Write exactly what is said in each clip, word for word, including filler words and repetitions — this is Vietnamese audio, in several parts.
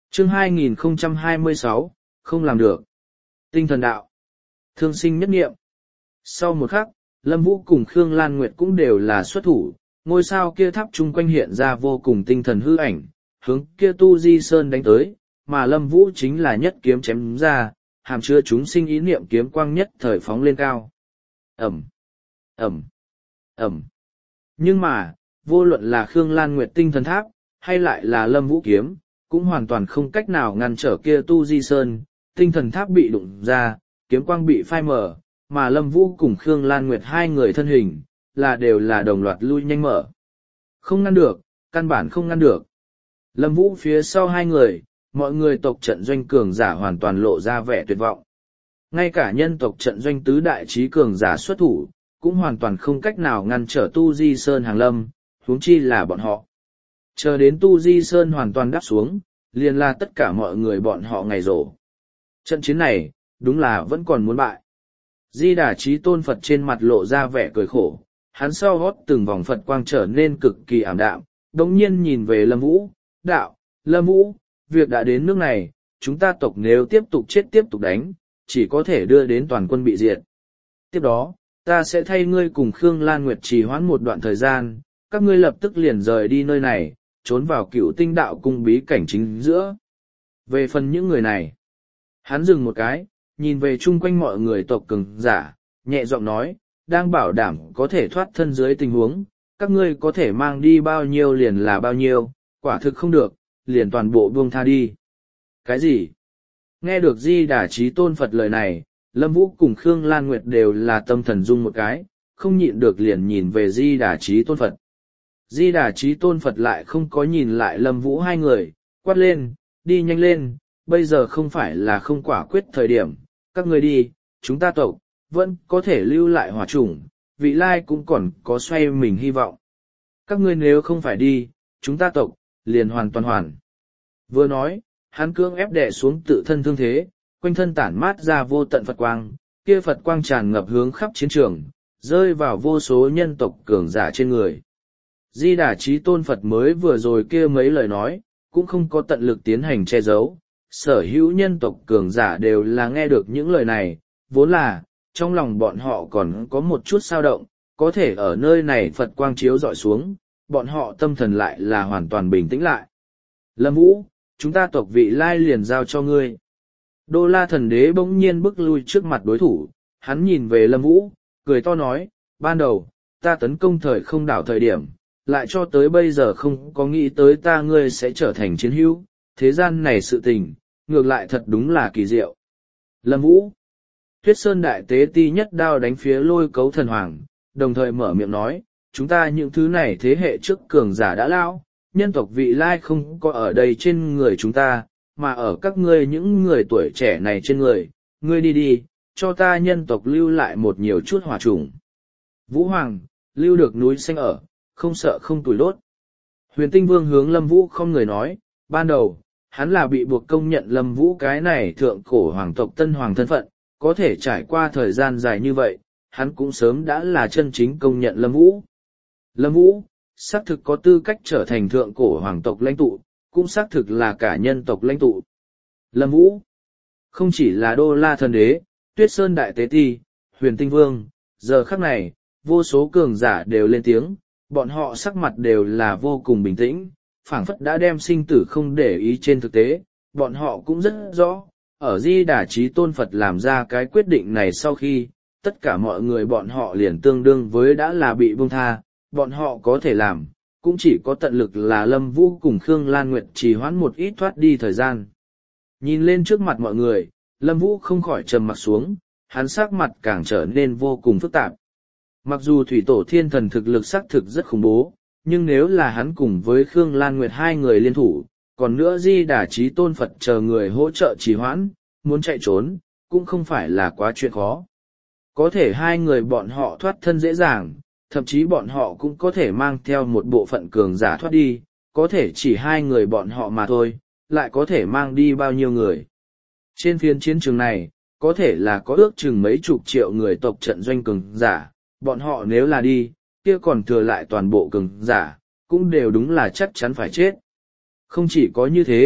Chương hai nghìn không trăm hai mươi sáu, không làm được. Tinh thần đạo. Thương sinh nhất nghiệm. Sau một khắc, Lâm Vũ cùng Khương Lan Nguyệt cũng đều là xuất thủ, ngôi sao kia tháp chung quanh hiện ra vô cùng tinh thần hư ảnh, hướng kia Tu Di Sơn đánh tới, mà Lâm Vũ chính là nhất kiếm chém ra, hàm chứa chúng sinh ý niệm kiếm quang nhất thời phóng lên cao. Ẩm, Ẩm, Ẩm. Nhưng mà, vô luận là Khương Lan Nguyệt tinh thần tháp, hay lại là Lâm Vũ kiếm, cũng hoàn toàn không cách nào ngăn trở kia Tu Di Sơn, tinh thần tháp bị đụng ra, kiếm quang bị phai mờ, mà Lâm Vũ cùng Khương Lan Nguyệt hai người thân hình, là đều là đồng loạt lui nhanh mở. Không ngăn được, căn bản không ngăn được. Lâm Vũ phía sau hai người, mọi người tộc trận doanh cường giả hoàn toàn lộ ra vẻ tuyệt vọng. Ngay cả nhân tộc trận doanh tứ đại trí cường giả xuất thủ, cũng hoàn toàn không cách nào ngăn trở Tu Di Sơn hàng lâm, huống chi là bọn họ. Chờ đến Tu Di Sơn hoàn toàn đáp xuống, liền là tất cả mọi người bọn họ ngày rổ. Trận chiến này, đúng là vẫn còn muốn bại. Di Đà Chí Tôn Phật trên mặt lộ ra vẻ cười khổ, hắn sau gót từng vòng Phật quang trở nên cực kỳ ảm đạm, đồng nhiên nhìn về Lâm Vũ, đạo, Lâm Vũ, việc đã đến nước này, chúng ta tộc nếu tiếp tục chết tiếp tục đánh, chỉ có thể đưa đến toàn quân bị diệt. Tiếp đó, ta sẽ thay ngươi cùng Khương Lan Nguyệt trì hoãn một đoạn thời gian, các ngươi lập tức liền rời đi nơi này, trốn vào Cựu Tinh Đạo cung bí cảnh chính giữa. Về phần những người này, hắn dừng một cái, nhìn về chung quanh mọi người tộc cường giả, nhẹ giọng nói, đang bảo đảm có thể thoát thân dưới tình huống, các ngươi có thể mang đi bao nhiêu liền là bao nhiêu, quả thực không được, liền toàn bộ buông tha đi. Cái gì? Nghe được Di Đà Chí Tôn Phật lời này, Lâm Vũ cùng Khương Lan Nguyệt đều là tâm thần rung một cái, không nhịn được liền nhìn về Di Đà Chí Tôn Phật. Di Đà Chí Tôn Phật lại không có nhìn lại Lâm Vũ hai người, quát lên, đi nhanh lên, bây giờ không phải là không quả quyết thời điểm, các ngươi đi, chúng ta tộc, vẫn có thể lưu lại hỏa chủng, vị lai cũng còn có xoay mình hy vọng. Các ngươi nếu không phải đi, chúng ta tộc, liền hoàn toàn hoàn. Vừa nói, hắn cưỡng ép đè xuống tự thân thương thế, quanh thân tản mát ra vô tận Phật quang, kia Phật quang tràn ngập hướng khắp chiến trường, rơi vào vô số nhân tộc cường giả trên người. Di Đà Chí Tôn Phật mới vừa rồi kia mấy lời nói, cũng không có tận lực tiến hành che giấu. Sở hữu nhân tộc cường giả đều là nghe được những lời này, vốn là, trong lòng bọn họ còn có một chút dao động, có thể ở nơi này Phật quang chiếu dọi xuống, bọn họ tâm thần lại là hoàn toàn bình tĩnh lại. Lâm Vũ, chúng ta tộc vị lai liền giao cho ngươi. Đô La Thần Đế bỗng nhiên bước lui trước mặt đối thủ, hắn nhìn về Lâm Vũ, cười to nói, ban đầu, ta tấn công thời không đảo thời điểm, lại cho tới bây giờ không có nghĩ tới ta ngươi sẽ trở thành chiến hữu, thế gian này sự tình, ngược lại thật đúng là kỳ diệu. Lâm Vũ, Tuyết Sơn Đại Tế Ti nhất đao đánh phía Lôi Cấu Thần Hoàng, đồng thời mở miệng nói, chúng ta những thứ này thế hệ trước cường giả đã lao, nhân tộc vị lai không có ở đây trên người chúng ta, mà ở các ngươi những người tuổi trẻ này trên người, ngươi đi đi, cho ta nhân tộc lưu lại một nhiều chút hỏa chủng. Vũ Hoàng, lưu được núi xanh ở, không sợ không tuổi đốt. Huyền Tinh Vương hướng Lâm Vũ không người nói, ban đầu, hắn là bị buộc công nhận Lâm Vũ cái này thượng cổ hoàng tộc tân hoàng thân phận, có thể trải qua thời gian dài như vậy, hắn cũng sớm đã là chân chính công nhận Lâm Vũ. Lâm Vũ, xác thực có tư cách trở thành thượng cổ hoàng tộc lãnh tụ, cũng xác thực là cả nhân tộc lãnh tụ. Lâm Vũ, không chỉ là Đô La Thần Đế, Tuyết Sơn Đại Tế Ti, Huyền Tinh Vương, giờ khắc này, vô số cường giả đều lên tiếng, bọn họ sắc mặt đều là vô cùng bình tĩnh, phảng phất đã đem sinh tử không để ý trên thực tế, bọn họ cũng rất rõ, ở Di Đà Chí Tôn Phật làm ra cái quyết định này sau khi, tất cả mọi người bọn họ liền tương đương với đã là bị buông tha, bọn họ có thể làm, cũng chỉ có tận lực là Lâm Vũ cùng Khương Lan Nguyệt trì hoãn một ít thoát đi thời gian. Nhìn lên trước mặt mọi người, Lâm Vũ không khỏi trầm mặt xuống, hắn sắc mặt càng trở nên vô cùng phức tạp. Mặc dù Thủy Tổ Thiên Thần thực lực xác thực rất khủng bố, nhưng nếu là hắn cùng với Khương Lan Nguyệt hai người liên thủ, còn nữa Di Đà Chí Tôn Phật chờ người hỗ trợ trì hoãn, muốn chạy trốn, cũng không phải là quá chuyện khó. Có thể hai người bọn họ thoát thân dễ dàng, thậm chí bọn họ cũng có thể mang theo một bộ phận cường giả thoát đi, có thể chỉ hai người bọn họ mà thôi, lại có thể mang đi bao nhiêu người. Trên phiên chiến trường này, có thể là có ước chừng mấy chục triệu người tộc trận doanh cường giả, bọn họ nếu là đi, kia còn thừa lại toàn bộ cường giả, cũng đều đúng là chắc chắn phải chết. Không chỉ có như thế,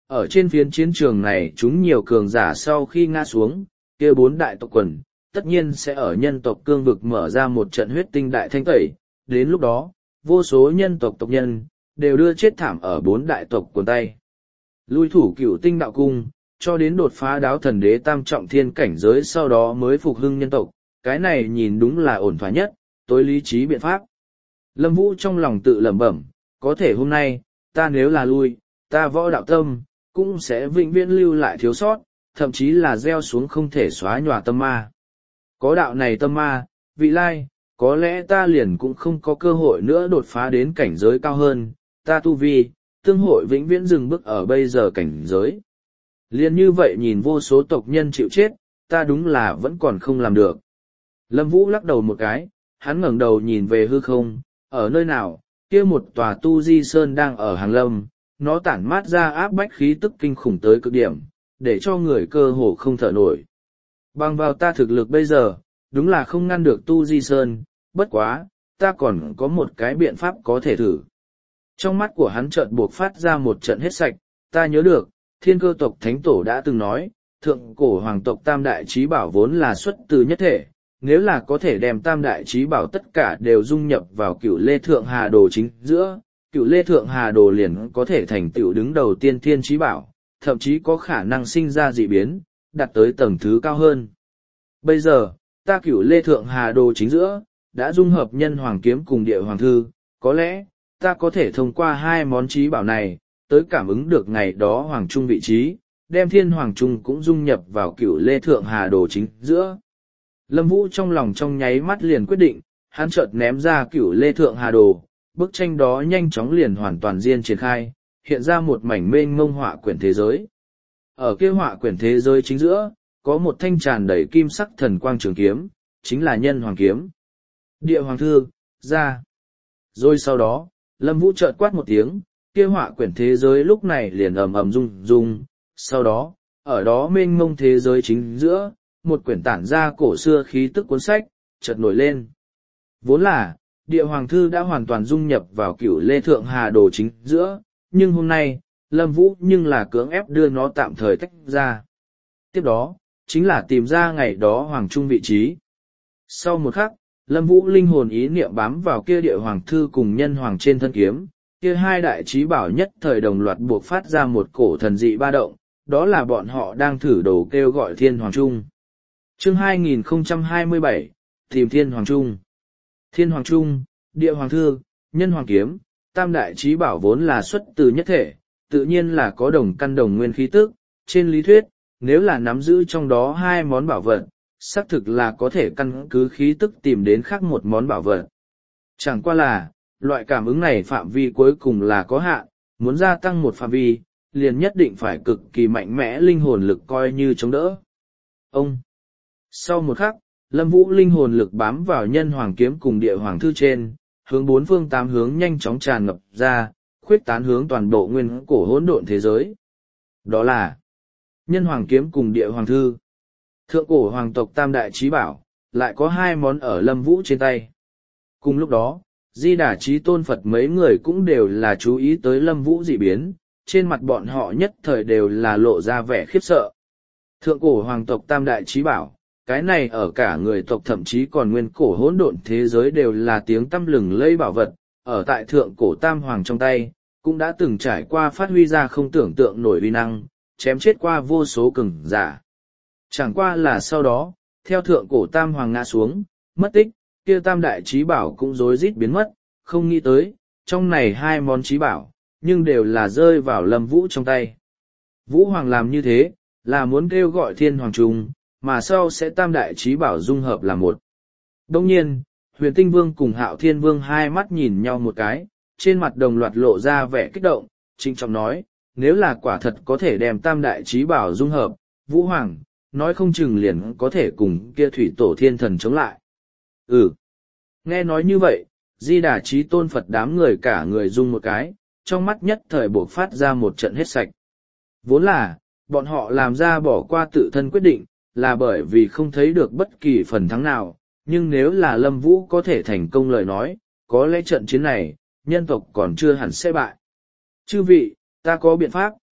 Ở trên phiến chiến trường này chúng nhiều cường giả sau khi ngã xuống, kia bốn đại tộc quần, tất nhiên sẽ ở nhân tộc cương vực mở ra một trận huyết tinh đại thanh tẩy, đến lúc đó, vô số nhân tộc tộc nhân, đều đưa chết thảm ở bốn đại tộc quần tay. Lui thủ cửu tinh đạo cung, cho đến đột phá đáo thần đế tam trọng thiên cảnh giới sau đó mới phục hưng nhân tộc, cái này nhìn đúng là ổn thỏa nhất, tối lý trí biện pháp. Lâm Vũ trong lòng tự lẩm bẩm, có thể hôm nay, ta nếu là lui, ta võ đạo tâm, cũng sẽ vĩnh viễn lưu lại thiếu sót, thậm chí là gieo xuống không thể xóa nhòa tâm ma. Có đạo này tâm ma, vị lai, có lẽ ta liền cũng không có cơ hội nữa đột phá đến cảnh giới cao hơn, ta tu vi, tương hội vĩnh viễn dừng bước ở bây giờ cảnh giới. Liên như vậy nhìn vô số tộc nhân chịu chết, ta đúng là vẫn còn không làm được. Lâm Vũ lắc đầu một cái, hắn ngẩng đầu nhìn về hư không, ở nơi nào, kia một tòa tu di sơn đang ở hàng lâm, nó tản mát ra áp bách khí tức kinh khủng tới cực điểm, để cho người cơ hồ không thở nổi. Bằng vào ta thực lực bây giờ, đúng là không ngăn được tu di sơn, bất quá, ta còn có một cái biện pháp có thể thử. Trong mắt của hắn chợt buộc phát ra một trận hết sạch, ta nhớ được, thiên cơ tộc thánh tổ đã từng nói, thượng cổ hoàng tộc tam đại trí bảo vốn là xuất từ nhất thể, nếu là có thể đem tam đại trí bảo tất cả đều dung nhập vào cựu lê thượng hà đồ chính giữa, cựu lê thượng hà đồ liền có thể thành tựu đứng đầu tiên thiên trí bảo, thậm chí có khả năng sinh ra dị biến, đạt tới tầng thứ cao hơn. Bây giờ, ta cựu lê thượng hà đồ chính giữa, đã dung hợp nhân hoàng kiếm cùng địa hoàng thư, có lẽ, ta có thể thông qua hai món trí bảo này, tới cảm ứng được ngày đó hoàng trung vị trí, đem thiên hoàng trung cũng dung nhập vào cựu lê thượng hà đồ chính giữa. Lâm Vũ trong lòng trong nháy mắt liền quyết định, hắn chợt ném ra cựu lê thượng hà đồ, bức tranh đó nhanh chóng liền hoàn toàn diên triển khai, hiện ra một mảnh mênh mông họa quyển thế giới. Ở kia họa quyển thế giới chính giữa, có một thanh tràn đầy kim sắc thần quang trường kiếm, chính là nhân hoàng kiếm. Địa hoàng thư, ra. Rồi sau đó, Lâm Vũ chợt quát một tiếng, kia họa quyển thế giới lúc này liền ầm ầm rung rung, sau đó, ở đó mênh mông thế giới chính giữa, một quyển tản ra cổ xưa khí tức cuốn sách, chợt nổi lên. Vốn là, địa hoàng thư đã hoàn toàn dung nhập vào cửu lê thượng hà đồ chính giữa, nhưng hôm nay, Lâm Vũ nhưng là cưỡng ép đưa nó tạm thời tách ra. Tiếp đó, chính là tìm ra ngày đó hoàng trung vị trí. Sau một khắc, Lâm Vũ linh hồn ý niệm bám vào kia địa hoàng thư cùng nhân hoàng trên thân kiếm, kia hai đại trí bảo nhất thời đồng loạt buộc phát ra một cổ thần dị ba động, đó là bọn họ đang thử đồ kêu gọi thiên hoàng trung. Chương hai nghìn không trăm hai mươi bảy, tìm thiên hoàng trung. Thiên hoàng trung, địa hoàng thư, nhân hoàng kiếm, tam đại trí bảo vốn là xuất từ nhất thể, tự nhiên là có đồng căn đồng nguyên khí tức, trên lý thuyết, nếu là nắm giữ trong đó hai món bảo vật, xác thực là có thể căn cứ khí tức tìm đến khác một món bảo vật. Chẳng qua là, loại cảm ứng này phạm vi cuối cùng là có hạn, muốn gia tăng một phạm vi, liền nhất định phải cực kỳ mạnh mẽ linh hồn lực coi như chống đỡ. Ông! Sau một khắc, Lâm Vũ linh hồn lực bám vào nhân hoàng kiếm cùng địa hoàng thư trên, hướng bốn phương tám hướng nhanh chóng tràn ngập ra, khuyết tán hướng toàn bộ nguyên cổ hỗn độn thế giới. Đó là nhân hoàng kiếm cùng địa hoàng thư. Thượng cổ hoàng tộc tam đại trí bảo, lại có hai món ở Lâm Vũ trên tay. Cùng lúc đó, Di Đà Chí Tôn Phật mấy người cũng đều là chú ý tới Lâm Vũ dị biến, trên mặt bọn họ nhất thời đều là lộ ra vẻ khiếp sợ. Thượng cổ hoàng tộc tam đại trí bảo, cái này ở cả người tộc thậm chí còn nguyên cổ hỗn độn thế giới đều là tiếng tăm lừng lẫy bảo vật, ở tại thượng cổ tam hoàng trong tay, cũng đã từng trải qua phát huy ra không tưởng tượng nổi uy năng, chém chết qua vô số cường giả. Chẳng qua là sau đó, theo thượng cổ tam hoàng ngã xuống, mất tích, kia tam đại trí bảo cũng rối rít biến mất, không nghĩ tới, trong này hai món trí bảo, nhưng đều là rơi vào Lâm Vũ trong tay. Vũ Hoàng làm như thế, là muốn kêu gọi thiên hoàng trùng, mà sau sẽ tam đại trí bảo dung hợp là một. Đồng nhiên, Huyền Tinh Vương cùng Hạo Thiên Vương hai mắt nhìn nhau một cái, trên mặt đồng loạt lộ ra vẻ kích động, trịnh trọng nói, nếu là quả thật có thể đem tam đại trí bảo dung hợp, Vũ Hoàng, nói không chừng liền có thể cùng kia thủy tổ thiên thần chống lại. Ừ. Nghe nói như vậy, Di Đà Chí Tôn Phật đám người cả người rung một cái, trong mắt nhất thời buộc phát ra một trận hết sạch. Vốn là, bọn họ làm ra bỏ qua tự thân quyết định, là bởi vì không thấy được bất kỳ phần thắng nào, nhưng nếu là Lâm Vũ có thể thành công lời nói, có lẽ trận chiến này, nhân tộc còn chưa hẳn sẽ bại. Chư vị, ta có biện pháp,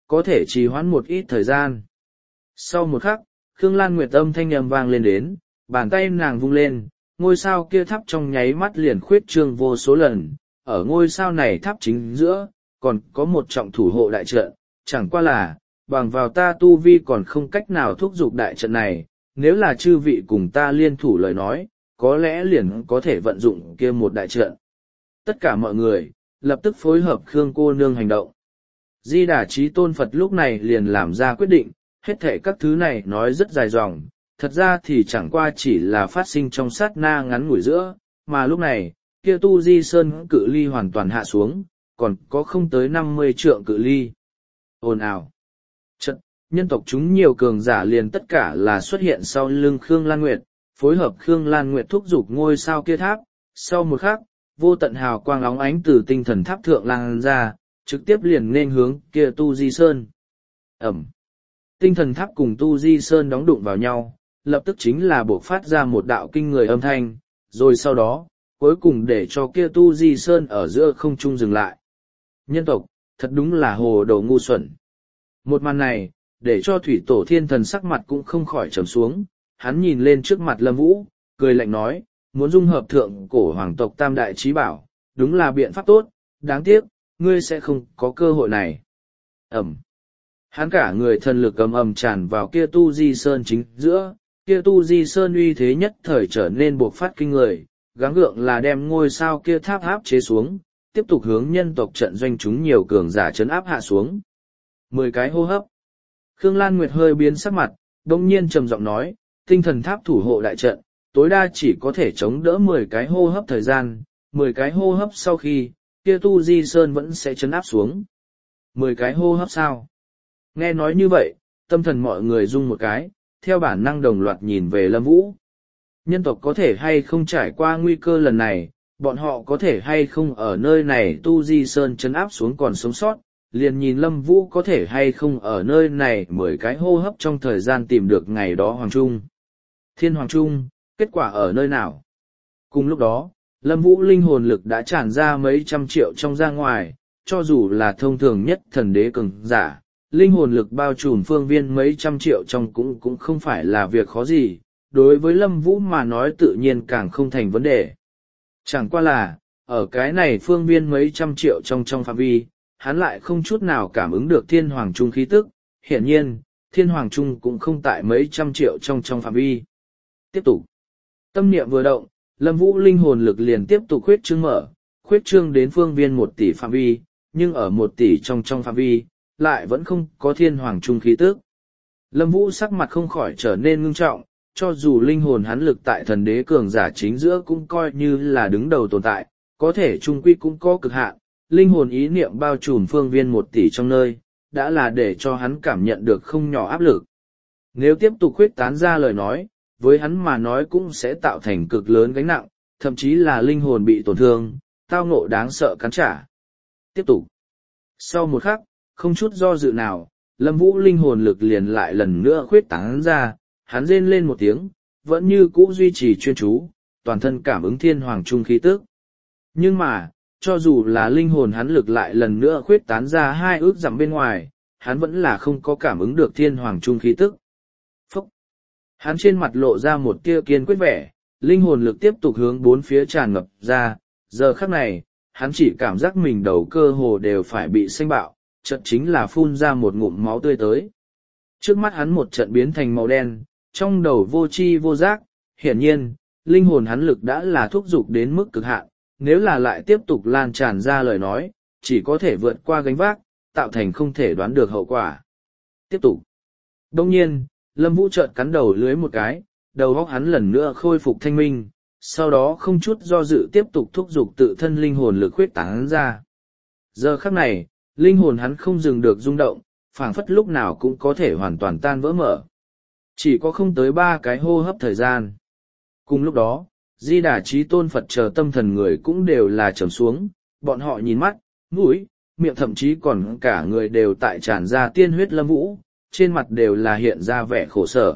có thể trì hoãn một ít thời gian. Sau một khắc, Khương Lan Nguyệt âm thanh ầm vang lên đến, bàn tay nàng vung lên, ngôi sao kia tháp trong nháy mắt liền khuyết trương vô số lần, ở ngôi sao này tháp chính giữa, còn có một trọng thủ hộ đại trận, chẳng qua là, bằng vào ta tu vi còn không cách nào thúc giục đại trận này, nếu là chư vị cùng ta liên thủ lời nói, có lẽ liền có thể vận dụng kia một đại trận. Tất cả mọi người, lập tức phối hợp Khương cô nương hành động. Di Đà Chí Tôn Phật lúc này liền làm ra quyết định, hết thể các thứ này nói rất dài dòng, thật ra thì chẳng qua chỉ là phát sinh trong sát na ngắn ngủi giữa, mà lúc này, kia tu di sơn cự ly hoàn toàn hạ xuống, còn có không tới năm mươi trượng cự ly. Ồn ào. Trận, nhân tộc chúng nhiều cường giả liền tất cả là xuất hiện sau lưng Khương Lan Nguyệt, phối hợp Khương Lan Nguyệt thúc giục ngôi sao kia tháp, sau một khắc, vô tận hào quang óng ánh từ tinh thần tháp thượng lan ra, trực tiếp liền nên hướng kia tu di sơn. Ẩm. Tinh thần tháp cùng tu di sơn đóng đụng vào nhau, lập tức chính là buộc phát ra một đạo kinh người âm thanh, rồi sau đó, cuối cùng để cho kia tu di sơn ở giữa không trung dừng lại. Nhân tộc, thật đúng là hồ đồ ngu xuẩn. Một màn này, để cho thủy tổ thiên thần sắc mặt cũng không khỏi trầm xuống, hắn nhìn lên trước mặt Lâm Vũ, cười lạnh nói, muốn dung hợp thượng cổ hoàng tộc tam đại trí bảo, đúng là biện pháp tốt, đáng tiếc, ngươi sẽ không có cơ hội này. Ẩm. Hắn cả người thần lực ầm ầm tràn vào kia tu di sơn chính giữa, kia tu di sơn uy thế nhất thời trở nên bộc phát kinh người, gắng gượng là đem ngôi sao kia tháp áp chế xuống, tiếp tục hướng nhân tộc trận doanh chúng nhiều cường giả chấn áp hạ xuống. Mười cái hô hấp. Khương Lan Nguyệt hơi biến sắc mặt, đông nhiên trầm giọng nói, tinh thần tháp thủ hộ đại trận, tối đa chỉ có thể chống đỡ mười cái hô hấp thời gian, mười cái hô hấp sau khi, kia tu di sơn vẫn sẽ chấn áp xuống. Mười cái hô hấp sao? Nghe nói như vậy, tâm thần mọi người rung một cái, theo bản năng đồng loạt nhìn về Lâm Vũ. Nhân tộc có thể hay không trải qua nguy cơ lần này, bọn họ có thể hay không ở nơi này tu di sơn chấn áp xuống còn sống sót, liền nhìn Lâm Vũ có thể hay không ở nơi này mười cái hô hấp trong thời gian tìm được ngày đó Hoàng Trung. Thiên Hoàng Trung, kết quả ở nơi nào? Cùng lúc đó, Lâm Vũ linh hồn lực đã tràn ra mấy trăm triệu trong ra ngoài, cho dù là thông thường nhất thần đế cường giả, linh hồn lực bao trùm phương viên mấy trăm triệu trong cũng cũng không phải là việc khó gì, đối với Lâm Vũ mà nói tự nhiên càng không thành vấn đề. Chẳng qua là, ở cái này phương viên mấy trăm triệu trong trong phạm vi, hắn lại không chút nào cảm ứng được thiên hoàng trung khí tức, hiển nhiên, thiên hoàng trung cũng không tại mấy trăm triệu trong trong phạm vi. Tiếp tục. Tâm niệm vừa động, Lâm Vũ linh hồn lực liền tiếp tục khuyết trương mở, khuyết trương đến phương viên một tỷ phạm vi, nhưng ở một tỷ trong trong phạm vi, lại vẫn không có thiên hoàng trung khí tức. Lâm Vũ sắc mặt không khỏi trở nên ngưng trọng, cho dù linh hồn hắn lực tại thần đế cường giả chính giữa cũng coi như là đứng đầu tồn tại, có thể trung quy cũng có cực hạn, linh hồn ý niệm bao trùm phương viên một tỷ trong nơi, đã là để cho hắn cảm nhận được không nhỏ áp lực. Nếu tiếp tục khuyết tán ra lời nói, với hắn mà nói cũng sẽ tạo thành cực lớn gánh nặng, thậm chí là linh hồn bị tổn thương, tao ngộ đáng sợ cắn trả. Tiếp tục. Sau một khắc, không chút do dự nào, Lâm Vũ linh hồn lực liền lại lần nữa khuyết tán ra, hắn rên lên một tiếng, vẫn như cũ duy trì chuyên chú, toàn thân cảm ứng thiên hoàng trung khí tức. Nhưng mà, cho dù là linh hồn hắn lực lại lần nữa khuyết tán ra hai ước dặm bên ngoài, hắn vẫn là không có cảm ứng được thiên hoàng trung khí tức. Phúc! Hắn trên mặt lộ ra một tia kiên quyết vẻ, linh hồn lực tiếp tục hướng bốn phía tràn ngập ra, giờ khắc này, hắn chỉ cảm giác mình đầu cơ hồ đều phải bị xanh bạo, chợt chính là phun ra một ngụm máu tươi tới. Trước mắt hắn một trận biến thành màu đen, trong đầu vô tri vô giác, hiển nhiên, linh hồn hắn lực đã là thúc giục đến mức cực hạn, nếu là lại tiếp tục lan tràn ra lời nói, chỉ có thể vượt qua gánh vác, tạo thành không thể đoán được hậu quả. Tiếp tục. Đông nhiên, Lâm Vũ chợt cắn đầu lưới một cái, đầu óc hắn lần nữa khôi phục thanh minh, sau đó không chút do dự tiếp tục thúc giục tự thân linh hồn lực khuyết tán ra. Giờ khắc này, linh hồn hắn không dừng được rung động, phảng phất lúc nào cũng có thể hoàn toàn tan vỡ mở. Chỉ có không tới ba cái hô hấp thời gian. Cùng lúc đó, Di Đà Chí Tôn Phật chờ tâm thần người cũng đều là trầm xuống, bọn họ nhìn mắt, mũi, miệng thậm chí còn cả người đều tại tràn ra tiên huyết Lâm Vũ, trên mặt đều là hiện ra vẻ khổ sở.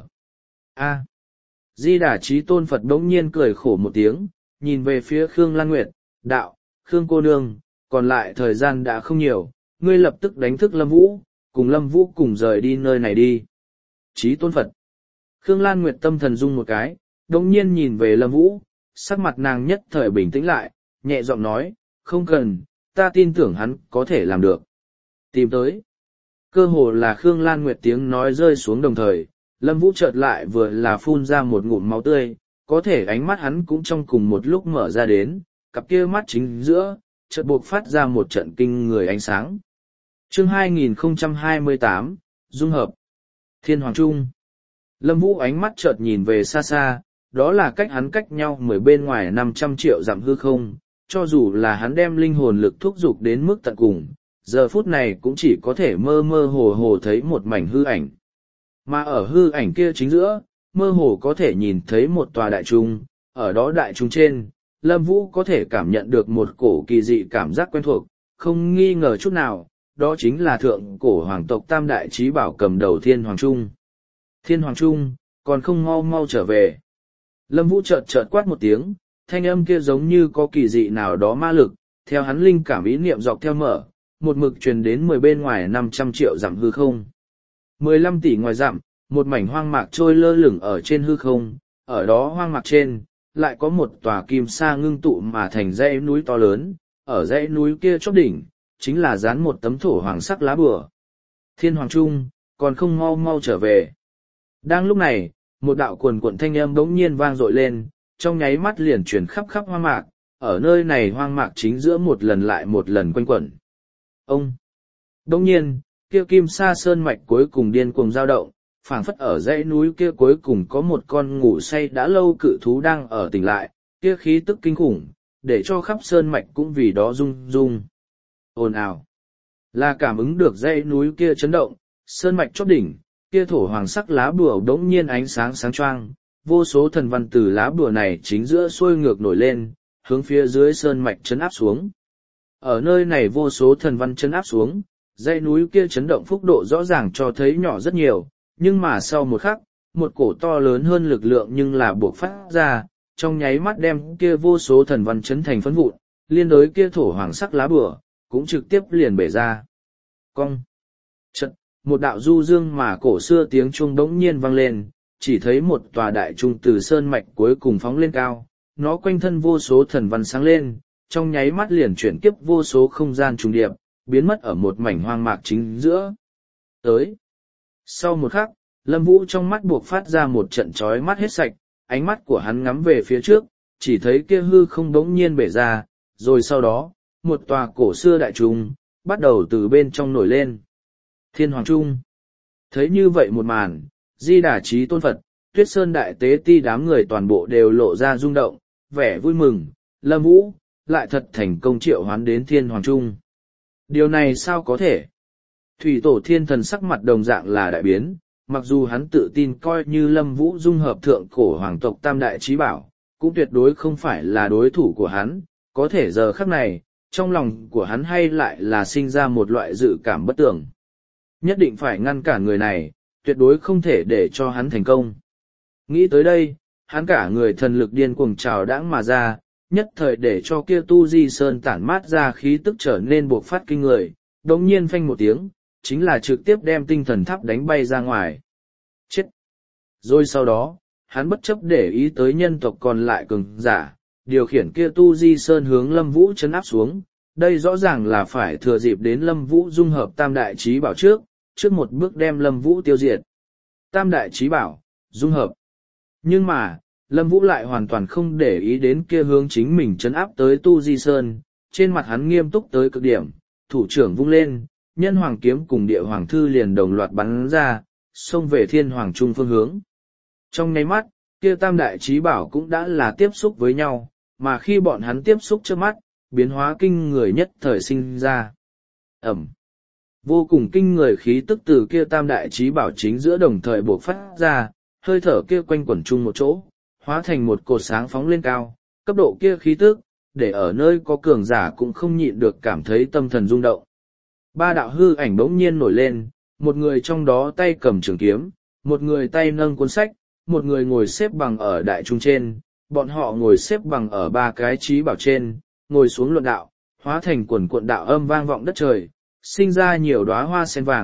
A. Di Đà Chí Tôn Phật bỗng nhiên cười khổ một tiếng, nhìn về phía Khương Lan Nguyệt, đạo, Khương cô nương, còn lại thời gian đã không nhiều, ngươi lập tức đánh thức Lâm Vũ, cùng Lâm Vũ cùng rời đi nơi này đi. Chí tôn Phật. Khương Lan Nguyệt tâm thần rung một cái, đồng nhiên nhìn về Lâm Vũ, sắc mặt nàng nhất thời bình tĩnh lại, nhẹ giọng nói, không cần, ta tin tưởng hắn có thể làm được. Tìm tới. Cơ hồ là Khương Lan Nguyệt tiếng nói rơi xuống đồng thời, Lâm Vũ chợt lại vừa là phun ra một ngụm máu tươi, có thể ánh mắt hắn cũng trong cùng một lúc mở ra đến, cặp kia mắt chính giữa, chợt buộc phát ra một trận kinh người ánh sáng. Chương hai nghìn không trăm hai mươi tám, Dung hợp. Thiên Hoàng Trung. Lâm Vũ ánh mắt chợt nhìn về xa xa, đó là cách hắn cách nhau mười bên ngoài năm trăm triệu dặm hư không, cho dù là hắn đem linh hồn lực thúc giục đến mức tận cùng, giờ phút này cũng chỉ có thể mơ mơ hồ hồ thấy một mảnh hư ảnh. Mà ở hư ảnh kia chính giữa, mơ hồ có thể nhìn thấy một tòa đại trung, ở đó đại trung trên, Lâm Vũ có thể cảm nhận được một cổ kỳ dị cảm giác quen thuộc, không nghi ngờ chút nào, đó chính là thượng cổ hoàng tộc Tam Đại Chí Bảo cầm đầu Thiên Hoàng Trung. Thiên Hoàng Trung, còn không mau mau trở về. Lâm Vũ chợt chợt quát một tiếng, thanh âm kia giống như có kỳ dị nào đó ma lực, theo hắn linh cảm ý niệm dọc theo mở, một mực truyền đến mười bên ngoài năm trăm triệu dặm hư không. mười lăm tỷ ngoài dặm, một mảnh hoang mạc trôi lơ lửng ở trên hư không, ở đó hoang mạc trên, lại có một tòa kim sa ngưng tụ mà thành dãy núi to lớn, ở dãy núi kia chóp đỉnh, chính là dán một tấm thổ hoàng sắc lá bùa. Thiên Hoàng Trung, còn không mau mau trở về. Đang lúc này, một đạo cuồn cuộn thanh âm bỗng nhiên vang dội lên, trong nháy mắt liền truyền khắp khắp hoang mạc, ở nơi này hoang mạc chính giữa một lần lại một lần quanh quẩn. Ông! Bỗng nhiên, kia kim sa sơn mạch cuối cùng điên cuồng dao động, phảng phất ở dãy núi kia cuối cùng có một con ngủ say đã lâu cự thú đang ở tỉnh lại, kia khí tức kinh khủng, để cho khắp sơn mạch cũng vì đó rung rung. Ồn ào! Là cảm ứng được dãy núi kia chấn động, sơn mạch chóp đỉnh, kia thổ hoàng sắc lá bùa đống nhiên ánh sáng sáng choang, vô số thần văn từ lá bùa này chính giữa xuôi ngược nổi lên, hướng phía dưới sơn mạch chấn áp xuống. Ở nơi này vô số thần văn chấn áp xuống, dãy núi kia chấn động phúc độ rõ ràng cho thấy nhỏ rất nhiều, nhưng mà sau một khắc, một cổ to lớn hơn lực lượng nhưng là buộc phát ra, trong nháy mắt đem kia vô số thần văn chấn thành phấn vụn, liên đối kia thổ hoàng sắc lá bùa, cũng trực tiếp liền bể ra. Cong! Trận! Một đạo du dương mà cổ xưa tiếng chuông đống nhiên vang lên, chỉ thấy một tòa đại trung từ sơn mạch cuối cùng phóng lên cao, nó quanh thân vô số thần văn sáng lên, trong nháy mắt liền chuyển kiếp vô số không gian trùng điệp, biến mất ở một mảnh hoang mạc chính giữa. Tới. Sau một khắc, Lâm Vũ trong mắt buộc phát ra một trận chói mắt hết sạch, ánh mắt của hắn ngắm về phía trước, chỉ thấy kia hư không đống nhiên bể ra, rồi sau đó, một tòa cổ xưa đại trung, bắt đầu từ bên trong nổi lên. Thiên Hoàng Trung. Thấy như vậy một màn, Di Đà Chí Tôn Phật, Tuyết Sơn Đại Tế Ti đám người toàn bộ đều lộ ra rung động, vẻ vui mừng, Lâm Vũ, lại thật thành công triệu hoán đến Thiên Hoàng Trung. Điều này sao có thể? Thủy Tổ Thiên Thần sắc mặt đồng dạng là đại biến, mặc dù hắn tự tin coi như Lâm Vũ dung hợp thượng cổ hoàng tộc Tam Đại Chí Bảo, cũng tuyệt đối không phải là đối thủ của hắn, có thể giờ khắc này, trong lòng của hắn hay lại là sinh ra một loại dự cảm bất tưởng. Nhất định phải ngăn cản người này, tuyệt đối không thể để cho hắn thành công. Nghĩ tới đây, hắn cả người thần lực điên cuồng trào đãng mà ra, nhất thời để cho kia tu di sơn tản mát ra khí tức trở nên bộc phát kinh người, đồng nhiên phanh một tiếng, chính là trực tiếp đem tinh thần tháp đánh bay ra ngoài. Chết! Rồi sau đó, hắn bất chấp để ý tới nhân tộc còn lại cường giả, điều khiển kia tu di sơn hướng Lâm Vũ chấn áp xuống, đây rõ ràng là phải thừa dịp đến Lâm Vũ dung hợp Tam Đại Chí Bảo trước, trước một bước đem Lâm Vũ tiêu diệt. Tam Đại Chí Bảo, dung hợp. Nhưng mà, Lâm Vũ lại hoàn toàn không để ý đến kia hướng chính mình trấn áp tới Tu Di Sơn, trên mặt hắn nghiêm túc tới cực điểm, thủ trưởng vung lên, nhân hoàng kiếm cùng địa hoàng thư liền đồng loạt bắn ra, xông về Thiên Hoàng Trung phương hướng. Trong nháy mắt, kia Tam Đại Chí Bảo cũng đã là tiếp xúc với nhau, mà khi bọn hắn tiếp xúc trước mắt, biến hóa kinh người nhất thời sinh ra. Ẩm. Vô cùng kinh người khí tức từ kia Tam Đại Chí Bảo chính giữa đồng thời bộc phát ra, hơi thở kia quanh quẩn chung một chỗ, hóa thành một cột sáng phóng lên cao, cấp độ kia khí tức, để ở nơi có cường giả cũng không nhịn được cảm thấy tâm thần rung động. Ba đạo hư ảnh bỗng nhiên nổi lên, một người trong đó tay cầm trường kiếm, một người tay nâng cuốn sách, một người ngồi xếp bằng ở đại trung trên, bọn họ ngồi xếp bằng ở ba cái chí bảo trên, ngồi xuống luận đạo, hóa thành quần cuộn đạo âm vang vọng đất trời, sinh ra nhiều đóa hoa sen vàng,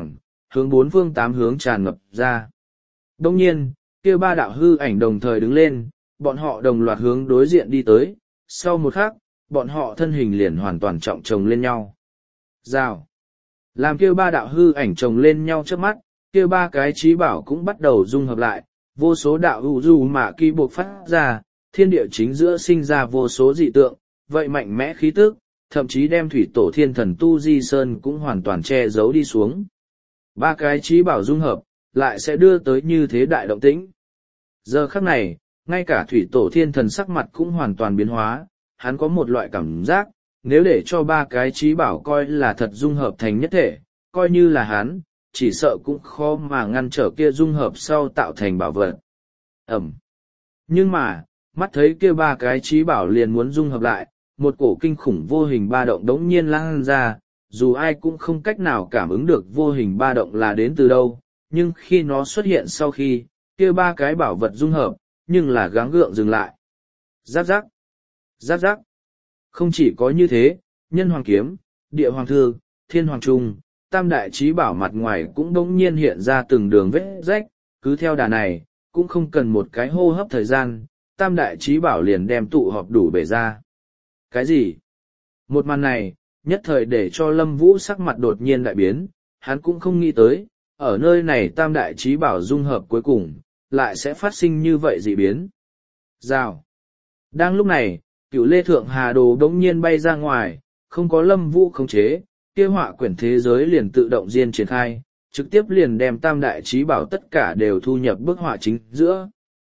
hướng bốn phương tám hướng tràn ngập ra. Đông nhiên, kia ba đạo hư ảnh đồng thời đứng lên, bọn họ đồng loạt hướng đối diện đi tới, sau một khắc, bọn họ thân hình liền hoàn toàn trọng chồng lên nhau. Rào. Làm kia ba đạo hư ảnh chồng lên nhau trước mắt, kia ba cái trí bảo cũng bắt đầu dung hợp lại, vô số đạo hữu dù mà kỳ buộc phát ra, thiên địa chính giữa sinh ra vô số dị tượng, vậy mạnh mẽ khí tức, thậm chí đem thủy tổ thiên thần Tu Di Sơn cũng hoàn toàn che giấu đi xuống. Ba cái trí bảo dung hợp, lại sẽ đưa tới như thế đại động tĩnh. Giờ khắc này, ngay cả thủy tổ thiên thần sắc mặt cũng hoàn toàn biến hóa, hắn có một loại cảm giác, nếu để cho ba cái trí bảo coi là thật dung hợp thành nhất thể, coi như là hắn, chỉ sợ cũng khó mà ngăn trở kia dung hợp sau tạo thành bảo vật. Ẩm. Nhưng mà, mắt thấy kia ba cái trí bảo liền muốn dung hợp lại, một cổ kinh khủng vô hình ba động đống nhiên lan ra, dù ai cũng không cách nào cảm ứng được vô hình ba động là đến từ đâu, nhưng khi nó xuất hiện sau khi, kia ba cái bảo vật dung hợp, nhưng là gắng gượng dừng lại. Giáp giáp, giáp giáp. Không chỉ có như thế, nhân hoàng kiếm, địa hoàng thư, thiên hoàng trung, tam đại trí bảo mặt ngoài cũng đống nhiên hiện ra từng đường vết rách, cứ theo đà này, cũng không cần một cái hô hấp thời gian, tam đại trí bảo liền đem tụ họp đủ bể ra. Cái gì? Một màn này, nhất thời để cho Lâm Vũ sắc mặt đột nhiên đại biến, hắn cũng không nghĩ tới, ở nơi này tam đại trí bảo dung hợp cuối cùng, lại sẽ phát sinh như vậy dị biến. Rào. Đang lúc này, cựu lê thượng hà đồ đống nhiên bay ra ngoài, không có Lâm Vũ khống chế, kia họa quyển thế giới liền tự động diên triển khai, trực tiếp liền đem tam đại trí bảo tất cả đều thu nhập bức họa chính giữa.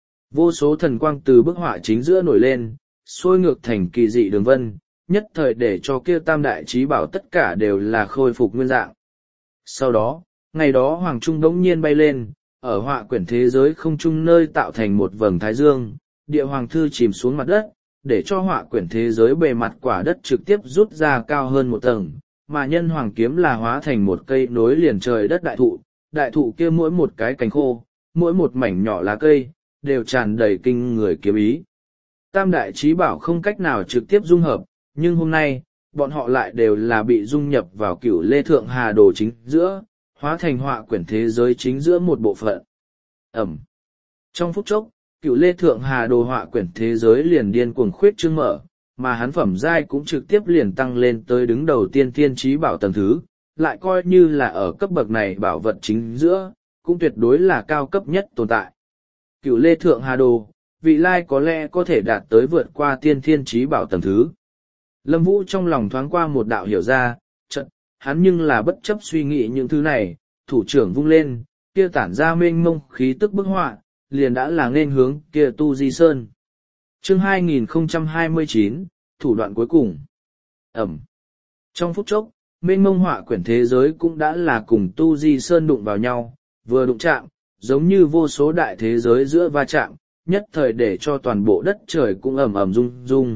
Vô số thần quang từ bức họa chính giữa nổi lên, xuôi ngược thành kỳ dị đường vân, nhất thời để cho kia tam đại trí bảo tất cả đều là khôi phục nguyên dạng. Sau đó, ngày đó Hoàng Trung đống nhiên bay lên, ở họa quyển thế giới không trung nơi tạo thành một vầng thái dương, địa hoàng thư chìm xuống mặt đất, để cho họa quyển thế giới bề mặt quả đất trực tiếp rút ra cao hơn một tầng, mà nhân hoàng kiếm là hóa thành một cây nối liền trời đất đại thụ, đại thụ kia mỗi một cái cành khô, mỗi một mảnh nhỏ lá cây, đều tràn đầy kinh người kiếm ý. Tam đại trí bảo không cách nào trực tiếp dung hợp, nhưng hôm nay, bọn họ lại đều là bị dung nhập vào cửu lê thượng hà đồ chính giữa, hóa thành họa quyển thế giới chính giữa một bộ phận. Ẩm. Trong phút chốc, cửu lê thượng hà đồ họa quyển thế giới liền điên cuồng khuyết trương mở, mà hắn phẩm giai cũng trực tiếp liền tăng lên tới đứng đầu tiên thiên trí bảo tầng thứ, lại coi như là ở cấp bậc này bảo vật chính giữa, cũng tuyệt đối là cao cấp nhất tồn tại. Cửu lê thượng hà đồ, vị lai có lẽ có thể đạt tới vượt qua tiên thiên trí bảo tầng thứ. Lâm Vũ trong lòng thoáng qua một đạo hiểu ra, chợt, hắn nhưng là bất chấp suy nghĩ những thứ này, thủ trưởng vung lên, kia tản ra mênh mông khí tức bức họa, liền đã là nên hướng kia Tu Di Sơn. Chương hai nghìn không trăm hai mươi chín, thủ đoạn cuối cùng. Ẩm. Trong phút chốc, mênh mông họa quyển thế giới cũng đã là cùng Tu Di Sơn đụng vào nhau, vừa đụng chạm, giống như vô số đại thế giới giữa va chạm, nhất thời để cho toàn bộ đất trời cũng ầm ầm rung rung.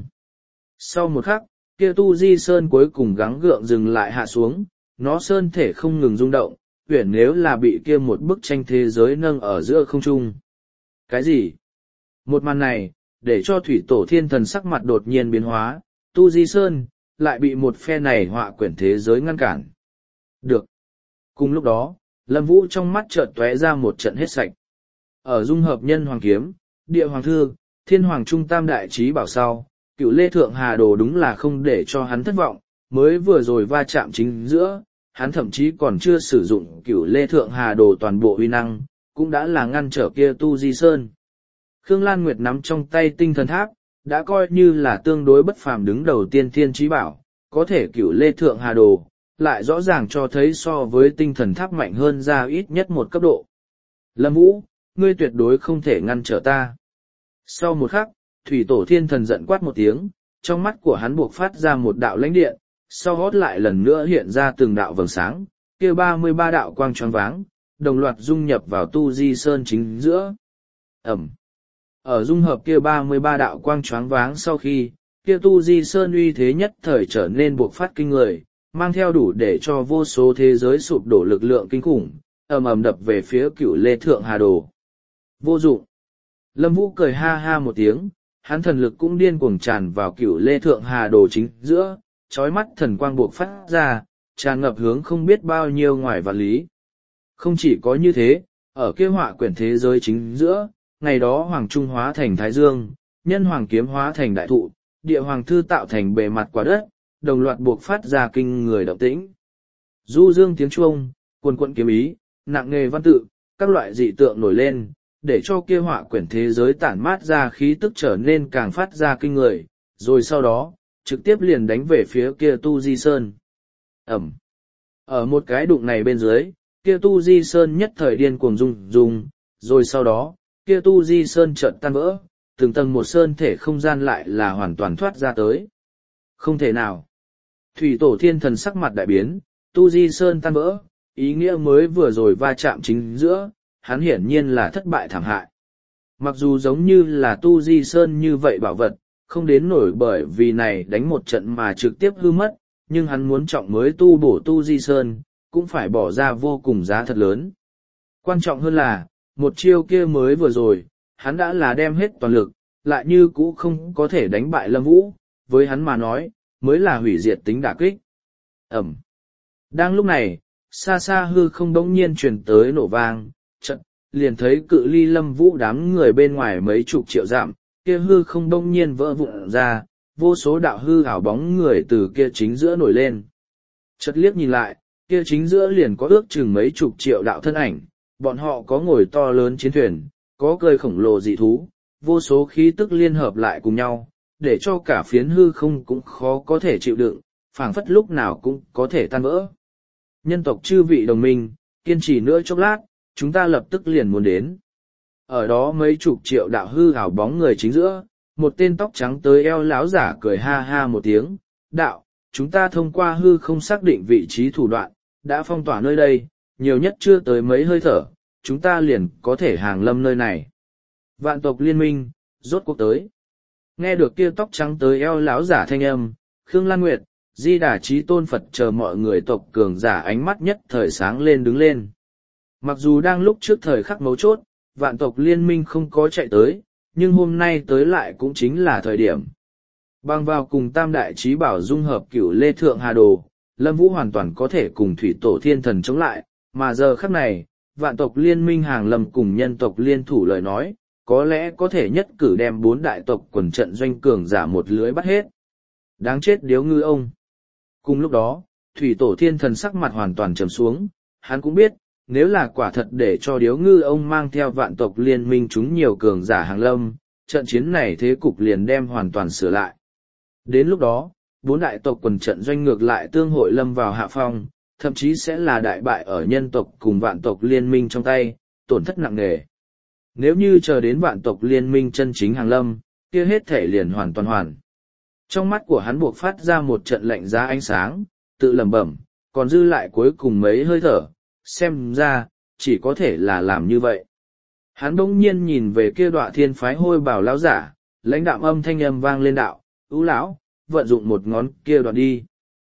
Sau một khắc, kia Tu Di Sơn cuối cùng gắng gượng dừng lại hạ xuống, nó sơn thể không ngừng rung động, uyển nếu là bị kia một bức tranh thế giới nâng ở giữa không trung. Cái gì? Một màn này, để cho thủy tổ thiên thần sắc mặt đột nhiên biến hóa, Tu Di Sơn, lại bị một phe này họa quyển thế giới ngăn cản. Được. Cùng lúc đó, Lâm Vũ trong mắt chợt tóe ra một trận hết sạch. Ở dung hợp nhân hoàng kiếm, địa hoàng thư, thiên hoàng trung tam đại trí bảo sau, cựu lê thượng hà đồ đúng là không để cho hắn thất vọng, mới vừa rồi va chạm chính giữa, hắn thậm chí còn chưa sử dụng cựu lê thượng hà đồ toàn bộ uy năng, cũng đã là ngăn trở kia Tu Di Sơn. Khương Lan Nguyệt nắm trong tay tinh thần tháp, đã coi như là tương đối bất phàm đứng đầu tiên thiên trí bảo, có thể cựu lê thượng hà đồ, lại rõ ràng cho thấy so với tinh thần tháp mạnh hơn ra ít nhất một cấp độ. Lâm Vũ, ngươi tuyệt đối không thể ngăn trở ta. Sau một khắc, thủy tổ thiên thần giận quát một tiếng, trong mắt của hắn buộc phát ra một đạo lãnh điện, sau hót lại lần nữa hiện ra từng đạo vầng sáng, kia ba mươi ba đạo quang choáng váng, đồng loạt dung nhập vào Tu Di Sơn chính giữa. Ẩm. Ở dung hợp kia ba mươi ba đạo quang choáng váng sau khi, kia Tu Di Sơn uy thế nhất thời trở nên buộc phát kinh người, mang theo đủ để cho vô số thế giới sụp đổ lực lượng kinh khủng, ầm ầm đập về phía cửu lê thượng hà đồ. Vô dụng. Lâm Vũ cười ha ha một tiếng, hắn thần lực cũng điên cuồng tràn vào cửu lê thượng hà đồ chính giữa, chói mắt thần quang buộc phát ra, tràn ngập hướng không biết bao nhiêu ngoài vạn lý. Không chỉ có như thế, ở kia họa quyển thế giới chính giữa, ngày đó Hoàng Trung hóa thành Thái Dương, nhân Hoàng Kiếm hóa thành Đại Thụ, địa Hoàng Thư tạo thành bề mặt quả đất, đồng loạt buộc phát ra kinh người động tĩnh. Du dương tiếng chuông, quần quận kiếm ý, nặng nghề văn tự, các loại dị tượng nổi lên, để cho kia họa quyển thế giới tản mát ra khí tức trở nên càng phát ra kinh người, rồi sau đó, trực tiếp liền đánh về phía kia Tu Di Sơn. Ẩm. Ở một cái đụng này bên dưới, kia Tu Di Sơn nhất thời điên cuồng rung rung, rồi sau đó, kia Tu Di Sơn chợt tan vỡ, từng tầng một sơn thể không gian lại là hoàn toàn thoát ra tới. Không thể nào. Thủy Tổ Thiên Thần sắc mặt đại biến, Tu Di Sơn tan vỡ, ý nghĩa mới vừa rồi va chạm chính giữa, hắn hiển nhiên là thất bại thảm hại. Mặc dù giống như là Tu Di Sơn như vậy bảo vật, không đến nổi bởi vì này đánh một trận mà trực tiếp hư mất, nhưng hắn muốn trọng mới tu bổ Tu Di Sơn, cũng phải bỏ ra vô cùng giá thật lớn. Quan trọng hơn là, một chiêu kia mới vừa rồi, hắn đã là đem hết toàn lực, lại như cũ không có thể đánh bại Lâm Vũ, với hắn mà nói, mới là hủy diệt tính đả kích. Ẩm. Đang lúc này, xa xa hư không đống nhiên truyền tới nổ vang, chợt liền thấy cự ly Lâm Vũ đám người bên ngoài mấy chục triệu dặm, kia hư không đống nhiên vỡ vụn ra, vô số đạo hư ảo bóng người từ kia chính giữa nổi lên. Chợt liếc nhìn lại, kia chính giữa liền có ước chừng mấy chục triệu đạo thân ảnh, bọn họ có ngồi to lớn chiến thuyền, có cười khổng lồ dị thú, vô số khí tức liên hợp lại cùng nhau, để cho cả phiến hư không cũng khó có thể chịu đựng, phảng phất lúc nào cũng có thể tan vỡ. Nhân tộc chư vị đồng minh, kiên trì nữa chốc lát, chúng ta lập tức liền muốn đến. Ở đó mấy chục triệu đạo hư ảo bóng người chính giữa, một tên tóc trắng tới eo láo giả cười ha ha một tiếng, đạo, chúng ta thông qua hư không xác định vị trí thủ đoạn, đã phong tỏa nơi đây, nhiều nhất chưa tới mấy hơi thở, chúng ta liền có thể hàng lâm nơi này. Vạn tộc liên minh, rốt cuộc tới. Nghe được kia tóc trắng tới eo láo giả thanh âm, Khương Lan Nguyệt, Di Đà Chí Tôn Phật chờ mọi người tộc cường giả ánh mắt nhất thời sáng lên đứng lên. Mặc dù đang lúc trước thời khắc mấu chốt, vạn tộc liên minh không có chạy tới, nhưng hôm nay tới lại cũng chính là thời điểm. Bằng vào cùng tam đại trí bảo dung hợp cửu lê thượng hà đồ, Lâm Vũ hoàn toàn có thể cùng thủy tổ thiên thần chống lại, mà giờ khắc này, vạn tộc liên minh hàng lâm cùng nhân tộc liên thủ lời nói, có lẽ có thể nhất cử đem bốn đại tộc quần trận doanh cường giả một lưới bắt hết. Đáng chết điếu ngư ông. Cùng lúc đó, thủy tổ thiên thần sắc mặt hoàn toàn trầm xuống, hắn cũng biết, nếu là quả thật để cho điếu ngư ông mang theo vạn tộc liên minh chúng nhiều cường giả hàng lâm, trận chiến này thế cục liền đem hoàn toàn sửa lại. Đến lúc đó, bốn đại tộc quần trận doanh ngược lại tương hội lâm vào hạ phong, thậm chí sẽ là đại bại ở nhân tộc cùng vạn tộc liên minh trong tay, tổn thất nặng nề. Nếu như chờ đến vạn tộc liên minh chân chính hàng lâm, kia hết thể liền hoàn toàn hoàn. Trong mắt của hắn buộc phát ra một trận lạnh giá ánh sáng, tự lẩm bẩm, còn dư lại cuối cùng mấy hơi thở, xem ra, chỉ có thể là làm như vậy. Hắn bỗng nhiên nhìn về kia đọa thiên phái hôi bảo lão giả, lãnh đạm âm thanh âm vang lên đạo, ưu lão, vận dụng một ngón kia đoạn đi.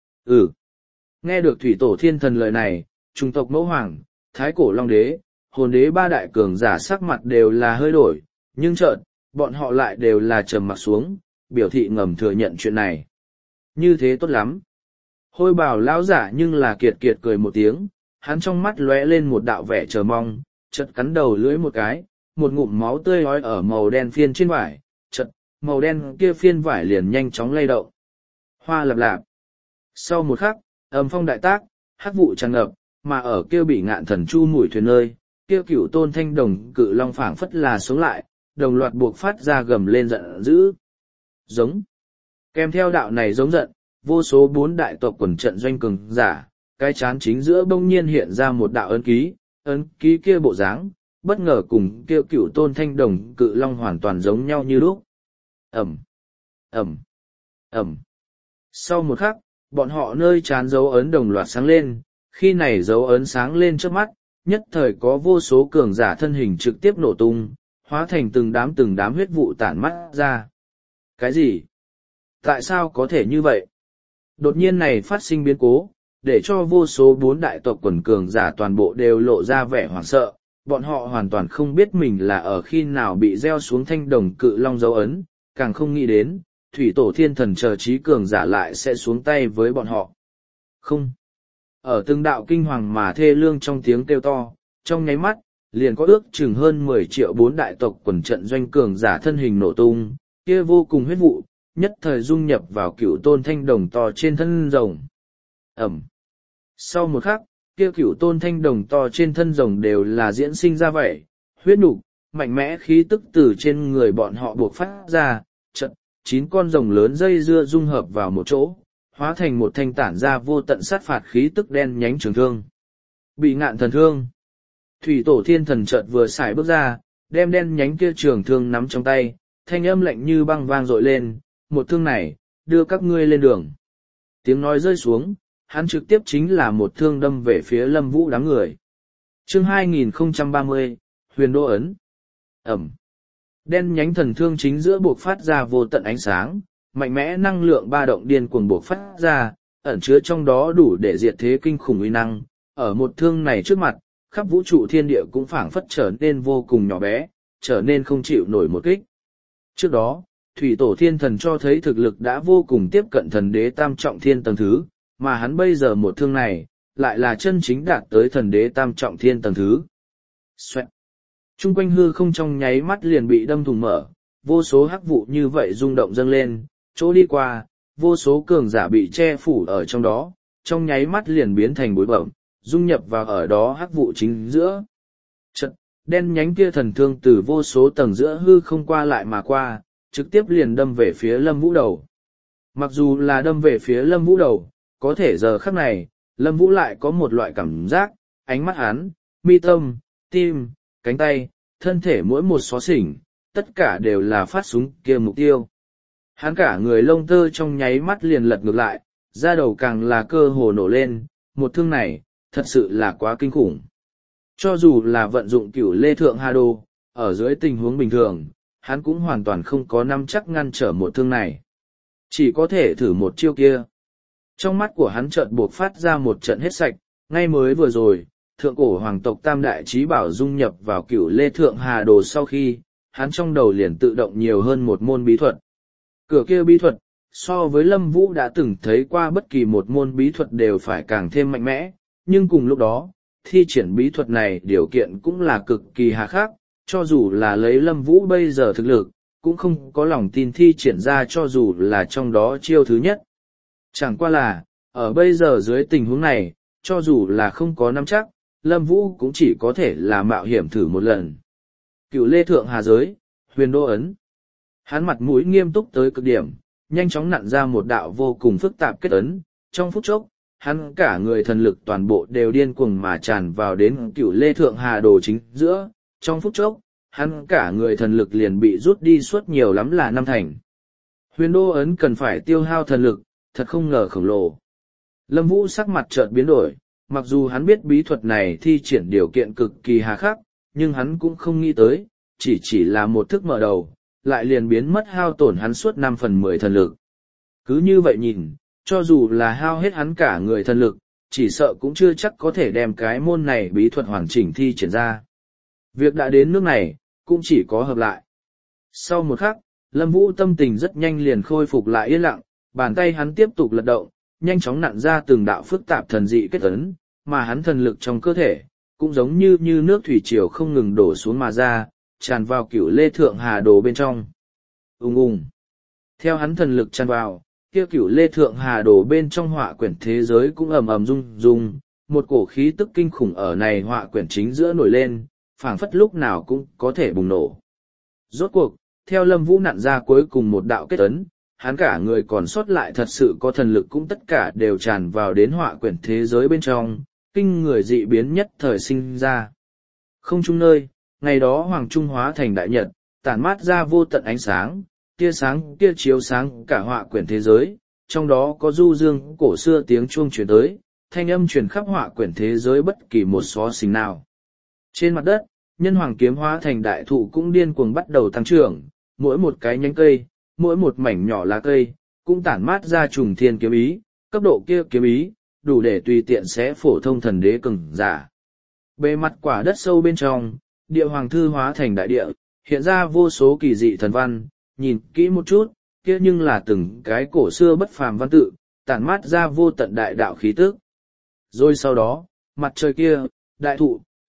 Ừ. Nghe được thủy tổ thiên thần lời này, trung tộc mẫu hoàng, thái cổ long đế, hồn đế ba đại cường giả sắc mặt đều là hơi đổi, nhưng chợt, bọn họ lại đều là trầm mặc xuống, biểu thị ngầm thừa nhận chuyện này. Như thế tốt lắm. Hôi bảo lão giả nhưng là kiệt kiệt cười một tiếng, hắn trong mắt lóe lên một đạo vẻ chờ mong, chợt cắn đầu lưỡi một cái, một ngụm máu tươi ói ở màu đen phiên trên vải, chợt, màu đen kia phiên vải liền nhanh chóng lay động. Hoa lập lạp. Sau một khắc, âm phong đại tác, hắc vụ tràn ngập, mà ở kia bị ngạn thần chu mũi thuyền nơi, kia cửu tôn thanh đồng cự long phảng phất là sống lại, đồng loạt buộc phát ra gầm lên giận dữ. Giống. Kèm theo đạo này giống giận, vô số bốn đại tộc quần trận doanh cường giả, cái chán chính giữa bỗng nhiên hiện ra một đạo ấn ký, ấn ký kia bộ dáng, bất ngờ cùng kia cửu tôn thanh đồng cự long hoàn toàn giống nhau như lúc. Ẩm, Ẩm, Ẩm. Sau một khắc, bọn họ nơi chán dấu ấn đồng loạt sáng lên, khi này dấu ấn sáng lên trước mắt, nhất thời có vô số cường giả thân hình trực tiếp nổ tung, hóa thành từng đám từng đám huyết vụ tản mắt ra. Cái gì? Tại sao có thể như vậy? Đột nhiên này phát sinh biến cố, để cho vô số bốn đại tộc quần cường giả toàn bộ đều lộ ra vẻ hoảng sợ, bọn họ hoàn toàn không biết mình là ở khi nào bị gieo xuống thanh đồng cự long dấu ấn, càng không nghĩ đến, thủy tổ thiên thần chờ trí cường giả lại sẽ xuống tay với bọn họ. Không. Ở từng đạo kinh hoàng mà thê lương trong tiếng kêu to, trong nháy mắt, liền có ước chừng hơn mười triệu bốn đại tộc quần trận doanh cường giả thân hình nổ tung, kia vô cùng huyết vụ, nhất thời dung nhập vào cựu tôn thanh đồng to trên thân rồng. Ẩm. Sau một khắc, kia cựu tôn thanh đồng to trên thân rồng đều là diễn sinh ra vậy, huyết nục, mạnh mẽ khí tức từ trên người bọn họ buộc phát ra, trận, chín con rồng lớn dây dưa dung hợp vào một chỗ, hóa thành một thanh tản ra vô tận sát phạt khí tức đen nhánh trường thương. Bị ngạn thần thương. Thủy tổ thiên thần chợt vừa xài bước ra, đem đen nhánh kia trường thương nắm trong tay, thanh âm lạnh như băng vang dội lên, một thương này, đưa các ngươi lên đường. Tiếng nói rơi xuống, hắn trực tiếp chính là một thương đâm về phía Lâm Vũ đám người. Chương hai nghìn không trăm ba mươi, Huyền Đô Ấn. Ẩm. Đen nhánh thần thương chính giữa buộc phát ra vô tận ánh sáng, mạnh mẽ năng lượng ba động điên cuồng buộc phát ra, ẩn chứa trong đó đủ để diệt thế kinh khủng uy năng. Ở một thương này trước mặt, khắp vũ trụ thiên địa cũng phảng phất trở nên vô cùng nhỏ bé, trở nên không chịu nổi một kích. Trước đó, Thủy Tổ Thiên Thần cho thấy thực lực đã vô cùng tiếp cận thần đế tam trọng thiên tầng thứ, mà hắn bây giờ một thương này, lại là chân chính đạt tới thần đế tam trọng thiên tầng thứ. Xoẹt. Trung quanh hư không trong nháy mắt liền bị đâm thủng mở, vô số hắc vụ như vậy rung động dâng lên, chỗ đi qua, vô số cường giả bị che phủ ở trong đó, trong nháy mắt liền biến thành bụi bẩm, dung nhập vào ở đó hắc vụ chính giữa. Chật, đen nhánh kia thần thương từ vô số tầng giữa hư không qua lại mà qua, trực tiếp liền đâm về phía Lâm Vũ đầu. Mặc dù là đâm về phía Lâm Vũ đầu, có thể giờ khắc này, Lâm Vũ lại có một loại cảm giác, ánh mắt hắn, mi tâm, tim, cánh tay, thân thể mỗi một xó xỉnh, tất cả đều là phát súng kia mục tiêu. Hắn cả người lông tơ trong nháy mắt liền lật ngược lại, da đầu càng là cơ hồ nổ lên, một thương này, thật sự là quá kinh khủng. Cho dù là vận dụng cửu lê thượng hà đồ, ở dưới tình huống bình thường, hắn cũng hoàn toàn không có nắm chắc ngăn trở một thương này. Chỉ có thể thử một chiêu kia. Trong mắt của hắn chợt buộc phát ra một trận hết sạch, ngay mới vừa rồi, thượng cổ hoàng tộc tam đại trí bảo dung nhập vào cửu lê thượng hà đồ sau khi, hắn trong đầu liền tự động nhiều hơn một môn bí thuật. Cửa kia bí thuật, so với Lâm Vũ đã từng thấy qua bất kỳ một môn bí thuật đều phải càng thêm mạnh mẽ, nhưng cùng lúc đó, thi triển bí thuật này điều kiện cũng là cực kỳ hà khắc, cho dù là lấy Lâm Vũ bây giờ thực lực, cũng không có lòng tin thi triển ra cho dù là trong đó chiêu thứ nhất. Chẳng qua là, ở bây giờ dưới tình huống này, cho dù là không có nắm chắc, Lâm Vũ cũng chỉ có thể là mạo hiểm thử một lần. Cựu lê thượng hà giới, Huyền Đô Ấn. Hắn mặt mũi nghiêm túc tới cực điểm, nhanh chóng nặn ra một đạo vô cùng phức tạp kết ấn, trong phút chốc, hắn cả người thần lực toàn bộ đều điên cuồng mà tràn vào đến cựu lê thượng hà đồ chính giữa, trong phút chốc, hắn cả người thần lực liền bị rút đi suốt nhiều lắm là năm thành. Huyền Đô Ấn cần phải tiêu hao thần lực, thật không ngờ khổng lồ. Lâm Vũ sắc mặt chợt biến đổi, mặc dù hắn biết bí thuật này thi triển điều kiện cực kỳ hà khắc, nhưng hắn cũng không nghĩ tới, chỉ chỉ là một thức mở đầu, lại liền biến mất hao tổn hắn suốt năm phần mười thần lực. Cứ như vậy nhìn, cho dù là hao hết hắn cả người thần lực, chỉ sợ cũng chưa chắc có thể đem cái môn này bí thuật hoàn chỉnh thi triển ra. Việc đã đến nước này, cũng chỉ có hợp lại. Sau một khắc, Lâm Vũ tâm tình rất nhanh liền khôi phục lại yên lặng, bàn tay hắn tiếp tục lật động, nhanh chóng nặn ra từng đạo phức tạp thần dị kết ấn, mà hắn thần lực trong cơ thể, cũng giống như như nước thủy triều không ngừng đổ xuống mà ra, tràn vào cửu lê thượng hà đồ bên trong. Ùng ùng. Theo hắn thần lực tràn vào, kia cửu lê thượng hà đồ bên trong họa quyển thế giới cũng ầm ầm rung rung, một cổ khí tức kinh khủng ở này họa quyển chính giữa nổi lên, phảng phất lúc nào cũng có thể bùng nổ. Rốt cuộc, theo Lâm Vũ nặn ra cuối cùng một đạo kết ấn, hắn cả người còn sót lại thật sự có thần lực cũng tất cả đều tràn vào đến họa quyển thế giới bên trong, kinh người dị biến nhất thời sinh ra. Không trung nơi, ngày đó Hoàng Trung hóa thành đại nhật, tản mát ra vô tận ánh sáng, tia sáng kia chiếu sáng cả họa quyển thế giới, trong đó có du dương cổ xưa tiếng chuông truyền tới, thanh âm truyền khắp họa quyển thế giới bất kỳ một xó xỉnh nào. Trên mặt đất, nhân hoàng kiếm hóa thành đại thụ cũng điên cuồng bắt đầu tăng trưởng, mỗi một cái nhánh cây, mỗi một mảnh nhỏ lá cây, cũng tản mát ra trùng thiên kiếm ý, cấp độ kia kiếm ý, đủ để tùy tiện xé phổ thông thần đế cường giả. Bề mặt quả đất sâu bên trong, địa hoàng thư hóa thành đại địa, hiện ra vô số kỳ dị thần văn, nhìn kỹ một chút, kia nhưng là từng cái cổ xưa bất phàm văn tự, tản mát ra vô tận đại đạo khí tức. Rồi sau đó, mặt trời kia, đại thụ,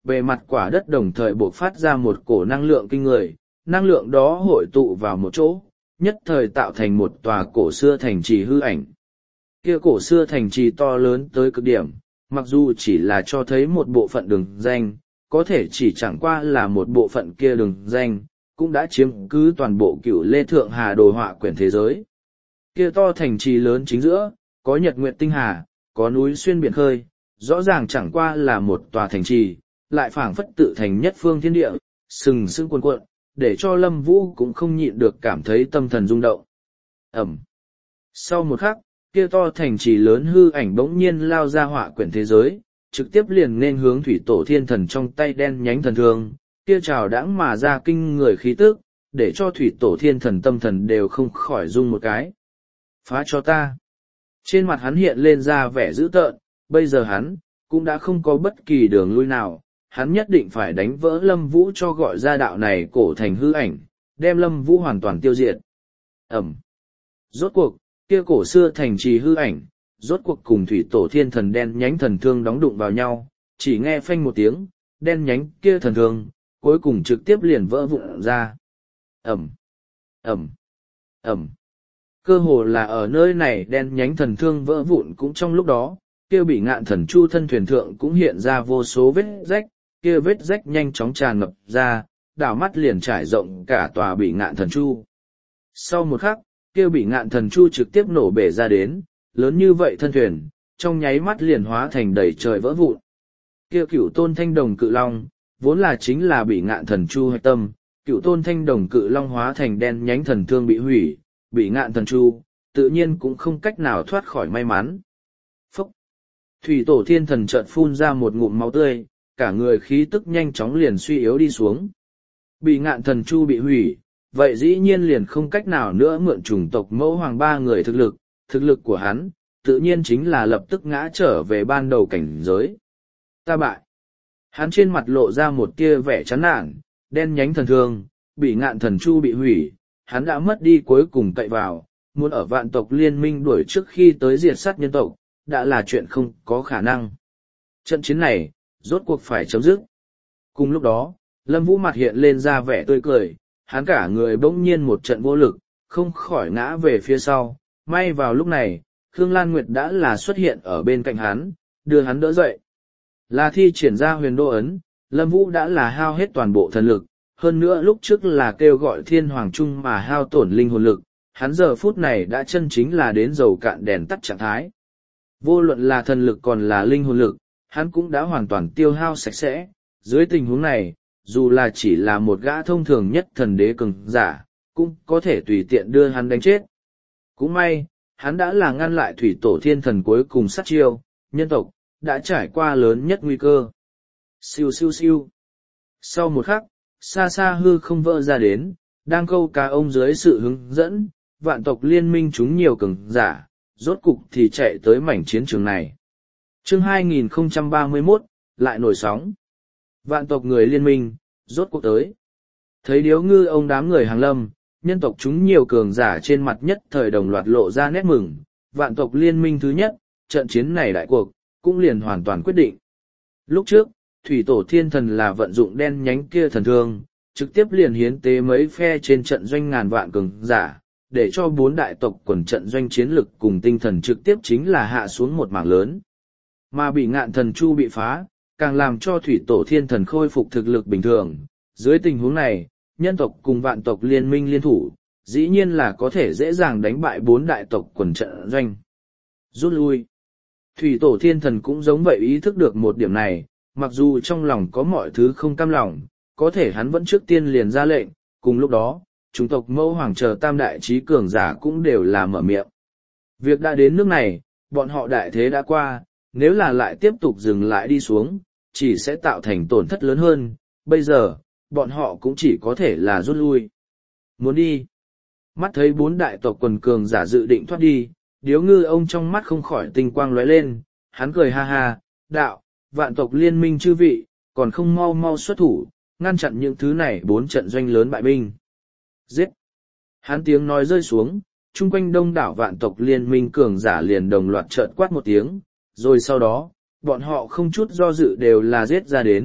bề mặt quả đất đồng thời bộc phát ra một cổ năng lượng kinh người, năng lượng đó hội tụ vào một chỗ, nhất thời tạo thành một tòa cổ xưa thành trì hư ảnh. Kia cổ xưa thành trì to lớn tới cực điểm, mặc dù chỉ là cho thấy một bộ phận đường danh, có thể chỉ chẳng qua là một bộ phận kia đường danh, cũng đã chiếm cứ toàn bộ cửu lê thượng hà đồ họa quyển thế giới. Kia to thành trì lớn chính giữa, có nhật nguyệt tinh hà, có núi xuyên biển khơi, rõ ràng chẳng qua là một tòa thành trì, lại phảng phất tự thành nhất phương thiên địa, sừng sững cuồn cuộn, để cho Lâm Vũ cũng không nhịn được cảm thấy tâm thần rung động. Ẩm. Sau một khắc, kia to thành trì lớn hư ảnh bỗng nhiên lao ra họa quyển thế giới, trực tiếp liền nên hướng thủy tổ thiên thần trong tay đen nhánh thần thương, kia trào đãng mà ra kinh người khí tức, để cho thủy tổ thiên thần tâm thần đều không khỏi rung một cái. Phá cho ta. Trên mặt hắn hiện lên ra vẻ dữ tợn, bây giờ hắn, cũng đã không có bất kỳ đường lui nào, hắn nhất định phải đánh vỡ Lâm Vũ cho gọi ra đạo này cổ thành hư ảnh, đem Lâm Vũ hoàn toàn tiêu diệt. Ẩm. Rốt cuộc, kia cổ xưa thành trì hư ảnh, rốt cuộc cùng thủy tổ thiên thần đen nhánh thần thương đóng đụng vào nhau, chỉ nghe phanh một tiếng, đen nhánh kia thần thương, cuối cùng trực tiếp liền vỡ vụn ra. Ẩm. Ẩm. Ẩm. Cơ hồ là ở nơi này đen nhánh thần thương vỡ vụn cũng trong lúc đó, kia bị ngạn thần chu thân thuyền thượng cũng hiện ra vô số vết rách, kia vết rách nhanh chóng tràn ngập ra, đảo mắt liền trải rộng cả tòa bị ngạn thần chu. Sau một khắc, kia bị ngạn thần chu trực tiếp nổ bể ra đến, lớn như vậy thân thuyền, trong nháy mắt liền hóa thành đầy trời vỡ vụn. Kia cửu tôn thanh đồng cự long, vốn là chính là bị ngạn thần chu hạch tâm, cửu tôn thanh đồng cự long hóa thành đen nhánh thần thương bị hủy, bị ngạn thần chu, tự nhiên cũng không cách nào thoát khỏi may mắn. Phúc! Thủy tổ thiên thần chợt phun ra một ngụm máu tươi, cả người khí tức nhanh chóng liền suy yếu đi xuống. Bị ngạn thần chu bị hủy, vậy dĩ nhiên liền không cách nào nữa mượn chủng tộc mẫu hoàng ba người thực lực, thực lực của hắn, tự nhiên chính là lập tức ngã trở về ban đầu cảnh giới. Ta bại. Hắn trên mặt lộ ra một tia vẻ chán nản, đen nhánh thần thương, bị ngạn thần chu bị hủy, hắn đã mất đi cuối cùng cậy vào, muốn ở vạn tộc liên minh đuổi trước khi tới diệt sát nhân tộc, đã là chuyện không có khả năng. Trận chiến này, rốt cuộc phải chấm dứt. Cùng lúc đó, Lâm Vũ mặt hiện lên ra vẻ tươi cười, hắn cả người bỗng nhiên một trận vô lực, không khỏi ngã về phía sau. May vào lúc này, Khương Lan Nguyệt đã là xuất hiện ở bên cạnh hắn, đưa hắn đỡ dậy. Là thi triển ra huyền đô ấn, Lâm Vũ đã là hao hết toàn bộ thần lực, hơn nữa lúc trước là kêu gọi thiên hoàng trung mà hao tổn linh hồn lực, hắn giờ phút này đã chân chính là đến dầu cạn đèn tắt trạng thái. Vô luận là thần lực còn là linh hồn lực, hắn cũng đã hoàn toàn tiêu hao sạch sẽ. Dưới tình huống này, dù là chỉ là một gã thông thường nhất thần đế cường giả, cũng có thể tùy tiện đưa hắn đánh chết. Cũng may, hắn đã là ngăn lại thủy tổ thiên thần cuối cùng sát chiêu, nhân tộc, đã trải qua lớn nhất nguy cơ. Siêu siêu siêu. Sau một khắc, xa xa hư không vỡ ra đến, đang câu cá ông dưới sự hướng dẫn, vạn tộc liên minh chúng nhiều cường giả, rốt cục thì chạy tới mảnh chiến trường này. Chương hai nghìn không trăm ba mươi mốt, lại nổi sóng. Vạn tộc người liên minh, rốt cuộc tới. Thấy điếu ngư ông đám người hàng lâm, nhân tộc chúng nhiều cường giả trên mặt nhất thời đồng loạt lộ ra nét mừng, vạn tộc liên minh thứ nhất, trận chiến này đại cuộc, cũng liền hoàn toàn quyết định. Lúc trước, thủy tổ thiên thần là vận dụng đen nhánh kia thần thương, trực tiếp liền hiến tế mấy phe trên trận doanh ngàn vạn cường giả, để cho bốn đại tộc quần trận doanh chiến lực cùng tinh thần trực tiếp chính là hạ xuống một mảng lớn. Mà bị ngạn thần chu bị phá, càng làm cho thủy tổ thiên thần khôi phục thực lực bình thường. Dưới tình huống này, nhân tộc cùng vạn tộc liên minh liên thủ, dĩ nhiên là có thể dễ dàng đánh bại bốn đại tộc quần trận doanh. Rút lui. Thủy tổ thiên thần cũng giống vậy ý thức được một điểm này, mặc dù trong lòng có mọi thứ không cam lòng, có thể hắn vẫn trước tiên liền ra lệnh, cùng lúc đó, chúng tộc mẫu hoàng chờ tam đại trí cường giả cũng đều là mở miệng. Việc đã đến nước này, bọn họ đại thế đã qua, nếu là lại tiếp tục dừng lại đi xuống, chỉ sẽ tạo thành tổn thất lớn hơn, bây giờ, bọn họ cũng chỉ có thể là rút lui. Muốn đi. Mắt thấy bốn đại tộc quần cường giả dự định thoát đi, điếu ngư ông trong mắt không khỏi tinh quang lóe lên, hắn cười ha ha, đạo, vạn tộc liên minh chư vị, còn không mau mau xuất thủ, ngăn chặn những thứ này bốn trận doanh lớn bại binh. Giết! Hắn tiếng nói rơi xuống, chung quanh đông đảo vạn tộc liên minh cường giả liền đồng loạt trợn quát một tiếng, rồi sau đó, bọn họ không chút do dự đều là giết ra đến,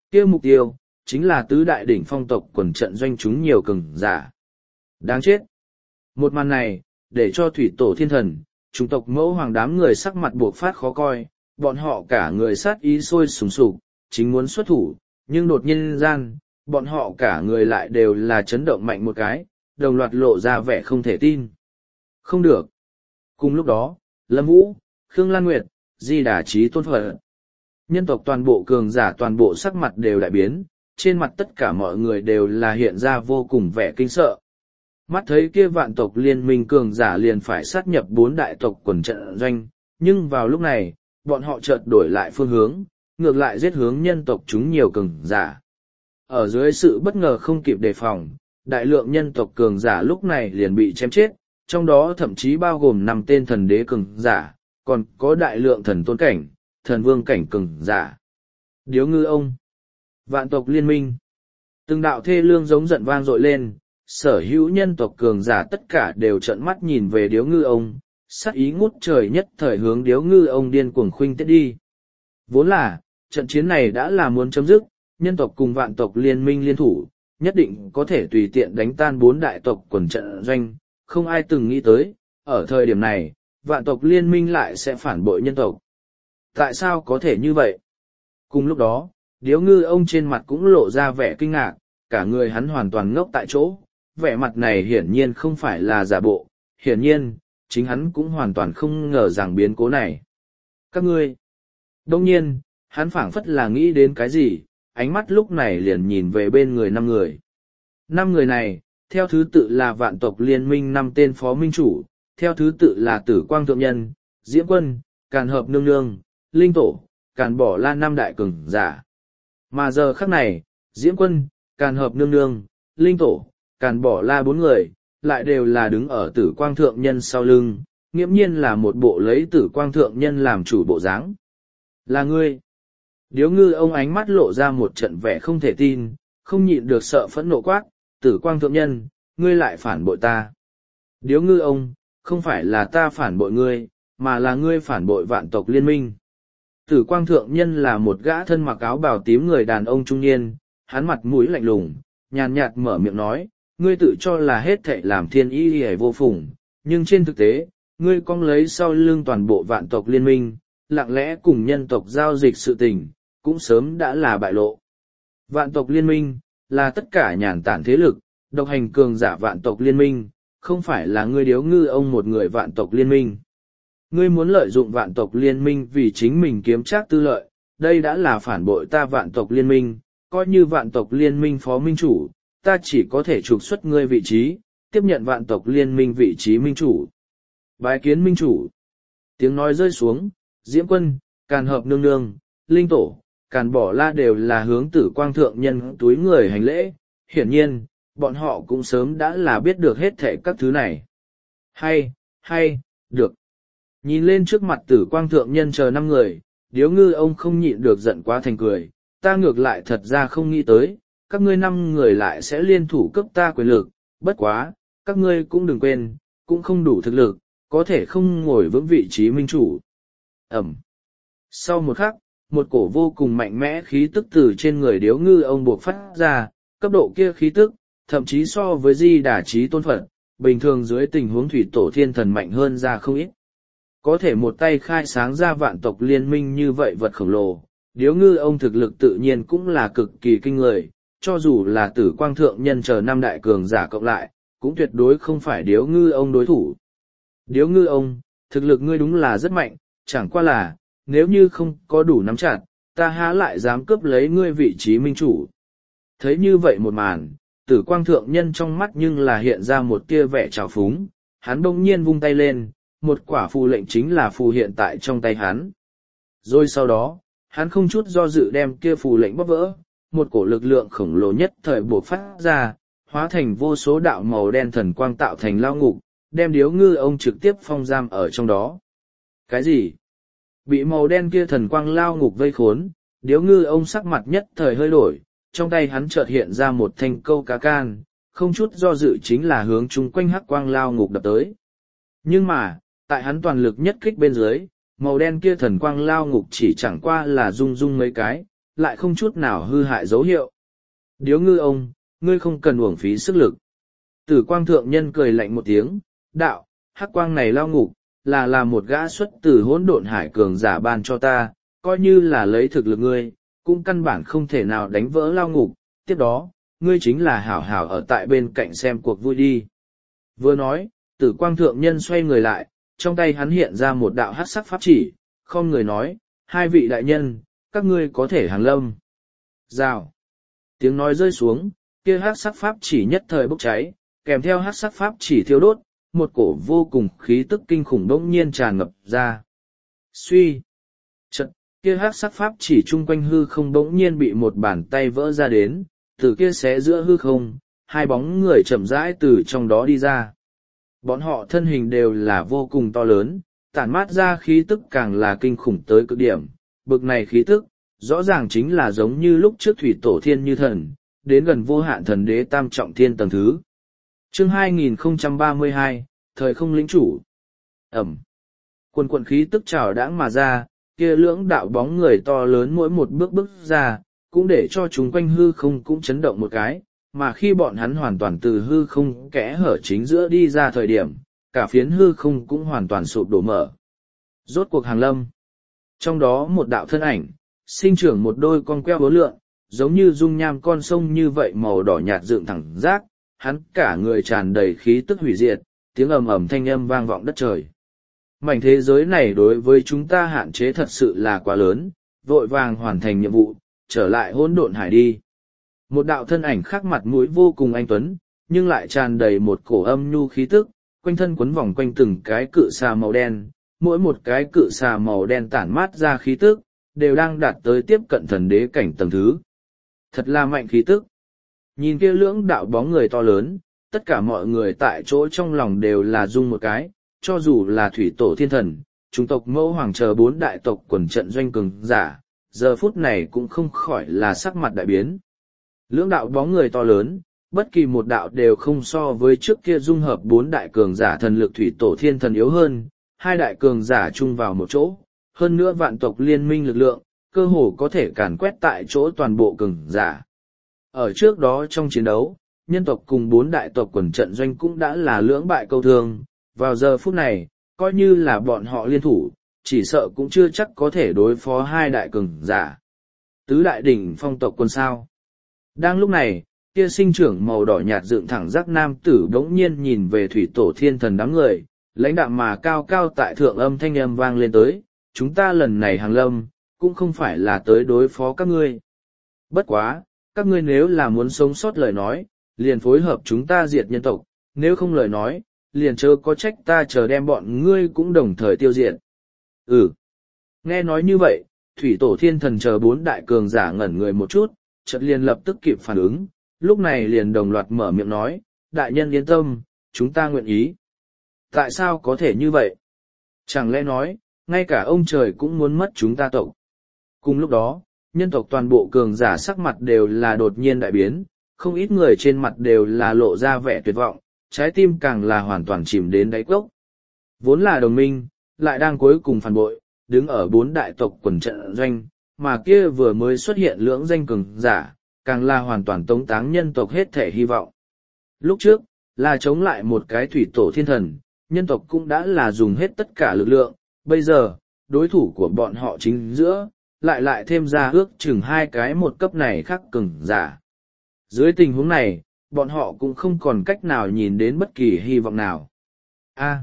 Kia mục tiêu, chính là tứ đại đỉnh phong tộc quần trận doanh chúng nhiều cường giả. Đáng chết! Một màn này, để cho thủy tổ thiên thần, chủng tộc mẫu hoàng đám người sắc mặt buộc phát khó coi, bọn họ cả người sát ý sôi sùng sục, chính muốn xuất thủ, nhưng đột nhiên gian, bọn họ cả người lại đều là chấn động mạnh một cái, đồng loạt lộ ra vẻ không thể tin. Không được. Cùng lúc đó, Lâm Vũ, Khương Lan Nguyệt, Di Đà Chí Tôn Phật. Nhân tộc toàn bộ cường giả toàn bộ sắc mặt đều đại biến, trên mặt tất cả mọi người đều là hiện ra vô cùng vẻ kinh sợ. Mắt thấy kia vạn tộc liên minh cường giả liền phải sát nhập bốn đại tộc quần trận doanh, nhưng vào lúc này, bọn họ chợt đổi lại phương hướng, ngược lại giết hướng nhân tộc chúng nhiều cường giả. Ở dưới sự bất ngờ không kịp đề phòng, đại lượng nhân tộc cường giả lúc này liền bị chém chết, trong đó thậm chí bao gồm năm tên thần đế cường giả, còn có đại lượng thần tôn cảnh, thần vương cảnh cường giả. Điếu ngư ông, vạn tộc liên minh, từng đạo thê lương giống giận vang dội lên, sở hữu nhân tộc cường giả tất cả đều trợn mắt nhìn về điếu ngư ông, sát ý ngút trời nhất thời hướng điếu ngư ông điên cuồng khuynh tiết đi. Vốn là, trận chiến này đã là muốn chấm dứt, nhân tộc cùng vạn tộc liên minh liên thủ, nhất định có thể tùy tiện đánh tan bốn đại tộc quần trận doanh, không ai từng nghĩ tới, ở thời điểm này, vạn tộc liên minh lại sẽ phản bội nhân tộc. Tại sao có thể như vậy? Cùng lúc đó, điếu ngư ông trên mặt cũng lộ ra vẻ kinh ngạc, cả người hắn hoàn toàn ngốc tại chỗ, vẻ mặt này hiển nhiên không phải là giả bộ, hiển nhiên, chính hắn cũng hoàn toàn không ngờ rằng biến cố này. Các ngươi, đông nhiên, hắn phảng phất là nghĩ đến cái gì, ánh mắt lúc này liền nhìn về bên người năm người. Năm người này, theo thứ tự là vạn tộc liên minh năm tên phó minh chủ, theo thứ tự là tử quang thượng nhân, diễm quân, càn hợp nương nương, linh tổ, càn bỏ la năm đại cường giả. Mà giờ khắc này, diễm quân, càn hợp nương nương, linh tổ, càn bỏ la bốn người, lại đều là đứng ở tử quang thượng nhân sau lưng, nghiễm nhiên là một bộ lấy tử quang thượng nhân làm chủ bộ dáng. Là ngươi. Điếu ngư ông ánh mắt lộ ra một trận vẻ không thể tin, không nhịn được sợ phẫn nộ quát, tử quang thượng nhân, ngươi lại phản bội ta. Điếu ngư ông, không phải là ta phản bội ngươi, mà là ngươi phản bội vạn tộc liên minh. Tử quang thượng nhân là một gã thân mặc áo bào tím người đàn ông trung niên, hắn mặt mũi lạnh lùng, nhàn nhạt mở miệng nói, ngươi tự cho là hết thệ làm thiên ý hề vô phùng, nhưng trên thực tế, ngươi cong lấy sau lưng toàn bộ vạn tộc liên minh, lặng lẽ cùng nhân tộc giao dịch sự tình, cũng sớm đã là bại lộ. Vạn tộc liên minh, là tất cả nhàn tản thế lực, độc hành cường giả vạn tộc liên minh, không phải là ngươi điếu ngư ông một người vạn tộc liên minh. Ngươi muốn lợi dụng vạn tộc liên minh vì chính mình kiếm trác tư lợi, đây đã là phản bội ta vạn tộc liên minh, coi như vạn tộc liên minh phó minh chủ, ta chỉ có thể trục xuất ngươi vị trí, tiếp nhận vạn tộc liên minh vị trí minh chủ. Bái kiến minh chủ. Tiếng nói rơi xuống, diễm quân, càn hợp nương nương, linh tổ, càn bỏ la đều là hướng tử quang thượng nhân túi người hành lễ, hiển nhiên, bọn họ cũng sớm đã là biết được hết thệ các thứ này. Hay, hay, được. Nhìn lên trước mặt tử quang thượng nhân chờ năm người, điếu ngư ông không nhịn được giận quá thành cười, ta ngược lại thật ra không nghĩ tới, các ngươi năm người lại sẽ liên thủ cấp ta quyền lực, bất quá, các ngươi cũng đừng quên, cũng không đủ thực lực, có thể không ngồi vững vị trí minh chủ. Ẩm. Sau một khắc, một cổ vô cùng mạnh mẽ khí tức từ trên người điếu ngư ông buộc phát ra, cấp độ kia khí tức, thậm chí so với di đà trí tôn Phật, bình thường dưới tình huống thủy tổ thiên thần mạnh hơn ra không ít. Có thể một tay khai sáng ra vạn tộc liên minh như vậy vật khổng lồ, điếu ngư ông thực lực tự nhiên cũng là cực kỳ kinh người, cho dù là tử quang thượng nhân chờ năm đại cường giả cộng lại, cũng tuyệt đối không phải điếu ngư ông đối thủ. Điếu ngư ông, thực lực ngươi đúng là rất mạnh, chẳng qua là, nếu như không có đủ nắm chặt, ta há lại dám cướp lấy ngươi vị trí minh chủ. Thấy như vậy một màn, tử quang thượng nhân trong mắt nhưng là hiện ra một tia vẻ trào phúng, hắn bỗng nhiên vung tay lên, một quả phù lệnh chính là phù hiện tại trong tay hắn. Rồi sau đó, hắn không chút do dự đem kia phù lệnh bóp vỡ, một cổ lực lượng khổng lồ nhất thời buộc phát ra, hóa thành vô số đạo màu đen thần quang tạo thành lao ngục, đem điếu ngư ông trực tiếp phong giam ở trong đó. Cái gì? Bị màu đen kia thần quang lao ngục vây khốn, điếu ngư ông sắc mặt nhất thời hơi đổi, trong tay hắn chợt hiện ra một thanh câu cá can, không chút do dự chính là hướng chung quanh hắc quang lao ngục đập tới. Nhưng mà, tại hắn toàn lực nhất kích bên dưới, màu đen kia thần quang lao ngục chỉ chẳng qua là rung rung mấy cái, lại không chút nào hư hại dấu hiệu. Điếu ngư ông, ngươi không cần uổng phí sức lực. Tử quang thượng nhân cười lạnh một tiếng, đạo, hắc quang này lao ngục, là là một gã xuất từ hỗn độn hải cường giả ban cho ta, coi như là lấy thực lực ngươi, cũng căn bản không thể nào đánh vỡ lao ngục, tiếp đó, ngươi chính là hảo hảo ở tại bên cạnh xem cuộc vui đi. Vừa nói, tử quang thượng nhân xoay người lại, trong tay hắn hiện ra một đạo hắc sắc pháp chỉ, không người nói, hai vị đại nhân, các ngươi có thể hàng lâm. Rào. Tiếng nói rơi xuống, kia hắc sắc pháp chỉ nhất thời bốc cháy, kèm theo hắc sắc pháp chỉ thiêu đốt, một cổ vô cùng khí tức kinh khủng bỗng nhiên tràn ngập ra. Suy. Chật, kia hắc sắc pháp chỉ chung quanh hư không bỗng nhiên bị một bàn tay vỡ ra đến, từ kia xé giữa hư không, hai bóng người chậm rãi từ trong đó đi ra. Bọn họ thân hình đều là vô cùng to lớn, tản mát ra khí tức càng là kinh khủng tới cực điểm. Bực này khí tức, rõ ràng chính là giống như lúc trước thủy tổ thiên như thần, đến gần vô hạn thần đế tam trọng thiên tầng thứ. Chương hai nghìn không trăm ba mươi hai, thời không lĩnh chủ. Ẩm. Quần quần khí tức trào đãng mà ra, kia lưỡng đạo bóng người to lớn mỗi một bước bước ra, cũng để cho chúng quanh hư không cũng chấn động một cái, mà khi bọn hắn hoàn toàn từ hư không kẽ hở chính giữa đi ra thời điểm, cả phiến hư không cũng hoàn toàn sụp đổ mở. Rốt cuộc hàng lâm. Trong đó một đạo thân ảnh, sinh trưởng một đôi con queo hố lượn, giống như dung nham con sông như vậy màu đỏ nhạt dựng thẳng rác, hắn cả người tràn đầy khí tức hủy diệt, tiếng ầm ầm thanh âm vang vọng đất trời. Mảnh thế giới này đối với chúng ta hạn chế thật sự là quá lớn, vội vàng hoàn thành nhiệm vụ, trở lại hỗn độn hải đi. Một đạo thân ảnh khác mặt mũi vô cùng anh tuấn, nhưng lại tràn đầy một cổ âm nhu khí tức, quanh thân quấn vòng quanh từng cái cự xà màu đen, mỗi một cái cự xà màu đen tản mát ra khí tức, đều đang đạt tới tiếp cận thần đế cảnh tầng thứ. Thật là mạnh khí tức. Nhìn kia lưỡng đạo bóng người to lớn, tất cả mọi người tại chỗ trong lòng đều là rung một cái, cho dù là thủy tổ thiên thần, chúng tộc mẫu hoàng chờ bốn đại tộc quần trận doanh cường giả, giờ phút này cũng không khỏi là sắc mặt đại biến. Lưỡng đạo bóng người to lớn, bất kỳ một đạo đều không so với trước kia dung hợp bốn đại cường giả thần lực thủy tổ thiên thần yếu hơn, hai đại cường giả chung vào một chỗ, hơn nữa vạn tộc liên minh lực lượng, cơ hồ có thể càn quét tại chỗ toàn bộ cường giả. Ở trước đó trong chiến đấu, nhân tộc cùng bốn đại tộc quần trận doanh cũng đã là lưỡng bại câu thương, vào giờ phút này, coi như là bọn họ liên thủ, chỉ sợ cũng chưa chắc có thể đối phó hai đại cường giả. Tứ đại đỉnh phong tộc quân sao. Đang lúc này, kia sinh trưởng màu đỏ nhạt dựng thẳng giác nam tử đống nhiên nhìn về thủy tổ thiên thần đám người, lãnh đạm mà cao cao tại thượng âm thanh âm vang lên tới, chúng ta lần này hàng lâm, cũng không phải là tới đối phó các ngươi. Bất quá, các ngươi nếu là muốn sống sót lời nói, liền phối hợp chúng ta diệt nhân tộc, nếu không lời nói, liền chớ có trách ta chờ đem bọn ngươi cũng đồng thời tiêu diệt. Ừ. Nghe nói như vậy, thủy tổ thiên thần chờ bốn đại cường giả ngẩn người một chút, chợt liền lập tức kịp phản ứng, lúc này liền đồng loạt mở miệng nói, đại nhân yên tâm, chúng ta nguyện ý. Tại sao có thể như vậy? Chẳng lẽ nói, ngay cả ông trời cũng muốn mất chúng ta tộc. Cùng lúc đó, nhân tộc toàn bộ cường giả sắc mặt đều là đột nhiên đại biến, không ít người trên mặt đều là lộ ra vẻ tuyệt vọng, trái tim càng là hoàn toàn chìm đến đáy cốc. Vốn là đồng minh, lại đang cuối cùng phản bội, đứng ở bốn đại tộc quần trận doanh, mà kia vừa mới xuất hiện lưỡng danh cường giả, càng là hoàn toàn tống táng nhân tộc hết thể hy vọng. Lúc trước, là chống lại một cái thủy tổ thiên thần, nhân tộc cũng đã là dùng hết tất cả lực lượng, bây giờ, đối thủ của bọn họ chính giữa, lại lại thêm ra ước chừng hai cái một cấp này khác cường giả. Dưới tình huống này, bọn họ cũng không còn cách nào nhìn đến bất kỳ hy vọng nào. A.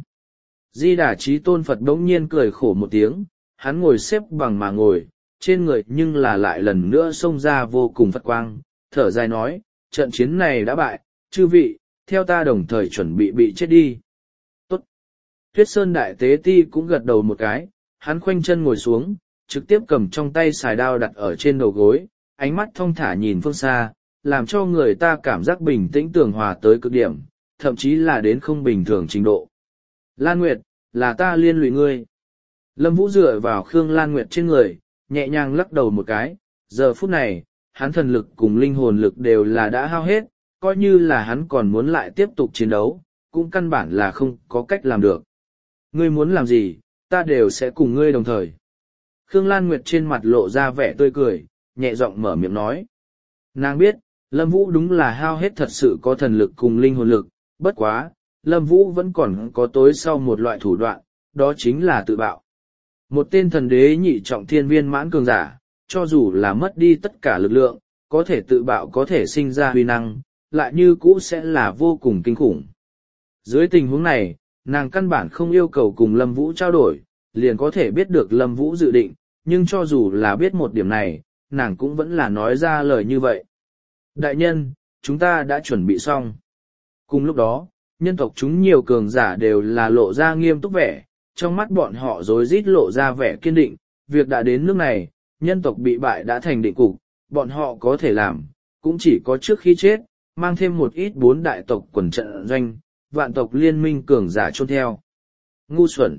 Di Đà Chí Tôn Phật bỗng nhiên cười khổ một tiếng, hắn ngồi xếp bằng mà ngồi, trên người nhưng là lại lần nữa xông ra vô cùng Phật quang, thở dài nói, trận chiến này đã bại, chư vị, theo ta đồng thời chuẩn bị bị chết đi. Tốt. Tuyết Sơn Đại Tế Ti cũng gật đầu một cái, hắn khoanh chân ngồi xuống, trực tiếp cầm trong tay xài đao đặt ở trên đầu gối, ánh mắt thong thả nhìn phương xa, làm cho người ta cảm giác bình tĩnh tường hòa tới cực điểm, thậm chí là đến không bình thường trình độ. Lan Nguyệt, là ta liên lụy ngươi. Lâm Vũ dựa vào Khương Lan Nguyệt trên người, nhẹ nhàng lắc đầu một cái, giờ phút này, hắn thần lực cùng linh hồn lực đều là đã hao hết, coi như là hắn còn muốn lại tiếp tục chiến đấu, cũng căn bản là không có cách làm được. Ngươi muốn làm gì, ta đều sẽ cùng ngươi đồng thời. Khương Lan Nguyệt trên mặt lộ ra vẻ tươi cười, nhẹ giọng mở miệng nói. Nàng biết, Lâm Vũ đúng là hao hết thật sự có thần lực cùng linh hồn lực, bất quá, Lâm Vũ vẫn còn có tối sau một loại thủ đoạn, đó chính là tự bạo. Một tên thần đế nhị trọng thiên viên mãn cường giả, cho dù là mất đi tất cả lực lượng, có thể tự bạo có thể sinh ra huy năng, lại như cũ sẽ là vô cùng kinh khủng. Dưới tình huống này, nàng căn bản không yêu cầu cùng Lâm Vũ trao đổi, liền có thể biết được Lâm Vũ dự định, nhưng cho dù là biết một điểm này, nàng cũng vẫn là nói ra lời như vậy. Đại nhân, chúng ta đã chuẩn bị xong. Cùng lúc đó, nhân tộc chúng nhiều cường giả đều là lộ ra nghiêm túc vẻ, trong mắt bọn họ rối rít lộ ra vẻ kiên định, việc đã đến nước này, nhân tộc bị bại đã thành định cục, bọn họ có thể làm, cũng chỉ có trước khi chết, mang thêm một ít bốn đại tộc quần trận doanh, vạn tộc liên minh cường giả chôn theo. Ngu xuẩn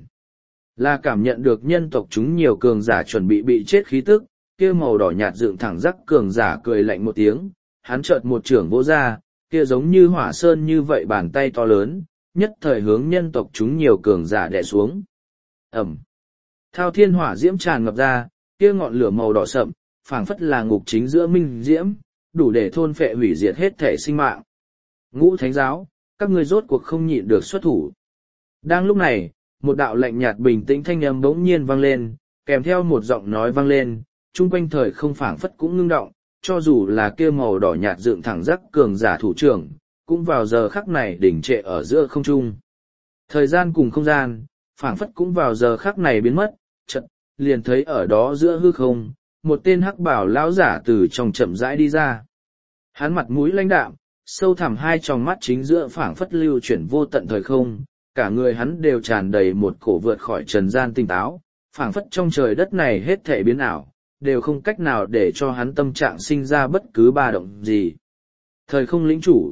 là cảm nhận được nhân tộc chúng nhiều cường giả chuẩn bị bị chết khí tức, kia màu đỏ nhạt dựng thẳng rắc cường giả cười lạnh một tiếng, hắn chợt một trưởng vỗ ra, kia giống như hỏa sơn như vậy bàn tay to lớn, nhất thời hướng nhân tộc chúng nhiều cường giả đè xuống. Ẩm. Thao thiên hỏa diễm tràn ngập ra, kia ngọn lửa màu đỏ sậm, phảng phất là ngục chính giữa minh diễm, đủ để thôn phệ hủy diệt hết thể sinh mạng. Ngũ thánh giáo, các ngươi rốt cuộc không nhịn được xuất thủ. Đang lúc này, một đạo lạnh nhạt bình tĩnh thanh âm bỗng nhiên vang lên, kèm theo một giọng nói vang lên, chung quanh thời không phảng phất cũng ngưng động, cho dù là kia màu đỏ nhạt dựng thẳng rắc cường giả thủ trưởng, cũng vào giờ khắc này đỉnh trệ ở giữa không trung. Thời gian cùng không gian, phảng phất cũng vào giờ khắc này biến mất, chợt liền thấy ở đó giữa hư không, một tên hắc bảo lão giả từ trong chậm rãi đi ra. Hắn mặt mũi lãnh đạm, sâu thẳm hai tròng mắt chính giữa phảng phất lưu chuyển vô tận thời không, cả người hắn đều tràn đầy một cổ vượt khỏi trần gian tinh táo, phảng phất trong trời đất này hết thảy biến ảo, đều không cách nào để cho hắn tâm trạng sinh ra bất cứ ba động gì. Thời không lĩnh chủ,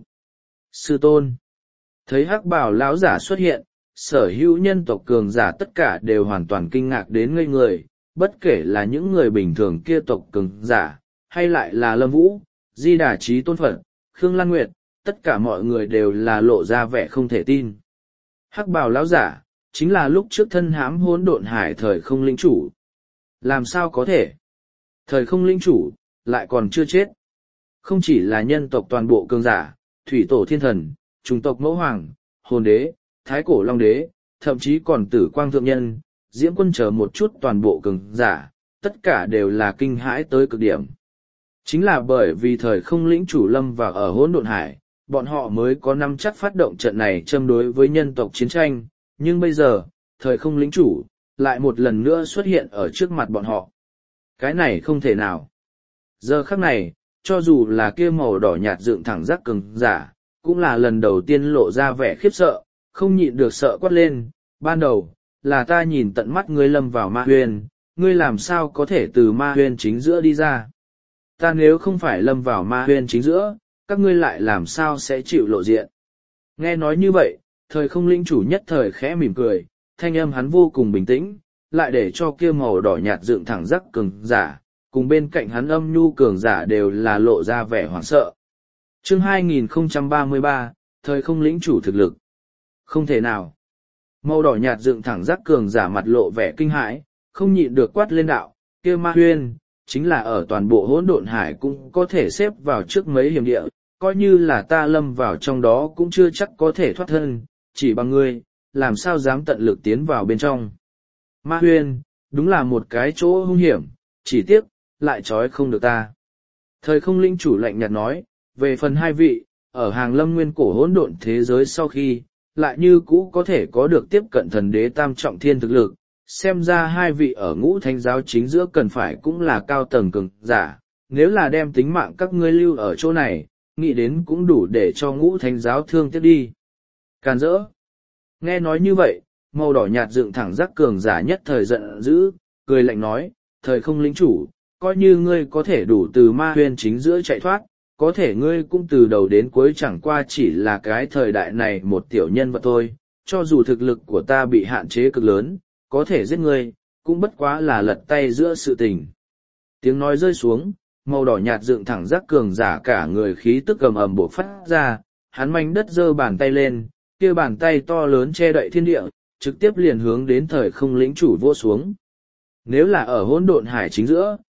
sư tôn, thấy hắc bảo lão giả xuất hiện, sở hữu nhân tộc cường giả tất cả đều hoàn toàn kinh ngạc đến ngây người, bất kể là những người bình thường kia tộc cường giả, hay lại là Lâm Vũ, Di Đà Chí Tôn Phật, Khương Lan Nguyệt, tất cả mọi người đều là lộ ra vẻ không thể tin. Hắc bào lão giả, chính là lúc trước thân hãm hỗn độn hải thời không lĩnh chủ. Làm sao có thể? Thời không lĩnh chủ, lại còn chưa chết. Không chỉ là nhân tộc toàn bộ cường giả, thủy tổ thiên thần, chủng tộc mẫu hoàng, hồn đế, thái cổ long đế, thậm chí còn tử quang thượng nhân, diễm quân chờ một chút toàn bộ cường giả, tất cả đều là kinh hãi tới cực điểm. Chính là bởi vì thời không lĩnh chủ lâm vào ở hỗn độn hải, bọn họ mới có năm chắc phát động trận này châm đối với nhân tộc chiến tranh, nhưng bây giờ, thời không lĩnh chủ, lại một lần nữa xuất hiện ở trước mặt bọn họ. Cái này không thể nào. Giờ khắc này, cho dù là kia màu đỏ nhạt dựng thẳng rắc cường giả, cũng là lần đầu tiên lộ ra vẻ khiếp sợ, không nhịn được sợ quát lên, ban đầu, là ta nhìn tận mắt ngươi lâm vào ma huyên, ngươi làm sao có thể từ ma huyên chính giữa đi ra. Ta nếu không phải lâm vào ma huyên chính giữa, các ngươi lại làm sao sẽ chịu lộ diện. Nghe nói như vậy, thời không linh chủ nhất thời khẽ mỉm cười, thanh âm hắn vô cùng bình tĩnh, lại để cho kia màu đỏ nhạt dựng thẳng rắc cường giả, cùng bên cạnh hắn âm nhu cường giả đều là lộ ra vẻ hoảng sợ. Chương hai nghìn không trăm ba mươi ba, thời không lĩnh chủ thực lực. Không thể nào. Màu đỏ nhạt dựng thẳng rắc cường giả mặt lộ vẻ kinh hãi, không nhịn được quát lên đạo, kia ma huyên, chính là ở toàn bộ hỗn độn hải cũng có thể xếp vào trước mấy hiểm địa, coi như là ta lâm vào trong đó cũng chưa chắc có thể thoát thân, chỉ bằng ngươi, làm sao dám tận lực tiến vào bên trong. Ma huyên, đúng là một cái chỗ hung hiểm, chỉ tiếc, lại trói không được ta. Thời không linh chủ lạnh nhạt nói, về phần hai vị, ở hàng lâm nguyên cổ hỗn độn thế giới sau khi, lại như cũ có thể có được tiếp cận thần đế tam trọng thiên thực lực, xem ra hai vị ở ngũ thánh giáo chính giữa cần phải cũng là cao tầng cường giả, nếu là đem tính mạng các ngươi lưu ở chỗ này, nghĩ đến cũng đủ để cho ngũ thánh giáo thương tiếc đi. Càn rỡ. Nghe nói như vậy, màu đỏ nhạt dựng thẳng rắc cường giả nhất thời giận dữ, cười lạnh nói, thời không lĩnh chủ, coi như ngươi có thể đủ từ ma huyên chính giữa chạy thoát, có thể ngươi cũng từ đầu đến cuối chẳng qua chỉ là cái thời đại này một tiểu nhân vật thôi, cho dù thực lực của ta bị hạn chế cực lớn, có thể giết ngươi, cũng bất quá là lật tay giữa sự tình. Tiếng nói rơi xuống, màu đỏ nhạt dựng thẳng rắc cường giả cả người khí tức ầm ầm bộc phát ra, hắn manh đất giơ bàn tay lên, kia bàn tay to lớn che đậy thiên địa, trực tiếp liền hướng đến thời không lĩnh chủ vỗ xuống. Nếu là ở hỗn độn hải chính giữa,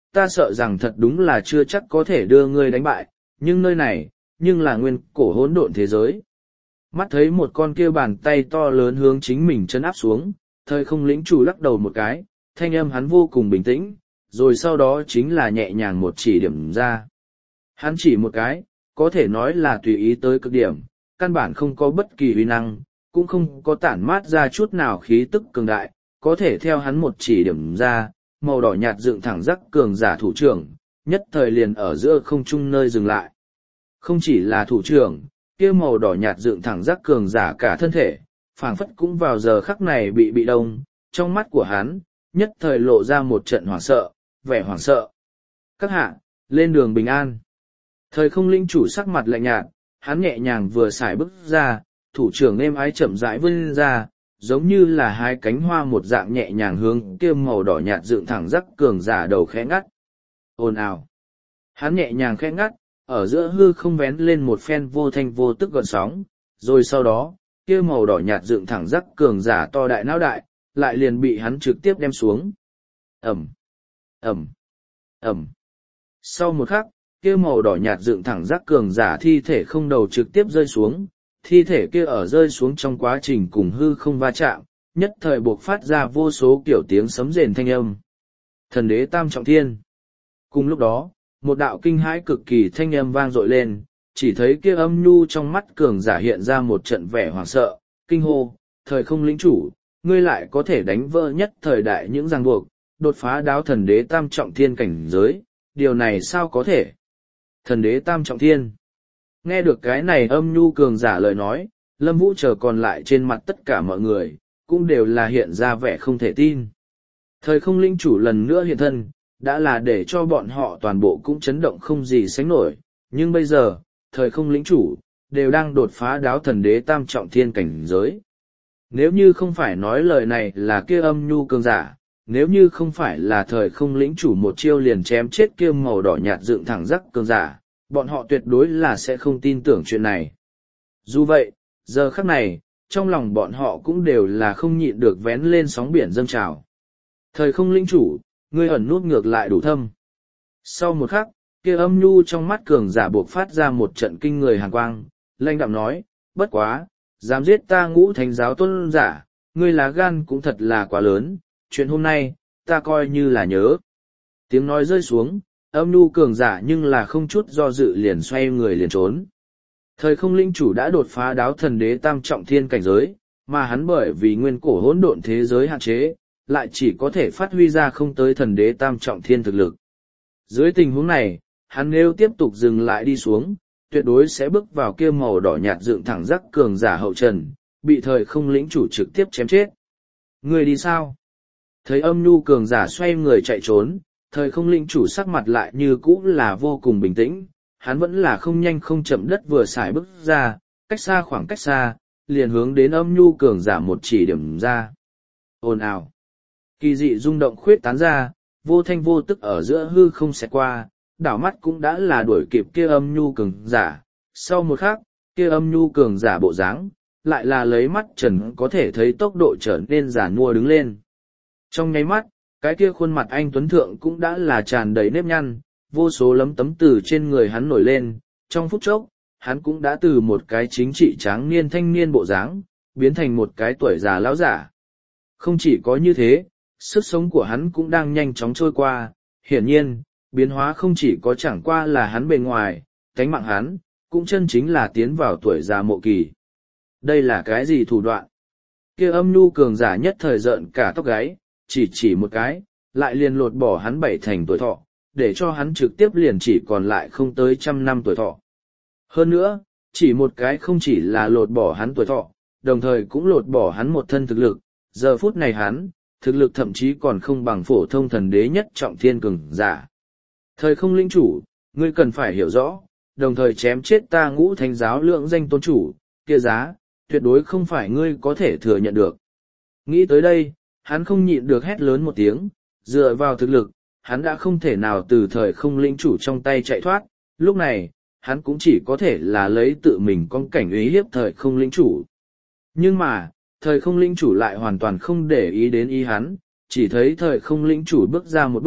ta sợ rằng thật đúng là chưa chắc có thể đưa ngươi đánh bại, nhưng nơi này, nhưng là nguyên cổ hỗn độn thế giới. Mắt thấy một con kia bàn tay to lớn hướng chính mình chân áp xuống, thời không lĩnh chủ lắc đầu một cái, thanh âm hắn vô cùng bình tĩnh, rồi sau đó chính là nhẹ nhàng một chỉ điểm ra. Hắn chỉ một cái, có thể nói là tùy ý tới cực điểm, căn bản không có bất kỳ uy năng, cũng không có tản mát ra chút nào khí tức cường đại, có thể theo hắn một chỉ điểm ra, màu đỏ nhạt dựng thẳng rắc cường giả thủ trưởng, nhất thời liền ở giữa không trung nơi dừng lại. Không chỉ là thủ trưởng, kia màu đỏ nhạt dựng thẳng rắc cường giả cả thân thể, phảng phất cũng vào giờ khắc này bị bị đông, trong mắt của hắn, nhất thời lộ ra một trận hoảng sợ, vẻ hoảng sợ. Các hạ, lên đường bình an. Thời không linh chủ sắc mặt lạnh nhạt, hắn nhẹ nhàng vừa xài bước ra, thủ trưởng êm ái chậm rãi vươn ra, giống như là hai cánh hoa một dạng nhẹ nhàng hướng kia màu đỏ nhạt dựng thẳng rắc cường giả đầu khẽ ngắt. Ồn ào. Hắn nhẹ nhàng khẽ ngắt, ở giữa hư không vén lên một phen vô thanh vô tức gợn sóng, rồi sau đó, kia màu đỏ nhạt dựng thẳng rắc cường giả to đại não đại, lại liền bị hắn trực tiếp đem xuống. Ẩm, Ẩm, Ẩm. Sau một khắc, kia màu đỏ nhạt dựng thẳng rắc cường giả thi thể không đầu trực tiếp rơi xuống, thi thể kia ở rơi xuống trong quá trình cùng hư không va chạm, nhất thời buộc phát ra vô số kiểu tiếng sấm rền thanh âm. Thần đế tam trọng thiên. Cùng lúc đó, một đạo kinh hãi cực kỳ thanh âm vang dội lên, chỉ thấy kia âm nhu trong mắt cường giả hiện ra một trận vẻ hoảng sợ, kinh hô, thời không lĩnh chủ, ngươi lại có thể đánh vỡ nhất thời đại những ràng buộc, đột phá đáo thần đế tam trọng thiên cảnh giới, điều này sao có thể? Thần đế tam trọng thiên. Nghe được cái này âm nhu cường giả lời nói, Lâm Vũ chờ còn lại trên mặt tất cả mọi người, cũng đều là hiện ra vẻ không thể tin. Thời không linh chủ lần nữa hiện thân, đã là để cho bọn họ toàn bộ cũng chấn động không gì sánh nổi, nhưng bây giờ, thời không lĩnh chủ, đều đang đột phá đáo thần đế tam trọng thiên cảnh giới. Nếu như không phải nói lời này là kia âm nhu cường giả, nếu như không phải là thời không lĩnh chủ một chiêu liền chém chết kia màu đỏ nhạt dựng thẳng rắc cường giả, bọn họ tuyệt đối là sẽ không tin tưởng chuyện này. Dù vậy, giờ khắc này, trong lòng bọn họ cũng đều là không nhịn được vén lên sóng biển dâng trào. Thời không lĩnh chủ, ngươi ẩn nút ngược lại đủ thâm. Sau một khắc, kia âm nhu trong mắt cường giả buộc phát ra một trận kinh người hàn quang, lanh đạm nói, bất quá, dám giết ta ngũ thánh giáo tôn giả, ngươi lá gan cũng thật là quá lớn, chuyện hôm nay, ta coi như là nhớ. Tiếng nói rơi xuống, âm nhu cường giả nhưng là không chút do dự liền xoay người liền trốn. Thời không linh chủ đã đột phá đáo thần đế tam trọng thiên cảnh giới, mà hắn bởi vì nguyên cổ hỗn độn thế giới hạn chế, lại chỉ có thể phát huy ra không tới thần đế tam trọng thiên thực lực. Dưới tình huống này, hắn nếu tiếp tục dừng lại đi xuống, tuyệt đối sẽ bước vào kia màu đỏ nhạt dựng thẳng rắc cường giả hậu trần, bị thời không lĩnh chủ trực tiếp chém chết. Người đi sao? Thấy âm nhu cường giả xoay người chạy trốn, thời không lĩnh chủ sắc mặt lại như cũ là vô cùng bình tĩnh, hắn vẫn là không nhanh không chậm đất vừa xài bước ra, cách xa khoảng cách xa, liền hướng đến âm nhu cường giả một chỉ điểm ra. Ồn ào. Kỳ dị rung động khuyết tán ra, vô thanh vô tức ở giữa hư không xẹt qua, đảo mắt cũng đã là đuổi kịp kia âm nhu cường giả. Sau một khắc, kia âm nhu cường giả bộ dáng, lại là lấy mắt trần có thể thấy tốc độ trở nên giả nua đứng lên. Trong nháy mắt, cái kia khuôn mặt anh tuấn thượng cũng đã là tràn đầy nếp nhăn, vô số lấm tấm từ trên người hắn nổi lên, trong phút chốc, hắn cũng đã từ một cái chính trị tráng niên thanh niên bộ dáng, biến thành một cái tuổi già lão giả. Không chỉ có như thế, sức sống của hắn cũng đang nhanh chóng trôi qua, hiển nhiên, biến hóa không chỉ có chẳng qua là hắn bề ngoài, tánh mạng hắn, cũng chân chính là tiến vào tuổi già mộ kỳ. Đây là cái gì thủ đoạn? Kia âm nhu cường giả nhất thời giận cả tóc gáy, chỉ chỉ một cái, lại liền lột bỏ hắn bảy thành tuổi thọ, để cho hắn trực tiếp liền chỉ còn lại không tới trăm năm tuổi thọ. Hơn nữa, chỉ một cái không chỉ là lột bỏ hắn tuổi thọ, đồng thời cũng lột bỏ hắn một thân thực lực, giờ phút này hắn, thực lực thậm chí còn không bằng phổ thông thần đế nhất trọng thiên cường giả. Thời không linh chủ, ngươi cần phải hiểu rõ, đồng thời chém chết ta ngũ thánh giáo lượng danh tôn chủ, kia giá, tuyệt đối không phải ngươi có thể thừa nhận được. Nghĩ tới đây, hắn không nhịn được hét lớn một tiếng, dựa vào thực lực, hắn đã không thể nào từ thời không linh chủ trong tay chạy thoát, lúc này, hắn cũng chỉ có thể là lấy tự mình con cảnh uy hiếp thời không linh chủ. Nhưng mà, thời không linh chủ lại hoàn toàn không để ý đến ý hắn, chỉ thấy thời không linh chủ bước ra một bước,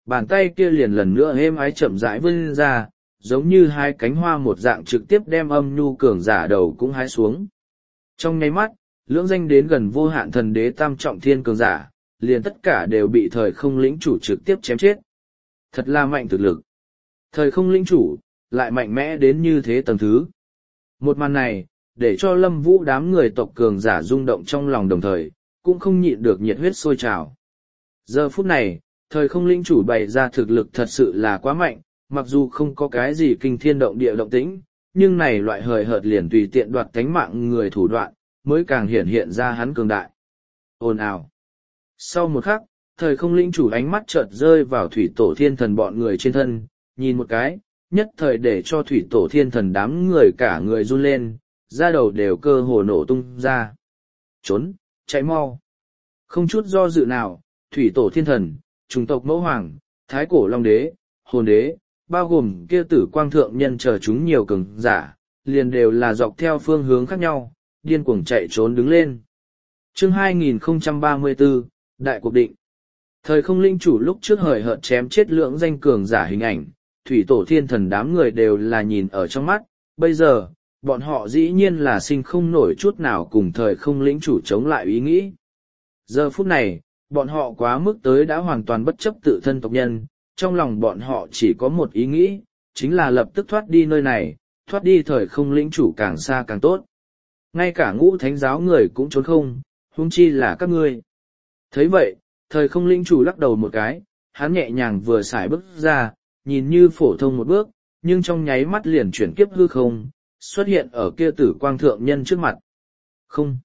bàn tay kia liền lần nữa êm ái chậm rãi vươn ra, giống như hai cánh hoa một dạng trực tiếp đem âm nhu cường giả đầu cũng hái xuống. Trong nháy mắt, lưỡng danh đến gần vô hạn thần đế tam trọng thiên cường giả, liền tất cả đều bị thời không lĩnh chủ trực tiếp chém chết. Thật là mạnh thực lực. Thời không lĩnh chủ, lại mạnh mẽ đến như thế tầng thứ. Một màn này, để cho Lâm Vũ đám người tộc cường giả rung động trong lòng đồng thời, cũng không nhịn được nhiệt huyết sôi trào. Giờ phút này, thời không lĩnh chủ bày ra thực lực thật sự là quá mạnh, mặc dù không có cái gì kinh thiên động địa động tĩnh, nhưng này loại hời hợt liền tùy tiện đoạt tánh mạng người thủ đoạn, mới càng hiện hiện ra hắn cường đại. Ồn ào. Sau một khắc, thời không lĩnh chủ ánh mắt chợt rơi vào thủy tổ thiên thần bọn người trên thân, nhìn một cái, nhất thời để cho thủy tổ thiên thần đám người cả người run lên, da đầu đều cơ hồ nổ tung ra. Trốn, chạy mau. Không chút do dự nào, thủy tổ thiên thần, chủng tộc mẫu hoàng, thái cổ long đế, hồn đế, bao gồm kia tử quang thượng nhân chờ chúng nhiều cường giả, liền đều là dọc theo phương hướng khác nhau, điên cuồng chạy trốn đứng lên. Chương hai nghìn không trăm ba mươi tư, Đại cuộc định. Thời không linh chủ lúc trước hời hợt chém chết lưỡng danh cường giả hình ảnh, thủy tổ thiên thần đám người đều là nhìn ở trong mắt, bây giờ, bọn họ dĩ nhiên là sinh không nổi chút nào cùng thời không lĩnh chủ chống lại ý nghĩ. Giờ phút này, bọn họ quá mức tới đã hoàn toàn bất chấp tự thân tộc nhân, trong lòng bọn họ chỉ có một ý nghĩ, chính là lập tức thoát đi nơi này, thoát đi thời không lĩnh chủ càng xa càng tốt. Ngay cả ngũ thánh giáo người cũng trốn không, huống chi là các ngươi. Thấy vậy, thời không lĩnh chủ lắc đầu một cái, hắn nhẹ nhàng vừa xài bước ra, nhìn như phổ thông một bước, nhưng trong nháy mắt liền chuyển kiếp hư không, xuất hiện ở kia tử quang thượng nhân trước mặt. Không.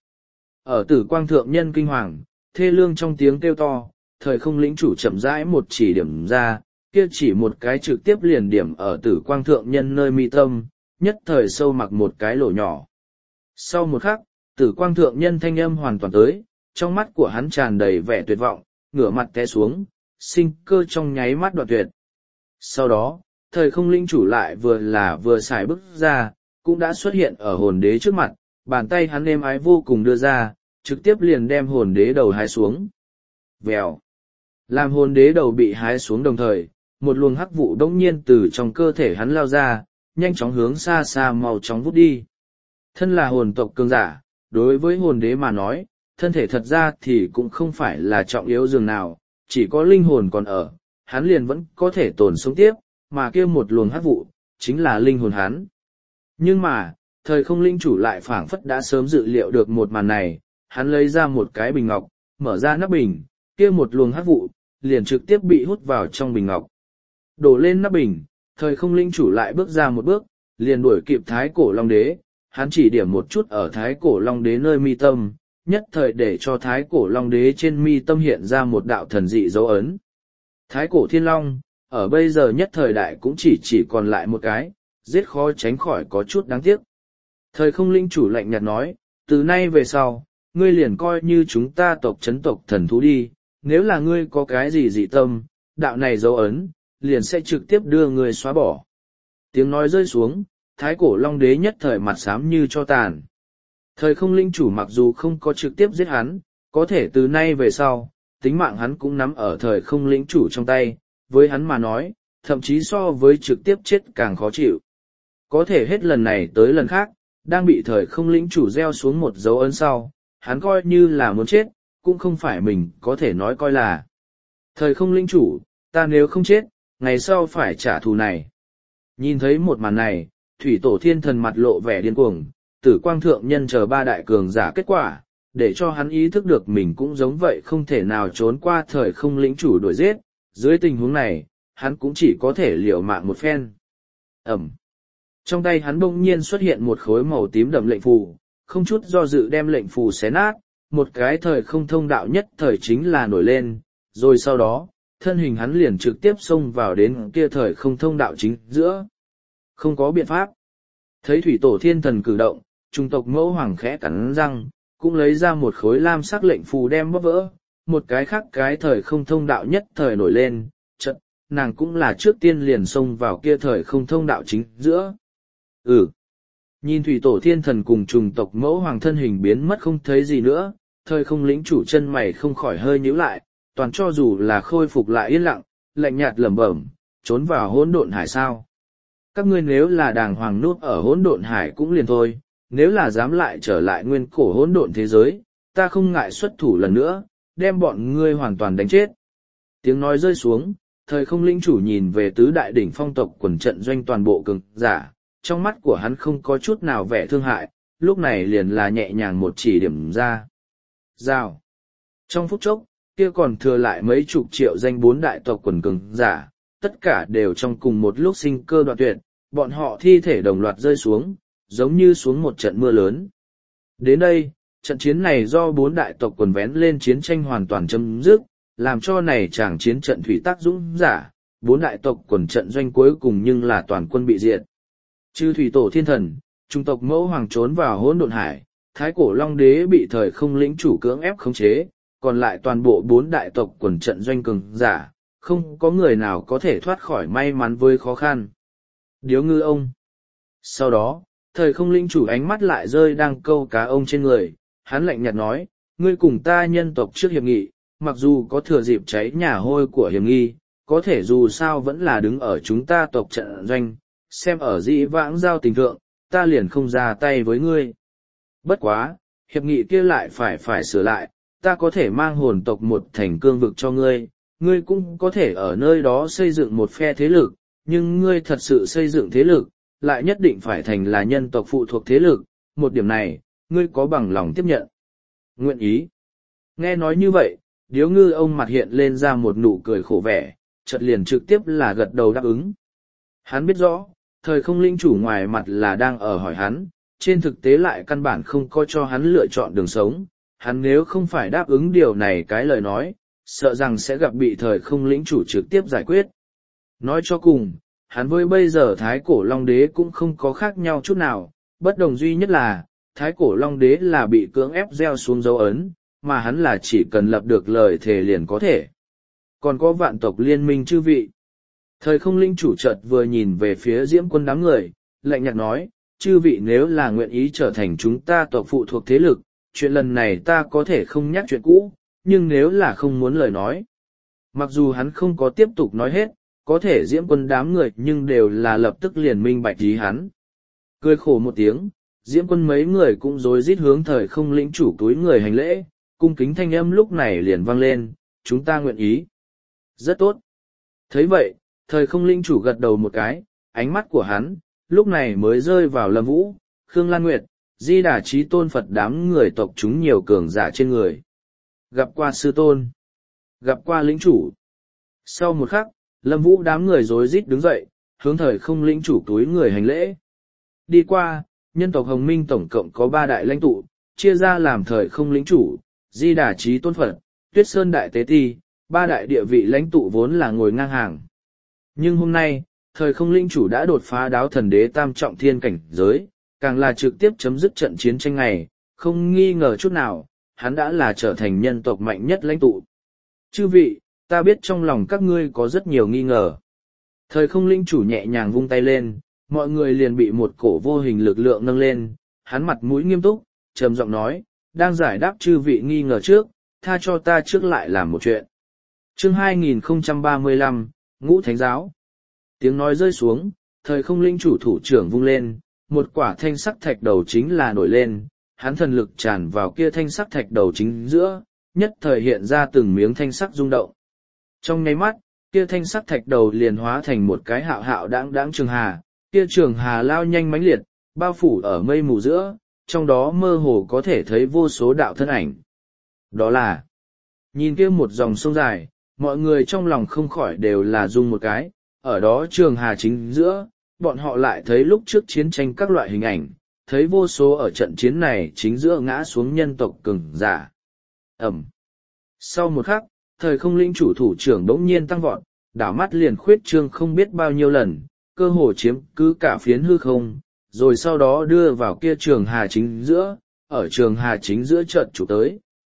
Ở tử quang thượng nhân kinh hoàng, thê lương trong tiếng kêu to, thời không lĩnh chủ chậm rãi một chỉ điểm ra, kia chỉ một cái trực tiếp liền điểm ở tử quang thượng nhân nơi mi tâm, nhất thời sâu mặc một cái lỗ nhỏ. Sau một khắc, tử quang thượng nhân thanh âm hoàn toàn tới, trong mắt của hắn tràn đầy vẻ tuyệt vọng, ngửa mặt té xuống, sinh cơ trong nháy mắt đoạn tuyệt. Sau đó, thời không linh chủ lại vừa là vừa xài bước ra, cũng đã xuất hiện ở hồn đế trước mặt, bàn tay hắn êm ái vô cùng đưa ra, trực tiếp liền đem hồn đế đầu hái xuống. Vèo. Làm hồn đế đầu bị hái xuống đồng thời, một luồng hắc vụ đông nhiên từ trong cơ thể hắn lao ra, nhanh chóng hướng xa xa màu chóng vút đi. Thân là hồn tộc cường giả, đối với hồn đế mà nói, thân thể thật ra thì cũng không phải là trọng yếu dường nào, chỉ có linh hồn còn ở, hắn liền vẫn có thể tồn sống tiếp, mà kia một luồng hắc vụ, chính là linh hồn hắn. Nhưng mà, thời không linh chủ lại phảng phất đã sớm dự liệu được một màn này, hắn lấy ra một cái bình ngọc, mở ra nắp bình, kia một luồng hắc vụ, liền trực tiếp bị hút vào trong bình ngọc. Đổ lên nắp bình, thời không linh chủ lại bước ra một bước, liền đuổi kịp thái cổ long đế, hắn chỉ điểm một chút ở thái cổ long đế nơi mi tâm, nhất thời để cho thái cổ long đế trên mi tâm hiện ra một đạo thần dị dấu ấn. Thái cổ thiên long, ở bây giờ nhất thời đại cũng chỉ chỉ còn lại một cái, giết khó tránh khỏi có chút đáng tiếc. Thời không linh chủ lạnh nhạt nói, từ nay về sau, ngươi liền coi như chúng ta tộc chấn tộc thần thú đi, nếu là ngươi có cái gì dị tâm, đạo này dấu ấn, liền sẽ trực tiếp đưa ngươi xóa bỏ. Tiếng nói rơi xuống, thái cổ long đế nhất thời mặt xám như cho tàn. Thời không linh chủ mặc dù không có trực tiếp giết hắn, có thể từ nay về sau, tính mạng hắn cũng nắm ở thời không lĩnh chủ trong tay, với hắn mà nói, thậm chí so với trực tiếp chết càng khó chịu. Có thể hết lần này tới lần khác, đang bị thời không lĩnh chủ gieo xuống một dấu ấn sau, hắn coi như là muốn chết, cũng không phải mình có thể nói coi là. Thời không lĩnh chủ, ta nếu không chết, ngày sau phải trả thù này. Nhìn thấy một màn này, thủy tổ thiên thần mặt lộ vẻ điên cuồng, tử quang thượng nhân chờ ba đại cường giả kết quả, để cho hắn ý thức được mình cũng giống vậy không thể nào trốn qua thời không lĩnh chủ đuổi giết, dưới tình huống này, hắn cũng chỉ có thể liều mạng một phen. Ẩm. Trong tay hắn bỗng nhiên xuất hiện một khối màu tím đậm lệnh phù, không chút do dự đem lệnh phù xé nát, một cái thời không thông đạo nhất thời chính là nổi lên, rồi sau đó, thân hình hắn liền trực tiếp xông vào đến kia thời không thông đạo chính giữa. Không có biện pháp. Thấy thủy tổ thiên thần cử động, trung tộc mẫu hoàng khẽ cắn răng, cũng lấy ra một khối lam sắc lệnh phù đem bóp vỡ, một cái khác cái thời không thông đạo nhất thời nổi lên, chợt, nàng cũng là trước tiên liền xông vào kia thời không thông đạo chính giữa. Ừ. Nhìn thủy tổ thiên thần cùng trùng tộc mẫu hoàng thân hình biến mất không thấy gì nữa, thời không lĩnh chủ chân mày không khỏi hơi nhíu lại, toàn cho dù là khôi phục lại yên lặng, lạnh nhạt lẩm bẩm, trốn vào hỗn độn hải sao. Các ngươi nếu là đàng hoàng núp ở hỗn độn hải cũng liền thôi, nếu là dám lại trở lại nguyên cổ hỗn độn thế giới, ta không ngại xuất thủ lần nữa, đem bọn ngươi hoàn toàn đánh chết. Tiếng nói rơi xuống, thời không lĩnh chủ nhìn về tứ đại đỉnh phong tộc quần trận doanh toàn bộ cường giả, trong mắt của hắn không có chút nào vẻ thương hại, lúc này liền là nhẹ nhàng một chỉ điểm ra. Rào. Trong phút chốc, kia còn thừa lại mấy chục triệu danh bốn đại tộc quần cường giả, tất cả đều trong cùng một lúc sinh cơ đoạn tuyệt, bọn họ thi thể đồng loạt rơi xuống, giống như xuống một trận mưa lớn. Đến đây, trận chiến này do bốn đại tộc quần vén lên chiến tranh hoàn toàn chấm dứt, làm cho này chàng chiến trận thủy tác dũng giả, bốn đại tộc quần trận doanh cuối cùng nhưng là toàn quân bị diệt. Chư thủy tổ thiên thần, trung tộc mẫu hoàng trốn vào hỗn độn hải, thái cổ long đế bị thời không lĩnh chủ cưỡng ép khống chế, còn lại toàn bộ bốn đại tộc quần trận doanh cường giả, không có người nào có thể thoát khỏi may mắn với khó khăn. Điếu ngư ông. Sau đó, thời không lĩnh chủ ánh mắt lại rơi đang câu cá ông trên người, hắn lạnh nhạt nói, ngươi cùng ta nhân tộc trước hiệp nghị, mặc dù có thừa dịp cháy nhà hôi của hiểm nghi, có thể dù sao vẫn là đứng ở chúng ta tộc trận doanh, xem ở dĩ vãng giao tình thượng, ta liền không ra tay với ngươi. Bất quá, hiệp nghị kia lại phải phải sửa lại, ta có thể mang hồn tộc một thành cương vực cho ngươi, ngươi cũng có thể ở nơi đó xây dựng một phe thế lực, nhưng ngươi thật sự xây dựng thế lực, lại nhất định phải thành là nhân tộc phụ thuộc thế lực, một điểm này, ngươi có bằng lòng tiếp nhận. Nguyện ý. Nghe nói như vậy, điếu ngư ông mặt hiện lên ra một nụ cười khổ vẻ, chợt liền trực tiếp là gật đầu đáp ứng. Hắn biết rõ, thời không linh chủ ngoài mặt là đang ở hỏi hắn, trên thực tế lại căn bản không có cho hắn lựa chọn đường sống, hắn nếu không phải đáp ứng điều này cái lời nói, sợ rằng sẽ gặp bị thời không lĩnh chủ trực tiếp giải quyết. Nói cho cùng, hắn với bây giờ thái cổ long đế cũng không có khác nhau chút nào, bất đồng duy nhất là, thái cổ long đế là bị cưỡng ép gieo xuống dấu ấn, mà hắn là chỉ cần lập được lời thề liền có thể. Còn có vạn tộc liên minh chư vị. Thời không linh chủ chợt vừa nhìn về phía diễm quân đám người, lạnh nhạt nói, chư vị nếu là nguyện ý trở thành chúng ta tộc phụ thuộc thế lực, chuyện lần này ta có thể không nhắc chuyện cũ, nhưng nếu là không muốn lời nói. Mặc dù hắn không có tiếp tục nói hết, có thể diễm quân đám người nhưng đều là lập tức liền minh bạch ý hắn. Cười khổ một tiếng, diễm quân mấy người cũng rối rít hướng thời không lĩnh chủ túi người hành lễ, cung kính thanh âm lúc này liền vang lên, chúng ta nguyện ý. Rất tốt. Thấy vậy, thời không lĩnh chủ gật đầu một cái, ánh mắt của hắn, lúc này mới rơi vào Lâm Vũ, Khương Lan Nguyệt, Di Đà Chí Tôn Phật đám người tộc chúng nhiều cường giả trên người. Gặp qua sư tôn. Gặp qua lĩnh chủ. Sau một khắc, Lâm Vũ đám người rối rít đứng dậy, hướng thời không lĩnh chủ túi người hành lễ. Đi qua, nhân tộc Hồng Minh tổng cộng có ba đại lãnh tụ, chia ra làm thời không lĩnh chủ, Di Đà Chí Tôn Phật, Tuyết Sơn Đại Tế Ti, ba đại địa vị lãnh tụ vốn là ngồi ngang hàng. Nhưng hôm nay, thời không lĩnh chủ đã đột phá đáo thần đế tam trọng thiên cảnh giới, càng là trực tiếp chấm dứt trận chiến tranh này, không nghi ngờ chút nào, hắn đã là trở thành nhân tộc mạnh nhất lãnh tụ. Chư vị, ta biết trong lòng các ngươi có rất nhiều nghi ngờ. Thời không lĩnh chủ nhẹ nhàng vung tay lên, mọi người liền bị một cổ vô hình lực lượng nâng lên, hắn mặt mũi nghiêm túc, trầm giọng nói, đang giải đáp chư vị nghi ngờ trước, tha cho ta trước lại làm một chuyện. Chương hai nghìn không trăm ba mươi lăm, Ngũ Thánh Giáo. Tiếng nói rơi xuống, thời không linh chủ thủ trưởng vung lên, một quả thanh sắc thạch đầu chính là nổi lên, hắn thần lực tràn vào kia thanh sắc thạch đầu chính giữa, nhất thời hiện ra từng miếng thanh sắc rung động. Trong nháy mắt, kia thanh sắc thạch đầu liền hóa thành một cái hạo hạo đãng đãng trường hà, kia trường hà lao nhanh mãnh liệt, bao phủ ở mây mù giữa, trong đó mơ hồ có thể thấy vô số đạo thân ảnh. Đó là, nhìn kia một dòng sông dài, mọi người trong lòng không khỏi đều là rung một cái, ở đó trường hà chính giữa, bọn họ lại thấy lúc trước chiến tranh các loại hình ảnh, thấy vô số ở trận chiến này chính giữa ngã xuống nhân tộc cường giả. Ẩm. Sau một khắc, thời không lĩnh chủ thủ trưởng đống nhiên tăng vọt, đảo mắt liền khuyết trương không biết bao nhiêu lần, cơ hồ chiếm cứ cả phiến hư không, rồi sau đó đưa vào kia trường hà chính giữa, ở trường hà chính giữa trận chủ tới.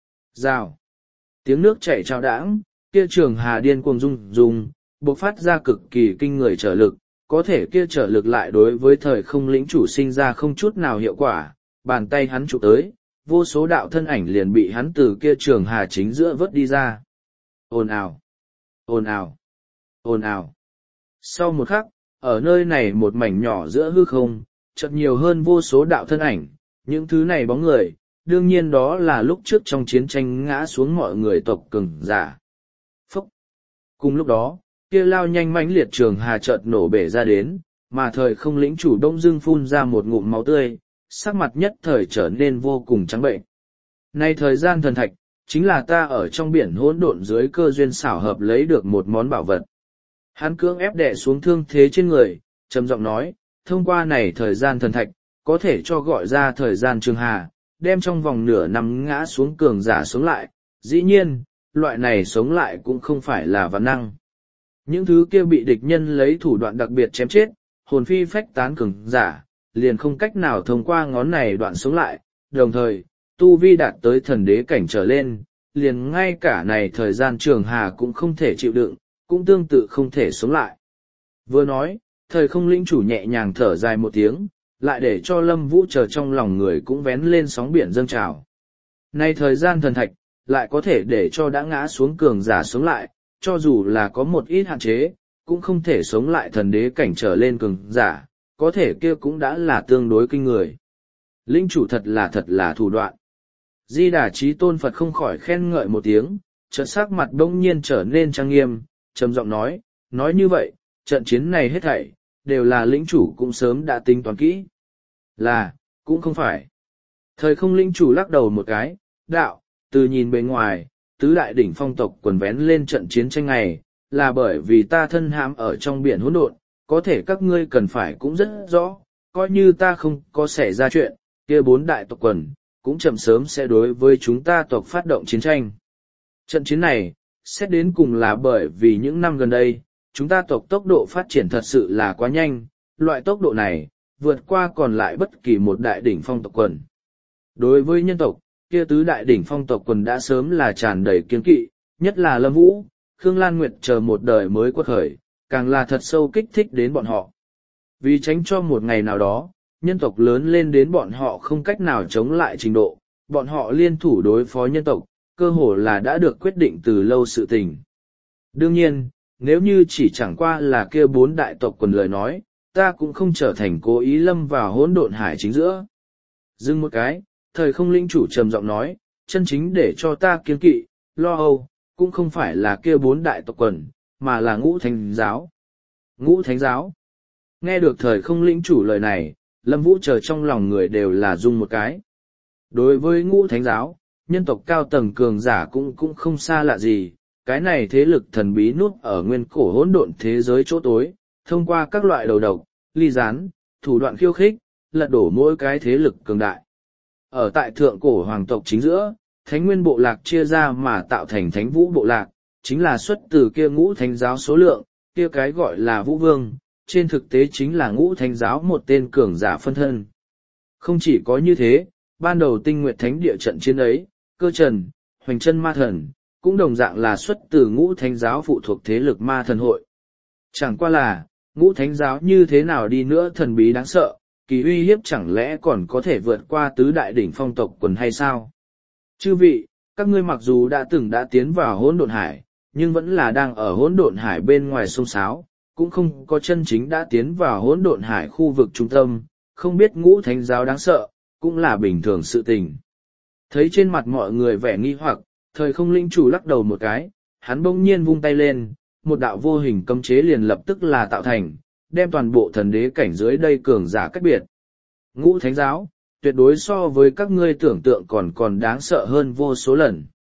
Rào. Tiếng nước chảy trao đãng, kia trường hà điên cuồng rung rung, bộc phát ra cực kỳ kinh người trở lực, có thể kia trở lực lại đối với thời không lĩnh chủ sinh ra không chút nào hiệu quả, bàn tay hắn chụp tới, vô số đạo thân ảnh liền bị hắn từ kia trường hà chính giữa vớt đi ra. Ồn ào, ồn ào. ồn ào. Sau một khắc, ở nơi này một mảnh nhỏ giữa hư không, chợt nhiều hơn vô số đạo thân ảnh, những thứ này bóng người, đương nhiên đó là lúc trước trong chiến tranh ngã xuống mọi người tộc cường giả. Phúc! Cùng lúc đó, kia lao nhanh mãnh liệt trường hà chợt nổ bể ra đến, mà thời không lĩnh chủ đông dưng phun ra một ngụm máu tươi, sắc mặt nhất thời trở nên vô cùng trắng bệnh. Nay thời gian thần thạch, chính là ta ở trong biển hỗn độn dưới cơ duyên xảo hợp lấy được một món bảo vật. Hắn cưỡng ép đè xuống thương thế trên người, trầm giọng nói, thông qua này thời gian thần thạch, có thể cho gọi ra thời gian trường hà, đem trong vòng nửa năm ngã xuống cường giả sống lại. Dĩ nhiên, loại này sống lại cũng không phải là vạn năng. Những thứ kia bị địch nhân lấy thủ đoạn đặc biệt chém chết, hồn phi phách tán cường giả, liền không cách nào thông qua ngón này đoạn sống lại, đồng thời, tu vi đạt tới thần đế cảnh trở lên, liền ngay cả này thời gian trường hà cũng không thể chịu đựng, cũng tương tự không thể sống lại. Vừa nói, thời không lĩnh chủ nhẹ nhàng thở dài một tiếng, lại để cho Lâm Vũ chờ trong lòng người cũng vén lên sóng biển dâng trào. Nay thời gian thần thạch, lại có thể để cho đã ngã xuống cường giả sống lại, cho dù là có một ít hạn chế, cũng không thể sống lại thần đế cảnh trở lên cường giả, có thể kia cũng đã là tương đối kinh người. Linh chủ thật là thật là thủ đoạn. Di Đà Chí Tôn Phật không khỏi khen ngợi một tiếng, chợt sắc mặt bỗng nhiên trở nên trang nghiêm, trầm giọng nói, nói như vậy, trận chiến này hết thảy, đều là lĩnh chủ cũng sớm đã tính toán kỹ. Là, cũng không phải. Thời không lĩnh chủ lắc đầu một cái, đạo, từ nhìn bề ngoài, tứ đại đỉnh phong tộc quần vén lên trận chiến tranh này, là bởi vì ta thân hãm ở trong biển hỗn độn, có thể các ngươi cần phải cũng rất rõ, coi như ta không có xảy ra chuyện, kia bốn đại tộc quần, cũng chậm sớm sẽ đối với chúng ta tộc phát động chiến tranh. Trận chiến này, xét đến cùng là bởi vì những năm gần đây, chúng ta tộc tốc độ phát triển thật sự là quá nhanh, loại tốc độ này, vượt qua còn lại bất kỳ một đại đỉnh phong tộc quần. Đối với nhân tộc, kia tứ đại đỉnh phong tộc quần đã sớm là tràn đầy kiên kỵ, nhất là Lâm Vũ, Khương Lan Nguyệt chờ một đời mới quật khởi, càng là thật sâu kích thích đến bọn họ. Vì tránh cho một ngày nào đó, nhân tộc lớn lên đến bọn họ không cách nào chống lại trình độ, bọn họ liên thủ đối phó nhân tộc, cơ hồ là đã được quyết định từ lâu sự tình. Đương nhiên, nếu như chỉ chẳng qua là kia bốn đại tộc quần lời nói, ta cũng không trở thành cố ý lâm vào hỗn độn hải chính giữa. Dừng một cái, thời không linh chủ trầm giọng nói, chân chính để cho ta kiên kỵ, lo âu, cũng không phải là kia bốn đại tộc quần, mà là ngũ thánh giáo. Ngũ thánh giáo. Nghe được thời không lĩnh chủ lời này, Lâm Vũ chờ trong lòng người đều là rung một cái. Đối với ngũ thánh giáo, nhân tộc cao tầng cường giả cũng cũng không xa lạ gì, cái này thế lực thần bí núp ở nguyên cổ hỗn độn thế giới chỗ tối, thông qua các loại đầu độc, ly gián, thủ đoạn khiêu khích, lật đổ mỗi cái thế lực cường đại. Ở tại thượng cổ hoàng tộc chính giữa, thánh nguyên bộ lạc chia ra mà tạo thành thánh vũ bộ lạc, chính là xuất từ kia ngũ thánh giáo số lượng, kia cái gọi là vũ vương, trên thực tế chính là ngũ thánh giáo một tên cường giả phân thân. Không chỉ có như thế, ban đầu tinh nguyệt thánh địa trận chiến ấy, cơ trần, hoành chân ma thần, cũng đồng dạng là xuất từ ngũ thánh giáo phụ thuộc thế lực ma thần hội. Chẳng qua là, ngũ thánh giáo như thế nào đi nữa thần bí đáng sợ, kỳ uy hiếp chẳng lẽ còn có thể vượt qua tứ đại đỉnh phong tộc quần hay sao? Chư vị, các ngươi mặc dù đã từng đã tiến vào hỗn độn hải, nhưng vẫn là đang ở hỗn độn hải bên ngoài sông sáo, cũng không có chân chính đã tiến vào hỗn độn hải khu vực trung tâm, không biết ngũ thánh giáo đáng sợ, cũng là bình thường sự tình. Thấy trên mặt mọi người vẻ nghi hoặc, thời không linh chủ lắc đầu một cái, hắn bỗng nhiên vung tay lên, một đạo vô hình cấm chế liền lập tức là tạo thành, đem toàn bộ thần đế cảnh dưới đây cường giả cách biệt. Ngũ thánh giáo, tuyệt đối so với các ngươi tưởng tượng còn còn đáng sợ hơn vô số lần.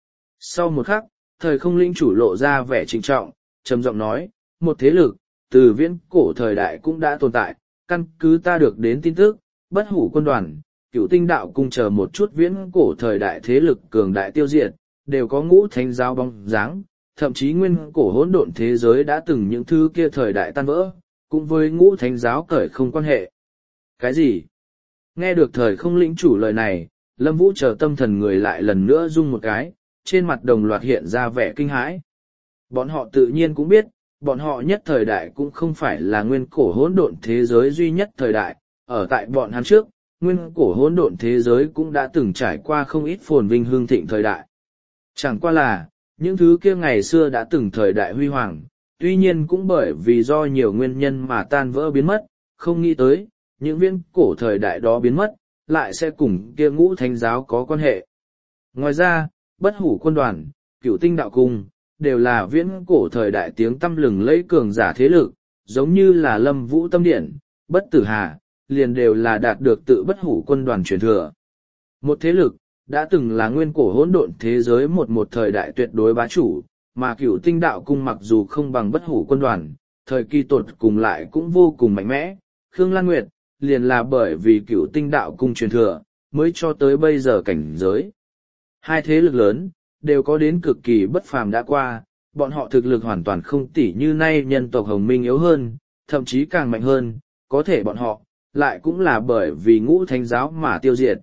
Sau một khắc, thời không linh chủ lộ ra vẻ trịnh trọng, trầm giọng nói, một thế lực, từ viễn cổ thời đại cũng đã tồn tại, căn cứ ta được đến tin tức, bất hủ quân đoàn, cửu tinh đạo cung chờ một chút viễn cổ thời đại thế lực cường đại tiêu diệt, đều có ngũ thánh giáo bóng dáng, thậm chí nguyên cổ hỗn độn thế giới đã từng những thứ kia thời đại tan vỡ, cũng với ngũ thánh giáo cởi không quan hệ. Cái gì? Nghe được thời không lĩnh chủ lời này, Lâm Vũ chờ tâm thần người lại lần nữa rung một cái, trên mặt đồng loạt hiện ra vẻ kinh hãi. Bọn họ tự nhiên cũng biết, bọn họ nhất thời đại cũng không phải là nguyên cổ hỗn độn thế giới duy nhất thời đại, ở tại bọn hắn trước, nguyên cổ hỗn độn thế giới cũng đã từng trải qua không ít phồn vinh hương thịnh thời đại. Chẳng qua là, những thứ kia ngày xưa đã từng thời đại huy hoàng, tuy nhiên cũng bởi vì do nhiều nguyên nhân mà tan vỡ biến mất, không nghĩ tới, những viễn cổ thời đại đó biến mất, lại sẽ cùng kia ngũ thánh giáo có quan hệ. Ngoài ra, bất hủ quân đoàn, cửu tinh đạo cung, đều là viễn cổ thời đại tiếng tăm lừng lẫy cường giả thế lực, giống như là Lâm Vũ Tâm Điện, Bất Tử Hà, liền đều là đạt được tự bất hủ quân đoàn truyền thừa. Một thế lực, đã từng là nguyên cổ hỗn độn thế giới một một thời đại tuyệt đối bá chủ, mà cửu tinh đạo cung mặc dù không bằng bất hủ quân đoàn, thời kỳ tột cùng lại cũng vô cùng mạnh mẽ. Khương Lan Nguyệt, liền là bởi vì cửu tinh đạo cung truyền thừa, mới cho tới bây giờ cảnh giới. Hai thế lực lớn, đều có đến cực kỳ bất phàm đã qua, bọn họ thực lực hoàn toàn không tỷ như nay nhân tộc Hồng Minh yếu hơn, thậm chí càng mạnh hơn, có thể bọn họ, lại cũng là bởi vì ngũ thánh giáo mà tiêu diệt.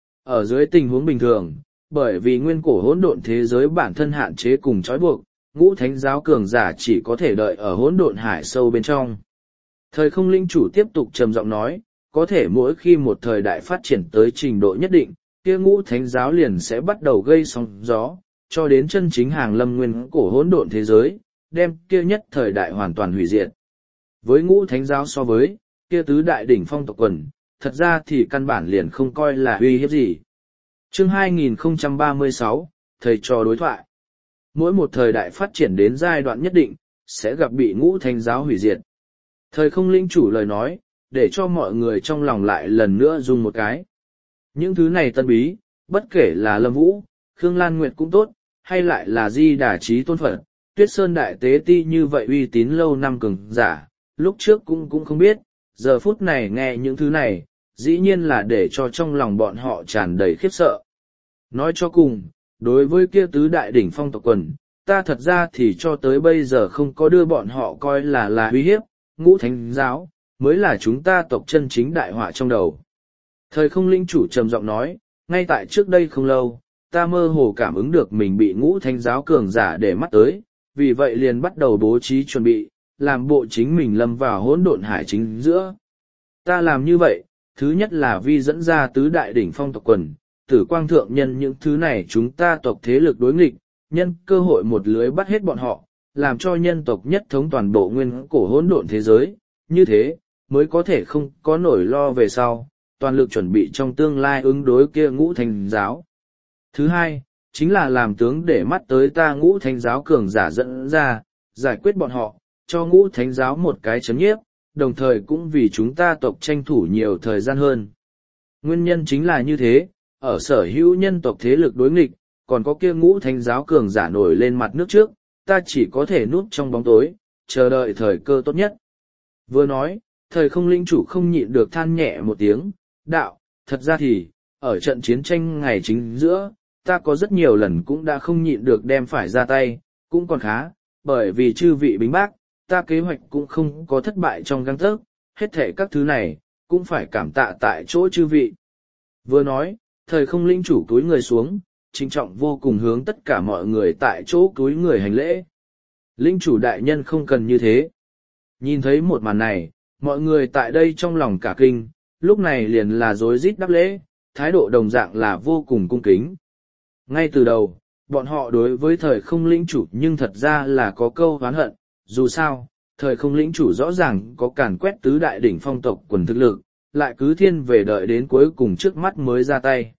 Ở dưới tình huống bình thường, bởi vì nguyên cổ hỗn độn thế giới bản thân hạn chế cùng trói buộc, ngũ thánh giáo cường giả chỉ có thể đợi ở hỗn độn hải sâu bên trong. Thời không linh chủ tiếp tục trầm giọng nói, có thể mỗi khi một thời đại phát triển tới trình độ nhất định, kia ngũ thánh giáo liền sẽ bắt đầu gây sóng gió, cho đến chân chính hàng lâm nguyên cổ hỗn độn thế giới, đem kia nhất thời đại hoàn toàn hủy diệt. Với ngũ thánh giáo so với, kia tứ đại đỉnh phong tộc quần, thật ra thì căn bản liền không coi là uy hiếp gì. Chương hai nghìn không trăm ba mươi sáu, thầy trò đối thoại. Mỗi một thời đại phát triển đến giai đoạn nhất định, sẽ gặp bị ngũ thánh giáo hủy diệt. Thời không linh chủ lời nói, để cho mọi người trong lòng lại lần nữa dùng một cái. Những thứ này tân bí, bất kể là Lâm Vũ, Khương Lan Nguyệt cũng tốt, hay lại là Di Đà Chí Tôn Phật, Tuyết Sơn Đại Tế Ti như vậy uy tín lâu năm cường giả, lúc trước cũng cũng không biết, giờ phút này nghe những thứ này, dĩ nhiên là để cho trong lòng bọn họ tràn đầy khiếp sợ. Nói cho cùng, đối với kia tứ đại đỉnh phong tộc quần, ta thật ra thì cho tới bây giờ không có đưa bọn họ coi là là uy hiếp, ngũ thánh giáo, mới là chúng ta tộc chân chính đại họa trong đầu. Thời không linh chủ trầm giọng nói, ngay tại trước đây không lâu, ta mơ hồ cảm ứng được mình bị ngũ thánh giáo cường giả để mắt tới, vì vậy liền bắt đầu bố trí chuẩn bị, làm bộ chính mình lâm vào hỗn độn hải chính giữa. Ta làm như vậy, thứ nhất là vi dẫn ra tứ đại đỉnh phong tộc quần, tử quang thượng nhân những thứ này chúng ta tộc thế lực đối nghịch, nhân cơ hội một lưới bắt hết bọn họ, làm cho nhân tộc nhất thống toàn bộ nguyên cổ hỗn độn thế giới, như thế, mới có thể không có nỗi lo về sau, toàn lực chuẩn bị trong tương lai ứng đối kia ngũ thánh giáo. Thứ hai, chính là làm tướng để mắt tới ta ngũ thánh giáo cường giả dẫn ra, giải quyết bọn họ, cho ngũ thánh giáo một cái chấm nhiếp, đồng thời cũng vì chúng ta tộc tranh thủ nhiều thời gian hơn. Nguyên nhân chính là như thế, ở sở hữu nhân tộc thế lực đối nghịch, còn có kia ngũ thánh giáo cường giả nổi lên mặt nước trước, ta chỉ có thể núp trong bóng tối, chờ đợi thời cơ tốt nhất. Vừa nói, thời không linh chủ không nhịn được than nhẹ một tiếng, đạo, thật ra thì, ở trận chiến tranh ngày chính giữa, ta có rất nhiều lần cũng đã không nhịn được đem phải ra tay, cũng còn khá, bởi vì chư vị bính bác, ta kế hoạch cũng không có thất bại trong găng tấc, hết thể các thứ này, cũng phải cảm tạ tại chỗ chư vị. Vừa nói, thời không linh chủ túi người xuống, trinh trọng vô cùng hướng tất cả mọi người tại chỗ túi người hành lễ. Linh chủ đại nhân không cần như thế. Nhìn thấy một màn này, mọi người tại đây trong lòng cả kinh, lúc này liền là rối rít đáp lễ, thái độ đồng dạng là vô cùng cung kính. Ngay từ đầu, bọn họ đối với thời không lĩnh chủ nhưng thật ra là có câu oán hận, dù sao, thời không lĩnh chủ rõ ràng có càn quét tứ đại đỉnh phong tộc quần thực lực, lại cứ thiên về đợi đến cuối cùng trước mắt mới ra tay.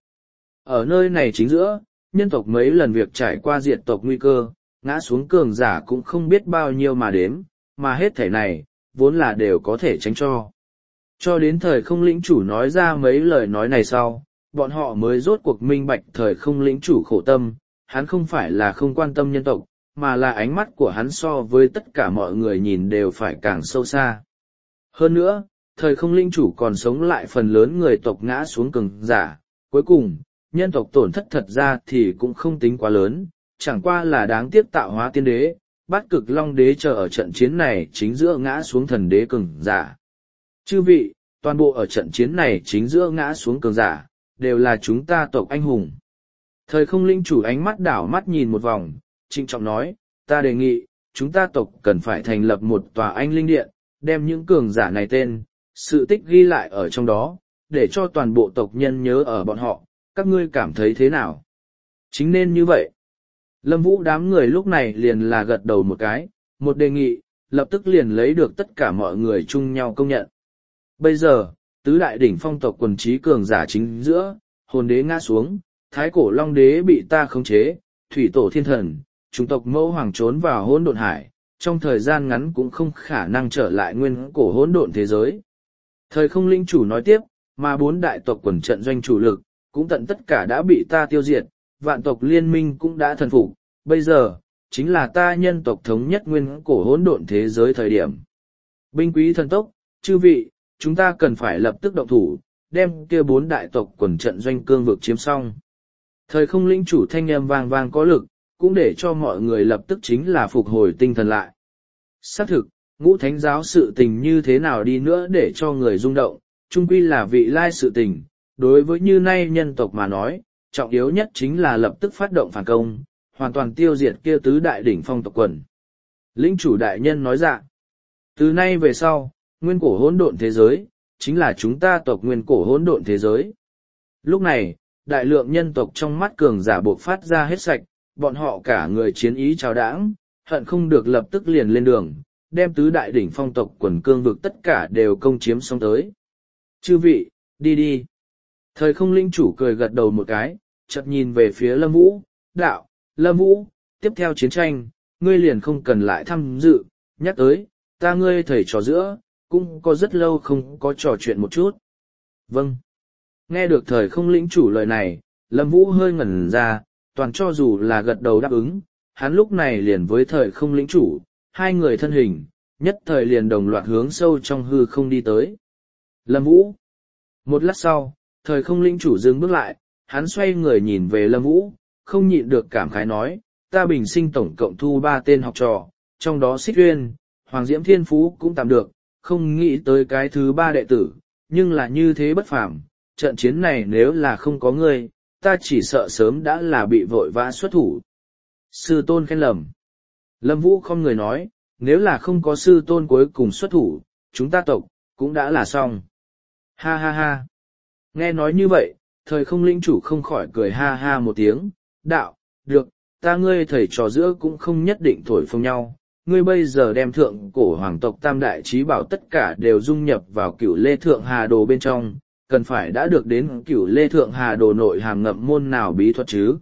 Ở nơi này chính giữa, nhân tộc mấy lần việc trải qua diệt tộc nguy cơ, ngã xuống cường giả cũng không biết bao nhiêu mà đếm, mà hết thể này, vốn là đều có thể tránh cho. Cho đến thời không lĩnh chủ nói ra mấy lời nói này sau, bọn họ mới rốt cuộc minh bạch thời không lĩnh chủ khổ tâm, hắn không phải là không quan tâm nhân tộc, mà là ánh mắt của hắn so với tất cả mọi người nhìn đều phải càng sâu xa. Hơn nữa, thời không linh chủ còn sống lại phần lớn người tộc ngã xuống cường giả, cuối cùng, nhân tộc tổn thất thật ra thì cũng không tính quá lớn, chẳng qua là đáng tiếc tạo hóa tiên đế, bát cực long đế chờ ở trận chiến này chính giữa ngã xuống thần đế cường giả. Chư vị, toàn bộ ở trận chiến này chính giữa ngã xuống cường giả, đều là chúng ta tộc anh hùng. Thời không linh chủ ánh mắt đảo mắt nhìn một vòng, trịnh trọng nói, ta đề nghị, chúng ta tộc cần phải thành lập một tòa anh linh điện, đem những cường giả này tên, sự tích ghi lại ở trong đó, để cho toàn bộ tộc nhân nhớ ở bọn họ, các ngươi cảm thấy thế nào? Chính nên như vậy. Lâm Vũ đám người lúc này liền là gật đầu một cái, Một đề nghị, lập tức liền lấy được tất cả mọi người chung nhau công nhận. Bây giờ, tứ đại đỉnh phong tộc quần trí cường giả chính giữa, hồn đế ngã xuống, thái cổ long đế bị ta khống chế, thủy tổ thiên thần, chủng tộc mẫu hoàng trốn vào hỗn độn hải, trong thời gian ngắn cũng không khả năng trở lại nguyên cổ hỗn độn thế giới. Thời không linh chủ nói tiếp, mà bốn đại tộc quần trận doanh chủ lực, cũng tận tất cả đã bị ta tiêu diệt, vạn tộc liên minh cũng đã thần phục, bây giờ, chính là ta nhân tộc thống nhất nguyên cổ hỗn độn thế giới thời điểm. Binh quý thần tốc, chư vị, chúng ta cần phải lập tức động thủ, đem kia bốn đại tộc quần trận doanh cương vực chiếm xong. Thời không lĩnh chủ thanh âm vang vang có lực, cũng để cho mọi người lập tức chính là phục hồi tinh thần lại. Xác thực, ngũ thánh giáo sự tình như thế nào đi nữa để cho người rung động, chung quy là vị lai sự tình, đối với như nay nhân tộc mà nói, trọng yếu nhất chính là lập tức phát động phản công, hoàn toàn tiêu diệt kia tứ đại đỉnh phong tộc quần. Lĩnh chủ đại nhân nói dạ, từ nay về sau, nguyên cổ hỗn độn thế giới, chính là chúng ta tộc nguyên cổ hỗn độn thế giới. Lúc này, đại lượng nhân tộc trong mắt cường giả buộc phát ra hết sạch, bọn họ cả người chiến ý trào đãng, hận không được lập tức liền lên đường, đem tứ đại đỉnh phong tộc quần cương vực tất cả đều công chiếm xong tới. Chư vị, đi đi. Thời không linh chủ cười gật đầu một cái, chợt nhìn về phía Lâm Vũ, đạo, Lâm Vũ, tiếp theo chiến tranh, ngươi liền không cần lại tham dự, nhắc tới, ta ngươi thầy trò giữa, cũng có rất lâu không có trò chuyện một chút. Vâng. Nghe được thời không lĩnh chủ lời này, Lâm Vũ hơi ngẩn ra, toàn cho dù là gật đầu đáp ứng, hắn lúc này liền với thời không lĩnh chủ, hai người thân hình, nhất thời liền đồng loạt hướng sâu trong hư không đi tới. Lâm Vũ. Một lát sau, thời không lĩnh chủ dừng bước lại, hắn xoay người nhìn về Lâm Vũ, không nhịn được cảm khái nói, ta bình sinh tổng cộng thu ba tên học trò, trong đó Xích Uyên, Hoàng Diễm Thiên Phú cũng tạm được, không nghĩ tới cái thứ ba đệ tử, nhưng là như thế bất phàm, trận chiến này nếu là không có ngươi, ta chỉ sợ sớm đã là bị vội vã xuất thủ. Sư tôn khen lầm. Lâm Vũ không người nói, nếu là không có sư tôn cuối cùng xuất thủ, chúng ta tộc, cũng đã là xong. Ha ha ha. Nghe nói như vậy, thời không linh chủ không khỏi cười ha ha một tiếng, đạo, được, ta ngươi thầy trò giữa cũng không nhất định thổi phồng nhau. Ngươi bây giờ đem thượng cổ hoàng tộc tam đại trí bảo tất cả đều dung nhập vào cửu lê thượng hà đồ bên trong, cần phải đã được đến cửu lê thượng hà đồ nội hàm ngậm môn nào bí thuật chứ.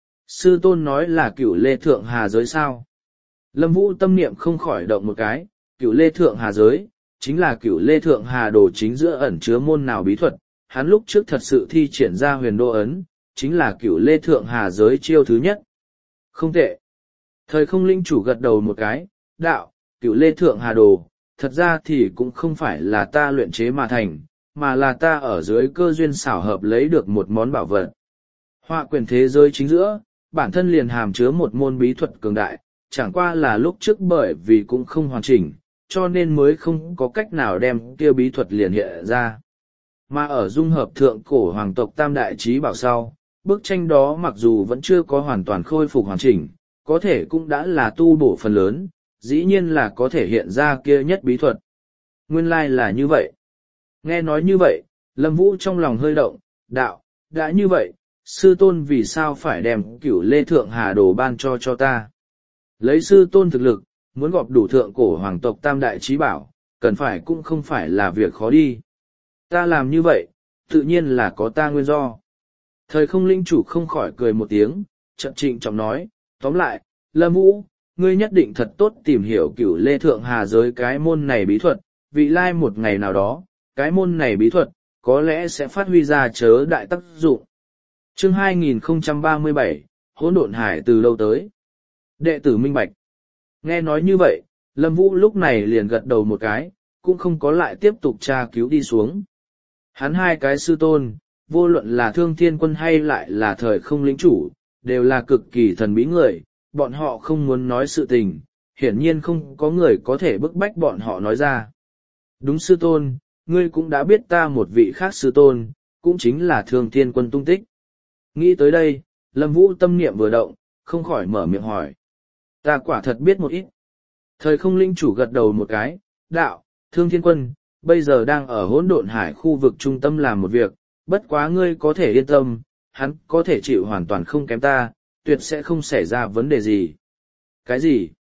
Sư tôn nói là cửu lê thượng hà giới sao. Lâm Vũ tâm niệm không khỏi động một cái, cửu lê thượng hà giới, chính là cửu lê thượng hà đồ chính giữa ẩn chứa môn nào bí thuật, hắn lúc trước thật sự thi triển ra huyền đô ấn, chính là cửu lê thượng hà giới chiêu thứ nhất. Không tệ. Thời không linh chủ gật đầu một cái, đạo, cửu lê thượng hà đồ, thật ra thì cũng không phải là ta luyện chế mà thành, mà là ta ở dưới cơ duyên xảo hợp lấy được một món bảo vật. Họa quyền thế giới chính giữa, bản thân liền hàm chứa một môn bí thuật cường đại, chẳng qua là lúc trước bởi vì cũng không hoàn chỉnh, cho nên mới không có cách nào đem kia bí thuật liền hiện ra. Mà ở dung hợp thượng cổ hoàng tộc tam đại trí bảo sau, bức tranh đó mặc dù vẫn chưa có hoàn toàn khôi phục hoàn chỉnh, có thể cũng đã là tu bổ phần lớn, dĩ nhiên là có thể hiện ra kia nhất bí thuật. Nguyên lai là như vậy. Nghe nói như vậy, Lâm Vũ trong lòng hơi động, đạo, đã như vậy, sư tôn vì sao phải đem cửu lê thượng hà đồ ban cho cho ta. Lấy sư tôn thực lực, muốn gọp đủ thượng cổ hoàng tộc tam đại trí bảo, cần phải cũng không phải là việc khó đi. Ta làm như vậy, tự nhiên là có ta nguyên do. Thời không linh chủ không khỏi cười một tiếng, chậm trịnh trọng nói, tóm lại, Lâm Vũ, ngươi nhất định thật tốt tìm hiểu cửu lê thượng hà giới cái môn này bí thuật, vị lai một ngày nào đó, cái môn này bí thuật, có lẽ sẽ phát huy ra chớ đại tác dụng. Chương hai nghìn không trăm ba mươi bảy, hỗn độn hải từ lâu tới. Đệ tử minh bạch. Nghe nói như vậy, Lâm Vũ lúc này liền gật đầu một cái, cũng không có lại tiếp tục tra cứu đi xuống. Hắn hai cái sư tôn, vô luận là Thương Thiên Quân hay lại là thời không lĩnh chủ, đều là cực kỳ thần bí người, bọn họ không muốn nói sự tình, hiển nhiên không có người có thể bức bách bọn họ nói ra. Đúng sư tôn, ngươi cũng đã biết ta một vị khác sư tôn, cũng chính là Thương Thiên Quân tung tích. Nghĩ tới đây, Lâm Vũ tâm niệm vừa động, không khỏi mở miệng hỏi. Ta quả thật biết một ít. Thời không linh chủ gật đầu một cái, đạo, Thương Thiên Quân, bây giờ đang ở hỗn độn hải khu vực trung tâm làm một việc, bất quá ngươi có thể yên tâm, hắn có thể chịu hoàn toàn không kém ta, tuyệt sẽ không xảy ra vấn đề gì. Cái gì?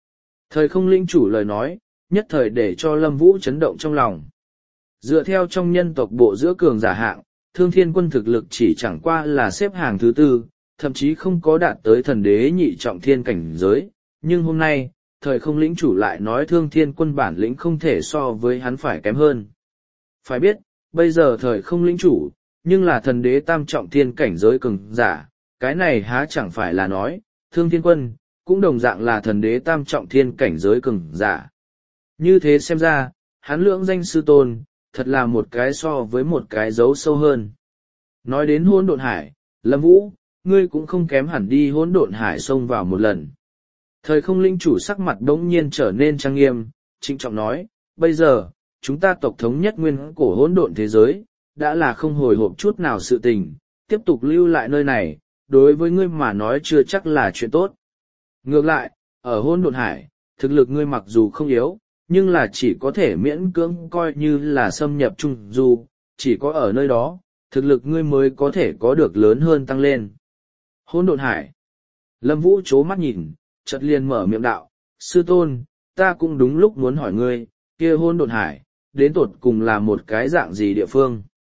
Thời không linh chủ lời nói, nhất thời để cho Lâm Vũ chấn động trong lòng. Dựa theo trong nhân tộc bộ giữa cường giả hạng, Thương Thiên Quân thực lực chỉ chẳng qua là xếp hàng thứ tư, thậm chí không có đạt tới thần đế nhị trọng thiên cảnh giới, nhưng hôm nay, thời không lĩnh chủ lại nói Thương Thiên Quân bản lĩnh không thể so với hắn phải kém hơn. Phải biết, bây giờ thời không lĩnh chủ, nhưng là thần đế tam trọng thiên cảnh giới cường giả, cái này há chẳng phải là nói, Thương Thiên Quân, cũng đồng dạng là thần đế tam trọng thiên cảnh giới cường giả. Như thế xem ra, hắn lưỡng danh sư tôn, thật là một cái so với một cái dấu sâu hơn. Nói đến hỗn độn hải, Lâm Vũ, ngươi cũng không kém hẳn đi hỗn độn hải xông vào một lần. Thời không linh chủ sắc mặt đống nhiên trở nên trang nghiêm, trịnh trọng nói, bây giờ, chúng ta tộc thống nhất nguyên cổ hỗn độn thế giới, đã là không hồi hộp chút nào sự tình, tiếp tục lưu lại nơi này, đối với ngươi mà nói chưa chắc là chuyện tốt. Ngược lại, ở hỗn độn hải, thực lực ngươi mặc dù không yếu, nhưng là chỉ có thể miễn cưỡng coi như là xâm nhập trung du, chỉ có ở nơi đó, thực lực ngươi mới có thể có được lớn hơn tăng lên. Hỗn độn hải. Lâm Vũ chố mắt nhìn, chợt liền mở miệng đạo, sư tôn, ta cũng đúng lúc muốn hỏi ngươi, kia hỗn độn hải, đến tột cùng là một cái dạng gì địa phương?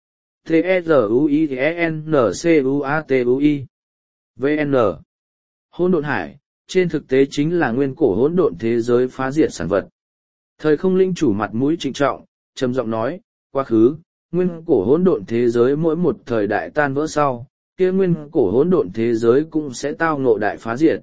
T E R U I E N C U A T U I V N Hỗn độn hải, trên thực tế chính là nguyên cổ hỗn độn thế giới phá diệt sản vật. Thời không linh chủ mặt mũi trịnh trọng, trầm giọng nói, quá khứ, nguyên cổ hỗn độn thế giới mỗi một thời đại tan vỡ sau, kia nguyên cổ hỗn độn thế giới cũng sẽ tao ngộ đại phá diệt.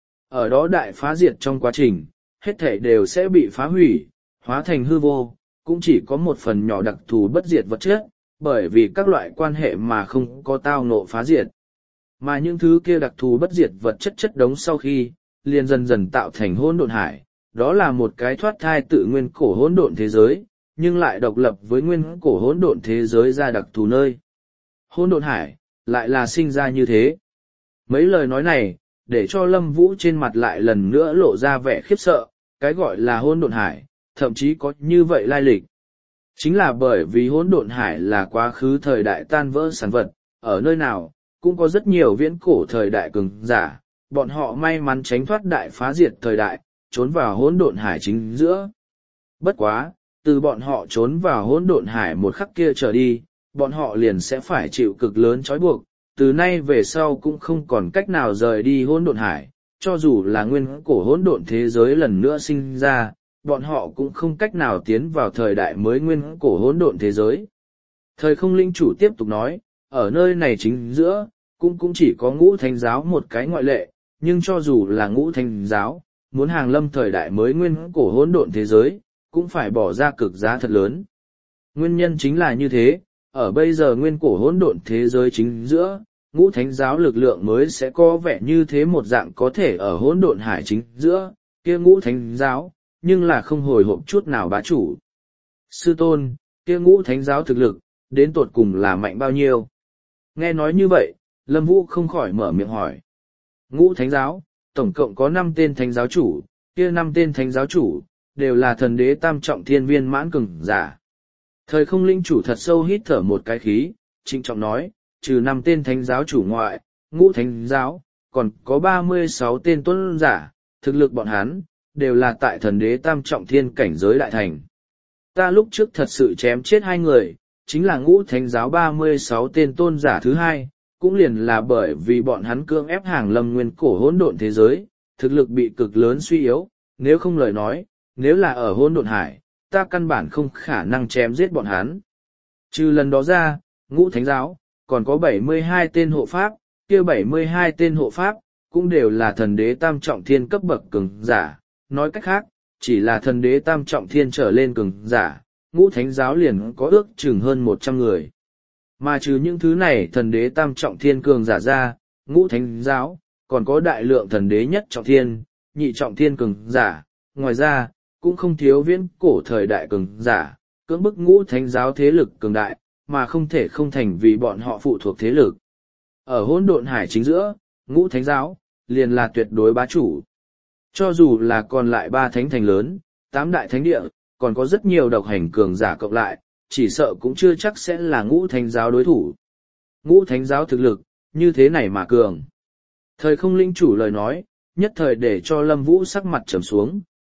Ở đó đại phá diệt trong quá trình, hết thảy đều sẽ bị phá hủy, hóa thành hư vô, cũng chỉ có một phần nhỏ đặc thù bất diệt vật chất, bởi vì các loại quan hệ mà không có tao ngộ phá diệt. Mà những thứ kia đặc thù bất diệt vật chất chất đống sau khi, liền dần dần tạo thành hỗn độn hải, đó là một cái thoát thai tự nguyên cổ hỗn độn thế giới, nhưng lại độc lập với nguyên cổ hỗn độn thế giới ra đặc thù nơi. Hỗn độn hải, lại là sinh ra như thế. Mấy lời nói này, để cho Lâm Vũ trên mặt lại lần nữa lộ ra vẻ khiếp sợ, cái gọi là hỗn độn hải, thậm chí có như vậy lai lịch. Chính là bởi vì hỗn độn hải là quá khứ thời đại tan vỡ sản vật, ở nơi nào, cũng có rất nhiều viễn cổ thời đại cường giả, bọn họ may mắn tránh thoát đại phá diệt thời đại, trốn vào hỗn độn hải chính giữa. Bất quá, từ bọn họ trốn vào hỗn độn hải một khắc kia trở đi, bọn họ liền sẽ phải chịu cực lớn trói buộc, từ nay về sau cũng không còn cách nào rời đi hỗn độn hải, cho dù là nguyên cổ hỗn độn thế giới lần nữa sinh ra, bọn họ cũng không cách nào tiến vào thời đại mới nguyên cổ hỗn độn thế giới. Thời không linh chủ tiếp tục nói, ở nơi này chính giữa, cũng cũng chỉ có ngũ thánh giáo một cái ngoại lệ, nhưng cho dù là ngũ thánh giáo, muốn hàng lâm thời đại mới nguyên cổ hỗn độn thế giới, cũng phải bỏ ra cực giá thật lớn. Nguyên nhân chính là như thế, ở bây giờ nguyên cổ hỗn độn thế giới chính giữa, ngũ thánh giáo lực lượng mới sẽ có vẻ như thế một dạng có thể ở hỗn độn hải chính giữa, kia ngũ thánh giáo, nhưng là không hồi hộp chút nào bá chủ. Sư tôn, kia ngũ thánh giáo thực lực, đến tột cùng là mạnh bao nhiêu? Nghe nói như vậy, Lâm Vũ không khỏi mở miệng hỏi. Ngũ thánh giáo, tổng cộng có năm tên thánh giáo chủ, kia năm tên thánh giáo chủ, đều là thần đế tam trọng thiên viên mãn cường giả. Thời không linh chủ thật sâu hít thở một cái khí, trịnh trọng nói, trừ năm tên thánh giáo chủ ngoại, ngũ thánh giáo, còn có ba mươi sáu tên tuân giả, thực lực bọn hắn, đều là tại thần đế tam trọng thiên cảnh giới đại thành. Ta lúc trước thật sự chém chết hai người, chính là ngũ thánh giáo ba mươi sáu tên tôn giả thứ hai, cũng liền là bởi vì bọn hắn cưỡng ép hàng lâm nguyên cổ hỗn độn thế giới, thực lực bị cực lớn suy yếu, nếu không lời nói, nếu là ở hỗn độn hải, ta căn bản không khả năng chém giết bọn hắn. Trừ lần đó ra, ngũ thánh giáo, còn có bảy mươi hai tên hộ pháp, kia bảy mươi hai tên hộ pháp, cũng đều là thần đế tam trọng thiên cấp bậc cường giả, nói cách khác, chỉ là thần đế tam trọng thiên trở lên cường giả, ngũ thánh giáo liền có ước chừng hơn một trăm người. Mà trừ những thứ này thần đế tam trọng thiên cường giả ra, ngũ thánh giáo, còn có đại lượng thần đế nhất trọng thiên, nhị trọng thiên cường giả, ngoài ra, cũng không thiếu viễn cổ thời đại cường giả, cưỡng bức ngũ thánh giáo thế lực cường đại, mà không thể không thành vì bọn họ phụ thuộc thế lực. Ở hỗn độn hải chính giữa, ngũ thánh giáo, liền là tuyệt đối bá chủ. Cho dù là còn lại ba thánh thành lớn, tám đại thánh địa, còn có rất nhiều độc hành cường giả cộng lại, chỉ sợ cũng chưa chắc sẽ là ngũ thánh giáo đối thủ. Ngũ thánh giáo thực lực, như thế này mà cường. Thời không linh chủ lời nói, nhất thời để cho Lâm Vũ sắc mặt trầm xuống,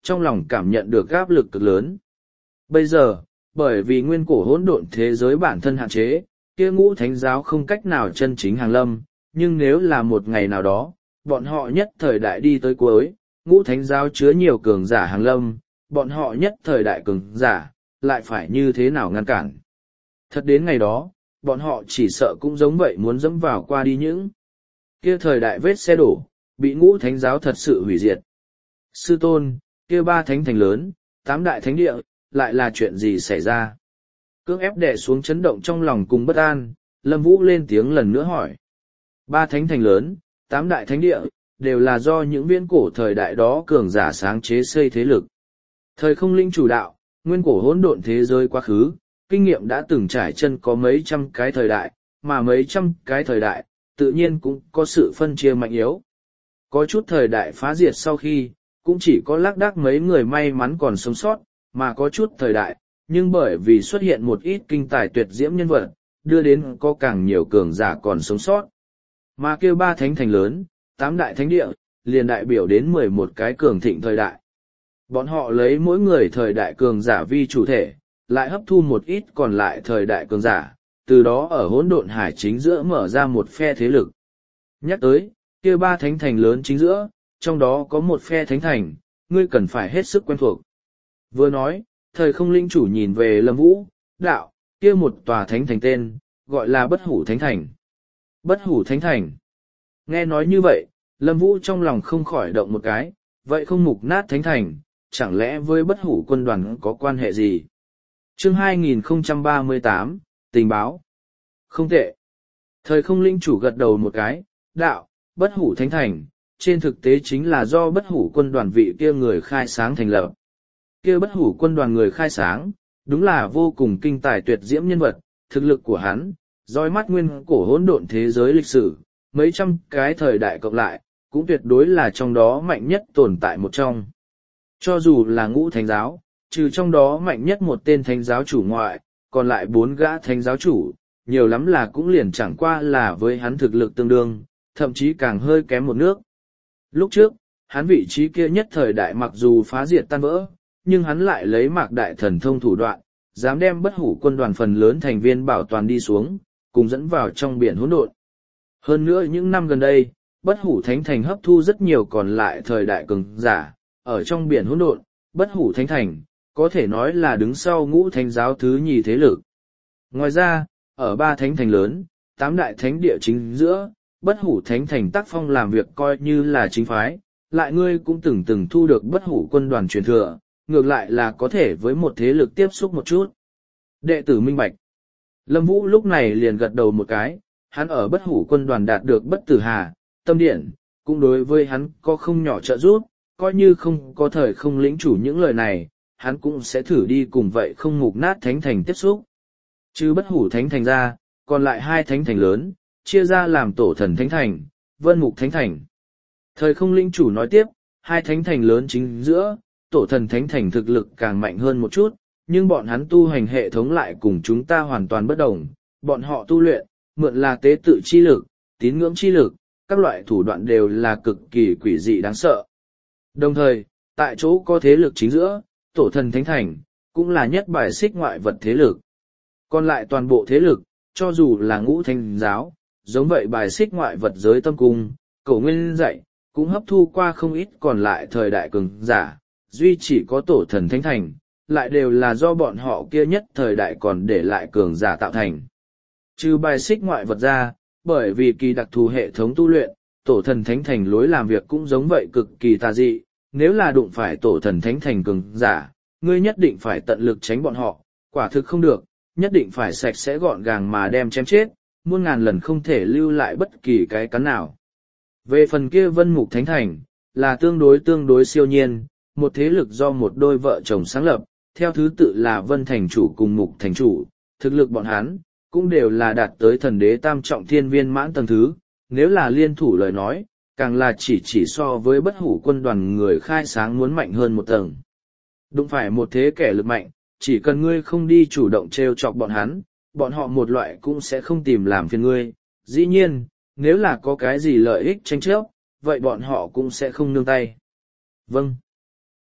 trong lòng cảm nhận được áp lực cực lớn. Bây giờ, bởi vì nguyên cổ hỗn độn thế giới bản thân hạn chế, kia ngũ thánh giáo không cách nào chân chính hàng lâm, nhưng nếu là một ngày nào đó, bọn họ nhất thời đại đi tới cuối, ngũ thánh giáo chứa nhiều cường giả hàng lâm, bọn họ nhất thời đại cường giả, lại phải như thế nào ngăn cản. Thật đến ngày đó, bọn họ chỉ sợ cũng giống vậy muốn dẫm vào qua đi những kia thời đại vết xe đổ, bị ngũ thánh giáo thật sự hủy diệt. Sư tôn, kia ba thánh thành lớn, tám đại thánh địa, lại là chuyện gì xảy ra? Cưỡng ép đè xuống chấn động trong lòng cùng bất an, Lâm Vũ lên tiếng lần nữa hỏi. Ba thánh thành lớn, tám đại thánh địa, đều là do những viễn cổ thời đại đó cường giả sáng chế xây thế lực. Thời không linh chủ đạo, nguyên cổ hỗn độn thế giới quá khứ, kinh nghiệm đã từng trải chân có mấy trăm cái thời đại, mà mấy trăm cái thời đại, tự nhiên cũng có sự phân chia mạnh yếu. Có chút thời đại phá diệt sau khi, cũng chỉ có lác đác mấy người may mắn còn sống sót, mà có chút thời đại, nhưng bởi vì xuất hiện một ít kinh tài tuyệt diễm nhân vật, đưa đến có càng nhiều cường giả còn sống sót. Mà kêu ba thánh thành lớn, tám đại thánh địa, liền đại biểu đến mười một cái cường thịnh thời đại. Bọn họ lấy mỗi người thời đại cường giả vi chủ thể, lại hấp thu một ít còn lại thời đại cường giả, từ đó ở hỗn độn hải chính giữa mở ra một phe thế lực. Nhắc tới, kia ba thánh thành lớn chính giữa, trong đó có một phe thánh thành, ngươi cần phải hết sức quen thuộc. Vừa nói, thời không linh chủ nhìn về Lâm Vũ, đạo, kia một tòa thánh thành tên, gọi là Bất Hủ Thánh Thành. Bất Hủ Thánh Thành. Nghe nói như vậy, Lâm Vũ trong lòng không khỏi động một cái, vậy không mục nát Thánh Thành, chẳng lẽ với Bất Hủ quân đoàn có quan hệ gì? Chương hai nghìn không trăm ba mươi tám, tình báo. Không tệ. Thời không linh chủ gật đầu một cái, đạo, Bất Hủ Thánh Thành, trên thực tế chính là do Bất Hủ quân đoàn vị kia người khai sáng thành lập. Kia Bất Hủ quân đoàn người khai sáng, đúng là vô cùng kinh tài tuyệt diễm nhân vật, thực lực của hắn, dõi mắt nguyên cổ hỗn độn thế giới lịch sử, mấy trăm cái thời đại cộng lại, cũng tuyệt đối là trong đó mạnh nhất tồn tại một trong. Cho dù là ngũ thánh giáo, trừ trong đó mạnh nhất một tên thánh giáo chủ ngoại, còn lại bốn gã thánh giáo chủ, nhiều lắm là cũng liền chẳng qua là với hắn thực lực tương đương, thậm chí càng hơi kém một nước. Lúc trước, hắn vị trí kia nhất thời đại mặc dù phá diệt tan vỡ, nhưng hắn lại lấy mạc đại thần thông thủ đoạn, dám đem Bất Hủ quân đoàn phần lớn thành viên bảo toàn đi xuống, cùng dẫn vào trong biển hỗn độn. Hơn nữa những năm gần đây, Bất Hủ Thánh Thành hấp thu rất nhiều còn lại thời đại cường giả, ở trong biển hỗn độn, Bất Hủ Thánh Thành, có thể nói là đứng sau ngũ thánh giáo thứ nhì thế lực. Ngoài ra, ở ba thánh thành lớn, tám đại thánh địa chính giữa, Bất Hủ Thánh Thành tác phong làm việc coi như là chính phái, lại ngươi cũng từng từng thu được Bất Hủ quân đoàn truyền thừa, ngược lại là có thể với một thế lực tiếp xúc một chút. Đệ tử minh bạch. Lâm Vũ lúc này liền gật đầu một cái, hắn ở Bất Hủ quân đoàn đạt được Bất Tử Hà, tâm điện, cũng đối với hắn có không nhỏ trợ giúp, coi như không có thời không lĩnh chủ những lời này, hắn cũng sẽ thử đi cùng vậy không mục nát thánh thành tiếp xúc. Chứ Bất Hủ thánh thành ra, còn lại hai thánh thành lớn, chia ra làm tổ thần thánh thành, vân mục thánh thành. Thời không lĩnh chủ nói tiếp, hai thánh thành lớn chính giữa, tổ thần thánh thành thực lực càng mạnh hơn một chút, nhưng bọn hắn tu hành hệ thống lại cùng chúng ta hoàn toàn bất đồng, bọn họ tu luyện, mượn là tế tự chi lực, tín ngưỡng chi lực, các loại thủ đoạn đều là cực kỳ quỷ dị đáng sợ. Đồng thời, tại chỗ có thế lực chính giữa, tổ thần thánh thành, cũng là nhất bài xích ngoại vật thế lực. Còn lại toàn bộ thế lực, cho dù là ngũ thánh giáo, giống vậy bài xích ngoại vật giới tâm cung, cổ nguyên dạy, cũng hấp thu qua không ít còn lại thời đại cường giả, duy chỉ có tổ thần thánh thành, lại đều là do bọn họ kia nhất thời đại còn để lại cường giả tạo thành. Trừ bài xích ngoại vật ra, bởi vì kỳ đặc thù hệ thống tu luyện, tổ thần thánh thành lối làm việc cũng giống vậy cực kỳ tà dị, nếu là đụng phải tổ thần thánh thành cường giả, ngươi nhất định phải tận lực tránh bọn họ, quả thực không được, nhất định phải sạch sẽ gọn gàng mà đem chém chết, muôn ngàn lần không thể lưu lại bất kỳ cái cắn nào. Về phần kia vân mục thánh thành, là tương đối tương đối siêu nhiên, một thế lực do một đôi vợ chồng sáng lập, theo thứ tự là vân thành chủ cùng mục thành chủ, thực lực bọn hắn, cũng đều là đạt tới thần đế tam trọng thiên viên mãn tầng thứ, nếu là liên thủ lời nói, càng là chỉ chỉ so với Bất Hủ quân đoàn người khai sáng muốn mạnh hơn một tầng. Đụng phải một thế kẻ lực mạnh, chỉ cần ngươi không đi chủ động trêu chọc bọn hắn, bọn họ một loại cũng sẽ không tìm làm phiền ngươi. Dĩ nhiên, nếu là có cái gì lợi ích tranh chấp, vậy bọn họ cũng sẽ không nương tay. Vâng.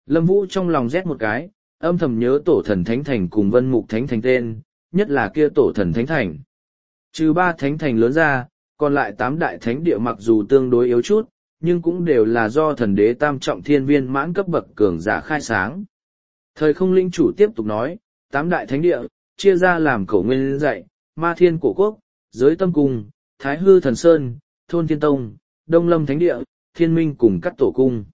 Lâm Vũ trong lòng rét một cái, âm thầm nhớ tổ thần thánh thành cùng vân mục thánh thành tên, nhất là kia tổ thần thánh thành. Trừ ba thánh thành lớn ra, còn lại tám đại thánh địa mặc dù tương đối yếu chút, nhưng cũng đều là do thần đế tam trọng thiên viên mãn cấp bậc cường giả khai sáng. Thời không linh chủ tiếp tục nói, tám đại thánh địa, chia ra làm Cổ Nguyên dạy, Ma Thiên Cổ Quốc, Giới Tâm Cung, Thái Hư Thần Sơn, Thôn Thiên Tông, Đông Lâm Thánh Địa, Thiên Minh cùng các tổ cung.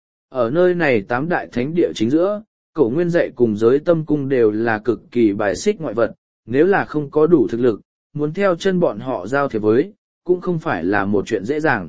Ở nơi này tám đại thánh địa chính giữa, Cổ Nguyên dạy cùng Giới Tâm Cung đều là cực kỳ bài xích ngoại vật, nếu là không có đủ thực lực, muốn theo chân bọn họ giao thiệp với, cũng không phải là một chuyện dễ dàng.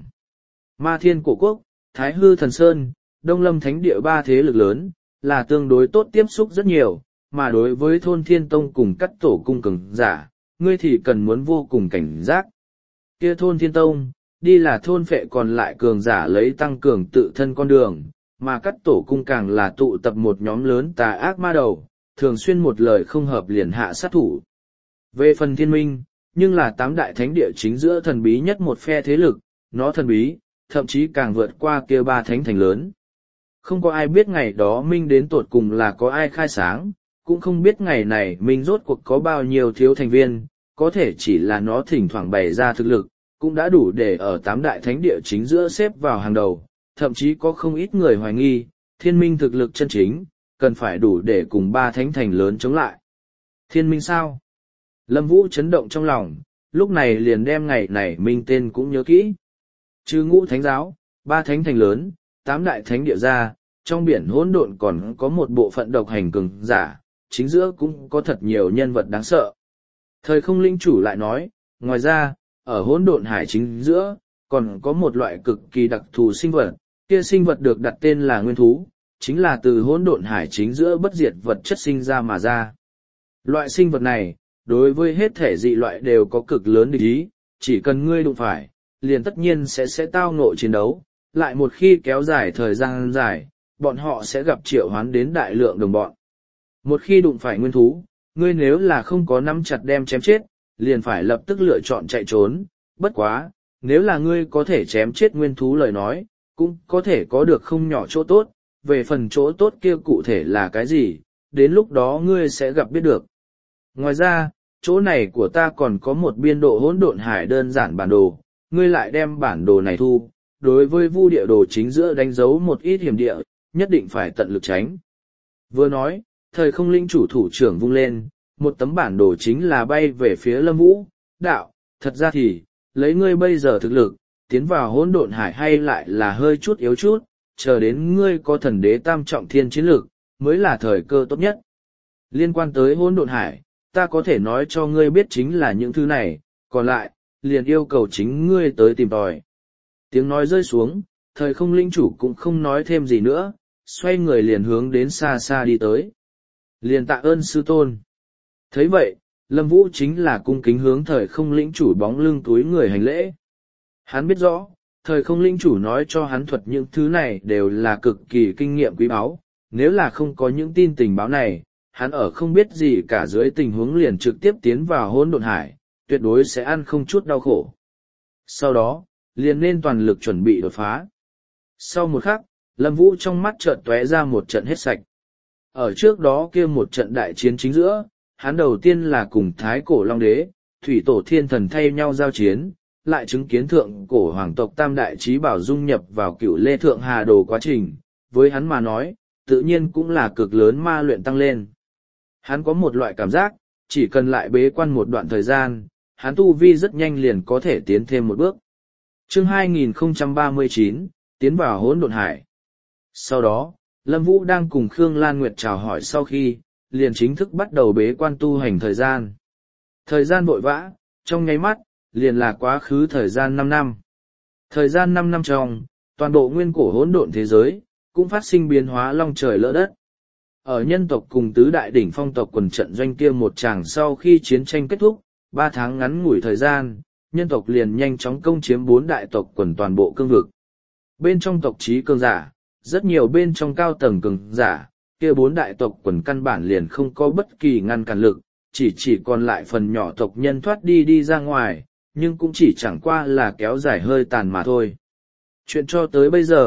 Ma Thiên Cổ Quốc, Thái Hư Thần Sơn, Đông Lâm Thánh Địa ba thế lực lớn, là tương đối tốt tiếp xúc rất nhiều, mà đối với Thôn Thiên Tông cùng các tổ cung cường giả, ngươi thì cần muốn vô cùng cảnh giác. Kia Thôn Thiên Tông, đi là thôn phệ còn lại cường giả lấy tăng cường tự thân con đường, mà các tổ cung càng là tụ tập một nhóm lớn tà ác ma đầu, thường xuyên một lời không hợp liền hạ sát thủ. Về phần Thiên Minh, nhưng là tám đại thánh địa chính giữa thần bí nhất một phe thế lực, nó thần bí, thậm chí càng vượt qua kia ba thánh thành lớn. Không có ai biết ngày đó Minh đến tột cùng là có ai khai sáng, cũng không biết ngày này Minh rốt cuộc có bao nhiêu thiếu thành viên, có thể chỉ là nó thỉnh thoảng bày ra thực lực, cũng đã đủ để ở tám đại thánh địa chính giữa xếp vào hàng đầu, thậm chí có không ít người hoài nghi, Thiên Minh thực lực chân chính, cần phải đủ để cùng ba thánh thành lớn chống lại. Thiên Minh sao? Lâm Vũ chấn động trong lòng, lúc này liền đem ngày này Minh tên cũng nhớ kỹ. Trừ ngũ thánh giáo, ba thánh thành lớn, tám đại thánh địa ra, trong biển hỗn độn còn có một bộ phận độc hành cường giả, chính giữa cũng có thật nhiều nhân vật đáng sợ. Thời không linh chủ lại nói, ngoài ra, ở hỗn độn hải chính giữa, còn có một loại cực kỳ đặc thù sinh vật, kia sinh vật được đặt tên là nguyên thú, chính là từ hỗn độn hải chính giữa bất diệt vật chất sinh ra mà ra. Loại sinh vật này, đối với hết thể dị loại đều có cực lớn địch ý, chỉ cần ngươi đụng phải, liền tất nhiên sẽ sẽ tao ngộ chiến đấu, lại một khi kéo dài thời gian dài, bọn họ sẽ gặp triệu hoán đến đại lượng đồng bọn. Một khi đụng phải nguyên thú, ngươi nếu là không có nắm chặt đem chém chết, liền phải lập tức lựa chọn chạy trốn, bất quá, nếu là ngươi có thể chém chết nguyên thú lời nói, cũng có thể có được không nhỏ chỗ tốt, về phần chỗ tốt kia cụ thể là cái gì, đến lúc đó ngươi sẽ gặp biết được. Ngoài ra, chỗ này của ta còn có một biên độ hỗn độn hải đơn giản bản đồ, ngươi lại đem bản đồ này thu, đối với vu địa đồ chính giữa đánh dấu một ít hiểm địa, nhất định phải tận lực tránh. Vừa nói, thời không linh chủ thủ trưởng vung lên, một tấm bản đồ chính là bay về phía Lâm Vũ, đạo, thật ra thì, lấy ngươi bây giờ thực lực, tiến vào hỗn độn hải hay lại là hơi chút yếu chút, chờ đến ngươi có thần đế tam trọng thiên chiến lực, mới là thời cơ tốt nhất. Liên quan tới hỗn độn hải, ta có thể nói cho ngươi biết chính là những thứ này, còn lại, liền yêu cầu chính ngươi tới tìm tòi. Tiếng nói rơi xuống, thời không linh chủ cũng không nói thêm gì nữa, xoay người liền hướng đến xa xa đi tới. Liền tạ ơn sư tôn. Thấy vậy, Lâm Vũ chính là cung kính hướng thời không lĩnh chủ bóng lưng túi người hành lễ. Hắn biết rõ, thời không lĩnh chủ nói cho hắn thuật những thứ này đều là cực kỳ kinh nghiệm quý báu, nếu là không có những tin tình báo này, hắn ở không biết gì cả dưới tình huống liền trực tiếp tiến vào hỗn độn hải, tuyệt đối sẽ ăn không chút đau khổ. Sau đó, liền nên toàn lực chuẩn bị đột phá. Sau một khắc, Lâm Vũ trong mắt chợt tóe ra một trận hết sạch. Ở trước đó kia một trận đại chiến chính giữa, hắn đầu tiên là cùng Thái Cổ Long Đế, Thủy Tổ Thiên Thần thay nhau giao chiến, lại chứng kiến thượng cổ hoàng tộc Tam Đại Chí Bảo dung nhập vào Cửu Lê Thượng Hà Đồ quá trình, với hắn mà nói, tự nhiên cũng là cực lớn ma luyện tăng lên. Hắn có một loại cảm giác, chỉ cần lại bế quan một đoạn thời gian, hắn tu vi rất nhanh liền có thể tiến thêm một bước. Chương hai nghìn không trăm ba mươi chín, tiến vào hỗn độn hải. Sau đó, Lâm Vũ đang cùng Khương Lan Nguyệt chào hỏi sau khi, liền chính thức bắt đầu bế quan tu hành thời gian. Thời gian vội vã, trong nháy mắt, liền là quá khứ thời gian năm năm. Thời gian năm năm trong, toàn bộ nguyên cổ hỗn độn thế giới, cũng phát sinh biến hóa long trời lỡ đất. Ở nhân tộc cùng tứ đại đỉnh phong tộc quần trận doanh kia một tràng sau khi chiến tranh kết thúc, ba tháng ngắn ngủi thời gian, nhân tộc liền nhanh chóng công chiếm bốn đại tộc quần toàn bộ cương vực. Bên trong tộc trí cường giả, rất nhiều bên trong cao tầng cường giả, kia bốn đại tộc quần căn bản liền không có bất kỳ ngăn cản lực, chỉ chỉ còn lại phần nhỏ tộc nhân thoát đi đi ra ngoài, nhưng cũng chỉ chẳng qua là kéo dài hơi tàn mà thôi. Chuyện cho tới bây giờ,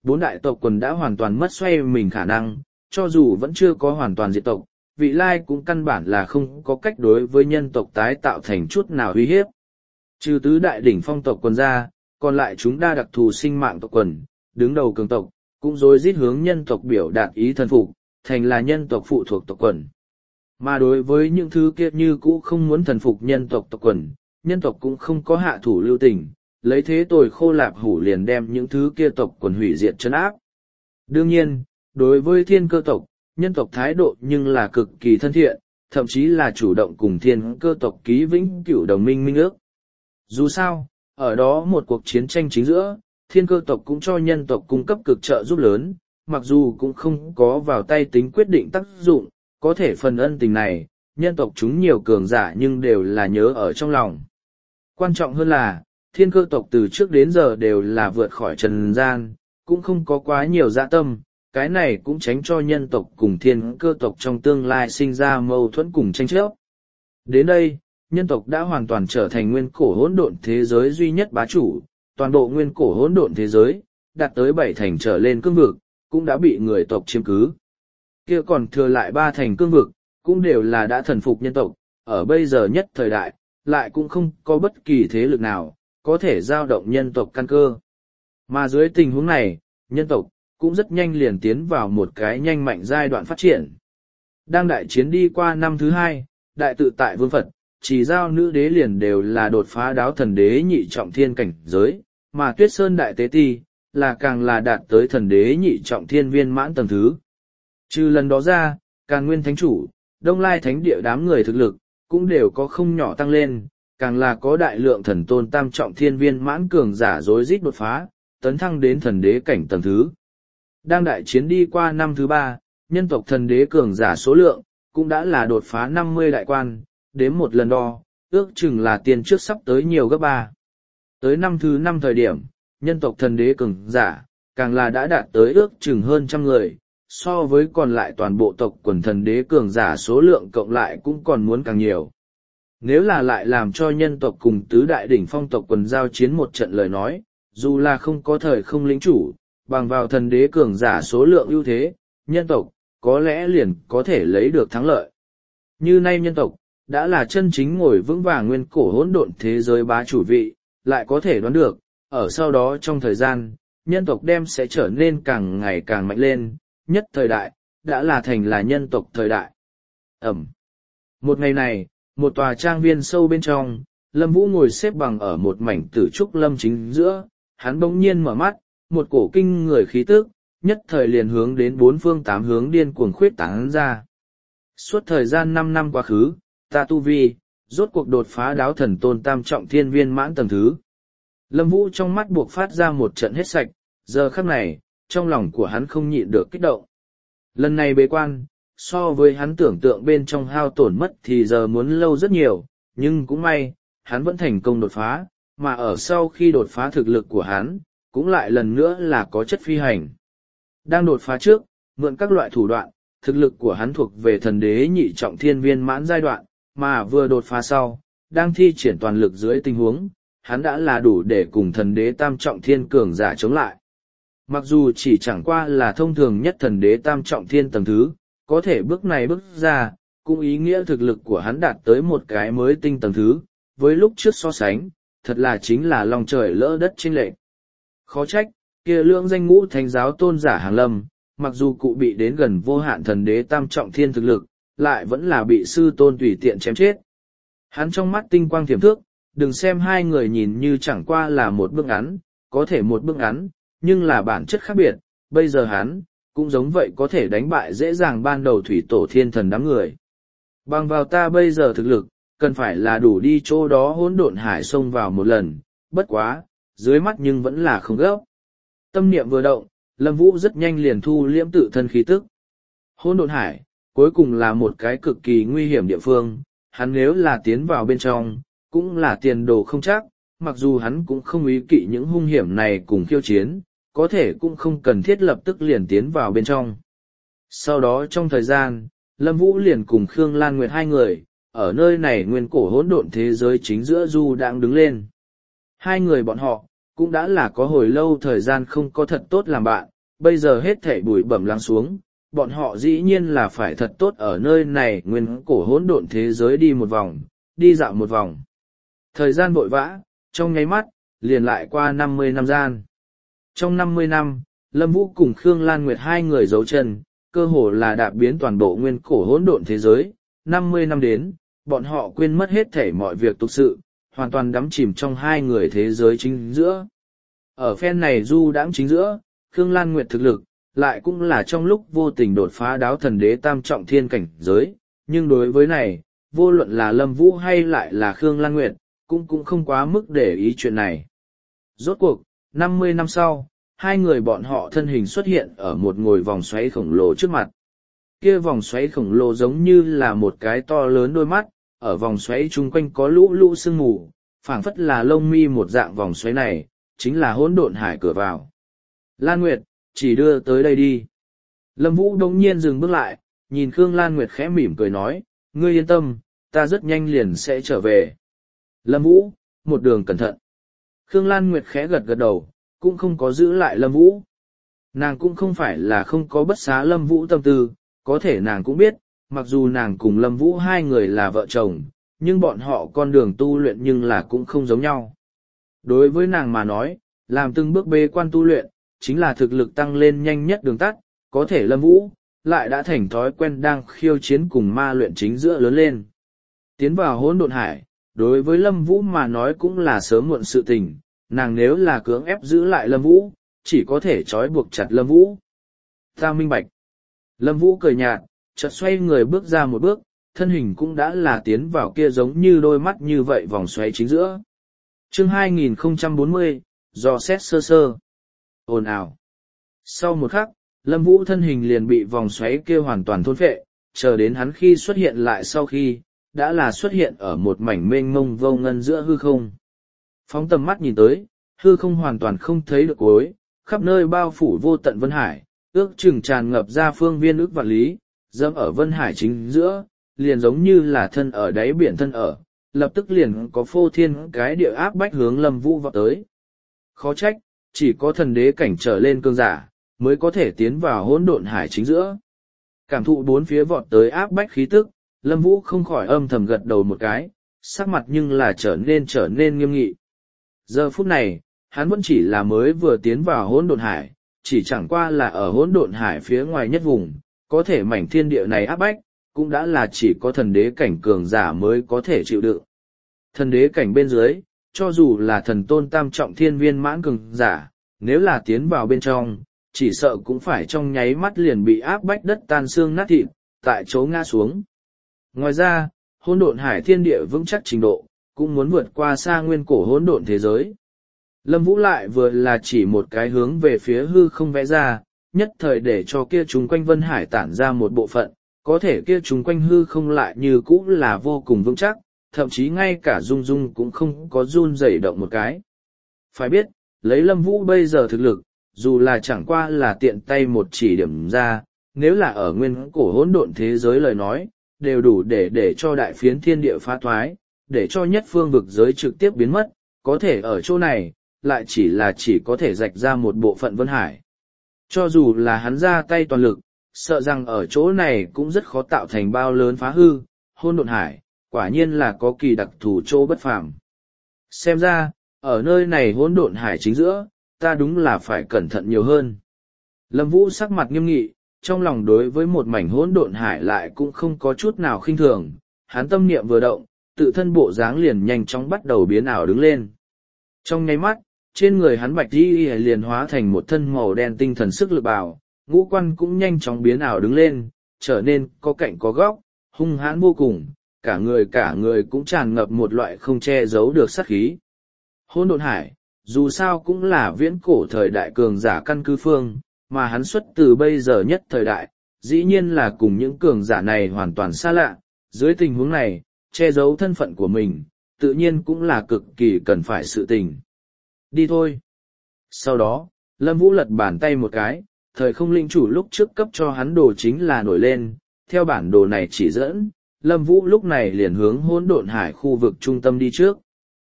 bốn đại tộc quần đã hoàn toàn mất xoay mình khả năng, cho dù vẫn chưa có hoàn toàn diệt tộc, vị lai cũng căn bản là không có cách đối với nhân tộc tái tạo thành chút nào uy hiếp. Trừ tứ đại đỉnh phong tộc quần ra, còn lại chúng đa đặc thù sinh mạng tộc quần, đứng đầu cường tộc, cũng rối rít hướng nhân tộc biểu đạt ý thần phục, thành là nhân tộc phụ thuộc tộc quần. Mà đối với những thứ kia như cũ không muốn thần phục nhân tộc tộc quần, nhân tộc cũng không có hạ thủ lưu tình, lấy thế tồi khô lạp hủ liền đem những thứ kia tộc quần hủy diệt trấn áp. Đương nhiên, đối với thiên cơ tộc, nhân tộc thái độ nhưng là cực kỳ thân thiện, thậm chí là chủ động cùng thiên cơ tộc ký vĩnh cửu đồng minh minh ước. Dù sao, ở đó một cuộc chiến tranh chính giữa, thiên cơ tộc cũng cho nhân tộc cung cấp cực trợ giúp lớn, mặc dù cũng không có vào tay tính quyết định tác dụng, có thể phần ân tình này, nhân tộc chúng nhiều cường giả nhưng đều là nhớ ở trong lòng. Quan trọng hơn là, thiên cơ tộc từ trước đến giờ đều là vượt khỏi trần gian, cũng không có quá nhiều dạ tâm, cái này cũng tránh cho nhân tộc cùng thiên cơ tộc trong tương lai sinh ra mâu thuẫn cùng tranh chấp. Đến đây, nhân tộc đã hoàn toàn trở thành nguyên cổ hỗn độn thế giới duy nhất bá chủ, toàn bộ nguyên cổ hỗn độn thế giới, đạt tới bảy thành trở lên cương vực, cũng đã bị người tộc chiếm cứ. Kia còn thừa lại ba thành cương vực, cũng đều là đã thần phục nhân tộc, ở bây giờ nhất thời đại, lại cũng không có bất kỳ thế lực nào, có thể giao động nhân tộc căn cơ. Mà dưới tình huống này, nhân tộc, cũng rất nhanh liền tiến vào một cái nhanh mạnh giai đoạn phát triển. Đang đại chiến đi qua năm thứ hai, đại tự tại vương Phật, chỉ giao nữ đế liền đều là đột phá đáo thần đế nhị trọng thiên cảnh giới, mà Tuyết Sơn đại tế ti, là càng là đạt tới thần đế nhị trọng thiên viên mãn tầng thứ. Trừ lần đó ra, Càn Nguyên Thánh Chủ, Đông Lai Thánh Địa đám người thực lực, cũng đều có không nhỏ tăng lên, càng là có đại lượng thần tôn tam trọng thiên viên mãn cường giả rối rít đột phá, tấn thăng đến thần đế cảnh tầng thứ. Đang đại chiến đi qua năm thứ ba, nhân tộc thần đế cường giả số lượng, cũng đã là đột phá năm mươi đại quan, đếm một lần đo, ước chừng là tiền trước sắp tới nhiều gấp ba. Tới năm thứ năm thời điểm, nhân tộc thần đế cường giả, càng là đã đạt tới ước chừng hơn trăm người, so với còn lại toàn bộ tộc quần thần đế cường giả số lượng cộng lại cũng còn muốn càng nhiều. Nếu là lại làm cho nhân tộc cùng tứ đại đỉnh phong tộc quần giao chiến một trận lời nói, dù là không có thời không lĩnh chủ, bằng vào thần đế cường giả số lượng ưu thế, nhân tộc, có lẽ liền có thể lấy được thắng lợi. Như nay nhân tộc, đã là chân chính ngồi vững vàng nguyên cổ hỗn độn thế giới bá chủ vị, lại có thể đoán được, ở sau đó trong thời gian, nhân tộc đem sẽ trở nên càng ngày càng mạnh lên, nhất thời đại, đã là thành là nhân tộc thời đại. Ẩm. Một ngày này, một tòa trang viên sâu bên trong, Lâm Vũ ngồi xếp bằng ở một mảnh tử trúc lâm chính giữa, hắn bỗng nhiên mở mắt, một cổ kinh người khí tức, nhất thời liền hướng đến bốn phương tám hướng điên cuồng khuyết tán ra. Suốt thời gian năm năm quá khứ, ta tu vi, rốt cuộc đột phá đáo thần tôn tam trọng thiên viên mãn tầng thứ. Lâm Vũ trong mắt buộc phát ra một trận hết sạch, giờ khắc này, trong lòng của hắn không nhịn được kích động. Lần này bế quan, so với hắn tưởng tượng bên trong hao tổn mất thì giờ muốn lâu rất nhiều, nhưng cũng may, hắn vẫn thành công đột phá, mà ở sau khi đột phá thực lực của hắn, cũng lại lần nữa là có chất phi hành. Đang đột phá trước, mượn các loại thủ đoạn, thực lực của hắn thuộc về thần đế nhị trọng thiên viên mãn giai đoạn, mà vừa đột phá sau, đang thi triển toàn lực dưới tình huống, hắn đã là đủ để cùng thần đế tam trọng thiên cường giả chống lại. Mặc dù chỉ chẳng qua là thông thường nhất thần đế tam trọng thiên tầng thứ, có thể bước này bước ra, cũng ý nghĩa thực lực của hắn đạt tới một cái mới tinh tầng thứ, với lúc trước so sánh, thật là chính là lòng trời lỡ đất chênh lệch. Khó trách, kia lưỡng danh ngũ thánh giáo tôn giả hàng lâm, mặc dù cụ bị đến gần vô hạn thần đế tam trọng thiên thực lực, lại vẫn là bị sư tôn tùy tiện chém chết. Hắn trong mắt tinh quang thiểm thước, đừng xem hai người nhìn như chẳng qua là một bước ngắn, có thể một bước ngắn, nhưng là bản chất khác biệt, bây giờ hắn, cũng giống vậy có thể đánh bại dễ dàng ban đầu thủy tổ thiên thần đám người. Bằng vào ta bây giờ thực lực, cần phải là đủ đi chỗ đó hỗn độn hải xông vào một lần, bất quá, dưới mắt nhưng vẫn là không gấp. Tâm niệm vừa động, Lâm Vũ rất nhanh liền thu liễm tự thân khí tức. Hỗn độn hải, cuối cùng là một cái cực kỳ nguy hiểm địa phương, hắn nếu là tiến vào bên trong, cũng là tiền đồ không chắc, mặc dù hắn cũng không ý kỵ những hung hiểm này cùng khiêu chiến, có thể cũng không cần thiết lập tức liền tiến vào bên trong. Sau đó trong thời gian, Lâm Vũ liền cùng Khương Lan Nguyệt hai người, ở nơi này nguyên cổ hỗn độn thế giới chính giữa du đang đứng lên. Hai người bọn họ, cũng đã là có hồi lâu thời gian không có thật tốt làm bạn, bây giờ hết thảy bụi bẩm lắng xuống, bọn họ dĩ nhiên là phải thật tốt ở nơi này nguyên cổ hỗn độn thế giới đi một vòng, đi dạo một vòng. Thời gian vội vã, trong nháy mắt, liền lại qua năm mươi năm gian. Trong năm mươi năm, Lâm Vũ cùng Khương Lan Nguyệt hai người giấu chân, cơ hồ là đạp biến toàn bộ nguyên cổ hỗn độn thế giới. năm mươi năm đến, bọn họ quên mất hết thảy mọi việc tục sự, hoàn toàn đắm chìm trong hai người thế giới chính giữa. Ở phen này du đãng chính giữa, Khương Lan Nguyệt thực lực, lại cũng là trong lúc vô tình đột phá đáo thần đế tam trọng thiên cảnh giới, nhưng đối với này, vô luận là Lâm Vũ hay lại là Khương Lan Nguyệt, cũng cũng không quá mức để ý chuyện này. Rốt cuộc, năm mươi năm sau, hai người bọn họ thân hình xuất hiện ở một ngồi vòng xoáy khổng lồ trước mặt. Kia vòng xoáy khổng lồ giống như là một cái to lớn đôi mắt, ở vòng xoáy chung quanh có lũ lũ sương mù, phảng phất là lông mi một dạng vòng xoáy này, chính là hỗn độn hải cửa vào. Lan Nguyệt, chỉ đưa tới đây đi. Lâm Vũ đông nhiên dừng bước lại, nhìn Khương Lan Nguyệt khẽ mỉm cười nói, ngươi yên tâm, ta rất nhanh liền sẽ trở về. Lâm Vũ, một đường cẩn thận. Khương Lan Nguyệt khẽ gật gật đầu, cũng không có giữ lại Lâm Vũ. Nàng cũng không phải là không có bất xá Lâm Vũ tâm tư, có thể nàng cũng biết, mặc dù nàng cùng Lâm Vũ hai người là vợ chồng, nhưng bọn họ con đường tu luyện nhưng là cũng không giống nhau. Đối với nàng mà nói, làm từng bước bế quan tu luyện, chính là thực lực tăng lên nhanh nhất đường tắt, có thể Lâm Vũ, lại đã thành thói quen đang khiêu chiến cùng ma luyện chính giữa lớn lên. Tiến vào hỗn độn hải, đối với Lâm Vũ mà nói cũng là sớm muộn sự tình, nàng nếu là cưỡng ép giữ lại Lâm Vũ, chỉ có thể trói buộc chặt Lâm Vũ. Ta minh bạch. Lâm Vũ cười nhạt, chợt xoay người bước ra một bước, thân hình cũng đã là tiến vào kia giống như đôi mắt như vậy vòng xoáy chính giữa. Chương hai nghìn không trăm bốn mươi, dò xét sơ sơ. Ồn ào. Sau một khắc, Lâm Vũ thân hình liền bị vòng xoáy kia hoàn toàn thôn phệ, chờ đến hắn khi xuất hiện lại sau khi, đã là xuất hiện ở một mảnh mênh mông vô ngân giữa hư không. Phóng tầm mắt nhìn tới, hư không hoàn toàn không thấy được cuối, khắp nơi bao phủ vô tận vân hải, ước chừng tràn ngập ra phương viên ước vạn lý, dẫm ở vân hải chính giữa, liền giống như là thân ở đáy biển thân ở, lập tức liền có phô thiên cái địa áp bách hướng Lâm Vũ vọt tới. Khó trách, chỉ có thần đế cảnh trở lên cương giả, mới có thể tiến vào hỗn độn hải chính giữa. Cảm thụ bốn phía vọt tới áp bách khí tức, Lâm Vũ không khỏi âm thầm gật đầu một cái, sắc mặt nhưng là trở nên trở nên nghiêm nghị. Giờ phút này, hắn vẫn chỉ là mới vừa tiến vào hỗn độn hải, chỉ chẳng qua là ở hỗn độn hải phía ngoài nhất vùng, có thể mảnh thiên địa này áp bách, cũng đã là chỉ có thần đế cảnh cường giả mới có thể chịu đựng. Thần đế cảnh bên dưới, cho dù là thần tôn tam trọng thiên viên mãn cường giả, nếu là tiến vào bên trong, chỉ sợ cũng phải trong nháy mắt liền bị áp bách đất tan xương nát thịt, tại chỗ ngã xuống. Ngoài ra, hỗn độn hải thiên địa vững chắc trình độ, cũng muốn vượt qua xa nguyên cổ hỗn độn thế giới. Lâm Vũ lại vừa là chỉ một cái hướng về phía hư không vẽ ra, nhất thời để cho kia chúng quanh vân hải tản ra một bộ phận, có thể kia chúng quanh hư không lại như cũ là vô cùng vững chắc, thậm chí ngay cả rung rung cũng không có run rẩy động một cái. Phải biết, lấy Lâm Vũ bây giờ thực lực, dù là chẳng qua là tiện tay một chỉ điểm ra, nếu là ở nguyên cổ hỗn độn thế giới lời nói, đều đủ để để cho đại phiến thiên địa phá thoái, để cho nhất phương vực giới trực tiếp biến mất, có thể ở chỗ này, lại chỉ là chỉ có thể rạch ra một bộ phận vân hải. Cho dù là hắn ra tay toàn lực, sợ rằng ở chỗ này cũng rất khó tạo thành bao lớn phá hư, hỗn độn hải, quả nhiên là có kỳ đặc thù chỗ bất phàm. Xem ra, ở nơi này hỗn độn hải chính giữa, ta đúng là phải cẩn thận nhiều hơn. Lâm Vũ sắc mặt nghiêm nghị, trong lòng đối với một mảnh hỗn độn hải lại cũng không có chút nào khinh thường, hắn tâm niệm vừa động, tự thân bộ dáng liền nhanh chóng bắt đầu biến ảo đứng lên. Trong nháy mắt, trên người hắn bạch y liền hóa thành một thân màu đen tinh thần sức lực bào, ngũ quan cũng nhanh chóng biến ảo đứng lên, trở nên có cạnh có góc, hung hãn vô cùng, cả người cả người cũng tràn ngập một loại không che giấu được sát khí. Hỗn độn hải, dù sao cũng là viễn cổ thời đại cường giả căn cứ phương, mà hắn xuất từ bây giờ nhất thời đại, dĩ nhiên là cùng những cường giả này hoàn toàn xa lạ, dưới tình huống này, che giấu thân phận của mình, tự nhiên cũng là cực kỳ cần phải sự tình. Đi thôi. Sau đó, Lâm Vũ lật bàn tay một cái, thời không linh chủ lúc trước cấp cho hắn đồ chính là nổi lên, theo bản đồ này chỉ dẫn, Lâm Vũ lúc này liền hướng hỗn độn hải khu vực trung tâm đi trước.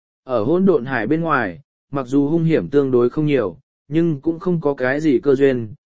Ở hỗn độn hải bên ngoài, mặc dù hung hiểm tương đối không nhiều, nhưng cũng không có cái gì cơ duyên,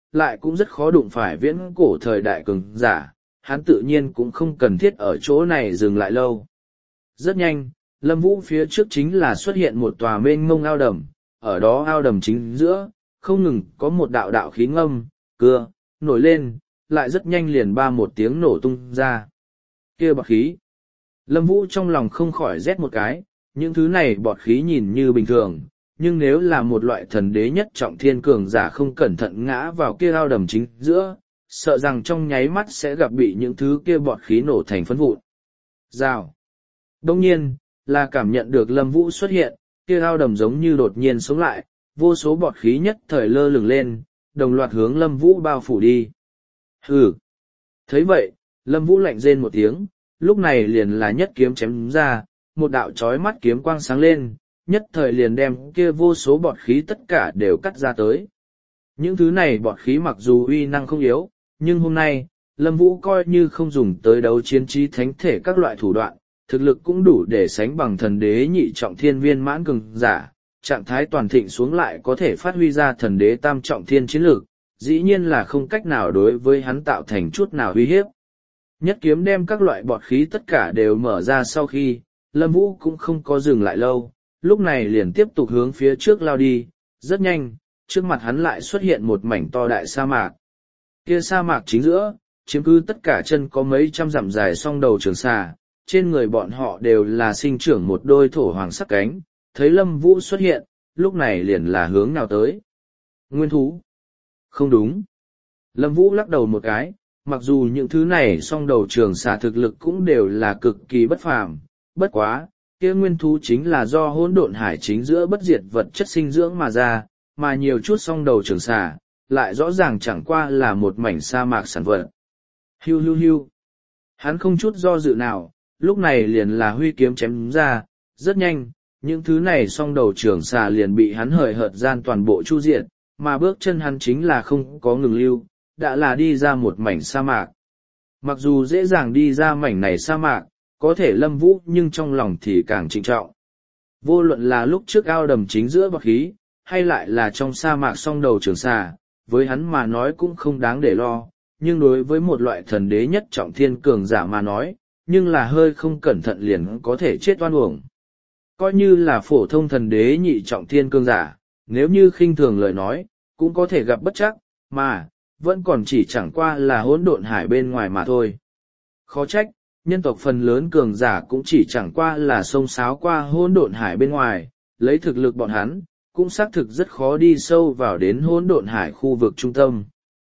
lại cũng rất khó đụng phải viễn cổ thời đại cường giả, hắn tự nhiên cũng không cần thiết ở chỗ này dừng lại lâu. Rất nhanh, Lâm Vũ phía trước chính là xuất hiện một tòa mênh mông ao đầm, ở đó ao đầm chính giữa, không ngừng có một đạo đạo khí ngâm, cưa, nổi lên, lại rất nhanh liền ba một tiếng nổ tung ra. Kia bọt khí. Lâm Vũ trong lòng không khỏi rét một cái, những thứ này bọt khí nhìn như bình thường, nhưng nếu là một loại thần đế nhất trọng thiên cường giả không cẩn thận ngã vào kia ao đầm chính giữa, sợ rằng trong nháy mắt sẽ gặp bị những thứ kia bọt khí nổ thành phấn vụn. Rào. Đông nhiên, là cảm nhận được Lâm Vũ xuất hiện, kia ao đầm giống như đột nhiên sống lại, vô số bọt khí nhất thời lơ lửng lên, đồng loạt hướng Lâm Vũ bao phủ đi. Hừ. Thấy vậy, Lâm Vũ lạnh rên một tiếng, lúc này liền là nhất kiếm chém ra, một đạo chói mắt kiếm quang sáng lên, nhất thời liền đem kia vô số bọt khí tất cả đều cắt ra tới. Những thứ này bọt khí mặc dù uy năng không yếu, nhưng hôm nay, Lâm Vũ coi như không dùng tới đấu chiến trí thánh thể các loại thủ đoạn, thực lực cũng đủ để sánh bằng thần đế nhị trọng thiên viên mãn cường giả, trạng thái toàn thịnh xuống lại có thể phát huy ra thần đế tam trọng thiên chiến lược, dĩ nhiên là không cách nào đối với hắn tạo thành chút nào uy hiếp. Nhất kiếm đem các loại bọt khí tất cả đều mở ra sau khi, Lâm Vũ cũng không có dừng lại lâu, lúc này liền tiếp tục hướng phía trước lao đi, rất nhanh, trước mặt hắn lại xuất hiện một mảnh to đại sa mạc. Kia sa mạc chính giữa, chiếm cứ tất cả chân có mấy trăm dặm dài song đầu trường xà, trên người bọn họ đều là sinh trưởng một đôi thổ hoàng sắc cánh, thấy Lâm Vũ xuất hiện, lúc này liền là hướng nào tới. Nguyên thú. Không đúng. Lâm Vũ lắc đầu một cái, mặc dù những thứ này song đầu trường xà thực lực cũng đều là cực kỳ bất phàm, bất quá, kia nguyên thú chính là do hỗn độn hải chính giữa bất diệt vật chất sinh dưỡng mà ra, mà nhiều chút song đầu trường xà, lại rõ ràng chẳng qua là một mảnh sa mạc sản vật. Hiu hiu hiu. Hắn không chút do dự nào, lúc này liền là huy kiếm chém ra, rất nhanh, những thứ này song đầu trường xà liền bị hắn hời hợt gian toàn bộ chu diệt, mà bước chân hắn chính là không có ngừng lưu, đã là đi ra một mảnh sa mạc. Mặc dù dễ dàng đi ra mảnh này sa mạc, có thể Lâm Vũ nhưng trong lòng thì càng trịnh trọng. Vô luận là lúc trước ao đầm chính giữa bọt khí, hay lại là trong sa mạc song đầu trường xà, với hắn mà nói cũng không đáng để lo, nhưng đối với một loại thần đế nhất trọng thiên cường giả mà nói, nhưng là hơi không cẩn thận liền có thể chết oan uổng. Coi như là phổ thông thần đế nhị trọng thiên cường giả, nếu như khinh thường lời nói, cũng có thể gặp bất trắc, mà, vẫn còn chỉ chẳng qua là hỗn độn hải bên ngoài mà thôi. Khó trách, nhân tộc phần lớn cường giả cũng chỉ chẳng qua là xông xáo qua hỗn độn hải bên ngoài, lấy thực lực bọn hắn, cũng xác thực rất khó đi sâu vào đến hỗn độn hải khu vực trung tâm.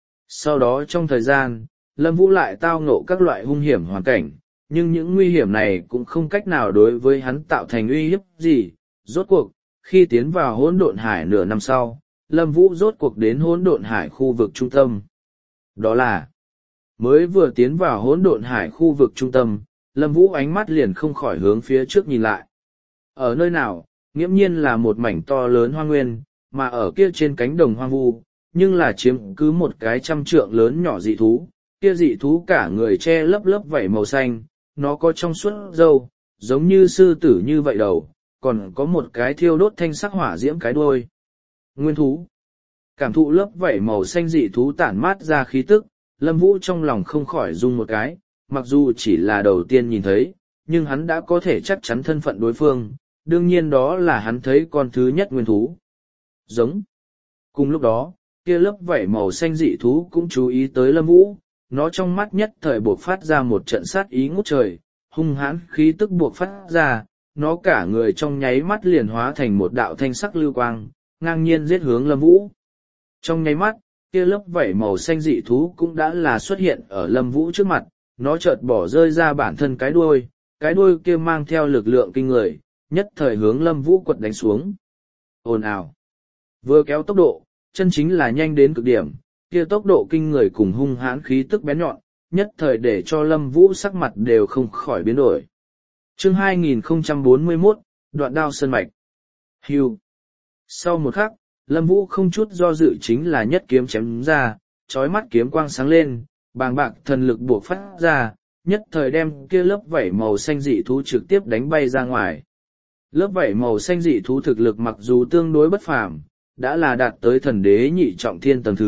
Sau đó trong thời gian, Lâm Vũ lại tao ngộ các loại hung hiểm hoàn cảnh, nhưng những nguy hiểm này cũng không cách nào đối với hắn tạo thành uy hiếp gì. Rốt cuộc, khi tiến vào hỗn độn hải nửa năm sau, Lâm Vũ rốt cuộc đến hỗn độn hải khu vực trung tâm. Đó là, mới vừa tiến vào hỗn độn hải khu vực trung tâm, Lâm Vũ ánh mắt liền không khỏi hướng phía trước nhìn lại. Ở nơi nào, nghiễm nhiên là một mảnh to lớn hoang nguyên, mà ở kia trên cánh đồng hoang vu, nhưng là chiếm cứ một cái trăm trượng lớn nhỏ dị thú. Kia dị thú cả người che lấp lớp vảy màu xanh, nó có trong suốt râu, giống như sư tử như vậy đầu, còn có một cái thiêu đốt thanh sắc hỏa diễm cái đuôi. Nguyên thú. Cảm thụ lớp vảy màu xanh dị thú tản mát ra khí tức, Lâm Vũ trong lòng không khỏi rung một cái, mặc dù chỉ là đầu tiên nhìn thấy, nhưng hắn đã có thể chắc chắn thân phận đối phương, đương nhiên đó là hắn thấy con thứ nhất nguyên thú. Giống. Cùng lúc đó, kia lớp vảy màu xanh dị thú cũng chú ý tới Lâm Vũ, nó trong mắt nhất thời buộc phát ra một trận sát ý ngút trời, hung hãn khí tức buộc phát ra, nó cả người trong nháy mắt liền hóa thành một đạo thanh sắc lưu quang, ngang nhiên giết hướng Lâm Vũ. Trong nháy mắt, kia lớp vảy màu xanh dị thú cũng đã là xuất hiện ở Lâm Vũ trước mặt, nó chợt bỏ rơi ra bản thân cái đuôi, cái đuôi kia mang theo lực lượng kinh người, nhất thời hướng Lâm Vũ quật đánh xuống. Ồn ào. Vừa kéo tốc độ, chân chính là nhanh đến cực điểm, kia tốc độ kinh người cùng hung hãn khí tức bén nhọn, nhất thời để cho Lâm Vũ sắc mặt đều không khỏi biến đổi. Chương hai nghìn không trăm bốn mươi mốt, Đoạn đao sơn mạch. Hưu. Sau một khắc, Lâm Vũ không chút do dự chính là nhất kiếm chém ra, chói mắt kiếm quang sáng lên, bàng bạc thần lực buộc phát ra, nhất thời đem kia lớp vảy màu xanh dị thú trực tiếp đánh bay ra ngoài. Lớp vảy màu xanh dị thú thực lực mặc dù tương đối bất phàm, đã là đạt tới thần đế nhị trọng thiên tầng thứ,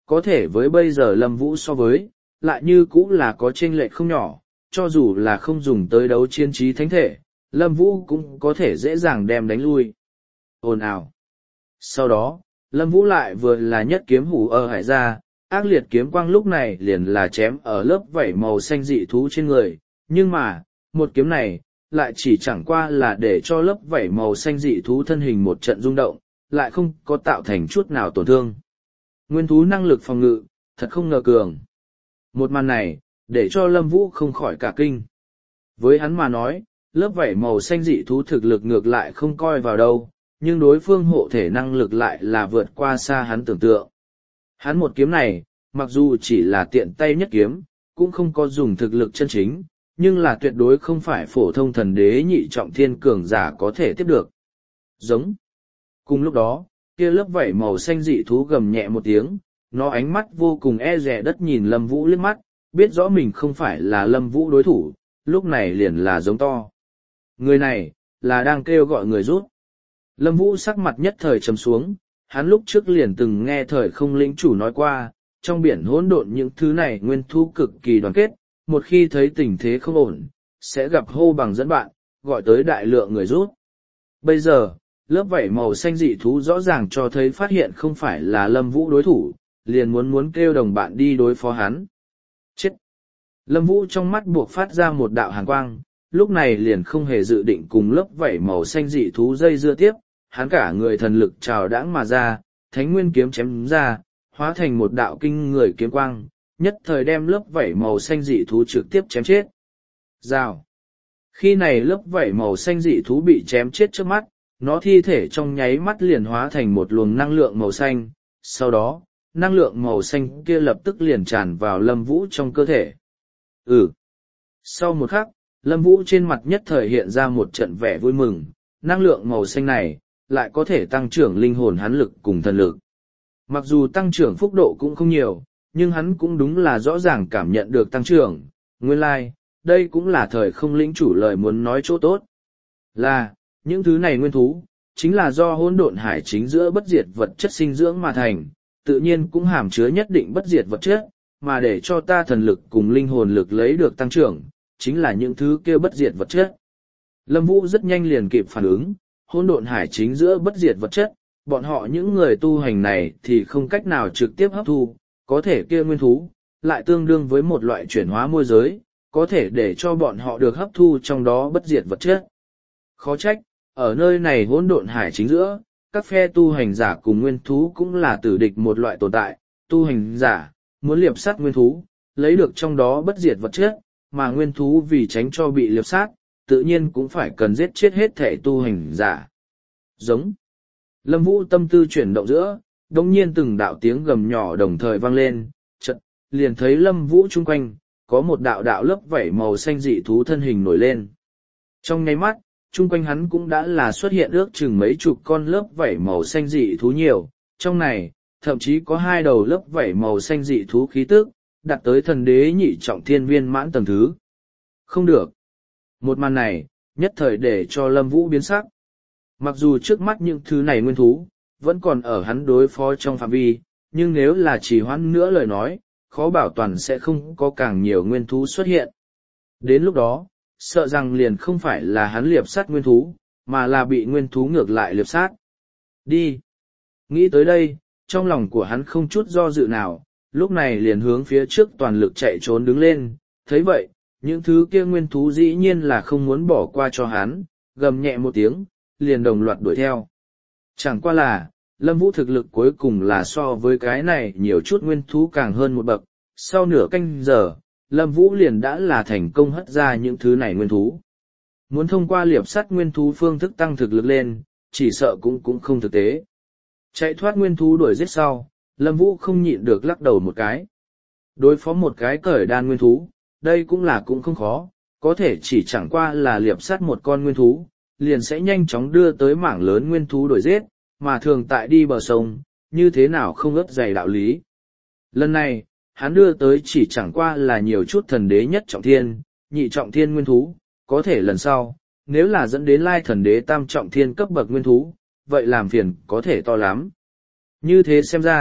có thể với bây giờ Lâm Vũ so với, lại như cũng là có chênh lệch không nhỏ, cho dù là không dùng tới đấu chiến trí thánh thể, Lâm Vũ cũng có thể dễ dàng đem đánh lui. Ồn ào. Sau đó, Lâm Vũ lại vừa là nhất kiếm hủ ở hải ra, ác liệt kiếm quang lúc này liền là chém ở lớp vảy màu xanh dị thú trên người, nhưng mà, một kiếm này, lại chỉ chẳng qua là để cho lớp vảy màu xanh dị thú thân hình một trận rung động, lại không có tạo thành chút nào tổn thương. Nguyên thú năng lực phòng ngự, thật không ngờ cường. Một màn này, để cho Lâm Vũ không khỏi cả kinh. Với hắn mà nói, lớp vảy màu xanh dị thú thực lực ngược lại không coi vào đâu, nhưng đối phương hộ thể năng lực lại là vượt qua xa hắn tưởng tượng. Hắn một kiếm này, mặc dù chỉ là tiện tay nhất kiếm, cũng không có dùng thực lực chân chính, nhưng là tuyệt đối không phải phổ thông thần đế nhị trọng thiên cường giả có thể tiếp được. Giống. Cùng lúc đó, kia lớp vảy màu xanh dị thú gầm nhẹ một tiếng, nó ánh mắt vô cùng e dè đất nhìn Lâm Vũ liếc mắt, biết rõ mình không phải là Lâm Vũ đối thủ, lúc này liền là giống to. Người này, là đang kêu gọi người rút. Lâm Vũ sắc mặt nhất thời trầm xuống, hắn lúc trước liền từng nghe thời không lĩnh chủ nói qua, trong biển hỗn độn những thứ này nguyên thú cực kỳ đoàn kết, một khi thấy tình thế không ổn, sẽ gặp hô bằng dẫn bạn, gọi tới đại lượng người rút. Bây giờ, lớp vảy màu xanh dị thú rõ ràng cho thấy phát hiện không phải là Lâm Vũ đối thủ, liền muốn muốn kêu đồng bạn đi đối phó hắn. Chết! Lâm Vũ trong mắt buộc phát ra một đạo hàn quang, lúc này liền không hề dự định cùng lớp vảy màu xanh dị thú dây dưa tiếp, hắn cả người thần lực trào đãng mà ra, thánh nguyên kiếm chém ra, hóa thành một đạo kinh người kiếm quang, nhất thời đem lớp vảy màu xanh dị thú trực tiếp chém chết. Rào! Khi này lớp vảy màu xanh dị thú bị chém chết trước mắt, nó thi thể trong nháy mắt liền hóa thành một luồng năng lượng màu xanh, sau đó, năng lượng màu xanh kia lập tức liền tràn vào Lâm Vũ trong cơ thể. Ừ. Sau một khắc, Lâm Vũ trên mặt nhất thời hiện ra một trận vẻ vui mừng, năng lượng màu xanh này, lại có thể tăng trưởng linh hồn hắn lực cùng thần lực. Mặc dù tăng trưởng phúc độ cũng không nhiều, nhưng hắn cũng đúng là rõ ràng cảm nhận được tăng trưởng, nguyên lai, like, đây cũng là thời không lĩnh chủ lời muốn nói chỗ tốt. Là, những thứ này nguyên thú, chính là do hỗn độn hải chính giữa bất diệt vật chất sinh dưỡng mà thành, tự nhiên cũng hàm chứa nhất định bất diệt vật chất, mà để cho ta thần lực cùng linh hồn lực lấy được tăng trưởng, chính là những thứ kia bất diệt vật chất. Lâm Vũ rất nhanh liền kịp phản ứng, hỗn độn hải chính giữa bất diệt vật chất, bọn họ những người tu hành này thì không cách nào trực tiếp hấp thu, có thể kia nguyên thú, lại tương đương với một loại chuyển hóa môi giới, có thể để cho bọn họ được hấp thu trong đó bất diệt vật chất. Khó trách, ở nơi này hỗn độn hải chính giữa, các phe tu hành giả cùng nguyên thú cũng là tử địch một loại tồn tại, tu hành giả, muốn liệp sát nguyên thú, lấy được trong đó bất diệt vật chất, mà nguyên thú vì tránh cho bị liệp sát, tự nhiên cũng phải cần giết chết hết thể tu hành giả. Giống. Lâm Vũ tâm tư chuyển động giữa, đồng nhiên từng đạo tiếng gầm nhỏ đồng thời vang lên, chợt liền thấy Lâm Vũ chung quanh, có một đạo đạo lớp vảy màu xanh dị thú thân hình nổi lên. Trong nháy mắt, chung quanh hắn cũng đã là xuất hiện ước chừng mấy chục con lớp vảy màu xanh dị thú nhiều, trong này, thậm chí có hai đầu lớp vảy màu xanh dị thú khí tức, đạt tới thần đế nhị trọng thiên viên mãn tầng thứ. Không được. Một màn này, nhất thời để cho Lâm Vũ biến sắc. Mặc dù trước mắt những thứ này nguyên thú, vẫn còn ở hắn đối phó trong phạm vi, nhưng nếu là chỉ hoãn nữa lời nói, khó bảo toàn sẽ không có càng nhiều nguyên thú xuất hiện. Đến lúc đó, sợ rằng liền không phải là hắn liệp sát nguyên thú, mà là bị nguyên thú ngược lại liệp sát. Đi! Nghĩ tới đây, trong lòng của hắn không chút do dự nào, lúc này liền hướng phía trước toàn lực chạy trốn đứng lên, thấy vậy, những thứ kia nguyên thú dĩ nhiên là không muốn bỏ qua cho hắn, gầm nhẹ một tiếng, liền đồng loạt đuổi theo. Chẳng qua là, Lâm Vũ thực lực cuối cùng là so với cái này nhiều chút nguyên thú càng hơn một bậc, sau nửa canh giờ, Lâm Vũ liền đã là thành công hất ra những thứ này nguyên thú. Muốn thông qua liệp sắt nguyên thú phương thức tăng thực lực lên, chỉ sợ cũng cũng không thực tế. Chạy thoát nguyên thú đuổi giết sau, Lâm Vũ không nhịn được lắc đầu một cái. Đối phó một cái cởi đan nguyên thú, đây cũng là cũng không khó, có thể chỉ chẳng qua là liệp sắt một con nguyên thú, liền sẽ nhanh chóng đưa tới mảng lớn nguyên thú đuổi giết, mà thường tại đi bờ sông, như thế nào không ướt dày đạo lý. Lần này, hắn đưa tới chỉ chẳng qua là nhiều chút thần đế nhất trọng thiên, nhị trọng thiên nguyên thú, có thể lần sau, nếu là dẫn đến lai thần đế tam trọng thiên cấp bậc nguyên thú, vậy làm phiền có thể to lắm. Như thế xem ra,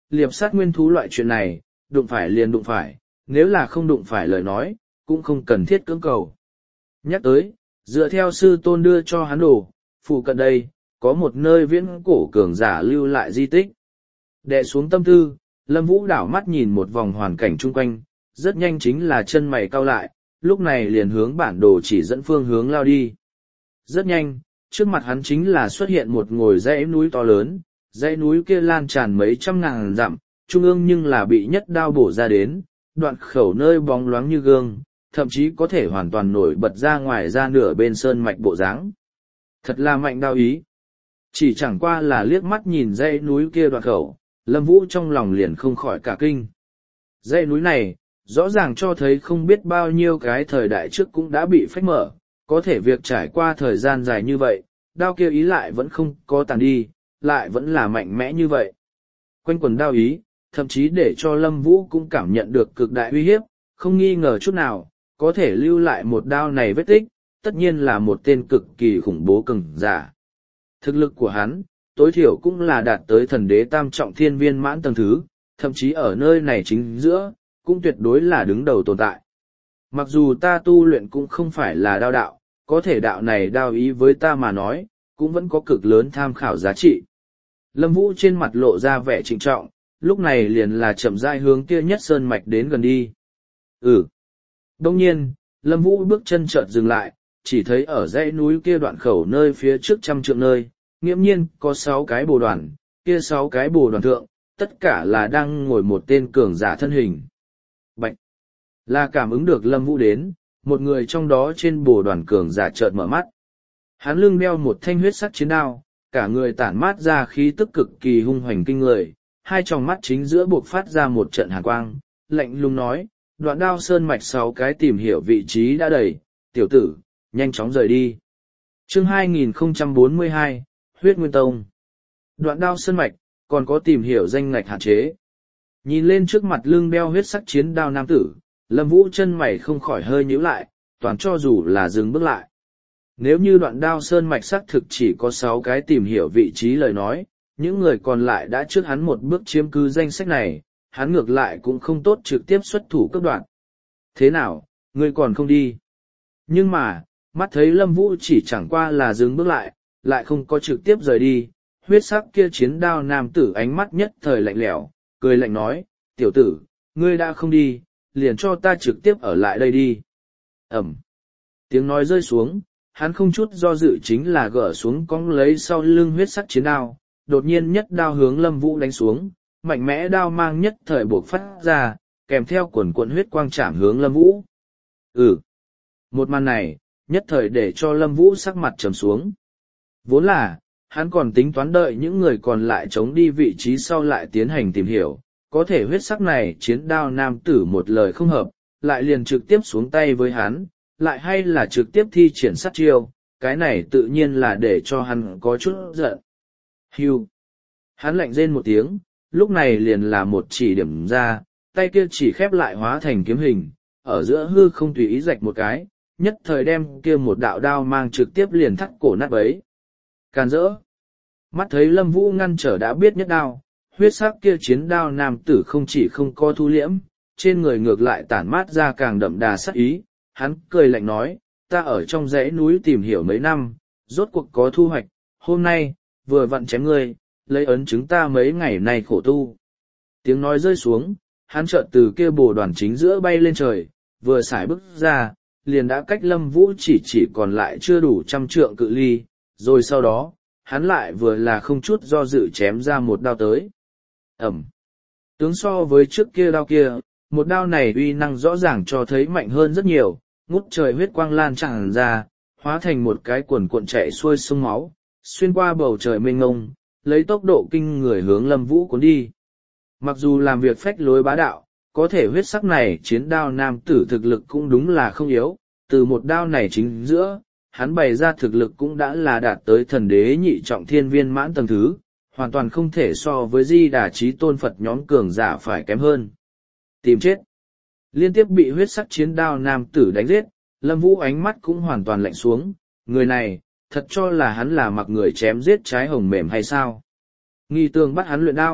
liệp sát nguyên thú loại chuyện này, đụng phải liền đụng phải, nếu là không đụng phải lời nói, cũng không cần thiết cưỡng cầu. Nhắc tới, dựa theo sư tôn đưa cho hắn đồ, phụ cận đây, có một nơi viễn cổ cường giả lưu lại di tích. Đệ xuống tâm tư, Lâm Vũ đảo mắt nhìn một vòng hoàn cảnh chung quanh, rất nhanh chính là chân mày cau lại, lúc này liền hướng bản đồ chỉ dẫn phương hướng lao đi. Rất nhanh, trước mặt hắn chính là xuất hiện một ngồi dãy núi to lớn, dãy núi kia lan tràn mấy trăm ngàn dặm, trung ương nhưng là bị nhất đao bổ ra đến, đoạn khẩu nơi bóng loáng như gương, thậm chí có thể hoàn toàn nổi bật ra ngoài ra nửa bên sơn mạch bộ dáng. Thật là mạnh đao ý. Chỉ chẳng qua là liếc mắt nhìn dãy núi kia đoạn khẩu, Lâm Vũ trong lòng liền không khỏi cả kinh. Dãy núi này, rõ ràng cho thấy không biết bao nhiêu cái thời đại trước cũng đã bị phách mở, có thể việc trải qua thời gian dài như vậy, đao kia ý lại vẫn không có tàn đi, lại vẫn là mạnh mẽ như vậy. Quanh quần đao ý, thậm chí để cho Lâm Vũ cũng cảm nhận được cực đại uy hiếp, không nghi ngờ chút nào, có thể lưu lại một đao này vết tích, tất nhiên là một tên cực kỳ khủng bố cường giả. Thực lực của hắn, tối thiểu cũng là đạt tới thần đế tam trọng thiên viên mãn tầng thứ, thậm chí ở nơi này chính giữa, cũng tuyệt đối là đứng đầu tồn tại. Mặc dù ta tu luyện cũng không phải là đao đạo, có thể đạo này đao ý với ta mà nói, cũng vẫn có cực lớn tham khảo giá trị. Lâm Vũ trên mặt lộ ra vẻ trịnh trọng, lúc này liền là chậm rãi hướng kia nhất sơn mạch đến gần đi. Ừ. Đông nhiên, Lâm Vũ bước chân chợt dừng lại, chỉ thấy ở dãy núi kia đoạn khẩu nơi phía trước trăm trượng nơi, nghiễm nhiên có sáu cái bồ đoàn, kia sáu cái bồ đoàn thượng, tất cả là đang ngồi một tên cường giả thân hình. Bạch! Là cảm ứng được Lâm Vũ đến, một người trong đó trên bồ đoàn cường giả chợt mở mắt. Hắn lưng đeo một thanh huyết sắc chiến đao, cả người tản mát ra khí tức cực kỳ hung hoành kinh người, hai tròng mắt chính giữa buộc phát ra một trận hàn quang, lạnh lùng nói, đoạn đao sơn mạch sáu cái tìm hiểu vị trí đã đầy, tiểu tử, nhanh chóng rời đi. Chương hai nghìn không trăm bốn mươi hai, Huyết Nguyên Tông. Đoạn đao sơn mạch, còn có tìm hiểu danh ngạch hạn chế. Nhìn lên trước mặt lưng đeo huyết sắc chiến đao nam tử, Lâm Vũ chân mày không khỏi hơi nhíu lại, toàn cho dù là dừng bước lại. Nếu như đoạn đao sơn mạch xác thực chỉ có sáu cái tìm hiểu vị trí lời nói, những người còn lại đã trước hắn một bước chiếm cứ danh sách này, hắn ngược lại cũng không tốt trực tiếp xuất thủ cấp đoạn. Thế nào, ngươi còn không đi? Nhưng mà, mắt thấy Lâm Vũ chỉ chẳng qua là dừng bước lại, lại không có trực tiếp rời đi, huyết sắc kia chiến đao nam tử ánh mắt nhất thời lạnh lẽo, cười lạnh nói, tiểu tử, ngươi đã không đi, liền cho ta trực tiếp ở lại đây đi. Ẩm. Tiếng nói rơi xuống, hắn không chút do dự chính là gỡ xuống cong lấy sau lưng huyết sắc chiến đao, đột nhiên nhất đao hướng Lâm Vũ đánh xuống, mạnh mẽ đao mang nhất thời buộc phát ra, kèm theo quần cuộn huyết quang chạm hướng Lâm Vũ. Ừ. Một màn này, nhất thời để cho Lâm Vũ sắc mặt trầm xuống. Vốn là, hắn còn tính toán đợi những người còn lại chống đi vị trí sau lại tiến hành tìm hiểu, có thể huyết sắc này chiến đao nam tử một lời không hợp, lại liền trực tiếp xuống tay với hắn, lại hay là trực tiếp thi triển sát chiêu, cái này tự nhiên là để cho hắn có chút giận. Hưu. Hắn lạnh rên một tiếng, lúc này liền là một chỉ điểm ra, tay kia chỉ khép lại hóa thành kiếm hình, ở giữa hư không tùy ý rạch một cái, nhất thời đem kia một đạo đao mang trực tiếp liền thắt cổ nát bấy. Càn rỡ. Mắt thấy Lâm Vũ ngăn trở đã biết nhất đao, huyết sắc kia chiến đao nam tử không chỉ không có thu liễm, trên người ngược lại tản mát ra càng đậm đà sát ý, hắn cười lạnh nói, ta ở trong dãy núi tìm hiểu mấy năm, rốt cuộc có thu hoạch, hôm nay, vừa vặn chém ngươi, lấy ấn chứng ta mấy ngày nay khổ tu. Tiếng nói rơi xuống, hắn chợt từ kia bồ đoàn chính giữa bay lên trời, vừa xài bước ra, liền đã cách Lâm Vũ chỉ chỉ còn lại chưa đủ trăm trượng cự ly, rồi sau đó, hắn lại vừa là không chút do dự chém ra một đao tới. Ẩm. Tướng so với trước kia đao kia, một đao này uy năng rõ ràng cho thấy mạnh hơn rất nhiều, ngút trời huyết quang lan tràn ra, hóa thành một cái cuồn cuộn chạy xuôi sông máu, xuyên qua bầu trời mênh mông, lấy tốc độ kinh người hướng Lâm Vũ cuốn đi. Mặc dù làm việc phách lối bá đạo, có thể huyết sắc này chiến đao nam tử thực lực cũng đúng là không yếu, từ một đao này chính giữa, hắn bày ra thực lực cũng đã là đạt tới thần đế nhị trọng thiên viên mãn tầng thứ, hoàn toàn không thể so với Di Đà Chí Tôn Phật nhóm cường giả phải kém hơn. Tìm chết. Liên tiếp bị huyết sắc chiến đao nam tử đánh giết, Lâm Vũ ánh mắt cũng hoàn toàn lạnh xuống, người này, thật cho là hắn là mặc người chém giết trái hồng mềm hay sao? Nghi tường bắt hắn luyện đao,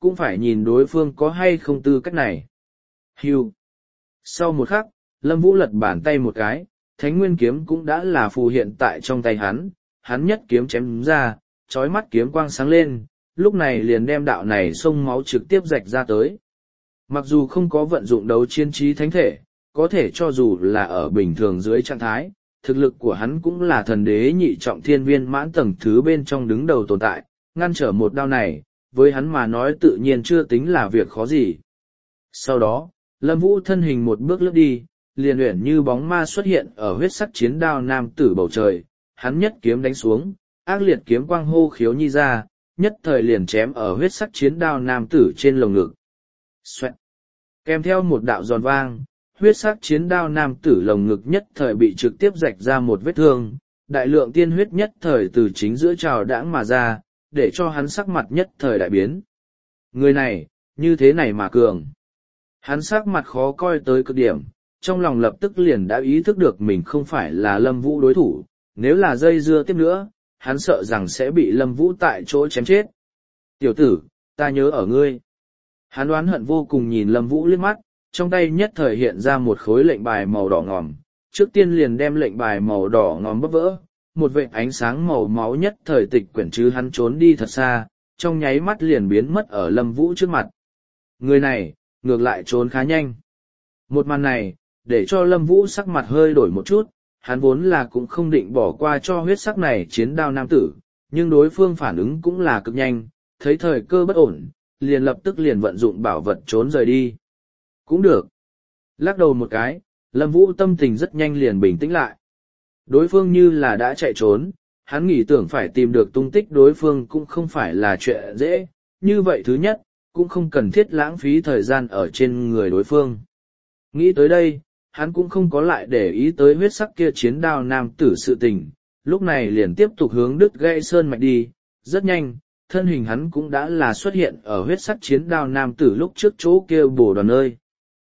cũng phải nhìn đối phương có hay không tư cách này. Hưu. Sau một khắc, Lâm Vũ lật bàn tay một cái, Thánh Nguyên kiếm cũng đã là phù hiện tại trong tay hắn, hắn nhất kiếm chém ra, chói mắt kiếm quang sáng lên, lúc này liền đem đạo này xông máu trực tiếp rạch ra tới. Mặc dù không có vận dụng đấu chiến trí thánh thể, có thể cho dù là ở bình thường dưới trạng thái, thực lực của hắn cũng là thần đế nhị trọng thiên viên mãn tầng thứ bên trong đứng đầu tồn tại, ngăn trở một đao này, với hắn mà nói tự nhiên chưa tính là việc khó gì. Sau đó, Lâm Vũ thân hình một bước lướt đi, liền uyển như bóng ma xuất hiện ở huyết sắc chiến đao nam tử bầu trời, hắn nhất kiếm đánh xuống, ác liệt kiếm quang hô khiếu nhi ra, nhất thời liền chém ở huyết sắc chiến đao nam tử trên lồng ngực. Xoẹt. Kèm theo một đạo giòn vang, huyết sắc chiến đao nam tử lồng ngực nhất thời bị trực tiếp rạch ra một vết thương, đại lượng tiên huyết nhất thời từ chính giữa trào đãng mà ra, để cho hắn sắc mặt nhất thời đại biến. Người này, như thế này mà cường. Hắn sắc mặt khó coi tới cực điểm, trong lòng lập tức liền đã ý thức được mình không phải là Lâm Vũ đối thủ, nếu là dây dưa tiếp nữa, hắn sợ rằng sẽ bị Lâm Vũ tại chỗ chém chết. Tiểu tử, ta nhớ ở ngươi. Hắn oán hận vô cùng nhìn Lâm Vũ liếc mắt, trong tay nhất thời hiện ra một khối lệnh bài màu đỏ ngòm, trước tiên liền đem lệnh bài màu đỏ ngòm bóp vỡ, một vệt ánh sáng màu máu nhất thời tịch quyển chứ hắn trốn đi thật xa, trong nháy mắt liền biến mất ở Lâm Vũ trước mặt. Người này, ngược lại trốn khá nhanh. Một màn này, để cho Lâm Vũ sắc mặt hơi đổi một chút, hắn vốn là cũng không định bỏ qua cho huyết sắc này chiến đao nam tử, nhưng đối phương phản ứng cũng là cực nhanh, thấy thời cơ bất ổn, liền lập tức liền vận dụng bảo vật trốn rời đi. Cũng được. Lắc đầu một cái, Lâm Vũ tâm tình rất nhanh liền bình tĩnh lại. Đối phương như là đã chạy trốn, hắn nghĩ tưởng phải tìm được tung tích đối phương cũng không phải là chuyện dễ, như vậy thứ nhất, cũng không cần thiết lãng phí thời gian ở trên người đối phương. Nghĩ tới đây, hắn cũng không có lại để ý tới huyết sắc kia chiến đao nam tử sự tình, lúc này liền tiếp tục hướng đứt gãy sơn mạch đi, rất nhanh, thân hình hắn cũng đã là xuất hiện ở huyết sắc chiến đao nam tử lúc trước chỗ kia bồ đoàn nơi.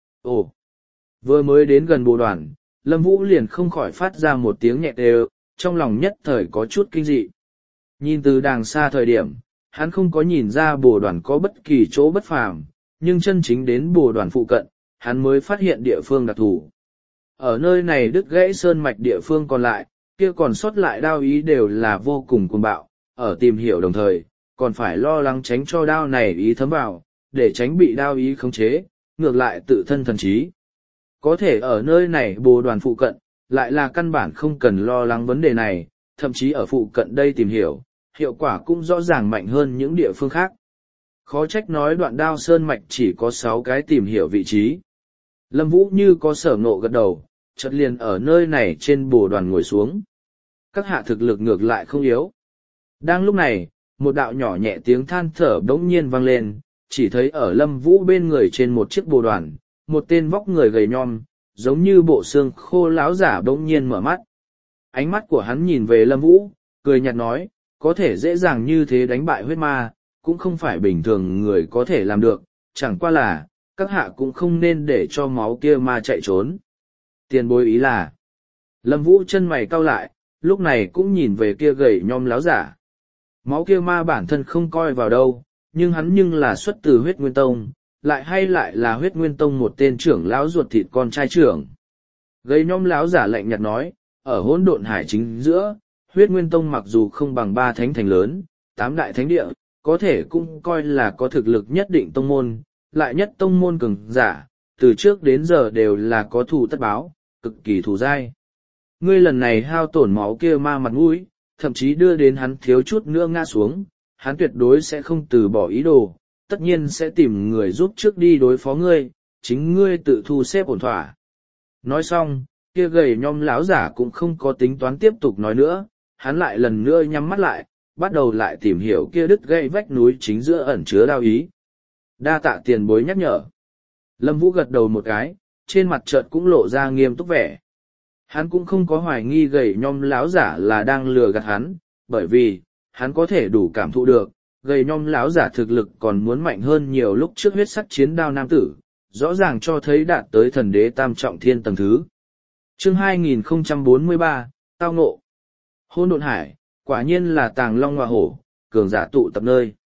Ồ! Vừa mới đến gần bồ đoàn, Lâm Vũ liền không khỏi phát ra một tiếng nhẹ đều, trong lòng nhất thời có chút kinh dị. Nhìn từ đàng xa thời điểm, hắn không có nhìn ra bồ đoàn có bất kỳ chỗ bất phàm, nhưng chân chính đến bồ đoàn phụ cận, hắn mới phát hiện địa phương đặc thù. Ở nơi này đứt gãy sơn mạch địa phương còn lại, kia còn sót lại đao ý đều là vô cùng cuồng bạo, ở tìm hiểu đồng thời, còn phải lo lắng tránh cho đao này ý thấm vào, để tránh bị đao ý khống chế, ngược lại tự thân thần trí. Có thể ở nơi này bồ đoàn phụ cận, lại là căn bản không cần lo lắng vấn đề này, thậm chí ở phụ cận đây tìm hiểu, hiệu quả cũng rõ ràng mạnh hơn những địa phương khác. Khó trách nói đoạn đao sơn mạch chỉ có sáu cái tìm hiểu vị trí. Lâm Vũ như có sở ngộ gật đầu, chợt liền ở nơi này trên bồ đoàn ngồi xuống. Các hạ thực lực ngược lại không yếu. Đang lúc này, một đạo nhỏ nhẹ tiếng than thở bỗng nhiên vang lên, chỉ thấy ở Lâm Vũ bên người trên một chiếc bồ đoàn, một tên vóc người gầy nhom, giống như bộ xương khô láo giả bỗng nhiên mở mắt. Ánh mắt của hắn nhìn về Lâm Vũ, cười nhạt nói, có thể dễ dàng như thế đánh bại huyết ma, cũng không phải bình thường người có thể làm được, chẳng qua là, các hạ cũng không nên để cho máu kia ma chạy trốn. Tiền bối ý là, Lâm Vũ chân mày cau lại, lúc này cũng nhìn về kia gầy nhom láo giả. Máu kia ma bản thân không coi vào đâu, nhưng hắn nhưng là xuất từ huyết nguyên tông, lại hay lại là huyết nguyên tông một tên trưởng lão ruột thịt con trai trưởng. Gầy nhom láo giả lạnh nhạt nói, ở hỗn độn hải chính giữa, huyết nguyên tông mặc dù không bằng ba thánh thành lớn, tám đại thánh địa, có thể cũng coi là có thực lực nhất định tông môn, lại nhất tông môn cường giả, từ trước đến giờ đều là có thù tất báo, cực kỳ thù dai. Ngươi lần này hao tổn máu kia ma mặt mũi, thậm chí đưa đến hắn thiếu chút nữa ngã xuống, hắn tuyệt đối sẽ không từ bỏ ý đồ, tất nhiên sẽ tìm người giúp trước đi đối phó ngươi, chính ngươi tự thu xếp ổn thỏa. Nói xong, kia gầy nhom láo giả cũng không có tính toán tiếp tục nói nữa, hắn lại lần nữa nhắm mắt lại, bắt đầu lại tìm hiểu kia đứt gãy vách núi chính giữa ẩn chứa đao ý. Đa tạ tiền bối nhắc nhở. Lâm Vũ gật đầu một cái, trên mặt chợt cũng lộ ra nghiêm túc vẻ. Hắn cũng không có hoài nghi gầy nhom láo giả là đang lừa gạt hắn, bởi vì, hắn có thể đủ cảm thụ được, gầy nhom láo giả thực lực còn muốn mạnh hơn nhiều lúc trước huyết sắc chiến đao nam tử, rõ ràng cho thấy đạt tới thần đế tam trọng thiên tầng thứ. Chương hai nghìn không trăm bốn mươi ba, Tao ngộ. Hôn độn hải, quả nhiên là tàng long hoa hổ, cường giả tụ tập nơi.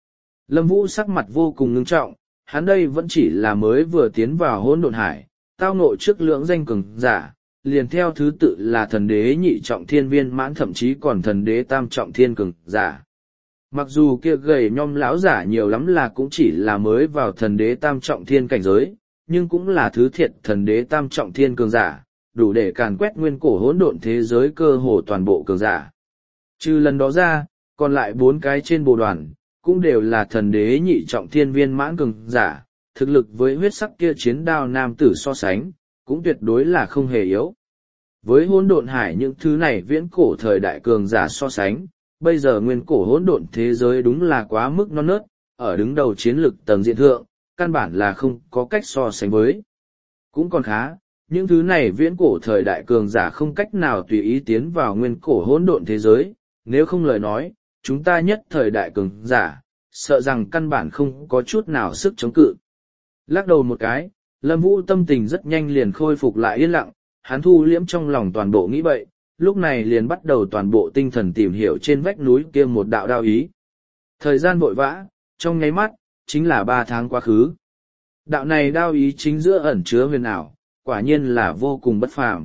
Lâm Vũ sắc mặt vô cùng ngưng trọng, hắn đây vẫn chỉ là mới vừa tiến vào hỗn độn hải, tao ngộ trước lưỡng danh cường giả, liền theo thứ tự là thần đế nhị trọng thiên viên mãn thậm chí còn thần đế tam trọng thiên cường giả. Mặc dù kia gầy nhom lão giả nhiều lắm là cũng chỉ là mới vào thần đế tam trọng thiên cảnh giới, nhưng cũng là thứ thiệt thần đế tam trọng thiên cường giả, đủ để càn quét nguyên cổ hỗn độn thế giới cơ hồ toàn bộ cường giả. Trừ lần đó ra, còn lại bốn cái trên bồ đoàn, cũng đều là thần đế nhị trọng thiên viên mãn cường giả, thực lực với huyết sắc kia chiến đao nam tử so sánh, cũng tuyệt đối là không hề yếu. Với hỗn độn hải những thứ này viễn cổ thời đại cường giả so sánh, bây giờ nguyên cổ hỗn độn thế giới đúng là quá mức non nớt, ở đứng đầu chiến lực tầng diện thượng, căn bản là không có cách so sánh với. Cũng còn khá, những thứ này viễn cổ thời đại cường giả không cách nào tùy ý tiến vào nguyên cổ hỗn độn thế giới, nếu không lời nói, chúng ta nhất thời đại cường giả, sợ rằng căn bản không có chút nào sức chống cự. Lắc đầu một cái, Lâm Vũ tâm tình rất nhanh liền khôi phục lại yên lặng, hắn thu liễm trong lòng toàn bộ nghĩ bậy, lúc này liền bắt đầu toàn bộ tinh thần tìm hiểu trên vách núi kia một đạo đao ý. Thời gian vội vã, trong nháy mắt, chính là ba tháng quá khứ. Đạo này đao ý chính giữa ẩn chứa huyền ảo, quả nhiên là vô cùng bất phàm.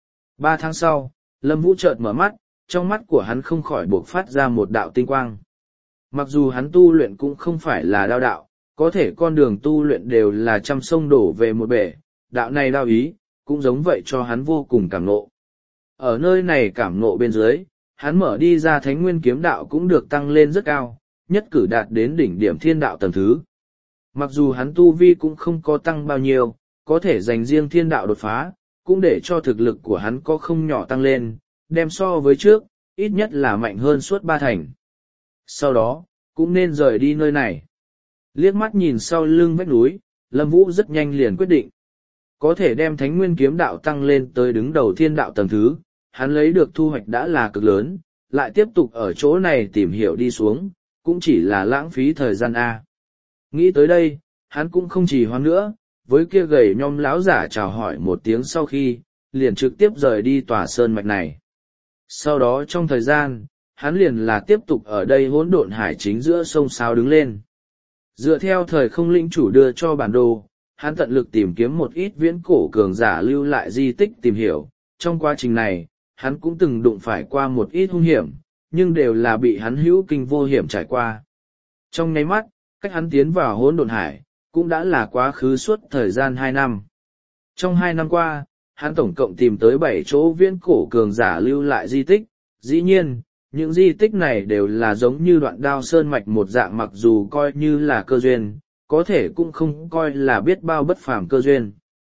Ba tháng sau, Lâm Vũ chợt mở mắt, trong mắt của hắn không khỏi buộc phát ra một đạo tinh quang. Mặc dù hắn tu luyện cũng không phải là đao đạo, có thể con đường tu luyện đều là trăm sông đổ về một bể, đạo này đao ý, cũng giống vậy cho hắn vô cùng cảm ngộ. Ở nơi này cảm ngộ bên dưới, hắn mở đi ra thánh nguyên kiếm đạo cũng được tăng lên rất cao, nhất cử đạt đến đỉnh điểm thiên đạo tầng thứ. Mặc dù hắn tu vi cũng không có tăng bao nhiêu, có thể dành riêng thiên đạo đột phá, cũng để cho thực lực của hắn có không nhỏ tăng lên, đem so với trước, ít nhất là mạnh hơn suốt ba thành. Sau đó, cũng nên rời đi nơi này. Liếc mắt nhìn sau lưng vách núi, Lâm Vũ rất nhanh liền quyết định. Có thể đem thánh nguyên kiếm đạo tăng lên tới đứng đầu thiên đạo tầng thứ, hắn lấy được thu hoạch đã là cực lớn, lại tiếp tục ở chỗ này tìm hiểu đi xuống, cũng chỉ là lãng phí thời gian A. Nghĩ tới đây, hắn cũng không trì hoãn nữa, với kia gầy nhom láo giả chào hỏi một tiếng sau khi, liền trực tiếp rời đi tòa sơn mạch này. Sau đó trong thời gian, hắn liền là tiếp tục ở đây hỗn độn hải chính giữa sông sao đứng lên. Dựa theo thời không lĩnh chủ đưa cho bản đồ, hắn tận lực tìm kiếm một ít viễn cổ cường giả lưu lại di tích tìm hiểu. Trong quá trình này, hắn cũng từng đụng phải qua một ít hung hiểm, nhưng đều là bị hắn hữu kinh vô hiểm trải qua. Trong nháy mắt, cách hắn tiến vào hỗn độn hải, cũng đã là quá khứ suốt thời gian hai năm. Trong hai năm qua, hắn tổng cộng tìm tới bảy chỗ viễn cổ cường giả lưu lại di tích, dĩ nhiên, những di tích này đều là giống như đoạn đao sơn mạch một dạng, mặc dù coi như là cơ duyên, có thể cũng không coi là biết bao bất phàm cơ duyên.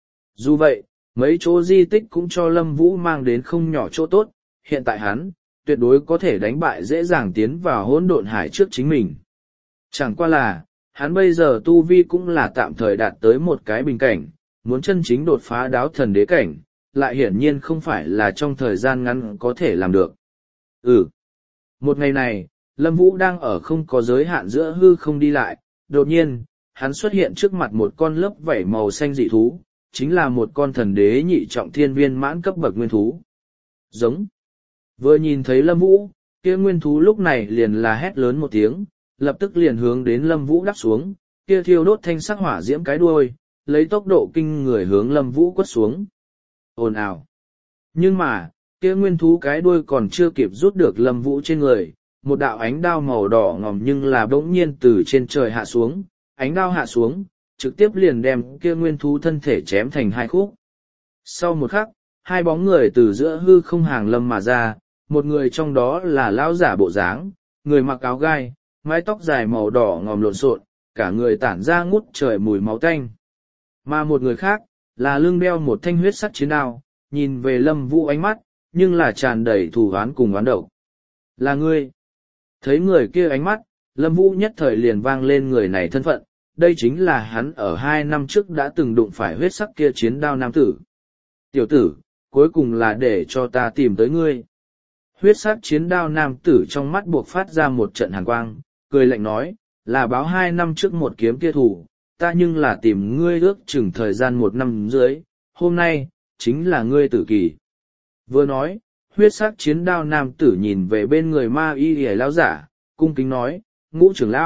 Dù vậy, mấy chỗ di tích cũng cho Lâm Vũ mang đến không nhỏ chỗ tốt, hiện tại hắn, tuyệt đối có thể đánh bại dễ dàng tiến vào hỗn độn hải trước chính mình. Chẳng qua là, hắn bây giờ tu vi cũng là tạm thời đạt tới một cái bình cảnh, muốn chân chính đột phá đáo thần đế cảnh, lại hiển nhiên không phải là trong thời gian ngắn có thể làm được. Ừ. Một ngày này, Lâm Vũ đang ở không có giới hạn giữa hư không đi lại, đột nhiên, hắn xuất hiện trước mặt một con lớp vảy màu xanh dị thú, chính là một con thần đế nhị trọng thiên viên mãn cấp bậc nguyên thú. Giống. Vừa nhìn thấy Lâm Vũ, kia nguyên thú lúc này liền là hét lớn một tiếng, lập tức liền hướng đến Lâm Vũ đắp xuống, kia thiêu đốt thanh sắc hỏa diễm cái đuôi, lấy tốc độ kinh người hướng Lâm Vũ quất xuống. Ồn ào. Nhưng mà, kia nguyên thú cái đuôi còn chưa kịp rút được Lâm Vũ trên người, một đạo ánh đao màu đỏ ngòm nhưng là bỗng nhiên từ trên trời hạ xuống, ánh đao hạ xuống, trực tiếp liền đem kia nguyên thú thân thể chém thành hai khúc. Sau một khắc, hai bóng người từ giữa hư không hàng lâm mà ra, một người trong đó là lão giả bộ dáng, người mặc áo gai, mái tóc dài màu đỏ ngòm lộn xộn, cả người tản ra ngút trời mùi máu tanh. Mà một người khác, là lưng đeo một thanh huyết sắc chiến đao, nhìn về Lâm Vũ ánh mắt, nhưng là tràn đầy thù oán cùng oán độc. Là ngươi. Thấy người kia ánh mắt, Lâm Vũ nhất thời liền vang lên người này thân phận, đây chính là hắn ở hai năm trước đã từng đụng phải huyết sắc kia chiến đao nam tử. Tiểu tử, cuối cùng là để cho ta tìm tới ngươi. Huyết sắc chiến đao nam tử trong mắt buộc phát ra một trận hàn quang, cười lạnh nói, là báo hai năm trước một kiếm kia thủ, ta nhưng là tìm ngươi ước chừng thời gian một năm dưới, hôm nay, chính là ngươi tử kỳ. Vừa nói, huyết sắc chiến đao nam tử nhìn về bên người ma y hề lão giả, cung kính nói, ngũ trưởng lão,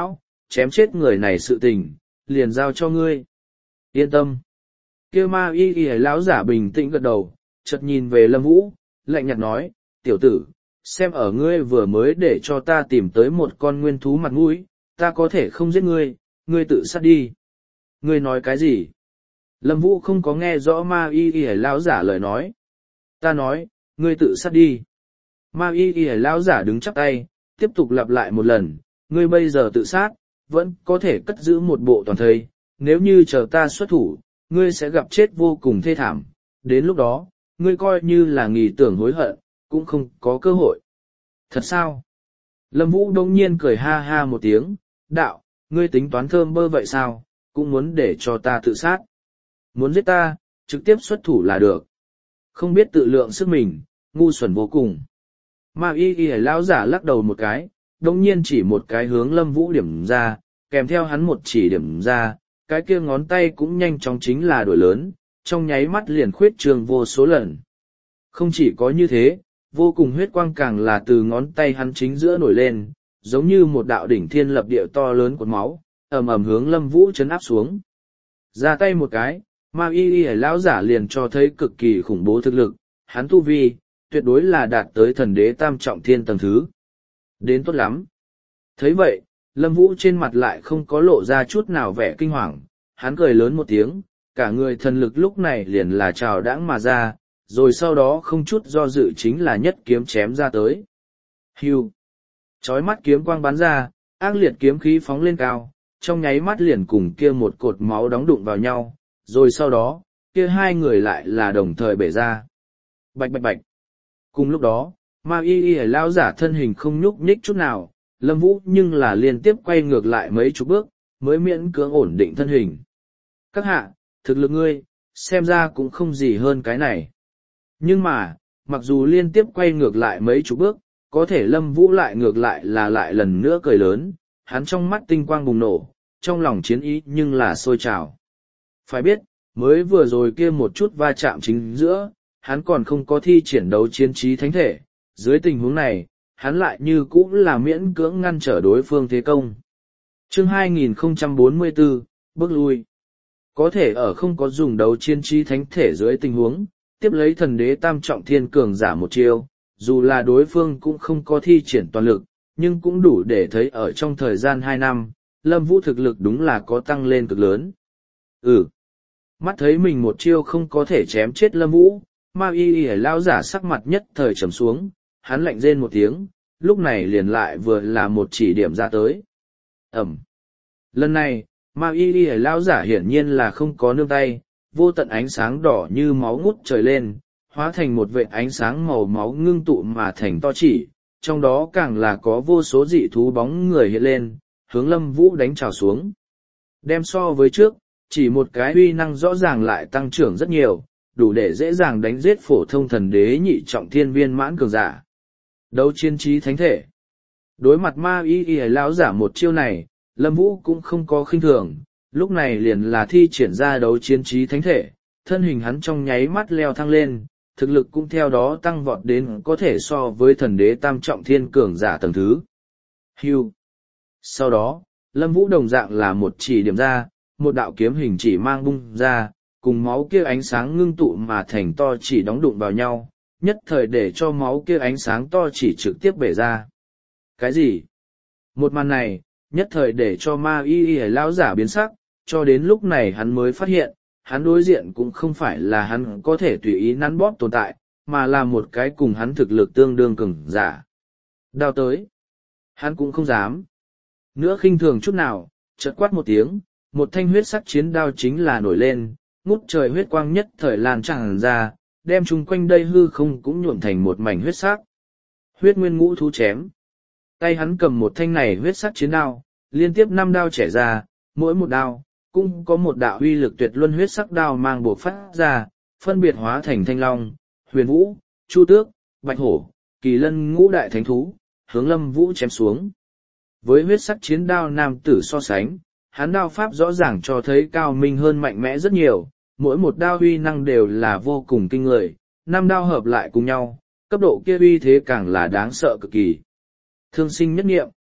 chém chết người này sự tình, liền giao cho ngươi. Yên tâm. Kia ma y y lão giả bình tĩnh gật đầu, chợt nhìn về Lâm Vũ, lạnh nhạt nói, tiểu tử, xem ở ngươi vừa mới để cho ta tìm tới một con nguyên thú mặt mũi, ta có thể không giết ngươi, ngươi tự sát đi. Ngươi nói cái gì? Lâm Vũ không có nghe rõ ma y y lão giả lời nói. Ta nói, ngươi tự sát đi. Ma y y lão giả đứng chắp tay, tiếp tục lặp lại một lần, ngươi bây giờ tự sát, vẫn có thể cất giữ một bộ toàn thây, nếu như chờ ta xuất thủ, ngươi sẽ gặp chết vô cùng thê thảm, đến lúc đó, ngươi coi như là nghỉ tưởng hối hận, cũng không có cơ hội. Thật sao? Lâm Vũ đông nhiên cười ha ha một tiếng, đạo, ngươi tính toán thơm bơ vậy sao, cũng muốn để cho ta tự sát. Muốn giết ta, trực tiếp xuất thủ là được. Không biết tự lượng sức mình, ngu xuẩn vô cùng. Ma y y lão giả lắc đầu một cái, đông nhiên chỉ một cái hướng Lâm Vũ điểm ra, kèm theo hắn một chỉ điểm ra, cái kia ngón tay cũng nhanh chóng chính là đổi lớn, trong nháy mắt liền khuyết trường vô số lần. Không chỉ có như thế, vô cùng huyết quang càng là từ ngón tay hắn chính giữa nổi lên, giống như một đạo đỉnh thiên lập địa to lớn của máu, ầm ầm hướng Lâm Vũ chấn áp xuống. Ra tay một cái, ma y y lão giả liền cho thấy cực kỳ khủng bố thực lực, hắn tu vi, tuyệt đối là đạt tới thần đế tam trọng thiên tầng thứ. Đến tốt lắm. Thấy vậy, Lâm Vũ trên mặt lại không có lộ ra chút nào vẻ kinh hoàng, hắn cười lớn một tiếng, cả người thần lực lúc này liền là trào đãng mà ra, rồi sau đó không chút do dự chính là nhất kiếm chém ra tới. Hưu. Chói mắt kiếm quang bắn ra, ác liệt kiếm khí phóng lên cao, trong nháy mắt liền cùng kia một cột máu đóng đụng vào nhau, rồi sau đó, kia hai người lại là đồng thời bể ra. Bạch bạch bạch. Cùng lúc đó, ma y y lao giả thân hình không nhúc nhích chút nào, Lâm Vũ nhưng là liên tiếp quay ngược lại mấy chục bước, mới miễn cưỡng ổn định thân hình. Các hạ, thực lực ngươi, xem ra cũng không gì hơn cái này. Nhưng mà, mặc dù liên tiếp quay ngược lại mấy chục bước, có thể Lâm Vũ lại ngược lại là lại lần nữa cười lớn, hắn trong mắt tinh quang bùng nổ, trong lòng chiến ý nhưng là sôi trào. Phải biết, mới vừa rồi kia một chút va chạm chính giữa, hắn còn không có thi triển đấu chiến trí thánh thể, dưới tình huống này, hắn lại như cũng là miễn cưỡng ngăn trở đối phương thế công. Chương hai nghìn không trăm bốn mươi bốn, bước lui. Có thể ở không có dùng đấu chiến trí thánh thể dưới tình huống, tiếp lấy thần đế tam trọng thiên cường giả một chiêu, dù là đối phương cũng không có thi triển toàn lực, nhưng cũng đủ để thấy ở trong thời gian hai năm, Lâm Vũ thực lực đúng là có tăng lên cực lớn. Ừ. Mắt thấy mình một chiêu không có thể chém chết Lâm Vũ, ma y y lao giả sắc mặt nhất thời trầm xuống, hắn lạnh rên một tiếng, lúc này liền lại vừa là một chỉ điểm ra tới. Ẩm. Lần này, ma y y lao giả hiển nhiên là không có nương tay, vô tận ánh sáng đỏ như máu ngút trời lên, hóa thành một vệt ánh sáng màu máu ngưng tụ mà thành to chỉ, trong đó càng là có vô số dị thú bóng người hiện lên, hướng Lâm Vũ đánh trào xuống. Đem so với trước, chỉ một cái uy năng rõ ràng lại tăng trưởng rất nhiều, đủ để dễ dàng đánh giết phổ thông thần đế nhị trọng thiên viên mãn cường giả. Đấu chiến trí thánh thể. Đối mặt ma y y lão giả một chiêu này, Lâm Vũ cũng không có khinh thường, lúc này liền là thi triển ra đấu chiến trí thánh thể, thân hình hắn trong nháy mắt leo thăng lên, thực lực cũng theo đó tăng vọt đến có thể so với thần đế tam trọng thiên cường giả tầng thứ. Hưu. Sau đó, Lâm Vũ đồng dạng là một chỉ điểm ra, một đạo kiếm hình chỉ mang bung ra, cùng máu kia ánh sáng ngưng tụ mà thành to chỉ đóng đụng vào nhau, nhất thời để cho máu kia ánh sáng to chỉ trực tiếp bể ra. Cái gì? Một màn này, nhất thời để cho ma y y lão giả biến sắc, cho đến lúc này hắn mới phát hiện, hắn đối diện cũng không phải là hắn có thể tùy ý nắn bóp tồn tại, mà là một cái cùng hắn thực lực tương đương cường giả. Đao tới. Hắn cũng không dám. Nữa khinh thường chút nào, chợt quát một tiếng, một thanh huyết sắc chiến đao chính là nổi lên, ngút trời huyết quang nhất thời lan tràn ra, đem chung quanh đây hư không cũng nhuộm thành một mảnh huyết sắc. Huyết nguyên ngũ thú chém. Tay hắn cầm một thanh này huyết sắc chiến đao, liên tiếp năm đao chẻ ra, mỗi một đao, cũng có một đạo uy lực tuyệt luân huyết sắc đao mang bộc phát ra, phân biệt hóa thành thanh long, huyền vũ, chu tước, bạch hổ, kỳ lân ngũ đại thánh thú, hướng Lâm Vũ chém xuống. Với huyết sắc chiến đao nam tử so sánh, hắn đao pháp rõ ràng cho thấy cao minh hơn mạnh mẽ rất nhiều, mỗi một đao uy năng đều là vô cùng kinh người, năm đao hợp lại cùng nhau, cấp độ kia uy thế càng là đáng sợ cực kỳ. Thương sinh nhất nghiệm.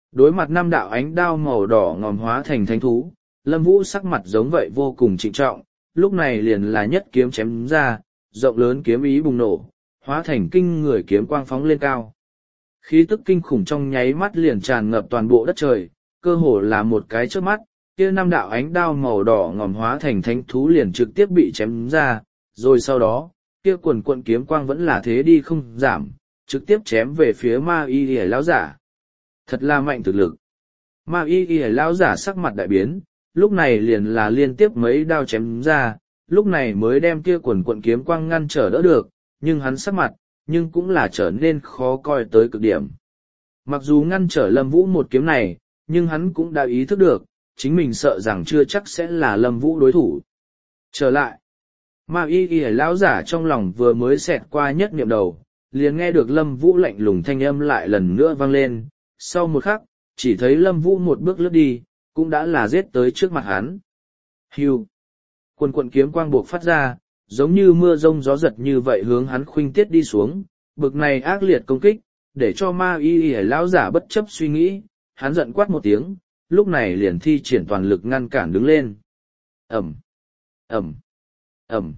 Đối mặt năm đạo ánh đao màu đỏ ngòm hóa thành thánh thú, Lâm Vũ sắc mặt giống vậy vô cùng trịnh trọng, lúc này liền là nhất kiếm chém ra, rộng lớn kiếm ý bùng nổ, hóa thành kinh người kiếm quang phóng lên cao. Khí tức kinh khủng trong nháy mắt liền tràn ngập toàn bộ đất trời, cơ hồ là một cái chớp mắt, kia năm đạo ánh đao màu đỏ ngòm hóa thành thánh thú liền trực tiếp bị chém ra, rồi sau đó, kia quần quận kiếm quang vẫn là thế đi không giảm, trực tiếp chém về phía ma y y lão giả. Thật là mạnh thực lực. Ma y y lão giả sắc mặt đại biến, lúc này liền là liên tiếp mấy đao chém ra, lúc này mới đem kia quần quận kiếm quang ngăn trở đỡ được, nhưng hắn sắc mặt, nhưng cũng là trở nên khó coi tới cực điểm. Mặc dù ngăn trở Lâm Vũ một kiếm này, nhưng hắn cũng đã ý thức được, chính mình sợ rằng chưa chắc sẽ là Lâm Vũ đối thủ. Trở lại, ma y y lão giả trong lòng vừa mới xẹt qua nhất niệm đầu, liền nghe được Lâm Vũ lạnh lùng thanh âm lại lần nữa vang lên, sau một khắc, chỉ thấy Lâm Vũ một bước lướt đi, cũng đã là giết tới trước mặt hắn. Hưu! Quần quận kiếm quang buộc phát ra, giống như mưa rông gió giật như vậy hướng hắn khuynh tiết đi xuống, bực này ác liệt công kích, để cho ma y y lão giả bất chấp suy nghĩ, hắn giận quát một tiếng, lúc này liền thi triển toàn lực ngăn cản đứng lên. Ẩm! Ẩm! Ẩm!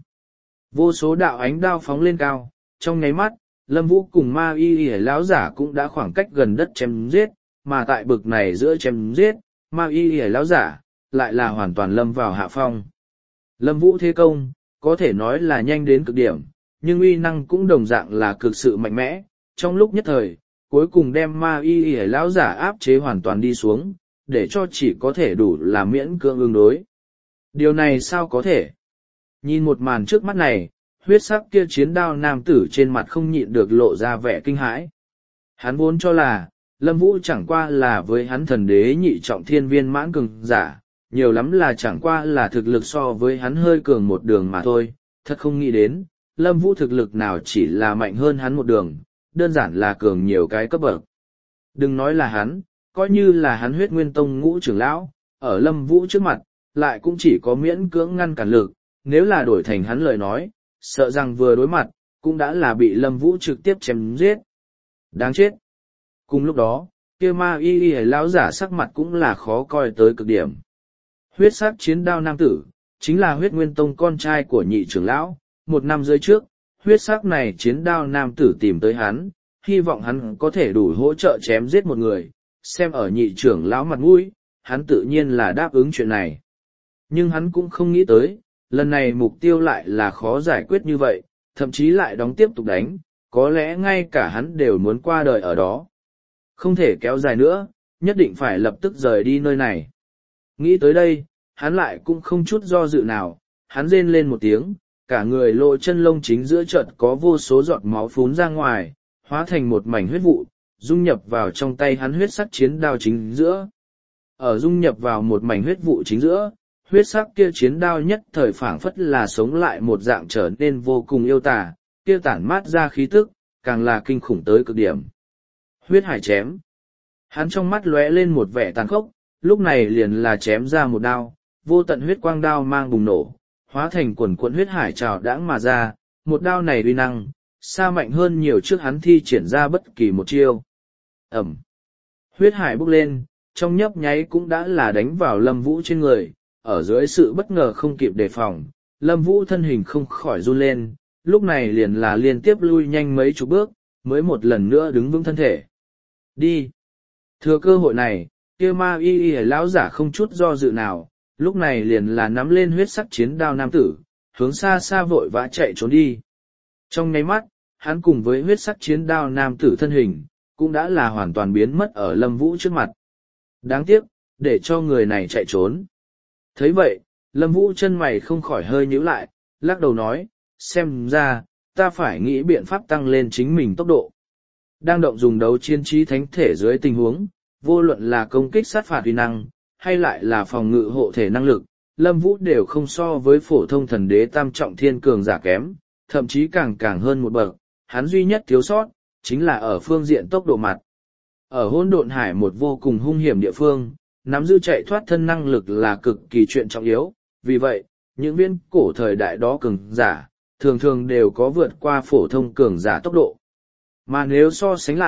Vô số đạo ánh đao phóng lên cao, trong nháy mắt, Lâm Vũ cùng ma y y lão giả cũng đã khoảng cách gần đất chém giết, mà tại bực này giữa chém giết, ma y y lão giả, lại là hoàn toàn lâm vào hạ phong. Lâm Vũ thế công, có thể nói là nhanh đến cực điểm, nhưng uy năng cũng đồng dạng là cực sự mạnh mẽ, trong lúc nhất thời, cuối cùng đem ma y y lão giả áp chế hoàn toàn đi xuống, để cho chỉ có thể đủ là miễn cưỡng ứng đối. Điều này sao có thể? Nhìn một màn trước mắt này, huyết sắc kia chiến đao nam tử trên mặt không nhịn được lộ ra vẻ kinh hãi. Hắn vốn cho là, Lâm Vũ chẳng qua là với hắn thần đế nhị trọng thiên viên mãn cường giả, nhiều lắm là chẳng qua là thực lực so với hắn hơi cường một đường mà thôi, thật không nghĩ đến, Lâm Vũ thực lực nào chỉ là mạnh hơn hắn một đường, đơn giản là cường nhiều cái cấp bậc. Đừng nói là hắn, coi như là hắn huyết nguyên tông ngũ trưởng lão, ở Lâm Vũ trước mặt, lại cũng chỉ có miễn cưỡng ngăn cản lực, nếu là đổi thành hắn lời nói, sợ rằng vừa đối mặt, cũng đã là bị Lâm Vũ trực tiếp chém giết. Đáng chết! Cùng lúc đó, kia ma y y lão giả sắc mặt cũng là khó coi tới cực điểm. Huyết sắc chiến đao nam tử, chính là huyết nguyên tông con trai của nhị trưởng lão, một năm rưỡi trước, huyết sắc này chiến đao nam tử tìm tới hắn, hy vọng hắn có thể đủ hỗ trợ chém giết một người, xem ở nhị trưởng lão mặt mũi, hắn tự nhiên là đáp ứng chuyện này. Nhưng hắn cũng không nghĩ tới, lần này mục tiêu lại là khó giải quyết như vậy, thậm chí lại đóng tiếp tục đánh, có lẽ ngay cả hắn đều muốn qua đời ở đó. Không thể kéo dài nữa, nhất định phải lập tức rời đi nơi này. Nghĩ tới đây, hắn lại cũng không chút do dự nào, hắn rên lên một tiếng, cả người lộ chân lông chính giữa chợt có vô số giọt máu phún ra ngoài, hóa thành một mảnh huyết vụ, dung nhập vào trong tay hắn huyết sắc chiến đao chính giữa. Ở dung nhập vào một mảnh huyết vụ chính giữa, huyết sắc kia chiến đao nhất thời phảng phất là sống lại một dạng trở nên vô cùng yêu tà, kia tản mát ra khí tức, càng là kinh khủng tới cực điểm. Huyết hải chém. Hắn trong mắt lóe lên một vẻ tàn khốc, lúc này liền là chém ra một đao, vô tận huyết quang đao mang bùng nổ, hóa thành quần quận huyết hải trào đãng mà ra, một đao này uy năng, xa mạnh hơn nhiều trước hắn thi triển ra bất kỳ một chiêu. Ẩm. Huyết hải bốc lên, trong nhấp nháy cũng đã là đánh vào Lâm Vũ trên người, ở dưới sự bất ngờ không kịp đề phòng, Lâm Vũ thân hình không khỏi run lên, lúc này liền là liên tiếp lui nhanh mấy chục bước, mới một lần nữa đứng vững thân thể. Đi! Thừa cơ hội này, kia ma y y lão giả không chút do dự nào, lúc này liền là nắm lên huyết sắc chiến đao nam tử, hướng xa xa vội vã chạy trốn đi. Trong nháy mắt, hắn cùng với huyết sắc chiến đao nam tử thân hình, cũng đã là hoàn toàn biến mất ở Lâm Vũ trước mặt. Đáng tiếc, để cho người này chạy trốn. Thấy vậy, Lâm Vũ chân mày không khỏi hơi nhíu lại, lắc đầu nói, xem ra, ta phải nghĩ biện pháp tăng lên chính mình tốc độ. Đang động dùng đấu chiến trí thánh thể dưới tình huống, vô luận là công kích sát phạt uy năng, hay lại là phòng ngự hộ thể năng lực, Lâm Vũ đều không so với phổ thông thần đế tam trọng thiên cường giả kém, thậm chí càng càng hơn một bậc, hắn duy nhất thiếu sót, chính là ở phương diện tốc độ mặt. Ở hỗn độn hải một vô cùng hung hiểm địa phương, nắm giữ chạy thoát thân năng lực là cực kỳ chuyện trọng yếu, vì vậy, những viên cổ thời đại đó cường giả, thường thường đều có vượt qua phổ thông cường giả tốc độ. Mà nếu so sánh lại,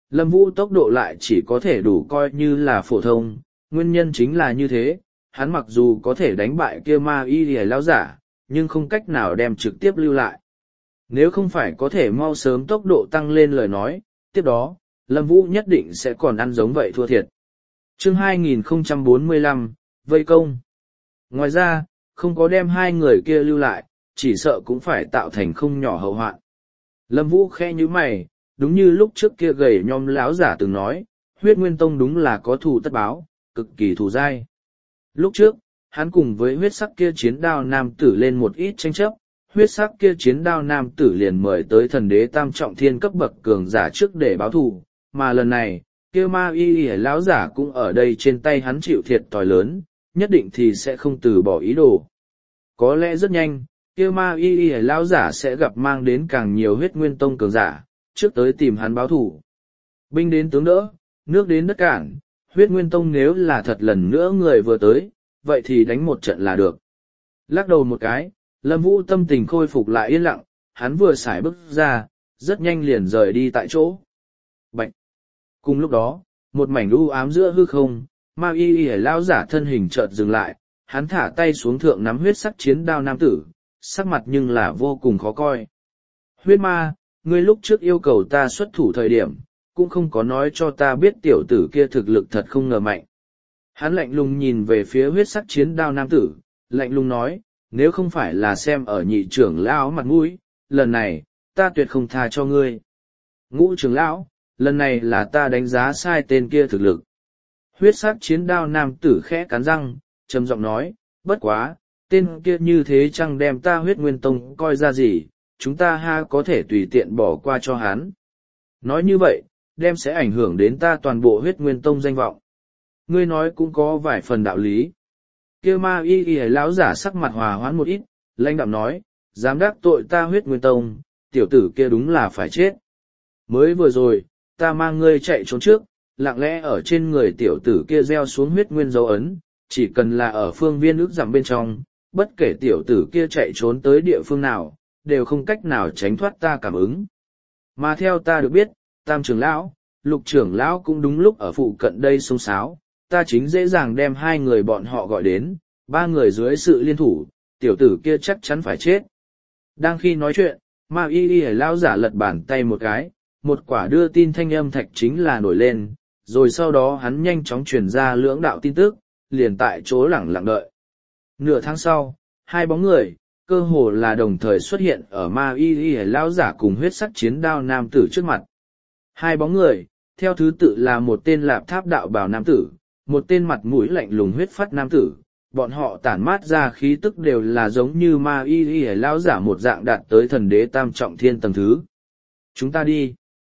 Lâm Vũ tốc độ lại chỉ có thể đủ coi như là phổ thông, nguyên nhân chính là như thế, hắn mặc dù có thể đánh bại kia ma y hề lão giả, nhưng không cách nào đem trực tiếp lưu lại. Nếu không phải có thể mau sớm tốc độ tăng lên lời nói, tiếp đó, Lâm Vũ nhất định sẽ còn ăn giống vậy thua thiệt. Chương hai nghìn không trăm bốn mươi lăm, Vây công. Ngoài ra, không có đem hai người kia lưu lại, chỉ sợ cũng phải tạo thành không nhỏ hậu hoạn. Lâm Vũ khẽ như mày, đúng như lúc trước kia gầy nhom lão giả từng nói, huyết nguyên tông đúng là có thù tất báo, cực kỳ thù dai. Lúc trước, hắn cùng với huyết sắc kia chiến đao nam tử lên một ít tranh chấp, huyết sắc kia chiến đao nam tử liền mời tới thần đế tam trọng thiên cấp bậc cường giả trước để báo thù, mà lần này, kia ma y y lão giả cũng ở đây trên tay hắn chịu thiệt thòi lớn, nhất định thì sẽ không từ bỏ ý đồ. Có lẽ rất nhanh, kia ma y y lão giả sẽ gặp mang đến càng nhiều huyết nguyên tông cường giả, trước tới tìm hắn báo thù. Binh đến tướng đỡ, nước đến đất cản, huyết nguyên tông nếu là thật lần nữa người vừa tới, vậy thì đánh một trận là được. Lắc đầu một cái, Lâm Vũ tâm tình khôi phục lại yên lặng, hắn vừa xài bước ra, rất nhanh liền rời đi tại chỗ. Bạch! Cùng lúc đó, một mảnh u ám giữa hư không, ma y y lão giả thân hình chợt dừng lại, hắn thả tay xuống thượng nắm huyết sắc chiến đao nam tử, sắc mặt nhưng là vô cùng khó coi. Huyết ma, ngươi lúc trước yêu cầu ta xuất thủ thời điểm, cũng không có nói cho ta biết tiểu tử kia thực lực thật không ngờ mạnh. Hắn lạnh lùng nhìn về phía huyết sắc chiến đao nam tử, lạnh lùng nói, nếu không phải là xem ở nhị trưởng lão mặt mũi, lần này, ta tuyệt không tha cho ngươi. Ngũ trưởng lão, lần này là ta đánh giá sai tên kia thực lực. Huyết sắc chiến đao nam tử khẽ cắn răng, trầm giọng nói, bất quá, tên kia như thế chẳng đem ta huyết nguyên tông coi ra gì, chúng ta ha có thể tùy tiện bỏ qua cho hắn. Nói như vậy, đem sẽ ảnh hưởng đến ta toàn bộ huyết nguyên tông danh vọng. Ngươi nói cũng có vài phần đạo lý. Kia ma y y lão giả sắc mặt hòa hoãn một ít, lãnh đạm nói, dám đắc tội ta huyết nguyên tông, tiểu tử kia đúng là phải chết. Mới vừa rồi, ta mang ngươi chạy trốn trước, lặng lẽ ở trên người tiểu tử kia gieo xuống huyết nguyên dấu ấn, chỉ cần là ở phương viên ước giảm bên trong, bất kể tiểu tử kia chạy trốn tới địa phương nào, đều không cách nào tránh thoát ta cảm ứng. Mà theo ta được biết, tam trưởng lão, lục trưởng lão cũng đúng lúc ở phụ cận đây xông xáo, ta chính dễ dàng đem hai người bọn họ gọi đến, ba người dưới sự liên thủ, tiểu tử kia chắc chắn phải chết. Đang khi nói chuyện, ma y y lão giả lật bàn tay một cái, một quả đưa tin thanh âm thạch chính là nổi lên, rồi sau đó hắn nhanh chóng truyền ra lưỡng đạo tin tức, liền tại chỗ lẳng lặng đợi. Nửa tháng sau, hai bóng người, cơ hồ là đồng thời xuất hiện ở ma y y lão giả cùng huyết sắc chiến đao nam tử trước mặt. Hai bóng người, theo thứ tự là một tên lạp tháp đạo bào nam tử, một tên mặt mũi lạnh lùng huyết phát nam tử, bọn họ tản mát ra khí tức đều là giống như ma y y lão giả một dạng đạt tới thần đế tam trọng thiên tầng thứ. Chúng ta đi.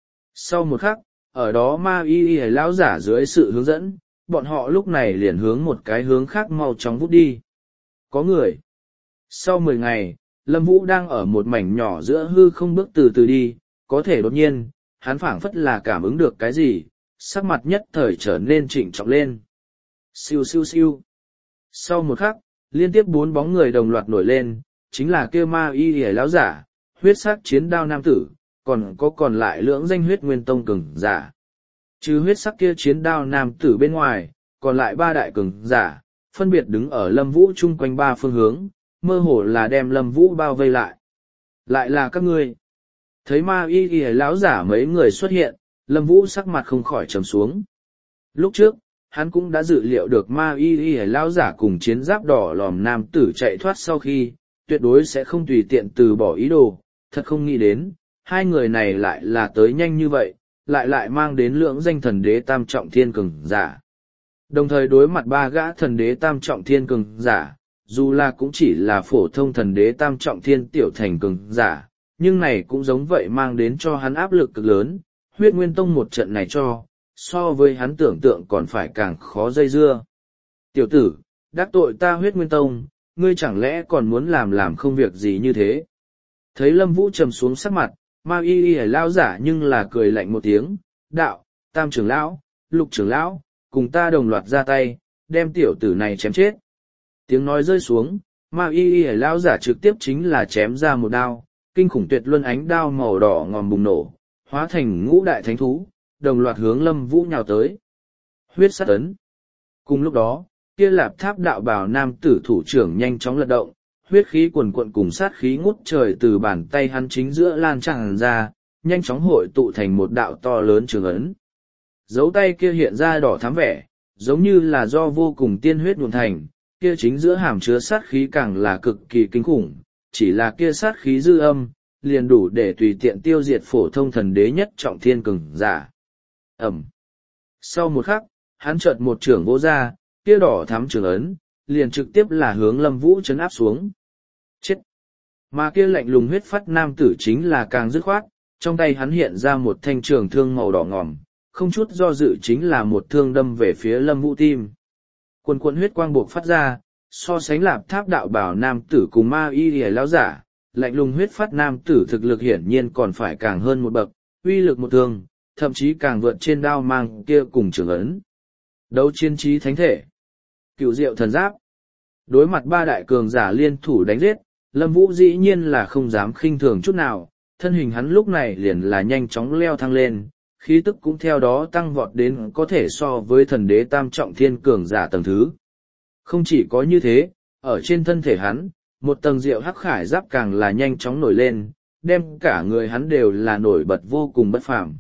Sau một khắc, ở đó ma y y lão giả dưới sự hướng dẫn, bọn họ lúc này liền hướng một cái hướng khác mau chóng vút đi. Có người. Sau mười ngày, Lâm Vũ đang ở một mảnh nhỏ giữa hư không bước từ từ đi, có thể đột nhiên, hắn phảng phất là cảm ứng được cái gì, sắc mặt nhất thời trở nên trịnh trọng lên. Siêu siêu siêu. Sau một khắc, liên tiếp bốn bóng người đồng loạt nổi lên, chính là kia ma y y lão giả, huyết sắc chiến đao nam tử, còn có còn lại lưỡng danh huyết nguyên tông cường giả. Trừ huyết sắc kia chiến đao nam tử bên ngoài, còn lại ba đại cường giả, phân biệt đứng ở Lâm Vũ chung quanh ba phương hướng, mơ hồ là đem Lâm Vũ bao vây lại. Lại là các ngươi. Thấy ma y y lão giả mấy người xuất hiện, Lâm Vũ sắc mặt không khỏi trầm xuống. Lúc trước, hắn cũng đã dự liệu được ma y y lão giả cùng chiến giáp đỏ lòm nam tử chạy thoát sau khi, tuyệt đối sẽ không tùy tiện từ bỏ ý đồ, thật không nghĩ đến, hai người này lại là tới nhanh như vậy, lại lại mang đến lượng danh thần đế tam trọng thiên cường giả. Đồng thời đối mặt ba gã thần đế tam trọng thiên cường giả, dù là cũng chỉ là phổ thông thần đế tam trọng thiên tiểu thành cường giả, nhưng này cũng giống vậy mang đến cho hắn áp lực cực lớn, huyết nguyên tông một trận này cho, so với hắn tưởng tượng còn phải càng khó dây dưa. Tiểu tử, đắc tội ta huyết nguyên tông, ngươi chẳng lẽ còn muốn làm làm không việc gì như thế? Thấy Lâm Vũ trầm xuống sắc mặt, ma y y lao giả nhưng là cười lạnh một tiếng, đạo, tam trưởng lão, lục trưởng lão, cùng ta đồng loạt ra tay, đem tiểu tử này chém chết. Tiếng nói rơi xuống, ma y y lao giả trực tiếp chính là chém ra một đao, kinh khủng tuyệt luân ánh đao màu đỏ ngòm bùng nổ, hóa thành ngũ đại thánh thú, đồng loạt hướng Lâm Vũ nhào tới. Huyết sát ấn. Cùng lúc đó, kia Lạp Tháp đạo bào nam tử thủ trưởng nhanh chóng lật động, huyết khí quần quận cùng sát khí ngút trời từ bàn tay hắn chính giữa lan tràn ra, nhanh chóng hội tụ thành một đạo to lớn trường ấn. Dấu tay kia hiện ra đỏ thắm vẻ, giống như là do vô cùng tiên huyết nhuộm thành, kia chính giữa hàm chứa sát khí càng là cực kỳ kinh khủng, chỉ là kia sát khí dư âm, liền đủ để tùy tiện tiêu diệt phổ thông thần đế nhất trọng thiên cường giả. Ẩm. Sau một khắc, hắn chợt một trưởng vỗ ra, kia đỏ thắm trường ấn, liền trực tiếp là hướng Lâm Vũ chấn áp xuống. Chết! Mà kia lạnh lùng huyết phát nam tử chính là càng dứt khoát, trong tay hắn hiện ra một thanh trường thương màu đỏ ngòm, không chút do dự chính là một thương đâm về phía Lâm Vũ tim. Quần quần huyết quang buộc phát ra, so sánh Lạp Tháp đạo bảo nam tử cùng ma y lìa lão giả, lạnh lùng huyết phát nam tử thực lực hiển nhiên còn phải càng hơn một bậc, uy lực một thương, thậm chí càng vượt trên đao mang kia cùng trường ấn. Đấu chiến trí thánh thể. Cựu diệu thần giáp. Đối mặt ba đại cường giả liên thủ đánh giết, Lâm Vũ dĩ nhiên là không dám khinh thường chút nào, thân hình hắn lúc này liền là nhanh chóng leo thăng lên, khí tức cũng theo đó tăng vọt đến có thể so với thần đế tam trọng thiên cường giả tầng thứ. Không chỉ có như thế, ở trên thân thể hắn, một tầng diệu hắc khải giáp càng là nhanh chóng nổi lên, đem cả người hắn đều là nổi bật vô cùng bất phàm.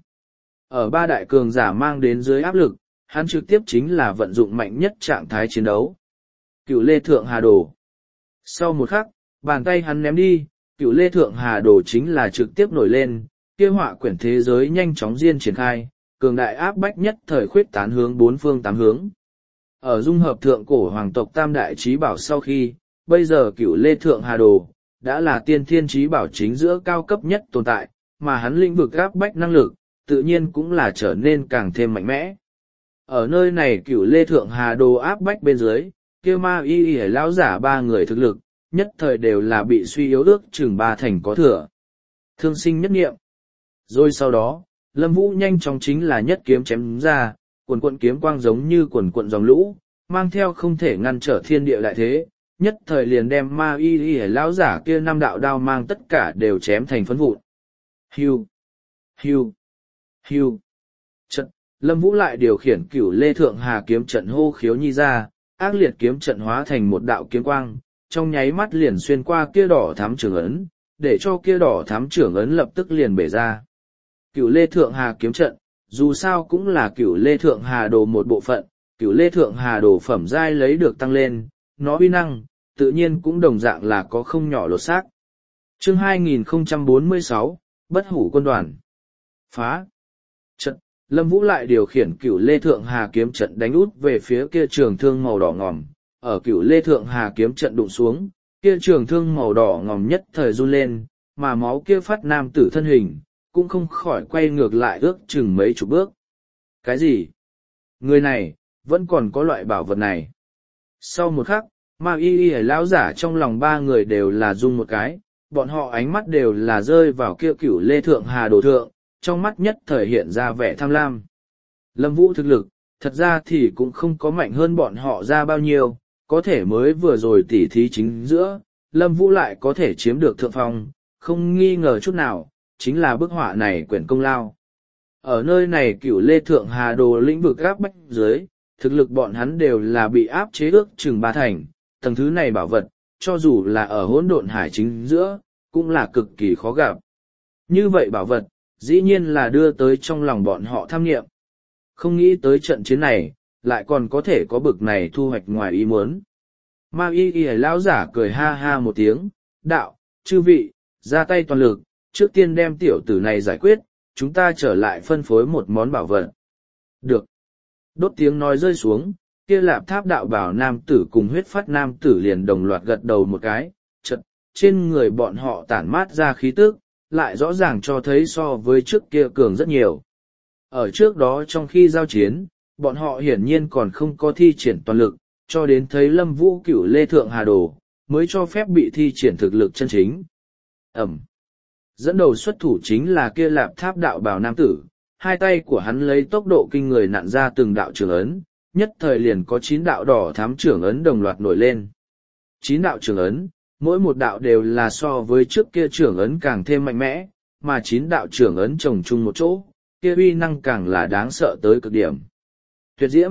Ở ba đại cường giả mang đến dưới áp lực, hắn trực tiếp chính là vận dụng mạnh nhất trạng thái chiến đấu. Cựu Lê Thượng Hà Đồ. Sau một khắc, bàn tay hắn ném đi, Cựu Lê Thượng Hà Đồ chính là trực tiếp nổi lên, kia họa quyển thế giới nhanh chóng diên triển khai, cường đại áp bách nhất thời khuyết tán hướng bốn phương tám hướng. Ở dung hợp thượng cổ hoàng tộc tam đại trí bảo sau khi, bây giờ Cựu Lê Thượng Hà Đồ đã là tiên thiên trí bảo chính giữa cao cấp nhất tồn tại, mà hắn lĩnh vực áp bách năng lực, tự nhiên cũng là trở nên càng thêm mạnh mẽ. Ở nơi này Cựu Lê Thượng Hà Đồ áp bách bên dưới, kia ma y y lão giả ba người thực lực, nhất thời đều là bị suy yếu ước chừng ba thành có thừa. Thương sinh nhất nghiệm. Rồi sau đó, Lâm Vũ nhanh chóng chính là nhất kiếm chém ra, quần quận kiếm quang giống như quần quận dòng lũ, mang theo không thể ngăn trở thiên địa đại thế, nhất thời liền đem ma y y lão giả kia năm đạo đao mang tất cả đều chém thành phấn vụn. Hiu, hiu, hiu. Trận, Lâm Vũ lại điều khiển Cửu Lê Thượng Hà kiếm trận hô khiếu nhi ra, ác liệt kiếm trận hóa thành một đạo kiếm quang, trong nháy mắt liền xuyên qua kia đỏ thắm trưởng ấn, để cho kia đỏ thắm trưởng ấn lập tức liền bể ra. Cửu Lê Thượng Hà kiếm trận, dù sao cũng là Cửu Lê Thượng Hà đồ một bộ phận, Cửu Lê Thượng Hà đồ phẩm giai lấy được tăng lên, nó uy năng, tự nhiên cũng đồng dạng là có không nhỏ lột xác. Chương hai nghìn không trăm bốn mươi sáu, Bất Hủ Quân Đoàn. Phá. Trận, Lâm Vũ lại điều khiển Cửu Lê Thượng Hà kiếm trận đánh út về phía kia trường thương màu đỏ ngòm, ở Cửu Lê Thượng Hà kiếm trận đụng xuống, kia trường thương màu đỏ ngòm nhất thời run lên, mà máu kia phát nam tử thân hình, cũng không khỏi quay ngược lại ước chừng mấy chục bước. Cái gì? Người này, vẫn còn có loại bảo vật này. Sau một khắc, ma y y lão giả trong lòng ba người đều là rung một cái, bọn họ ánh mắt đều là rơi vào kia Cửu Lê Thượng Hà đồ thượng, trong mắt nhất thời hiện ra vẻ tham lam. Lâm Vũ thực lực, thật ra thì cũng không có mạnh hơn bọn họ ra bao nhiêu, có thể mới vừa rồi tỉ thí chính giữa, Lâm Vũ lại có thể chiếm được thượng phong, không nghi ngờ chút nào, chính là bức họa này quyển công lao. Ở nơi này Cửu Lê Thượng Hà đồ lĩnh vực áp bách dưới, thực lực bọn hắn đều là bị áp chế ước chừng ba thành, tầng thứ này bảo vật, cho dù là ở hỗn độn hải chính giữa, cũng là cực kỳ khó gặp. Như vậy bảo vật, dĩ nhiên là đưa tới trong lòng bọn họ tham nghiệm. Không nghĩ tới trận chiến này, lại còn có thể có bực này thu hoạch ngoài ý muốn. Ma y y lão giả cười ha ha một tiếng, đạo, chư vị, ra tay toàn lực, trước tiên đem tiểu tử này giải quyết, chúng ta trở lại phân phối một món bảo vật. Được. Đốt tiếng nói rơi xuống, kia Lạp Tháp đạo bảo nam tử cùng huyết phát nam tử liền đồng loạt gật đầu một cái, chật, trên người bọn họ tản mát ra khí tức, lại rõ ràng cho thấy so với trước kia cường rất nhiều. Ở trước đó trong khi giao chiến, bọn họ hiển nhiên còn không có thi triển toàn lực, cho đến thấy Lâm Vũ Cửu Lê Thượng Hà đồ, mới cho phép bị thi triển thực lực chân chính. Ẩm. Dẫn đầu xuất thủ chính là kia Lạp Tháp đạo bào nam tử, hai tay của hắn lấy tốc độ kinh người nặn ra từng đạo trưởng ấn, nhất thời liền có chín đạo đỏ thắm trưởng ấn đồng loạt nổi lên. Chín đạo trưởng ấn, mỗi một đạo đều là so với trước kia trưởng ấn càng thêm mạnh mẽ, mà chín đạo trưởng ấn chồng chung một chỗ, kia uy năng càng là đáng sợ tới cực điểm. Tuyệt diễm.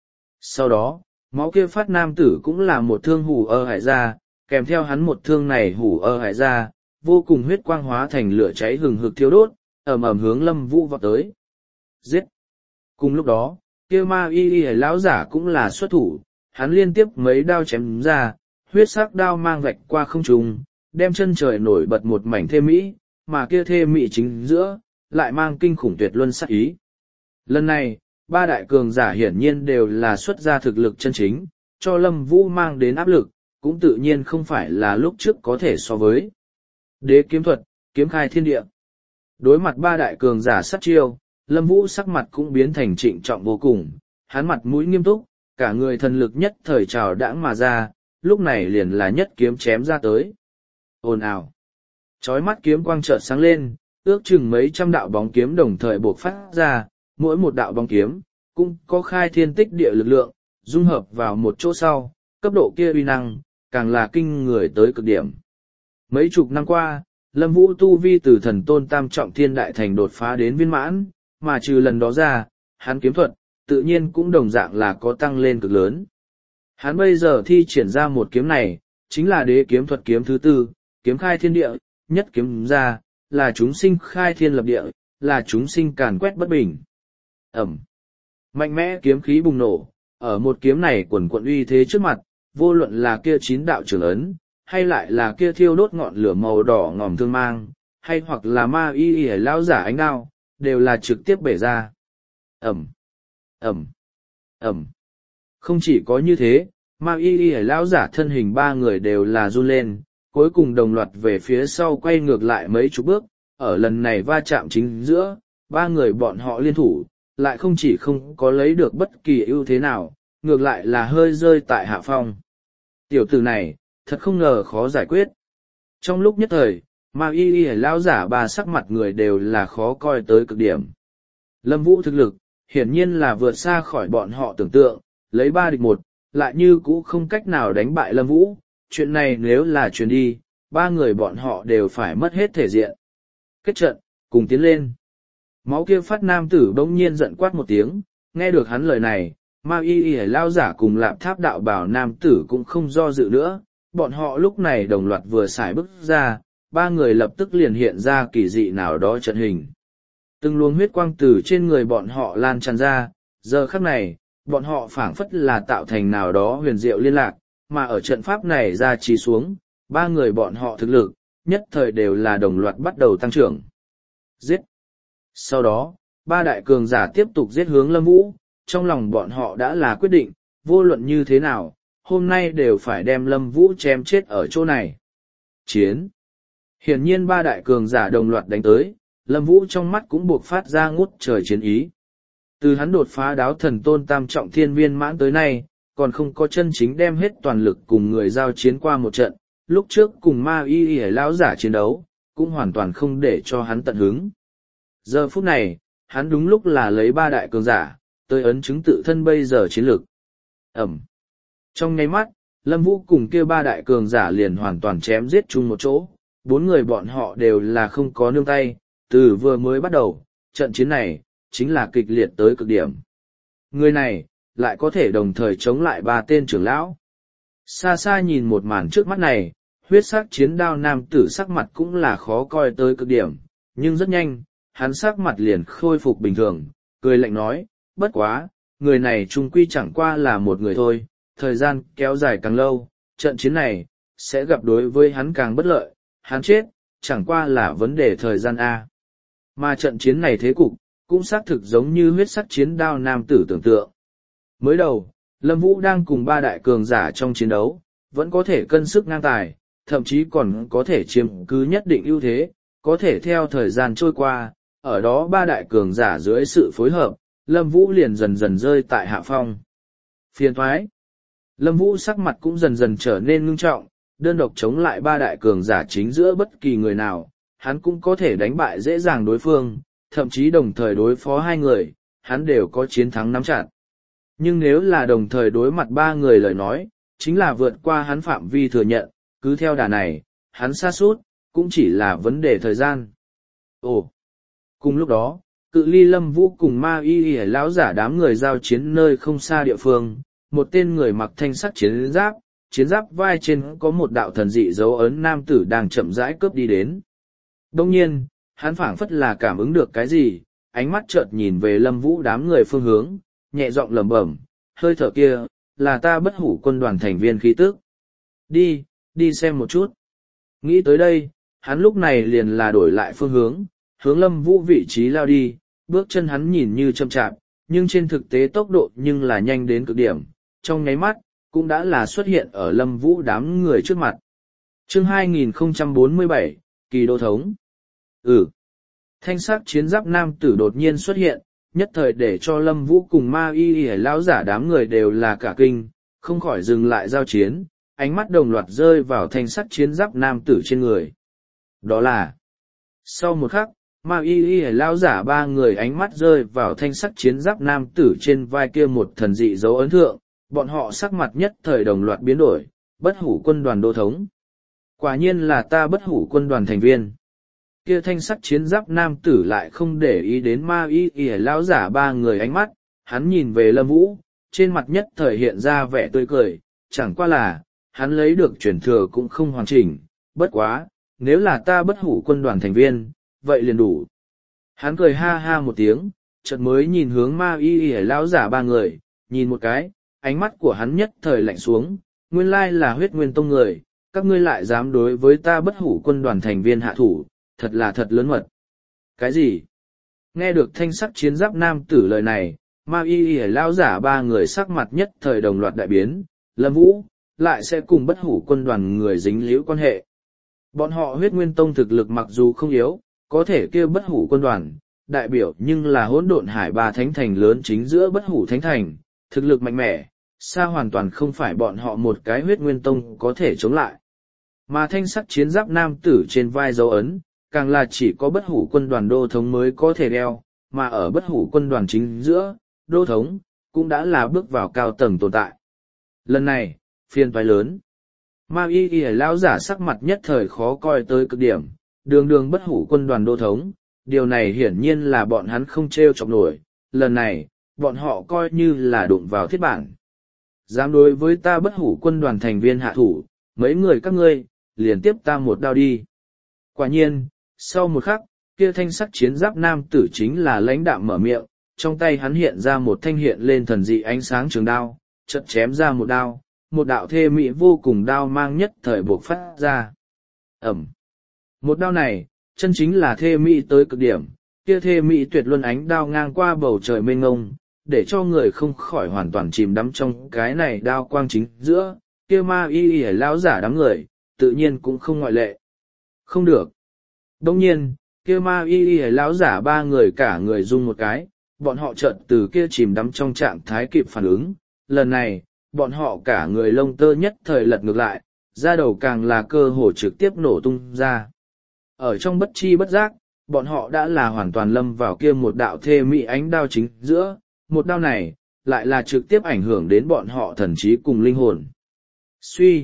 Sau đó, máu kia phát nam tử cũng là một thương hủ ơ hải ra, kèm theo hắn một thương này hủ ơ hải ra, vô cùng huyết quang hóa thành lửa cháy hừng hực thiêu đốt, ầm ầm hướng Lâm Vũ vọt tới. Giết! Cùng lúc đó, kia ma y y lão giả cũng là xuất thủ, hắn liên tiếp mấy đao chém ra, huyết sắc đao mang vạch qua không trung, đem chân trời nổi bật một mảnh thê mỹ, mà kia thê mỹ chính giữa, lại mang kinh khủng tuyệt luân sát ý. Lần này, ba đại cường giả hiển nhiên đều là xuất ra thực lực chân chính, cho Lâm Vũ mang đến áp lực, cũng tự nhiên không phải là lúc trước có thể so với. Đế kiếm thuật, kiếm khai thiên địa. Đối mặt ba đại cường giả sát chiêu, Lâm Vũ sắc mặt cũng biến thành trịnh trọng vô cùng, hắn mặt mũi nghiêm túc, cả người thần lực nhất thời trào đãng mà ra, lúc này liền là nhất kiếm chém ra tới. Ồn ào. Chói mắt kiếm quang chợt sáng lên, ước chừng mấy trăm đạo bóng kiếm đồng thời bộc phát ra, mỗi một đạo bóng kiếm cũng có khai thiên tích địa lực lượng, dung hợp vào một chỗ sau, cấp độ kia uy năng càng là kinh người tới cực điểm. Mấy chục năm qua, Lâm Vũ tu vi từ thần tôn tam trọng thiên đại thành đột phá đến viên mãn, mà trừ lần đó ra, hắn kiếm thuật tự nhiên cũng đồng dạng là có tăng lên cực lớn. Hắn bây giờ thi triển ra một kiếm này, chính là đế kiếm thuật kiếm thứ tư, kiếm khai thiên địa, nhất kiếm ra, là chúng sinh khai thiên lập địa, là chúng sinh càn quét bất bình. Ẩm. Mạnh mẽ kiếm khí bùng nổ, ở một kiếm này quần quận uy thế trước mặt, vô luận là kia chín đạo trường ấn, hay lại là kia thiêu đốt ngọn lửa màu đỏ ngòm thương mang, hay hoặc là ma y y lao giả ánh đao, đều là trực tiếp bể ra. Ẩm. Ẩm. Ẩm. Không chỉ có như thế, ma y y lao giả thân hình ba người đều là run lên, cuối cùng đồng loạt về phía sau quay ngược lại mấy chục bước, ở lần này va chạm chính giữa, ba người bọn họ liên thủ, lại không chỉ không có lấy được bất kỳ ưu thế nào, ngược lại là hơi rơi tại hạ phong. Tiểu tử này, thật không ngờ khó giải quyết. Trong lúc nhất thời, ma y y lao giả ba sắc mặt người đều là khó coi tới cực điểm. Lâm Vũ thực lực, hiển nhiên là vượt xa khỏi bọn họ tưởng tượng, lấy ba địch một, lại như cũ không cách nào đánh bại Lâm Vũ. Chuyện này nếu là truyền đi, ba người bọn họ đều phải mất hết thể diện. Kết trận, cùng tiến lên. Máu kia phát nam tử bỗng nhiên giận quát một tiếng, nghe được hắn lời này, ma y y lao giả cùng lạp tháp đạo bảo nam tử cũng không do dự nữa, bọn họ lúc này đồng loạt vừa xài bước ra, ba người lập tức liền hiện ra kỳ dị nào đó trận hình. Từng luồng huyết quang từ trên người bọn họ lan tràn ra, giờ khắc này, bọn họ phảng phất là tạo thành nào đó huyền diệu liên lạc, mà ở trận pháp này ra trí xuống, ba người bọn họ thực lực, nhất thời đều là đồng loạt bắt đầu tăng trưởng. Giết! Sau đó, ba đại cường giả tiếp tục giết hướng Lâm Vũ, trong lòng bọn họ đã là quyết định, vô luận như thế nào, hôm nay đều phải đem Lâm Vũ chém chết ở chỗ này. Chiến! Hiển nhiên ba đại cường giả đồng loạt đánh tới, Lâm Vũ trong mắt cũng buộc phát ra ngút trời chiến ý. Từ hắn đột phá đáo thần tôn tam trọng thiên viên mãn tới nay, còn không có chân chính đem hết toàn lực cùng người giao chiến qua một trận, lúc trước cùng ma y y lão giả chiến đấu, cũng hoàn toàn không để cho hắn tận hứng. Giờ phút này, hắn đúng lúc là lấy ba đại cường giả, tới ấn chứng tự thân bây giờ chiến lược. Ẩm. Trong nháy mắt, Lâm Vũ cùng kia ba đại cường giả liền hoàn toàn chém giết chung một chỗ, bốn người bọn họ đều là không có nương tay, từ vừa mới bắt đầu, trận chiến này, chính là kịch liệt tới cực điểm. Người này, lại có thể đồng thời chống lại ba tên trưởng lão. Xa xa nhìn một màn trước mắt này, huyết sắc chiến đao nam tử sắc mặt cũng là khó coi tới cực điểm, nhưng rất nhanh, hắn sắc mặt liền khôi phục bình thường, cười lạnh nói, bất quá, người này trung quy chẳng qua là một người thôi, thời gian kéo dài càng lâu, trận chiến này, sẽ gặp đối với hắn càng bất lợi, hắn chết, chẳng qua là vấn đề thời gian A. Mà trận chiến này thế cục, cũng xác thực giống như huyết sắc chiến đao nam tử tưởng tượng. Mới đầu, Lâm Vũ đang cùng ba đại cường giả trong chiến đấu, vẫn có thể cân sức ngang tài, thậm chí còn có thể chiếm cứ nhất định ưu thế, có thể theo thời gian trôi qua, ở đó ba đại cường giả dưới sự phối hợp, Lâm Vũ liền dần dần rơi tại hạ phong. Phiền thoái. Lâm Vũ sắc mặt cũng dần dần trở nên ngưng trọng, đơn độc chống lại ba đại cường giả chính giữa bất kỳ người nào, hắn cũng có thể đánh bại dễ dàng đối phương, thậm chí đồng thời đối phó hai người, hắn đều có chiến thắng nắm chặt. Nhưng nếu là đồng thời đối mặt ba người lời nói, chính là vượt qua hắn phạm vi thừa nhận, cứ theo đà này, hắn sa sút cũng chỉ là vấn đề thời gian. Ồ! Cùng lúc đó, cự ly Lâm Vũ cùng ma y y lão giả đám người giao chiến nơi không xa địa phương, một tên người mặc thanh sắc chiến giáp, chiến giáp vai trên có một đạo thần dị dấu ấn nam tử đang chậm rãi cướp đi đến. Đông nhiên, hắn phảng phất là cảm ứng được cái gì, ánh mắt chợt nhìn về Lâm Vũ đám người phương hướng, nhẹ giọng lẩm bẩm, hơi thở kia, là ta bất hủ quân đoàn thành viên khí tức. Đi, đi xem một chút. Nghĩ tới đây, hắn lúc này liền là đổi lại phương hướng, hướng Lâm Vũ vị trí lao đi, bước chân hắn nhìn như chậm chạp, nhưng trên thực tế tốc độ nhưng là nhanh đến cực điểm, trong nháy mắt, cũng đã là xuất hiện ở Lâm Vũ đám người trước mặt. Chương hai nghìn không trăm bốn mươi bảy, Kỳ Đô Thống. Ừ. Thanh sắc chiến giáp nam tử đột nhiên xuất hiện, nhất thời để cho Lâm Vũ cùng ma y y lão giả đám người đều là cả kinh, không khỏi dừng lại giao chiến, ánh mắt đồng loạt rơi vào thanh sắc chiến giáp nam tử trên người. Đó là... Sau một khắc, ma y y lão giả ba người ánh mắt rơi vào thanh sắc chiến giáp nam tử trên vai kia một thần dị dấu ấn thượng, bọn họ sắc mặt nhất thời đồng loạt biến đổi, bất hủ quân đoàn đô thống. Quả nhiên là ta bất hủ quân đoàn thành viên. Kia thanh sắc chiến giáp nam tử lại không để ý đến ma y y lão giả ba người ánh mắt, hắn nhìn về Lâm Vũ, trên mặt nhất thời hiện ra vẻ tươi cười, chẳng qua là, hắn lấy được truyền thừa cũng không hoàn chỉnh, bất quá, nếu là ta bất hủ quân đoàn thành viên, vậy liền đủ. Hắn cười ha ha một tiếng, chợt mới nhìn hướng ma y y lão giả ba người, nhìn một cái, ánh mắt của hắn nhất thời lạnh xuống, nguyên lai là huyết nguyên tông người, các ngươi lại dám đối với ta bất hủ quân đoàn thành viên hạ thủ, thật là thật lớn mật. Cái gì? Nghe được thanh sắc chiến giáp nam tử lời này, ma y y lao giả ba người sắc mặt nhất thời đồng loạt đại biến, Lâm Vũ, lại sẽ cùng bất hủ quân đoàn người dính líu quan hệ. Bọn họ huyết nguyên tông thực lực mặc dù không yếu, có thể kêu bất hủ quân đoàn, đại biểu nhưng là hỗn độn hải ba thánh thành lớn chính giữa bất hủ thánh thành, thực lực mạnh mẽ, xa hoàn toàn không phải bọn họ một cái huyết nguyên tông có thể chống lại. Mà thanh sắc chiến giáp nam tử trên vai dấu ấn, càng là chỉ có bất hủ quân đoàn đô thống mới có thể đeo, mà ở bất hủ quân đoàn chính giữa, đô thống, cũng đã là bước vào cao tầng tồn tại. Lần này, phiên toái lớn. Ma y y lão giả sắc mặt nhất thời khó coi tới cực điểm, đường đường bất hủ quân đoàn đô thống, điều này hiển nhiên là bọn hắn không trêu chọc nổi, lần này, bọn họ coi như là đụng vào thiết bản. Dám đối với ta bất hủ quân đoàn thành viên hạ thủ, mấy người các ngươi, liền tiếp ta một đao đi. Quả nhiên, sau một khắc, kia thanh sắc chiến giáp nam tử chính là lãnh đạm mở miệng, trong tay hắn hiện ra một thanh hiện lên thần dị ánh sáng trường đao, chợt chém ra một đao, một đạo thê mỹ vô cùng đao mang nhất thời buộc phát ra. Ẩm. Một đao này, chân chính là thê mỹ tới cực điểm, kia thê mỹ tuyệt luân ánh đao ngang qua bầu trời mênh ngông, để cho người không khỏi hoàn toàn chìm đắm trong cái này đao quang chính giữa, kia ma y y lão giả đám người, tự nhiên cũng không ngoại lệ. Không được. Đông nhiên, kia ma y y lão giả ba người cả người rung một cái, bọn họ chợt từ kia chìm đắm trong trạng thái kịp phản ứng, lần này, bọn họ cả người lông tơ nhất thời lật ngược lại, da đầu càng là cơ hồ trực tiếp nổ tung ra. Ở trong bất chi bất giác, bọn họ đã là hoàn toàn lâm vào kia một đạo thê mỹ ánh đao chính giữa, một đao này, lại là trực tiếp ảnh hưởng đến bọn họ thần trí cùng linh hồn. Suy!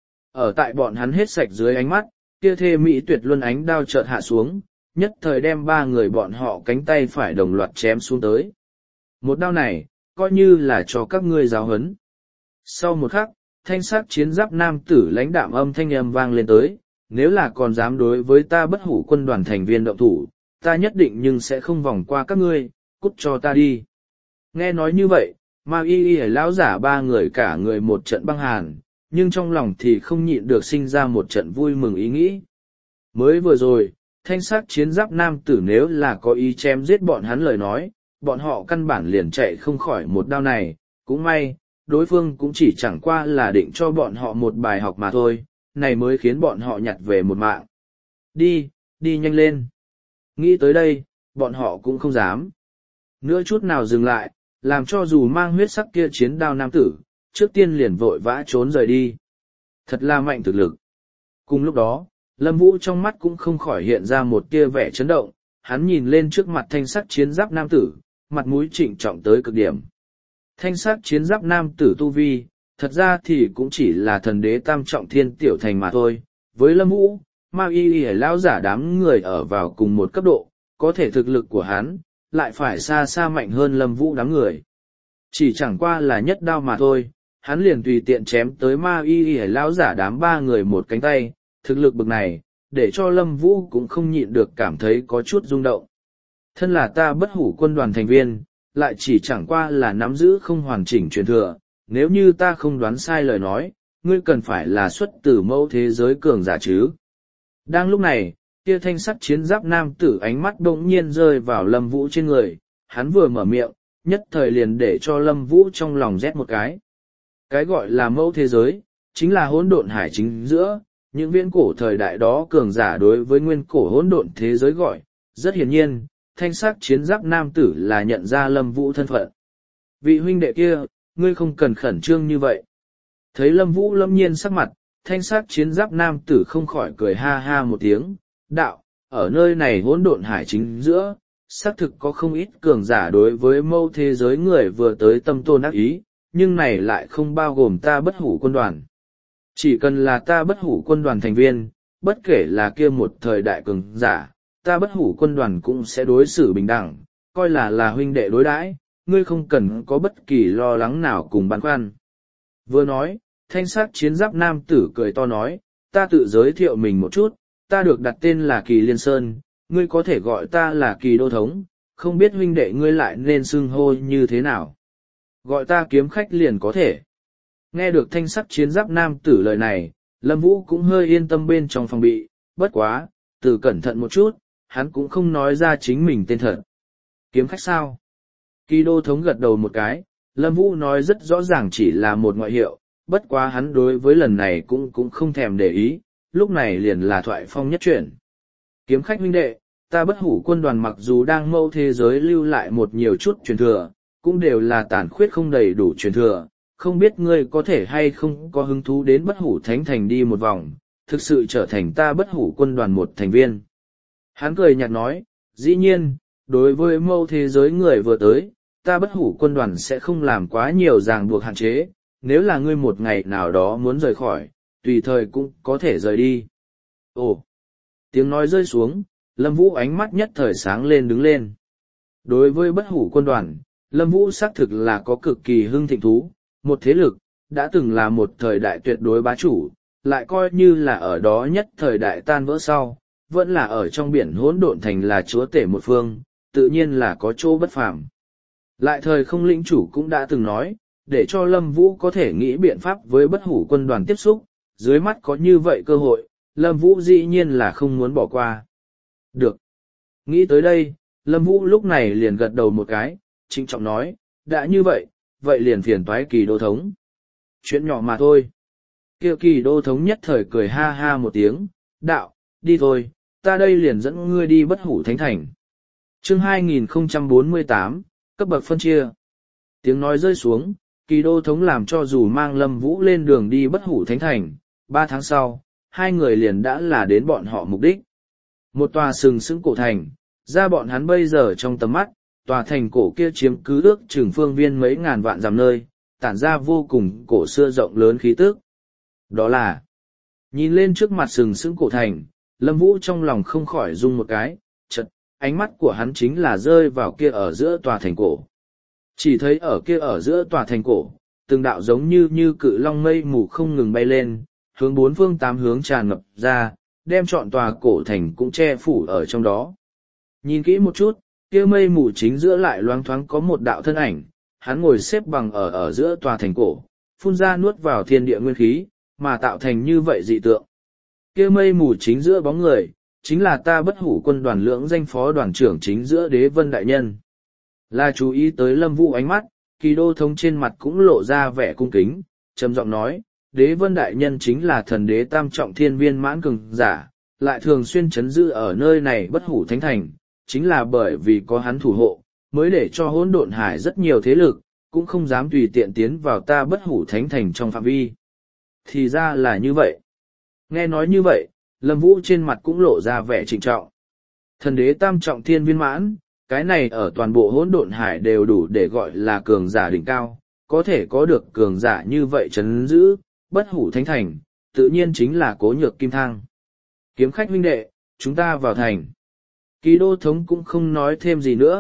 Ở tại bọn hắn hết sạch dưới ánh mắt, kia thê mỹ tuyệt luân ánh đao chợt hạ xuống, nhất thời đem ba người bọn họ cánh tay phải đồng loạt chém xuống tới. Một đao này, coi như là cho các ngươi giáo huấn. Sau một khắc, thanh sắc chiến giáp nam tử lãnh đạm âm thanh âm vang lên tới, nếu là còn dám đối với ta bất hủ quân đoàn thành viên động thủ, ta nhất định nhưng sẽ không vòng qua các ngươi, cút cho ta đi. Nghe nói như vậy, ma y y lão giả ba người cả người một trận băng hàn, nhưng trong lòng thì không nhịn được sinh ra một trận vui mừng ý nghĩ. Mới vừa rồi, thanh sắc chiến giáp nam tử nếu là có ý chém giết bọn hắn lời nói, bọn họ căn bản liền chạy không khỏi một đao này, cũng may, đối phương cũng chỉ chẳng qua là định cho bọn họ một bài học mà thôi, này mới khiến bọn họ nhặt về một mạng. Đi, đi nhanh lên. Nghĩ tới đây, bọn họ cũng không dám. Nữa chút nào dừng lại, làm cho dù mang huyết sắc kia chiến đao nam tử, trước tiên liền vội vã trốn rời đi. Thật là mạnh thực lực. Cùng lúc đó, Lâm Vũ trong mắt cũng không khỏi hiện ra một tia vẻ chấn động, hắn nhìn lên trước mặt thanh sắc chiến giáp nam tử, mặt mũi trịnh trọng tới cực điểm. Thanh sắc chiến giáp nam tử tu vi, thật ra thì cũng chỉ là thần đế tam trọng thiên tiểu thành mà thôi. Với Lâm Vũ, ma y y lão giả đám người ở vào cùng một cấp độ, có thể thực lực của hắn, lại phải xa xa mạnh hơn Lâm Vũ đám người. Chỉ chẳng qua là nhất đao mà thôi, hắn liền tùy tiện chém tới ma y y lão giả đám ba người một cánh tay, thực lực bực này, để cho Lâm Vũ cũng không nhịn được cảm thấy có chút rung động. Thân là ta bất hủ quân đoàn thành viên, lại chỉ chẳng qua là nắm giữ không hoàn chỉnh truyền thừa, nếu như ta không đoán sai lời nói, ngươi cần phải là xuất từ mẫu thế giới cường giả chứ. Đang lúc này, kia thanh sắt chiến giáp nam tử ánh mắt bỗng nhiên rơi vào Lâm Vũ trên người, hắn vừa mở miệng, nhất thời liền để cho Lâm Vũ trong lòng rét một cái. Cái gọi là mẫu thế giới, chính là hỗn độn hải chính giữa, những viễn cổ thời đại đó cường giả đối với nguyên cổ hỗn độn thế giới gọi, rất hiển nhiên, thanh sắc chiến giáp nam tử là nhận ra Lâm Vũ thân phận. Vị huynh đệ kia, ngươi không cần khẩn trương như vậy. Thấy Lâm Vũ lâm nhiên sắc mặt, thanh sắc chiến giáp nam tử không khỏi cười ha ha một tiếng, đạo, ở nơi này hỗn độn hải chính giữa, xác thực có không ít cường giả đối với mâu thế giới người vừa tới tâm tôn ác ý, nhưng này lại không bao gồm ta bất hủ quân đoàn. Chỉ cần là ta bất hủ quân đoàn thành viên, bất kể là kia một thời đại cường giả, ta bất hủ quân đoàn cũng sẽ đối xử bình đẳng, coi là là huynh đệ đối đãi, ngươi không cần có bất kỳ lo lắng nào cùng băn khoăn. Vừa nói, thanh sắc chiến giáp nam tử cười to nói, ta tự giới thiệu mình một chút, ta được đặt tên là Kỳ Liên Sơn, ngươi có thể gọi ta là Kỳ Đô Thống, không biết huynh đệ ngươi lại nên xưng hô như thế nào. Gọi ta kiếm khách liền có thể. Nghe được thanh sắc chiến giáp nam tử lời này, Lâm Vũ cũng hơi yên tâm bên trong phòng bị, bất quá, từ cẩn thận một chút, hắn cũng không nói ra chính mình tên thật. Kiếm khách sao? Kỳ Đô Thống gật đầu một cái, Lâm Vũ nói rất rõ ràng chỉ là một ngoại hiệu, bất quá hắn đối với lần này cũng cũng không thèm để ý, lúc này liền là thoại phong nhất chuyển. Kiếm khách huynh đệ, ta bất hủ quân đoàn mặc dù đang mâu thế giới lưu lại một nhiều chút truyền thừa, cũng đều là tàn khuyết không đầy đủ truyền thừa, không biết ngươi có thể hay không có hứng thú đến bất hủ thánh thành đi một vòng, thực sự trở thành ta bất hủ quân đoàn một thành viên. Hắn cười nhạt nói, dĩ nhiên, đối với mâu thế giới người vừa tới, ta bất hủ quân đoàn sẽ không làm quá nhiều ràng buộc hạn chế, nếu là ngươi một ngày nào đó muốn rời khỏi, tùy thời cũng có thể rời đi. Ồ! Tiếng nói rơi xuống, Lâm Vũ ánh mắt nhất thời sáng lên đứng lên. Đối với bất hủ quân đoàn, Lâm Vũ xác thực là có cực kỳ hưng thịnh thú, một thế lực, đã từng là một thời đại tuyệt đối bá chủ, lại coi như là ở đó nhất thời đại tan vỡ sau, vẫn là ở trong biển hỗn độn thành là chúa tể một phương, tự nhiên là có chỗ bất phàm. Lại thời không lĩnh chủ cũng đã từng nói, để cho Lâm Vũ có thể nghĩ biện pháp với bất hủ quân đoàn tiếp xúc, dưới mắt có như vậy cơ hội, Lâm Vũ dĩ nhiên là không muốn bỏ qua. Được. Nghĩ tới đây, Lâm Vũ lúc này liền gật đầu một cái, trịnh trọng nói, đã như vậy, vậy liền phiền toái Kỳ Đô Thống. Chuyện nhỏ mà thôi. Kia Kỳ Đô Thống nhất thời cười ha ha một tiếng, đạo, đi thôi, ta đây liền dẫn ngươi đi bất hủ thánh thành. Chương hai nghìn không trăm bốn mươi tám, cấp bậc phân chia. Tiếng nói rơi xuống, Kỳ Đô Thống làm cho dù mang Lâm Vũ lên đường đi bất hủ thánh thành, ba tháng sau, hai người liền đã là đến bọn họ mục đích. Một tòa sừng sững cổ thành, ra bọn hắn bây giờ trong tầm mắt, tòa thành cổ kia chiếm cứ ước chừng phương viên mấy ngàn vạn dặm nơi, tản ra vô cùng cổ xưa rộng lớn khí tức. Đó là, nhìn lên trước mặt sừng sững cổ thành, Lâm Vũ trong lòng không khỏi rung một cái, chợt, ánh mắt của hắn chính là rơi vào kia ở giữa tòa thành cổ. Chỉ thấy ở kia ở giữa tòa thành cổ, từng đạo giống như như cự long mây mù không ngừng bay lên, hướng bốn phương tám hướng tràn ngập ra, đem trọn tòa cổ thành cũng che phủ ở trong đó. Nhìn kỹ một chút, kia mây mù chính giữa lại loáng thoáng có một đạo thân ảnh, hắn ngồi xếp bằng ở ở giữa tòa thành cổ, phun ra nuốt vào thiên địa nguyên khí, mà tạo thành như vậy dị tượng. Kia mây mù chính giữa bóng người, chính là ta bất hủ quân đoàn lưỡng danh phó đoàn trưởng chính giữa Đế Vân Đại Nhân. Là chú ý tới Lâm Vũ ánh mắt, Kỳ Đô Thống trên mặt cũng lộ ra vẻ cung kính, trầm giọng nói, Đế Vân Đại Nhân chính là thần đế tam trọng thiên viên mãn cường giả, lại thường xuyên chấn giữ ở nơi này bất hủ thánh thành, chính là bởi vì có hắn thủ hộ, mới để cho hỗn độn hải rất nhiều thế lực, cũng không dám tùy tiện tiến vào ta bất hủ thánh thành trong phạm vi. Thì ra là như vậy. Nghe nói như vậy, Lâm Vũ trên mặt cũng lộ ra vẻ trịnh trọng. Thần đế tam trọng thiên viên mãn, cái này ở toàn bộ hỗn độn hải đều đủ để gọi là cường giả đỉnh cao, có thể có được cường giả như vậy chấn giữ, bất hủ thánh thành, tự nhiên chính là Cố Nhược Kim Thang. Kiếm khách huynh đệ, chúng ta vào thành. Kỳ Đô Thống cũng không nói thêm gì nữa,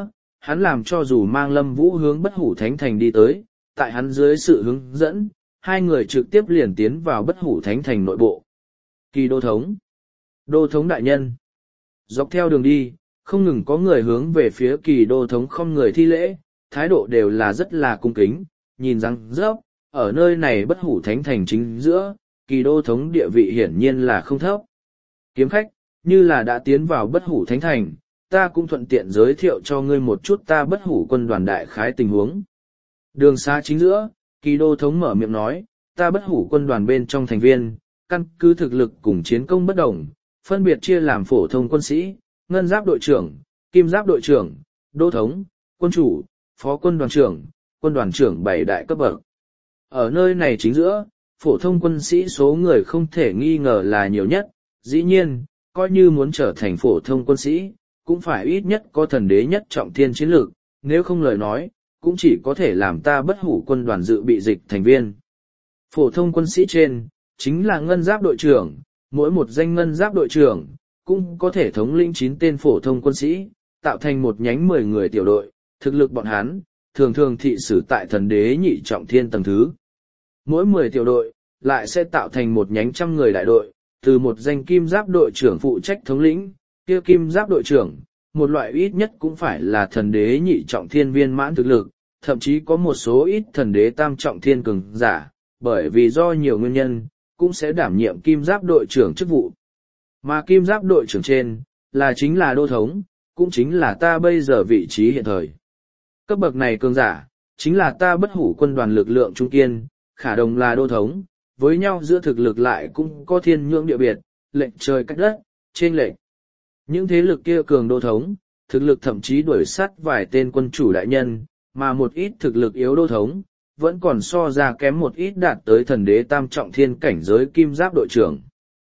Hắn làm cho dù mang Lâm Vũ hướng Bất Hủ Thánh Thành đi tới, tại hắn dưới sự hướng dẫn, hai người trực tiếp liền tiến vào Bất Hủ Thánh Thành nội bộ. Kỳ đô thống, đô thống đại nhân. Dọc theo đường đi, không ngừng có người hướng về phía kỳ đô thống không người thi lễ, thái độ đều là rất là cung kính, nhìn răng rớp, ở nơi này Bất Hủ Thánh Thành chính giữa, kỳ đô thống địa vị hiển nhiên là không thấp. Kiếm khách, như là đã tiến vào Bất Hủ Thánh Thành, ta cũng thuận tiện giới thiệu cho ngươi một chút ta Bất Hủ quân đoàn đại khái tình huống. Đường xa chính giữa, kỳ đô thống mở miệng nói, ta Bất Hủ quân đoàn bên trong thành viên, căn cứ thực lực cùng chiến công bất đồng, phân biệt chia làm phổ thông quân sĩ, ngân giáp đội trưởng, kim giáp đội trưởng, đô thống, quân chủ, phó quân đoàn trưởng, quân đoàn trưởng bảy đại cấp bậc. Ở nơi này chính giữa, phổ thông quân sĩ số người không thể nghi ngờ là nhiều nhất, dĩ nhiên, coi như muốn trở thành phổ thông quân sĩ, cũng phải ít nhất có thần đế nhất trọng thiên chiến lược, nếu không lời nói, cũng chỉ có thể làm ta Bất Hủ quân đoàn dự bị dịch thành viên. Phổ thông quân sĩ trên, chính là ngân giáp đội trưởng, mỗi một danh ngân giáp đội trưởng, cũng có thể thống lĩnh chín tên phổ thông quân sĩ, tạo thành một nhánh mười người tiểu đội, thực lực bọn hắn, thường thường thị sử tại thần đế nhị trọng thiên tầng thứ. Mỗi mười tiểu đội, lại sẽ tạo thành một nhánh trăm người đại đội, từ một danh kim giáp đội trưởng phụ trách thống lĩnh, kia kim giáp đội trưởng, một loại ít nhất cũng phải là thần đế nhị trọng thiên viên mãn thực lực, thậm chí có một số ít thần đế tam trọng thiên cường giả, bởi vì do nhiều nguyên nhân, cũng sẽ đảm nhiệm kim giáp đội trưởng chức vụ. Mà kim giáp đội trưởng trên, là chính là đô thống, cũng chính là ta bây giờ vị trí hiện thời. Cấp bậc này cường giả, chính là ta Bất Hủ quân đoàn lực lượng trung kiên, khả đồng là đô thống, với nhau giữa thực lực lại cũng có thiên nhượng địa biệt, lệnh trời cách đất, trên lệnh. Những thế lực kia cường đô thống, thực lực thậm chí đuổi sát vài tên quân chủ đại nhân, mà một ít thực lực yếu đô thống, vẫn còn so ra kém một ít đạt tới thần đế tam trọng thiên cảnh giới kim giáp đội trưởng.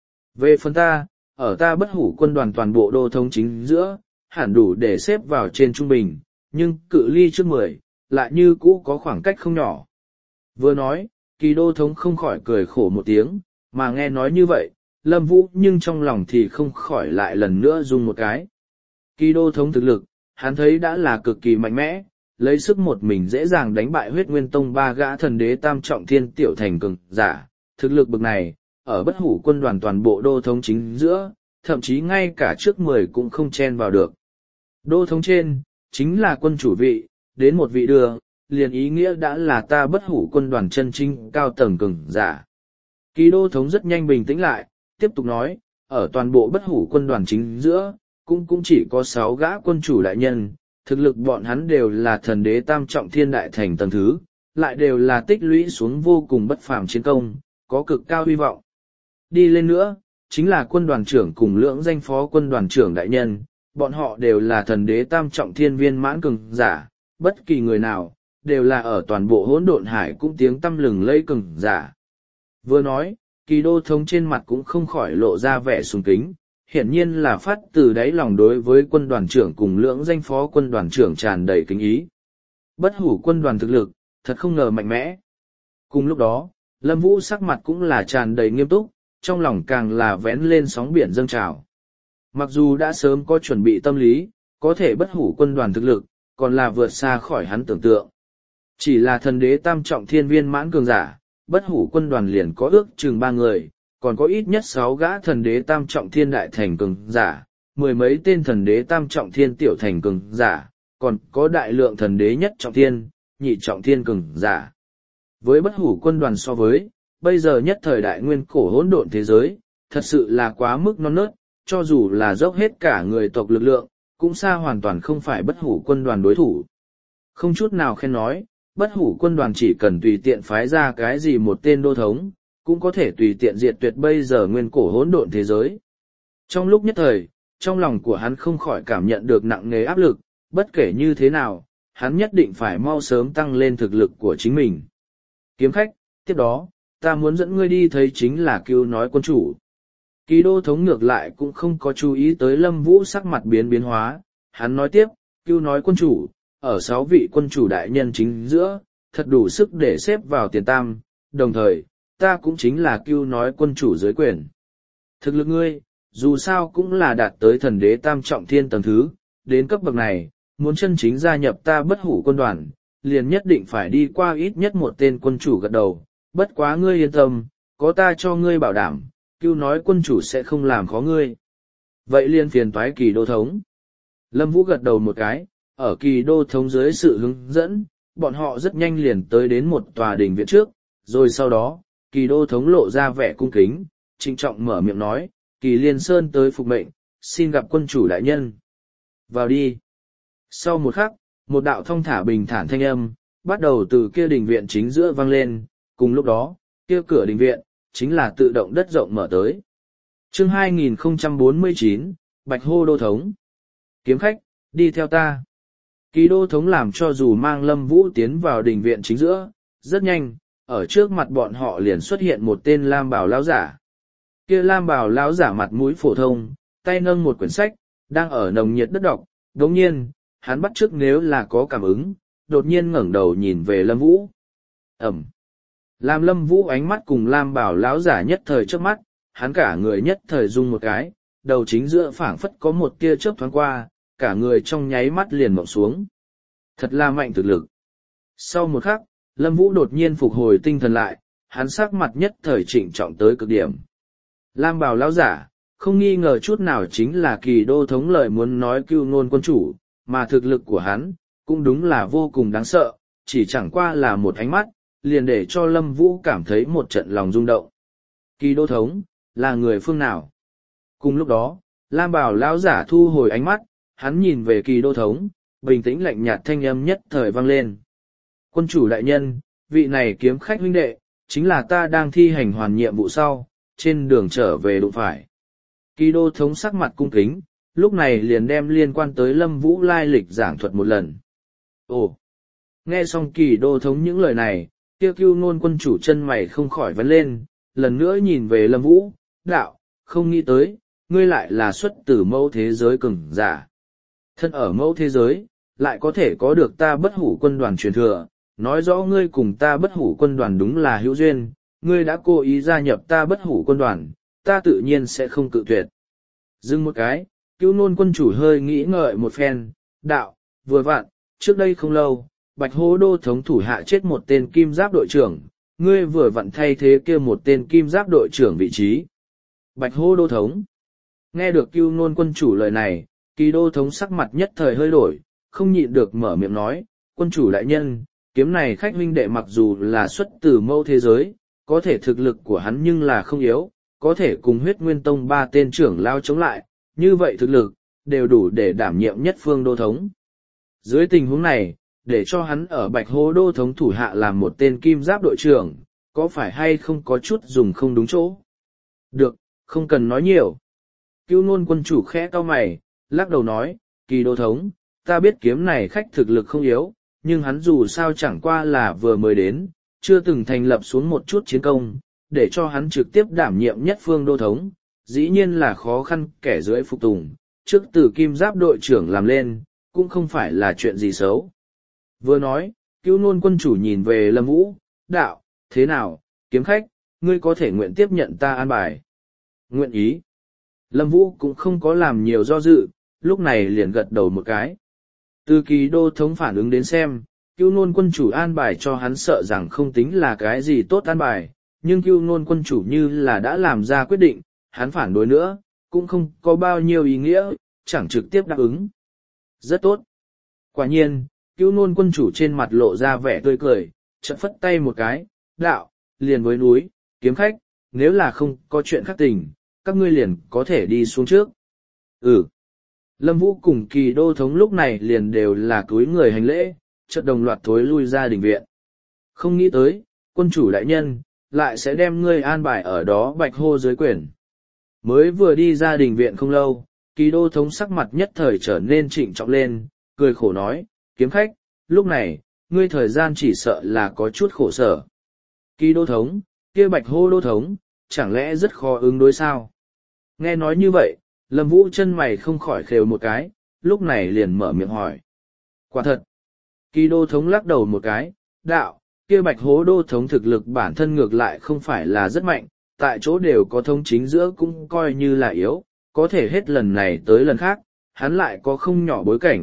Về phần ta, ở ta Bất Hủ quân đoàn toàn bộ đô thống chính giữa, hẳn đủ để xếp vào trên trung bình, nhưng cự ly trước mười, lại như cũ có khoảng cách không nhỏ. Vừa nói, kỳ đô thống không khỏi cười khổ một tiếng, mà nghe nói như vậy, Lâm Vũ nhưng trong lòng thì không khỏi lại lần nữa rung một cái. Kỳ đô thống thực lực, hắn thấy đã là cực kỳ mạnh mẽ, lấy sức một mình dễ dàng đánh bại huyết nguyên tông ba gã thần đế tam trọng thiên tiểu thành cường giả. Thực lực bực này, ở Bất Hủ quân đoàn toàn bộ đô thống chính giữa, thậm chí ngay cả trước mười cũng không chen vào được. Đô thống trên, chính là quân chủ vị, đến một vị đưa, liền ý nghĩa đã là ta Bất Hủ quân đoàn chân chính cao tầng cường giả. Kỳ đô thống rất nhanh bình tĩnh lại, tiếp tục nói, ở toàn bộ Bất Hủ quân đoàn chính giữa, cũng cũng chỉ có sáu gã quân chủ đại nhân, thực lực bọn hắn đều là thần đế tam trọng thiên đại thành tầng thứ, lại đều là tích lũy xuống vô cùng bất phàm chiến công, có cực cao hy vọng. Đi lên nữa, chính là quân đoàn trưởng cùng lưỡng danh phó quân đoàn trưởng đại nhân, bọn họ đều là thần đế tam trọng thiên viên mãn cường giả, bất kỳ người nào, đều là ở toàn bộ hỗn độn hải cũng tiếng tăm lừng lẫy cường giả. Vừa nói, kỳ đô thống trên mặt cũng không khỏi lộ ra vẻ sùng kính, hiển nhiên là phát từ đáy lòng đối với quân đoàn trưởng cùng lưỡng danh phó quân đoàn trưởng tràn đầy kính ý. Bất Hủ quân đoàn thực lực, thật không ngờ mạnh mẽ. Cùng lúc đó, Lâm Vũ sắc mặt cũng là tràn đầy nghiêm túc, trong lòng càng là vén lên sóng biển dâng trào. Mặc dù đã sớm có chuẩn bị tâm lý, có thể Bất Hủ quân đoàn thực lực, còn là vượt xa khỏi hắn tưởng tượng. Chỉ là thần đế tam trọng thiên viên mãn cường giả, Bất Hủ quân đoàn liền có ước chừng ba người, còn có ít nhất sáu gã thần đế tam trọng thiên đại thành cường giả, mười mấy tên thần đế tam trọng thiên tiểu thành cường giả, còn có đại lượng thần đế nhất trọng thiên, nhị trọng thiên cường giả. Với Bất Hủ quân đoàn so với, bây giờ nhất thời đại nguyên cổ hỗn độn thế giới, thật sự là quá mức non nớt, cho dù là dốc hết cả người tộc lực lượng, cũng xa hoàn toàn không phải Bất Hủ quân đoàn đối thủ. Không chút nào khen nói, Bất Hủ quân đoàn chỉ cần tùy tiện phái ra cái gì một tên đô thống, cũng có thể tùy tiện diệt tuyệt bây giờ nguyên cổ hỗn độn thế giới. Trong lúc nhất thời, trong lòng của hắn không khỏi cảm nhận được nặng nề áp lực, bất kể như thế nào, hắn nhất định phải mau sớm tăng lên thực lực của chính mình. Kiếm khách, tiếp đó, ta muốn dẫn ngươi đi thấy chính là Cưu nói quân chủ. Kỳ đô thống ngược lại cũng không có chú ý tới Lâm Vũ sắc mặt biến biến hóa, hắn nói tiếp, Cưu nói quân chủ, ở sáu vị quân chủ đại nhân chính giữa, thật đủ sức để xếp vào tiền tam, đồng thời, ta cũng chính là Cưu nói quân chủ dưới quyền. Thực lực ngươi, dù sao cũng là đạt tới thần đế tam trọng thiên tầng thứ, đến cấp bậc này, muốn chân chính gia nhập ta bất hủ quân đoàn, liền nhất định phải đi qua ít nhất một tên quân chủ gật đầu, bất quá ngươi yên tâm, có ta cho ngươi bảo đảm, Cưu nói quân chủ sẽ không làm khó ngươi. Vậy liền phiền toái Kỳ Đô thống. Lâm Vũ gật đầu một cái, ở Kỳ Đô thống dưới sự hướng dẫn, bọn họ rất nhanh liền tới đến một tòa đình viện trước, rồi sau đó, Kỳ Đô thống lộ ra vẻ cung kính, trịnh trọng mở miệng nói, Kỳ Liên Sơn tới phục mệnh, xin gặp quân chủ đại nhân. Vào đi. Sau một khắc, một đạo thong thả bình thản thanh âm, bắt đầu từ kia đình viện chính giữa vang lên, cùng lúc đó, kia cửa đình viện, chính là tự động đất rộng mở tới. Chương hai nghìn không trăm bốn mươi chín, Bạch Hô Đô thống. Kiếm khách, đi theo ta. Kỳ Đô thống làm cho dù mang Lâm Vũ tiến vào đình viện chính giữa, rất nhanh, ở trước mặt bọn họ liền xuất hiện một tên lam bào lão giả. Kia lam bào lão giả mặt mũi phổ thông, tay nâng một quyển sách, đang ở nồng nhiệt đất đọc, đồng nhiên, hắn bắt chước nếu là có cảm ứng, đột nhiên ngẩng đầu nhìn về Lâm Vũ. Ẩm. Làm Lâm Vũ ánh mắt cùng lam bào lão giả nhất thời trước mắt, hắn cả người nhất thời rung một cái, đầu chính giữa phảng phất có một tia chớp thoáng qua, cả người trong nháy mắt liền mộng xuống. Thật là mạnh thực lực. Sau một khắc, Lâm Vũ đột nhiên phục hồi tinh thần lại, hắn sắc mặt nhất thời trịnh trọng tới cực điểm. Lam bào lão giả, không nghi ngờ chút nào chính là Kỳ Đô thống lời muốn nói Cưu Nôn quân chủ, mà thực lực của hắn, cũng đúng là vô cùng đáng sợ, chỉ chẳng qua là một ánh mắt, liền để cho Lâm Vũ cảm thấy một trận lòng rung động. Kỳ Đô thống, là người phương nào? Cùng lúc đó, Lam bào lão giả thu hồi ánh mắt, hắn nhìn về Kỳ Đô thống, bình tĩnh lạnh nhạt thanh âm nhất thời vang lên. Quân chủ đại nhân, vị này kiếm khách huynh đệ, chính là ta đang thi hành hoàn nhiệm vụ sau, trên đường trở về đụng phải. Kỳ Đô thống sắc mặt cung kính, lúc này liền đem liên quan tới Lâm Vũ lai lịch giảng thuật một lần. Ồ! Nghe xong Kỳ Đô thống những lời này, kia Cưu Nôn quân chủ chân mày không khỏi vấn lên, lần nữa nhìn về Lâm Vũ, đạo, không nghĩ tới, ngươi lại là xuất từ mẫu thế giới cường giả. Thân ở mẫu thế giới, lại có thể có được ta bất hủ quân đoàn truyền thừa, nói rõ ngươi cùng ta bất hủ quân đoàn đúng là hữu duyên, ngươi đã cố ý gia nhập ta bất hủ quân đoàn, ta tự nhiên sẽ không cự tuyệt. Dừng một cái, Cưu Nôn quân chủ hơi nghĩ ngợi một phen, đạo, vừa vặn, trước đây không lâu, Bạch Hô Đô thống thủ hạ chết một tên kim giáp đội trưởng, ngươi vừa vặn thay thế kia một tên kim giáp đội trưởng vị trí. Bạch Hô Đô thống. Nghe được Cưu Nôn quân chủ lời này, Kỳ Đô thống sắc mặt nhất thời hơi đổi, không nhịn được mở miệng nói, quân chủ đại nhân, kiếm này khách huynh đệ mặc dù là xuất từ mâu thế giới, có thể thực lực của hắn nhưng là không yếu, có thể cùng huyết nguyên tông ba tên trưởng lao chống lại, như vậy thực lực, đều đủ để đảm nhiệm nhất phương đô thống. Dưới tình huống này, để cho hắn ở Bạch Hô Đô thống thủ hạ làm một tên kim giáp đội trưởng, có phải hay không có chút dùng không đúng chỗ? Được, không cần nói nhiều. Cưu Nôn quân chủ khẽ cau mày, lắc đầu nói, Kỳ Đô thống, ta biết kiếm này khách thực lực không yếu, nhưng hắn dù sao chẳng qua là vừa mới đến, chưa từng thành lập xuống một chút chiến công, để cho hắn trực tiếp đảm nhiệm nhất phương đô thống, dĩ nhiên là khó khăn kẻ dưới phục tùng, trước từ kim giáp đội trưởng làm lên, cũng không phải là chuyện gì xấu. Vừa nói, Cưu Nôn quân chủ nhìn về Lâm Vũ, đạo, thế nào, kiếm khách, ngươi có thể nguyện tiếp nhận ta an bài. Nguyện ý. Lâm Vũ cũng không có làm nhiều do dự, lúc này liền gật đầu một cái. Từ Kỳ Đô thống phản ứng đến xem, Cưu Nôn quân chủ an bài cho hắn sợ rằng không tính là cái gì tốt an bài, nhưng Cưu Nôn quân chủ như là đã làm ra quyết định, hắn phản đối nữa, cũng không có bao nhiêu ý nghĩa, chẳng trực tiếp đáp ứng. Rất tốt. Quả nhiên, Cưu Nôn quân chủ trên mặt lộ ra vẻ tươi cười, chợt phất tay một cái, đạo, liền với núi, kiếm khách, nếu là không có chuyện khác tình, các ngươi liền có thể đi xuống trước. Ừ. Lâm Vũ cùng Kỳ Đô thống lúc này liền đều là cúi người hành lễ, chợt đồng loạt thối lui ra đình viện. Không nghĩ tới, quân chủ đại nhân, lại sẽ đem ngươi an bài ở đó Bạch Hô dưới quyền. Mới vừa đi ra đình viện không lâu, Kỳ Đô thống sắc mặt nhất thời trở nên trịnh trọng lên, cười khổ nói, kiếm khách, lúc này, ngươi thời gian chỉ sợ là có chút khổ sở. Kỳ Đô thống, kia Bạch Hô Đô thống, chẳng lẽ rất khó ứng đối sao? Nghe nói như vậy, Lâm Vũ chân mày không khỏi khều một cái, lúc này liền mở miệng hỏi. Quả thật. Kỳ Đô thống lắc đầu một cái, đạo, kia Bạch Hô Đô thống thực lực bản thân ngược lại không phải là rất mạnh, tại chỗ đều có thống chính giữa cũng coi như là yếu, có thể hết lần này tới lần khác, hắn lại có không nhỏ bối cảnh,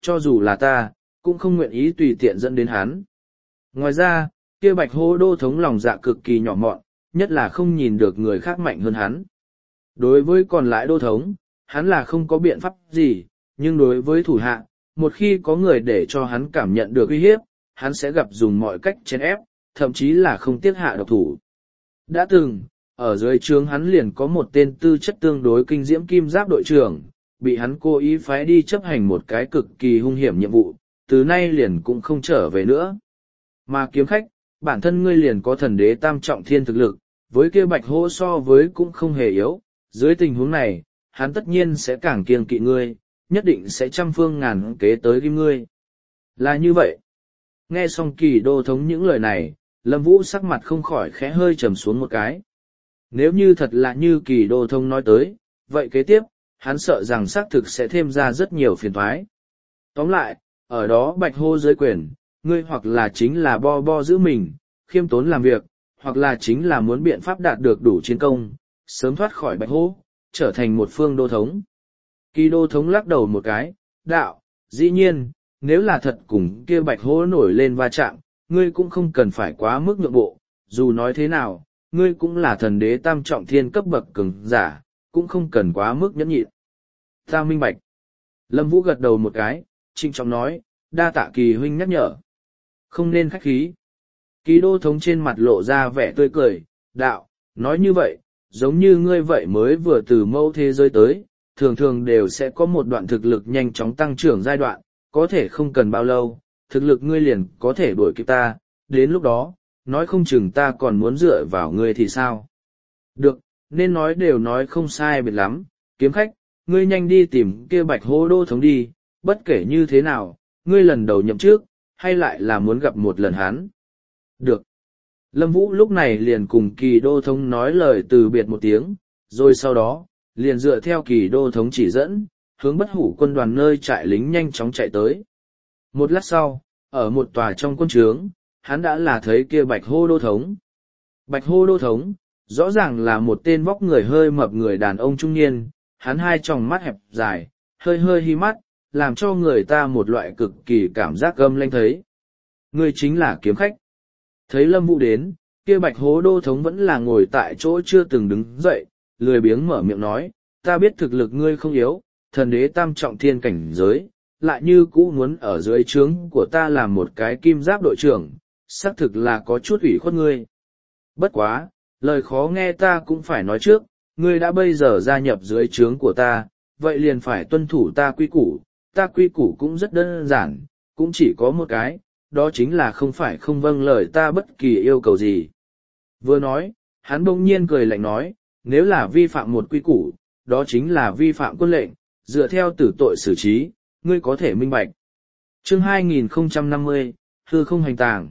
cho dù là ta, cũng không nguyện ý tùy tiện dẫn đến hắn. Ngoài ra, kia bạch hô đô thống lòng dạ cực kỳ nhỏ mọn, nhất là không nhìn được người khác mạnh hơn hắn. Đối với còn lại đô thống, hắn là không có biện pháp gì, nhưng đối với thủ hạ, một khi có người để cho hắn cảm nhận được uy hiếp, hắn sẽ gặp dùng mọi cách chèn ép, thậm chí là không tiếc hạ độc thủ. Đã từng, ở dưới trướng hắn liền có một tên tư chất tương đối kinh diễm kim giáp đội trưởng, bị hắn cố ý phái đi chấp hành một cái cực kỳ hung hiểm nhiệm vụ, từ nay liền cũng không trở về nữa. Mà kiếm khách, bản thân ngươi liền có thần đế tam trọng thiên thực lực, với kia bạch hô so với cũng không hề yếu, dưới tình huống này, hắn tất nhiên sẽ càng kiêng kỵ ngươi, nhất định sẽ trăm phương ngàn kế tới kim ngươi. Là như vậy. Nghe xong kỳ đô thống những lời này, Lâm Vũ sắc mặt không khỏi khẽ hơi trầm xuống một cái. Nếu như thật là như kỳ đô thống nói tới, vậy kế tiếp, hắn sợ rằng xác thực sẽ thêm ra rất nhiều phiền thoái. Tóm lại, ở đó bạch hô dưới quyền, ngươi hoặc là chính là bo bo giữ mình, khiêm tốn làm việc, hoặc là chính là muốn biện pháp đạt được đủ chiến công, sớm thoát khỏi bạch hô, trở thành một phương đô thống. Kỳ đô thống lắc đầu một cái, đạo, dĩ nhiên, nếu là thật cùng kia bạch hô nổi lên va chạm, ngươi cũng không cần phải quá mức nhượng bộ, dù nói thế nào, ngươi cũng là thần đế tam trọng thiên cấp bậc cường giả, cũng không cần quá mức nhẫn nhịn. Ta minh bạch. Lâm Vũ gật đầu một cái, trịnh trọng nói, đa tạ kỳ huynh nhắc nhở. Không nên khách khí. Kỳ đô thống trên mặt lộ ra vẻ tươi cười, đạo, nói như vậy, giống như ngươi vậy mới vừa từ mẫu thế giới tới, thường thường đều sẽ có một đoạn thực lực nhanh chóng tăng trưởng giai đoạn, có thể không cần bao lâu, thực lực ngươi liền có thể đuổi kịp ta, đến lúc đó, nói không chừng ta còn muốn dựa vào ngươi thì sao. Được, nên nói đều nói không sai biệt lắm, kiếm khách, ngươi nhanh đi tìm kia bạch hô đô thống đi, bất kể như thế nào, ngươi lần đầu nhậm trước, hay lại là muốn gặp một lần hắn. Được. Lâm Vũ lúc này liền cùng kỳ đô thống nói lời từ biệt một tiếng, rồi sau đó, liền dựa theo kỳ đô thống chỉ dẫn, hướng bất hủ quân đoàn nơi trại lính nhanh chóng chạy tới. Một lát sau, ở một tòa trong quân trướng, hắn đã là thấy kia bạch hô đô thống. Bạch hô đô thống, rõ ràng là một tên vóc người hơi mập người đàn ông trung niên, hắn hai tròng mắt hẹp dài, hơi hơi hi mắt, làm cho người ta một loại cực kỳ cảm giác gâm lanh thấy. Người chính là kiếm khách. Thấy Lâm Vũ đến, kia bạch hố đô thống vẫn là ngồi tại chỗ chưa từng đứng dậy, lười biếng mở miệng nói, ta biết thực lực ngươi không yếu, thần đế tam trọng thiên cảnh giới, lại như cũ muốn ở dưới trướng của ta làm một cái kim giáp đội trưởng, xác thực là có chút ủy khuất ngươi. Bất quá, lời khó nghe ta cũng phải nói trước, ngươi đã bây giờ gia nhập dưới trướng của ta, vậy liền phải tuân thủ ta quy củ, ta quy củ cũng rất đơn giản, cũng chỉ có một cái, đó chính là không phải không vâng lời ta bất kỳ yêu cầu gì. Vừa nói, hắn bỗng nhiên cười lạnh nói, nếu là vi phạm một quy củ, đó chính là vi phạm quân lệnh, dựa theo tử tội xử trí, ngươi có thể minh bạch. Chương hai nghìn không trăm năm mươi, hư không hành tàng.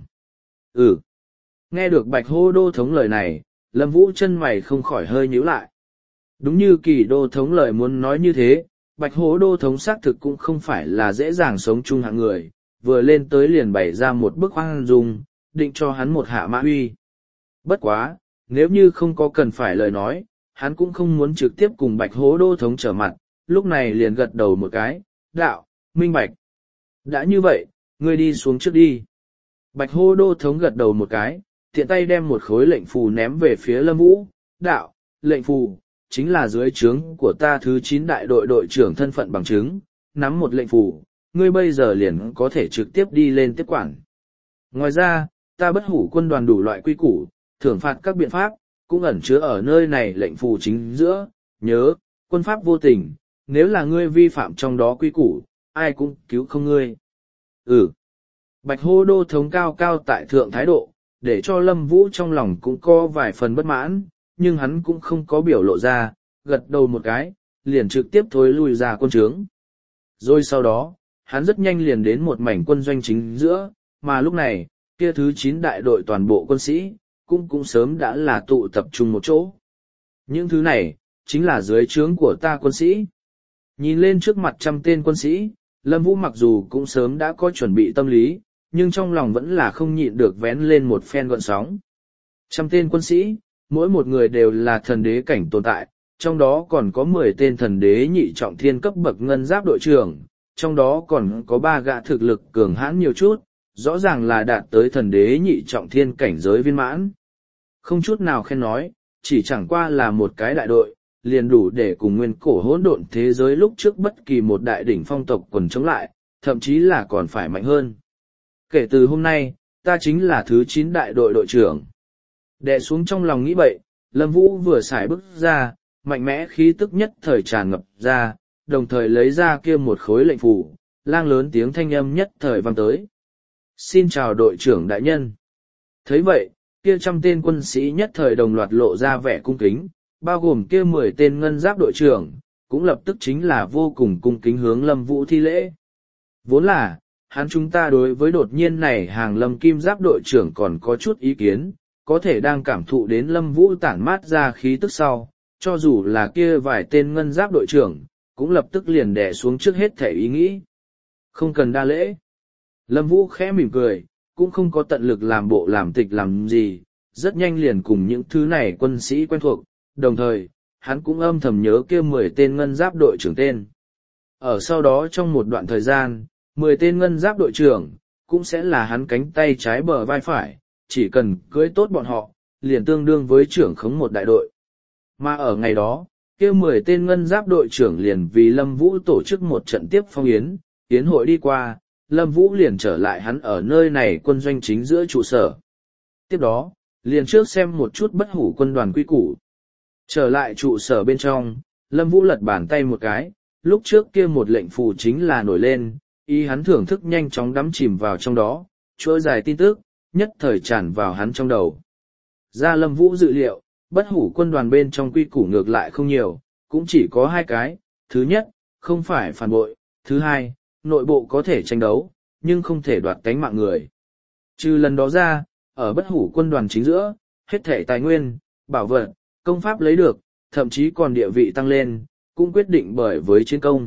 Ừ. Nghe được bạch hô đô thống lời này, Lâm Vũ chân mày không khỏi hơi nhíu lại. Đúng như kỳ đô thống lời muốn nói như thế, bạch hô đô thống xác thực cũng không phải là dễ dàng sống chung hạng người, vừa lên tới liền bày ra một bức hoang dung, định cho hắn một hạ mã uy. Bất quá, nếu như không có cần phải lời nói, hắn cũng không muốn trực tiếp cùng bạch hố đô thống trở mặt, lúc này liền gật đầu một cái, đạo, minh bạch. Đã như vậy, ngươi đi xuống trước đi. Bạch hô đô thống gật đầu một cái, tiện tay đem một khối lệnh phù ném về phía Lâm Vũ, đạo, lệnh phù, chính là dưới trướng của ta thứ chín đại đội đội trưởng thân phận bằng chứng, nắm một lệnh phù, ngươi bây giờ liền có thể trực tiếp đi lên tiếp quản. Ngoài ra, ta bất hủ quân đoàn đủ loại quy củ, thưởng phạt các biện pháp, cũng ẩn chứa ở nơi này lệnh phù chính giữa, nhớ, quân pháp vô tình, nếu là ngươi vi phạm trong đó quy củ, ai cũng cứu không ngươi. Ừ. Bạch hô đô thống cao cao tại thượng thái độ, để cho Lâm Vũ trong lòng cũng có vài phần bất mãn, nhưng hắn cũng không có biểu lộ ra, gật đầu một cái, liền trực tiếp thối lui ra quân trướng. Rồi sau đó, hắn rất nhanh liền đến một mảnh quân doanh chính giữa, mà lúc này, kia thứ chín đại đội toàn bộ quân sĩ, cũng cũng sớm đã là tụ tập trung một chỗ. Những thứ này, chính là dưới trướng của ta quân sĩ. Nhìn lên trước mặt trăm tên quân sĩ, Lâm Vũ mặc dù cũng sớm đã có chuẩn bị tâm lý, nhưng trong lòng vẫn là không nhịn được vén lên một phen gợn sóng. Trăm tên quân sĩ, mỗi một người đều là thần đế cảnh tồn tại, trong đó còn có mười tên thần đế nhị trọng thiên cấp bậc ngân giáp đội trưởng, trong đó còn có ba gã thực lực cường hãn nhiều chút, rõ ràng là đạt tới thần đế nhị trọng thiên cảnh giới viên mãn. Không chút nào khen nói, chỉ chẳng qua là một cái đại đội, liền đủ để cùng nguyên cổ hỗn độn thế giới lúc trước bất kỳ một đại đỉnh phong tộc quần chống lại, thậm chí là còn phải mạnh hơn. Kể từ hôm nay, ta chính là thứ chín đại đội đội trưởng. Đè xuống trong lòng nghĩ bậy, Lâm Vũ vừa xài bước ra, mạnh mẽ khí tức nhất thời tràn ngập ra, đồng thời lấy ra kia một khối lệnh phù, lang lớn tiếng thanh âm nhất thời vang tới. Xin chào đội trưởng đại nhân. Thấy vậy, kia trăm tên quân sĩ nhất thời đồng loạt lộ ra vẻ cung kính, bao gồm kia mười tên ngân giáp đội trưởng, cũng lập tức chính là vô cùng cung kính hướng Lâm Vũ thi lễ. Vốn là, hắn chúng ta đối với đột nhiên này hàng Lâm Kim giáp đội trưởng còn có chút ý kiến, có thể đang cảm thụ đến Lâm Vũ tản mát ra khí tức sau, cho dù là kia vài tên ngân giáp đội trưởng, cũng lập tức liền đè xuống trước hết thể ý nghĩ. Không cần đa lễ. Lâm Vũ khẽ mỉm cười, cũng không có tận lực làm bộ làm tịch làm gì, rất nhanh liền cùng những thứ này quân sĩ quen thuộc, đồng thời, hắn cũng âm thầm nhớ kia mười tên ngân giáp đội trưởng tên. Ở sau đó trong một đoạn thời gian, mười tên ngân giáp đội trưởng, cũng sẽ là hắn cánh tay trái bờ vai phải, chỉ cần cưỡi tốt bọn họ, liền tương đương với trưởng khống một đại đội. Mà ở ngày đó, kia mười tên ngân giáp đội trưởng liền vì Lâm Vũ tổ chức một trận tiếp phong yến, yến hội đi qua, Lâm Vũ liền trở lại hắn ở nơi này quân doanh chính giữa trụ sở. Tiếp đó, liền trước xem một chút bất hủ quân đoàn quy củ. Trở lại trụ sở bên trong, Lâm Vũ lật bàn tay một cái, lúc trước kia một lệnh phù chính là nổi lên, ý hắn thưởng thức nhanh chóng đắm chìm vào trong đó, chuỗi dài tin tức, nhất thời tràn vào hắn trong đầu. Ra Lâm Vũ dự liệu, bất hủ quân đoàn bên trong quy củ ngược lại không nhiều, cũng chỉ có hai cái, thứ nhất, không phải phản bội, thứ hai, nội bộ có thể tranh đấu, nhưng không thể đoạt tánh mạng người. Trừ lần đó ra, ở bất hủ quân đoàn chính giữa, hết thể tài nguyên, bảo vật, công pháp lấy được, thậm chí còn địa vị tăng lên, cũng quyết định bởi với chiến công.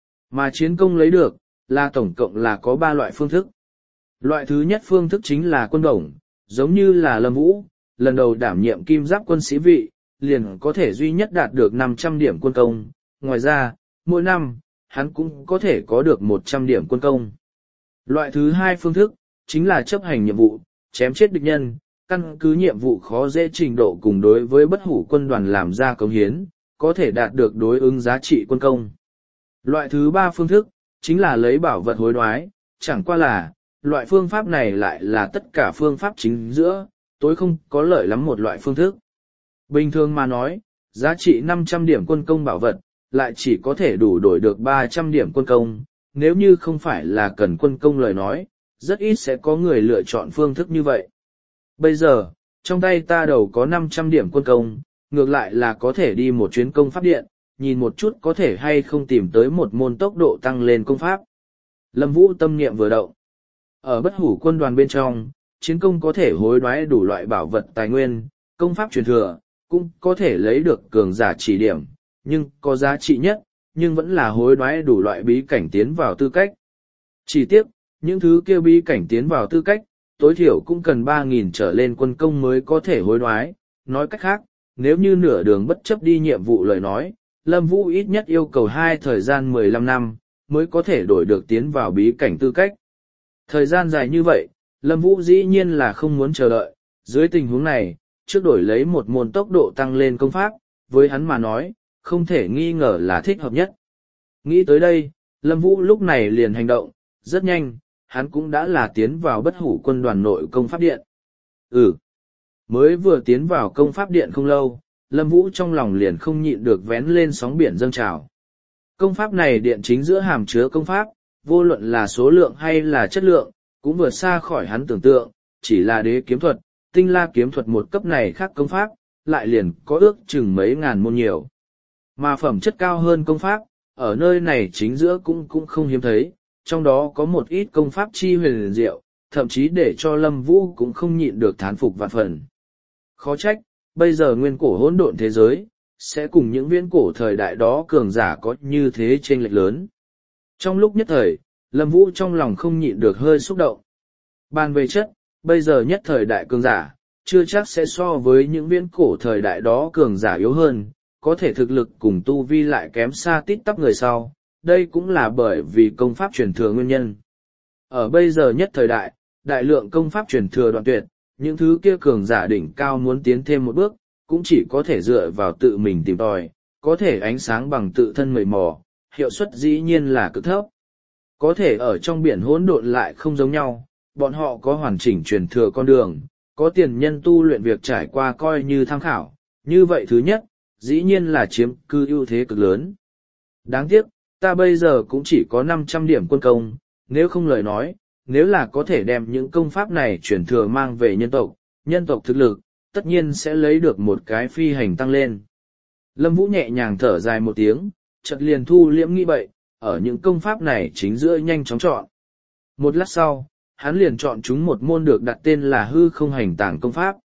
Mà chiến công lấy được, là tổng cộng là có ba loại phương thức. Loại thứ nhất phương thức chính là quân đồng, giống như là Lâm Vũ, lần đầu đảm nhiệm kim giáp quân sĩ vị, liền có thể duy nhất đạt được năm trăm điểm quân công. Ngoài ra, mỗi năm, hắn cũng có thể có được một trăm điểm quân công. Loại thứ hai phương thức, chính là chấp hành nhiệm vụ, chém chết địch nhân, căn cứ nhiệm vụ khó dễ trình độ cùng đối với bất hủ quân đoàn làm ra cống hiến, có thể đạt được đối ứng giá trị quân công. Loại thứ ba phương thức, chính là lấy bảo vật hối đoái, chẳng qua là, loại phương pháp này lại là tất cả phương pháp chính giữa, tối không có lợi lắm một loại phương thức. Bình thường mà nói, giá trị năm trăm điểm quân công bảo vật, lại chỉ có thể đủ đổi được ba trăm điểm quân công, nếu như không phải là cần quân công lời nói, rất ít sẽ có người lựa chọn phương thức như vậy. Bây giờ, trong tay ta đầu có năm trăm điểm quân công, ngược lại là có thể đi một chuyến công pháp điện, nhìn một chút có thể hay không tìm tới một môn tốc độ tăng lên công pháp. Lâm Vũ tâm niệm vừa động. Ở bất hủ quân đoàn bên trong, chiến công có thể hối đoái đủ loại bảo vật tài nguyên, công pháp truyền thừa, cũng có thể lấy được cường giả chỉ điểm, nhưng có giá trị nhất, nhưng vẫn là hối đoái đủ loại bí cảnh tiến vào tư cách. Chỉ tiếc, những thứ kia bí cảnh tiến vào tư cách, tối thiểu cũng cần ba nghìn trở lên quân công mới có thể hối đoái. Nói cách khác, nếu như nửa đường bất chấp đi nhiệm vụ lời nói, Lâm Vũ ít nhất yêu cầu hai thời gian mười lăm năm, mới có thể đổi được tiến vào bí cảnh tư cách. Thời gian dài như vậy, Lâm Vũ dĩ nhiên là không muốn chờ đợi, dưới tình huống này, trước đổi lấy một môn tốc độ tăng lên công pháp, với hắn mà nói, không thể nghi ngờ là thích hợp nhất. Nghĩ tới đây, Lâm Vũ lúc này liền hành động, rất nhanh, hắn cũng đã là tiến vào bất hủ quân đoàn nội công pháp điện. Ừ, mới vừa tiến vào công pháp điện không lâu, Lâm Vũ trong lòng liền không nhịn được vén lên sóng biển dâng trào. Công pháp này điện chính giữa hàm chứa công pháp, vô luận là số lượng hay là chất lượng, cũng vượt xa khỏi hắn tưởng tượng, chỉ là đế kiếm thuật, tinh la kiếm thuật một cấp này khác công pháp, lại liền có ước chừng mấy ngàn môn nhiều. Mà phẩm chất cao hơn công pháp, ở nơi này chính giữa cũng cũng không hiếm thấy, trong đó có một ít công pháp chi huyền diệu, thậm chí để cho Lâm Vũ cũng không nhịn được thán phục vạn phần. Khó trách, bây giờ nguyên cổ hỗn độn thế giới, sẽ cùng những viễn cổ thời đại đó cường giả có như thế chênh lệch lớn. Trong lúc nhất thời, Lâm Vũ trong lòng không nhịn được hơi xúc động. Bàn về chất, bây giờ nhất thời đại cường giả, chưa chắc sẽ so với những viễn cổ thời đại đó cường giả yếu hơn, có thể thực lực cùng tu vi lại kém xa tít tắp người sau, đây cũng là bởi vì công pháp truyền thừa nguyên nhân. Ở bây giờ nhất thời đại, đại lượng công pháp truyền thừa đoạn tuyệt, những thứ kia cường giả đỉnh cao muốn tiến thêm một bước, cũng chỉ có thể dựa vào tự mình tìm tòi, có thể ánh sáng bằng tự thân mầy mò, hiệu suất dĩ nhiên là cực thấp. Có thể ở trong biển hỗn độn lại không giống nhau, bọn họ có hoàn chỉnh truyền thừa con đường, có tiền nhân tu luyện việc trải qua coi như tham khảo, như vậy thứ nhất, dĩ nhiên là chiếm cư ưu thế cực lớn. Đáng tiếc, ta bây giờ cũng chỉ có năm trăm điểm quân công, nếu không lời nói, nếu là có thể đem những công pháp này truyền thừa mang về nhân tộc, nhân tộc thực lực, tất nhiên sẽ lấy được một cái phi hành tăng lên. Lâm Vũ nhẹ nhàng thở dài một tiếng, chợt liền thu liễm nghĩ bậy, ở những công pháp này chính giữa nhanh chóng chọn. Một lát sau, hắn liền chọn chúng một môn được đặt tên là hư không hành tàng công pháp.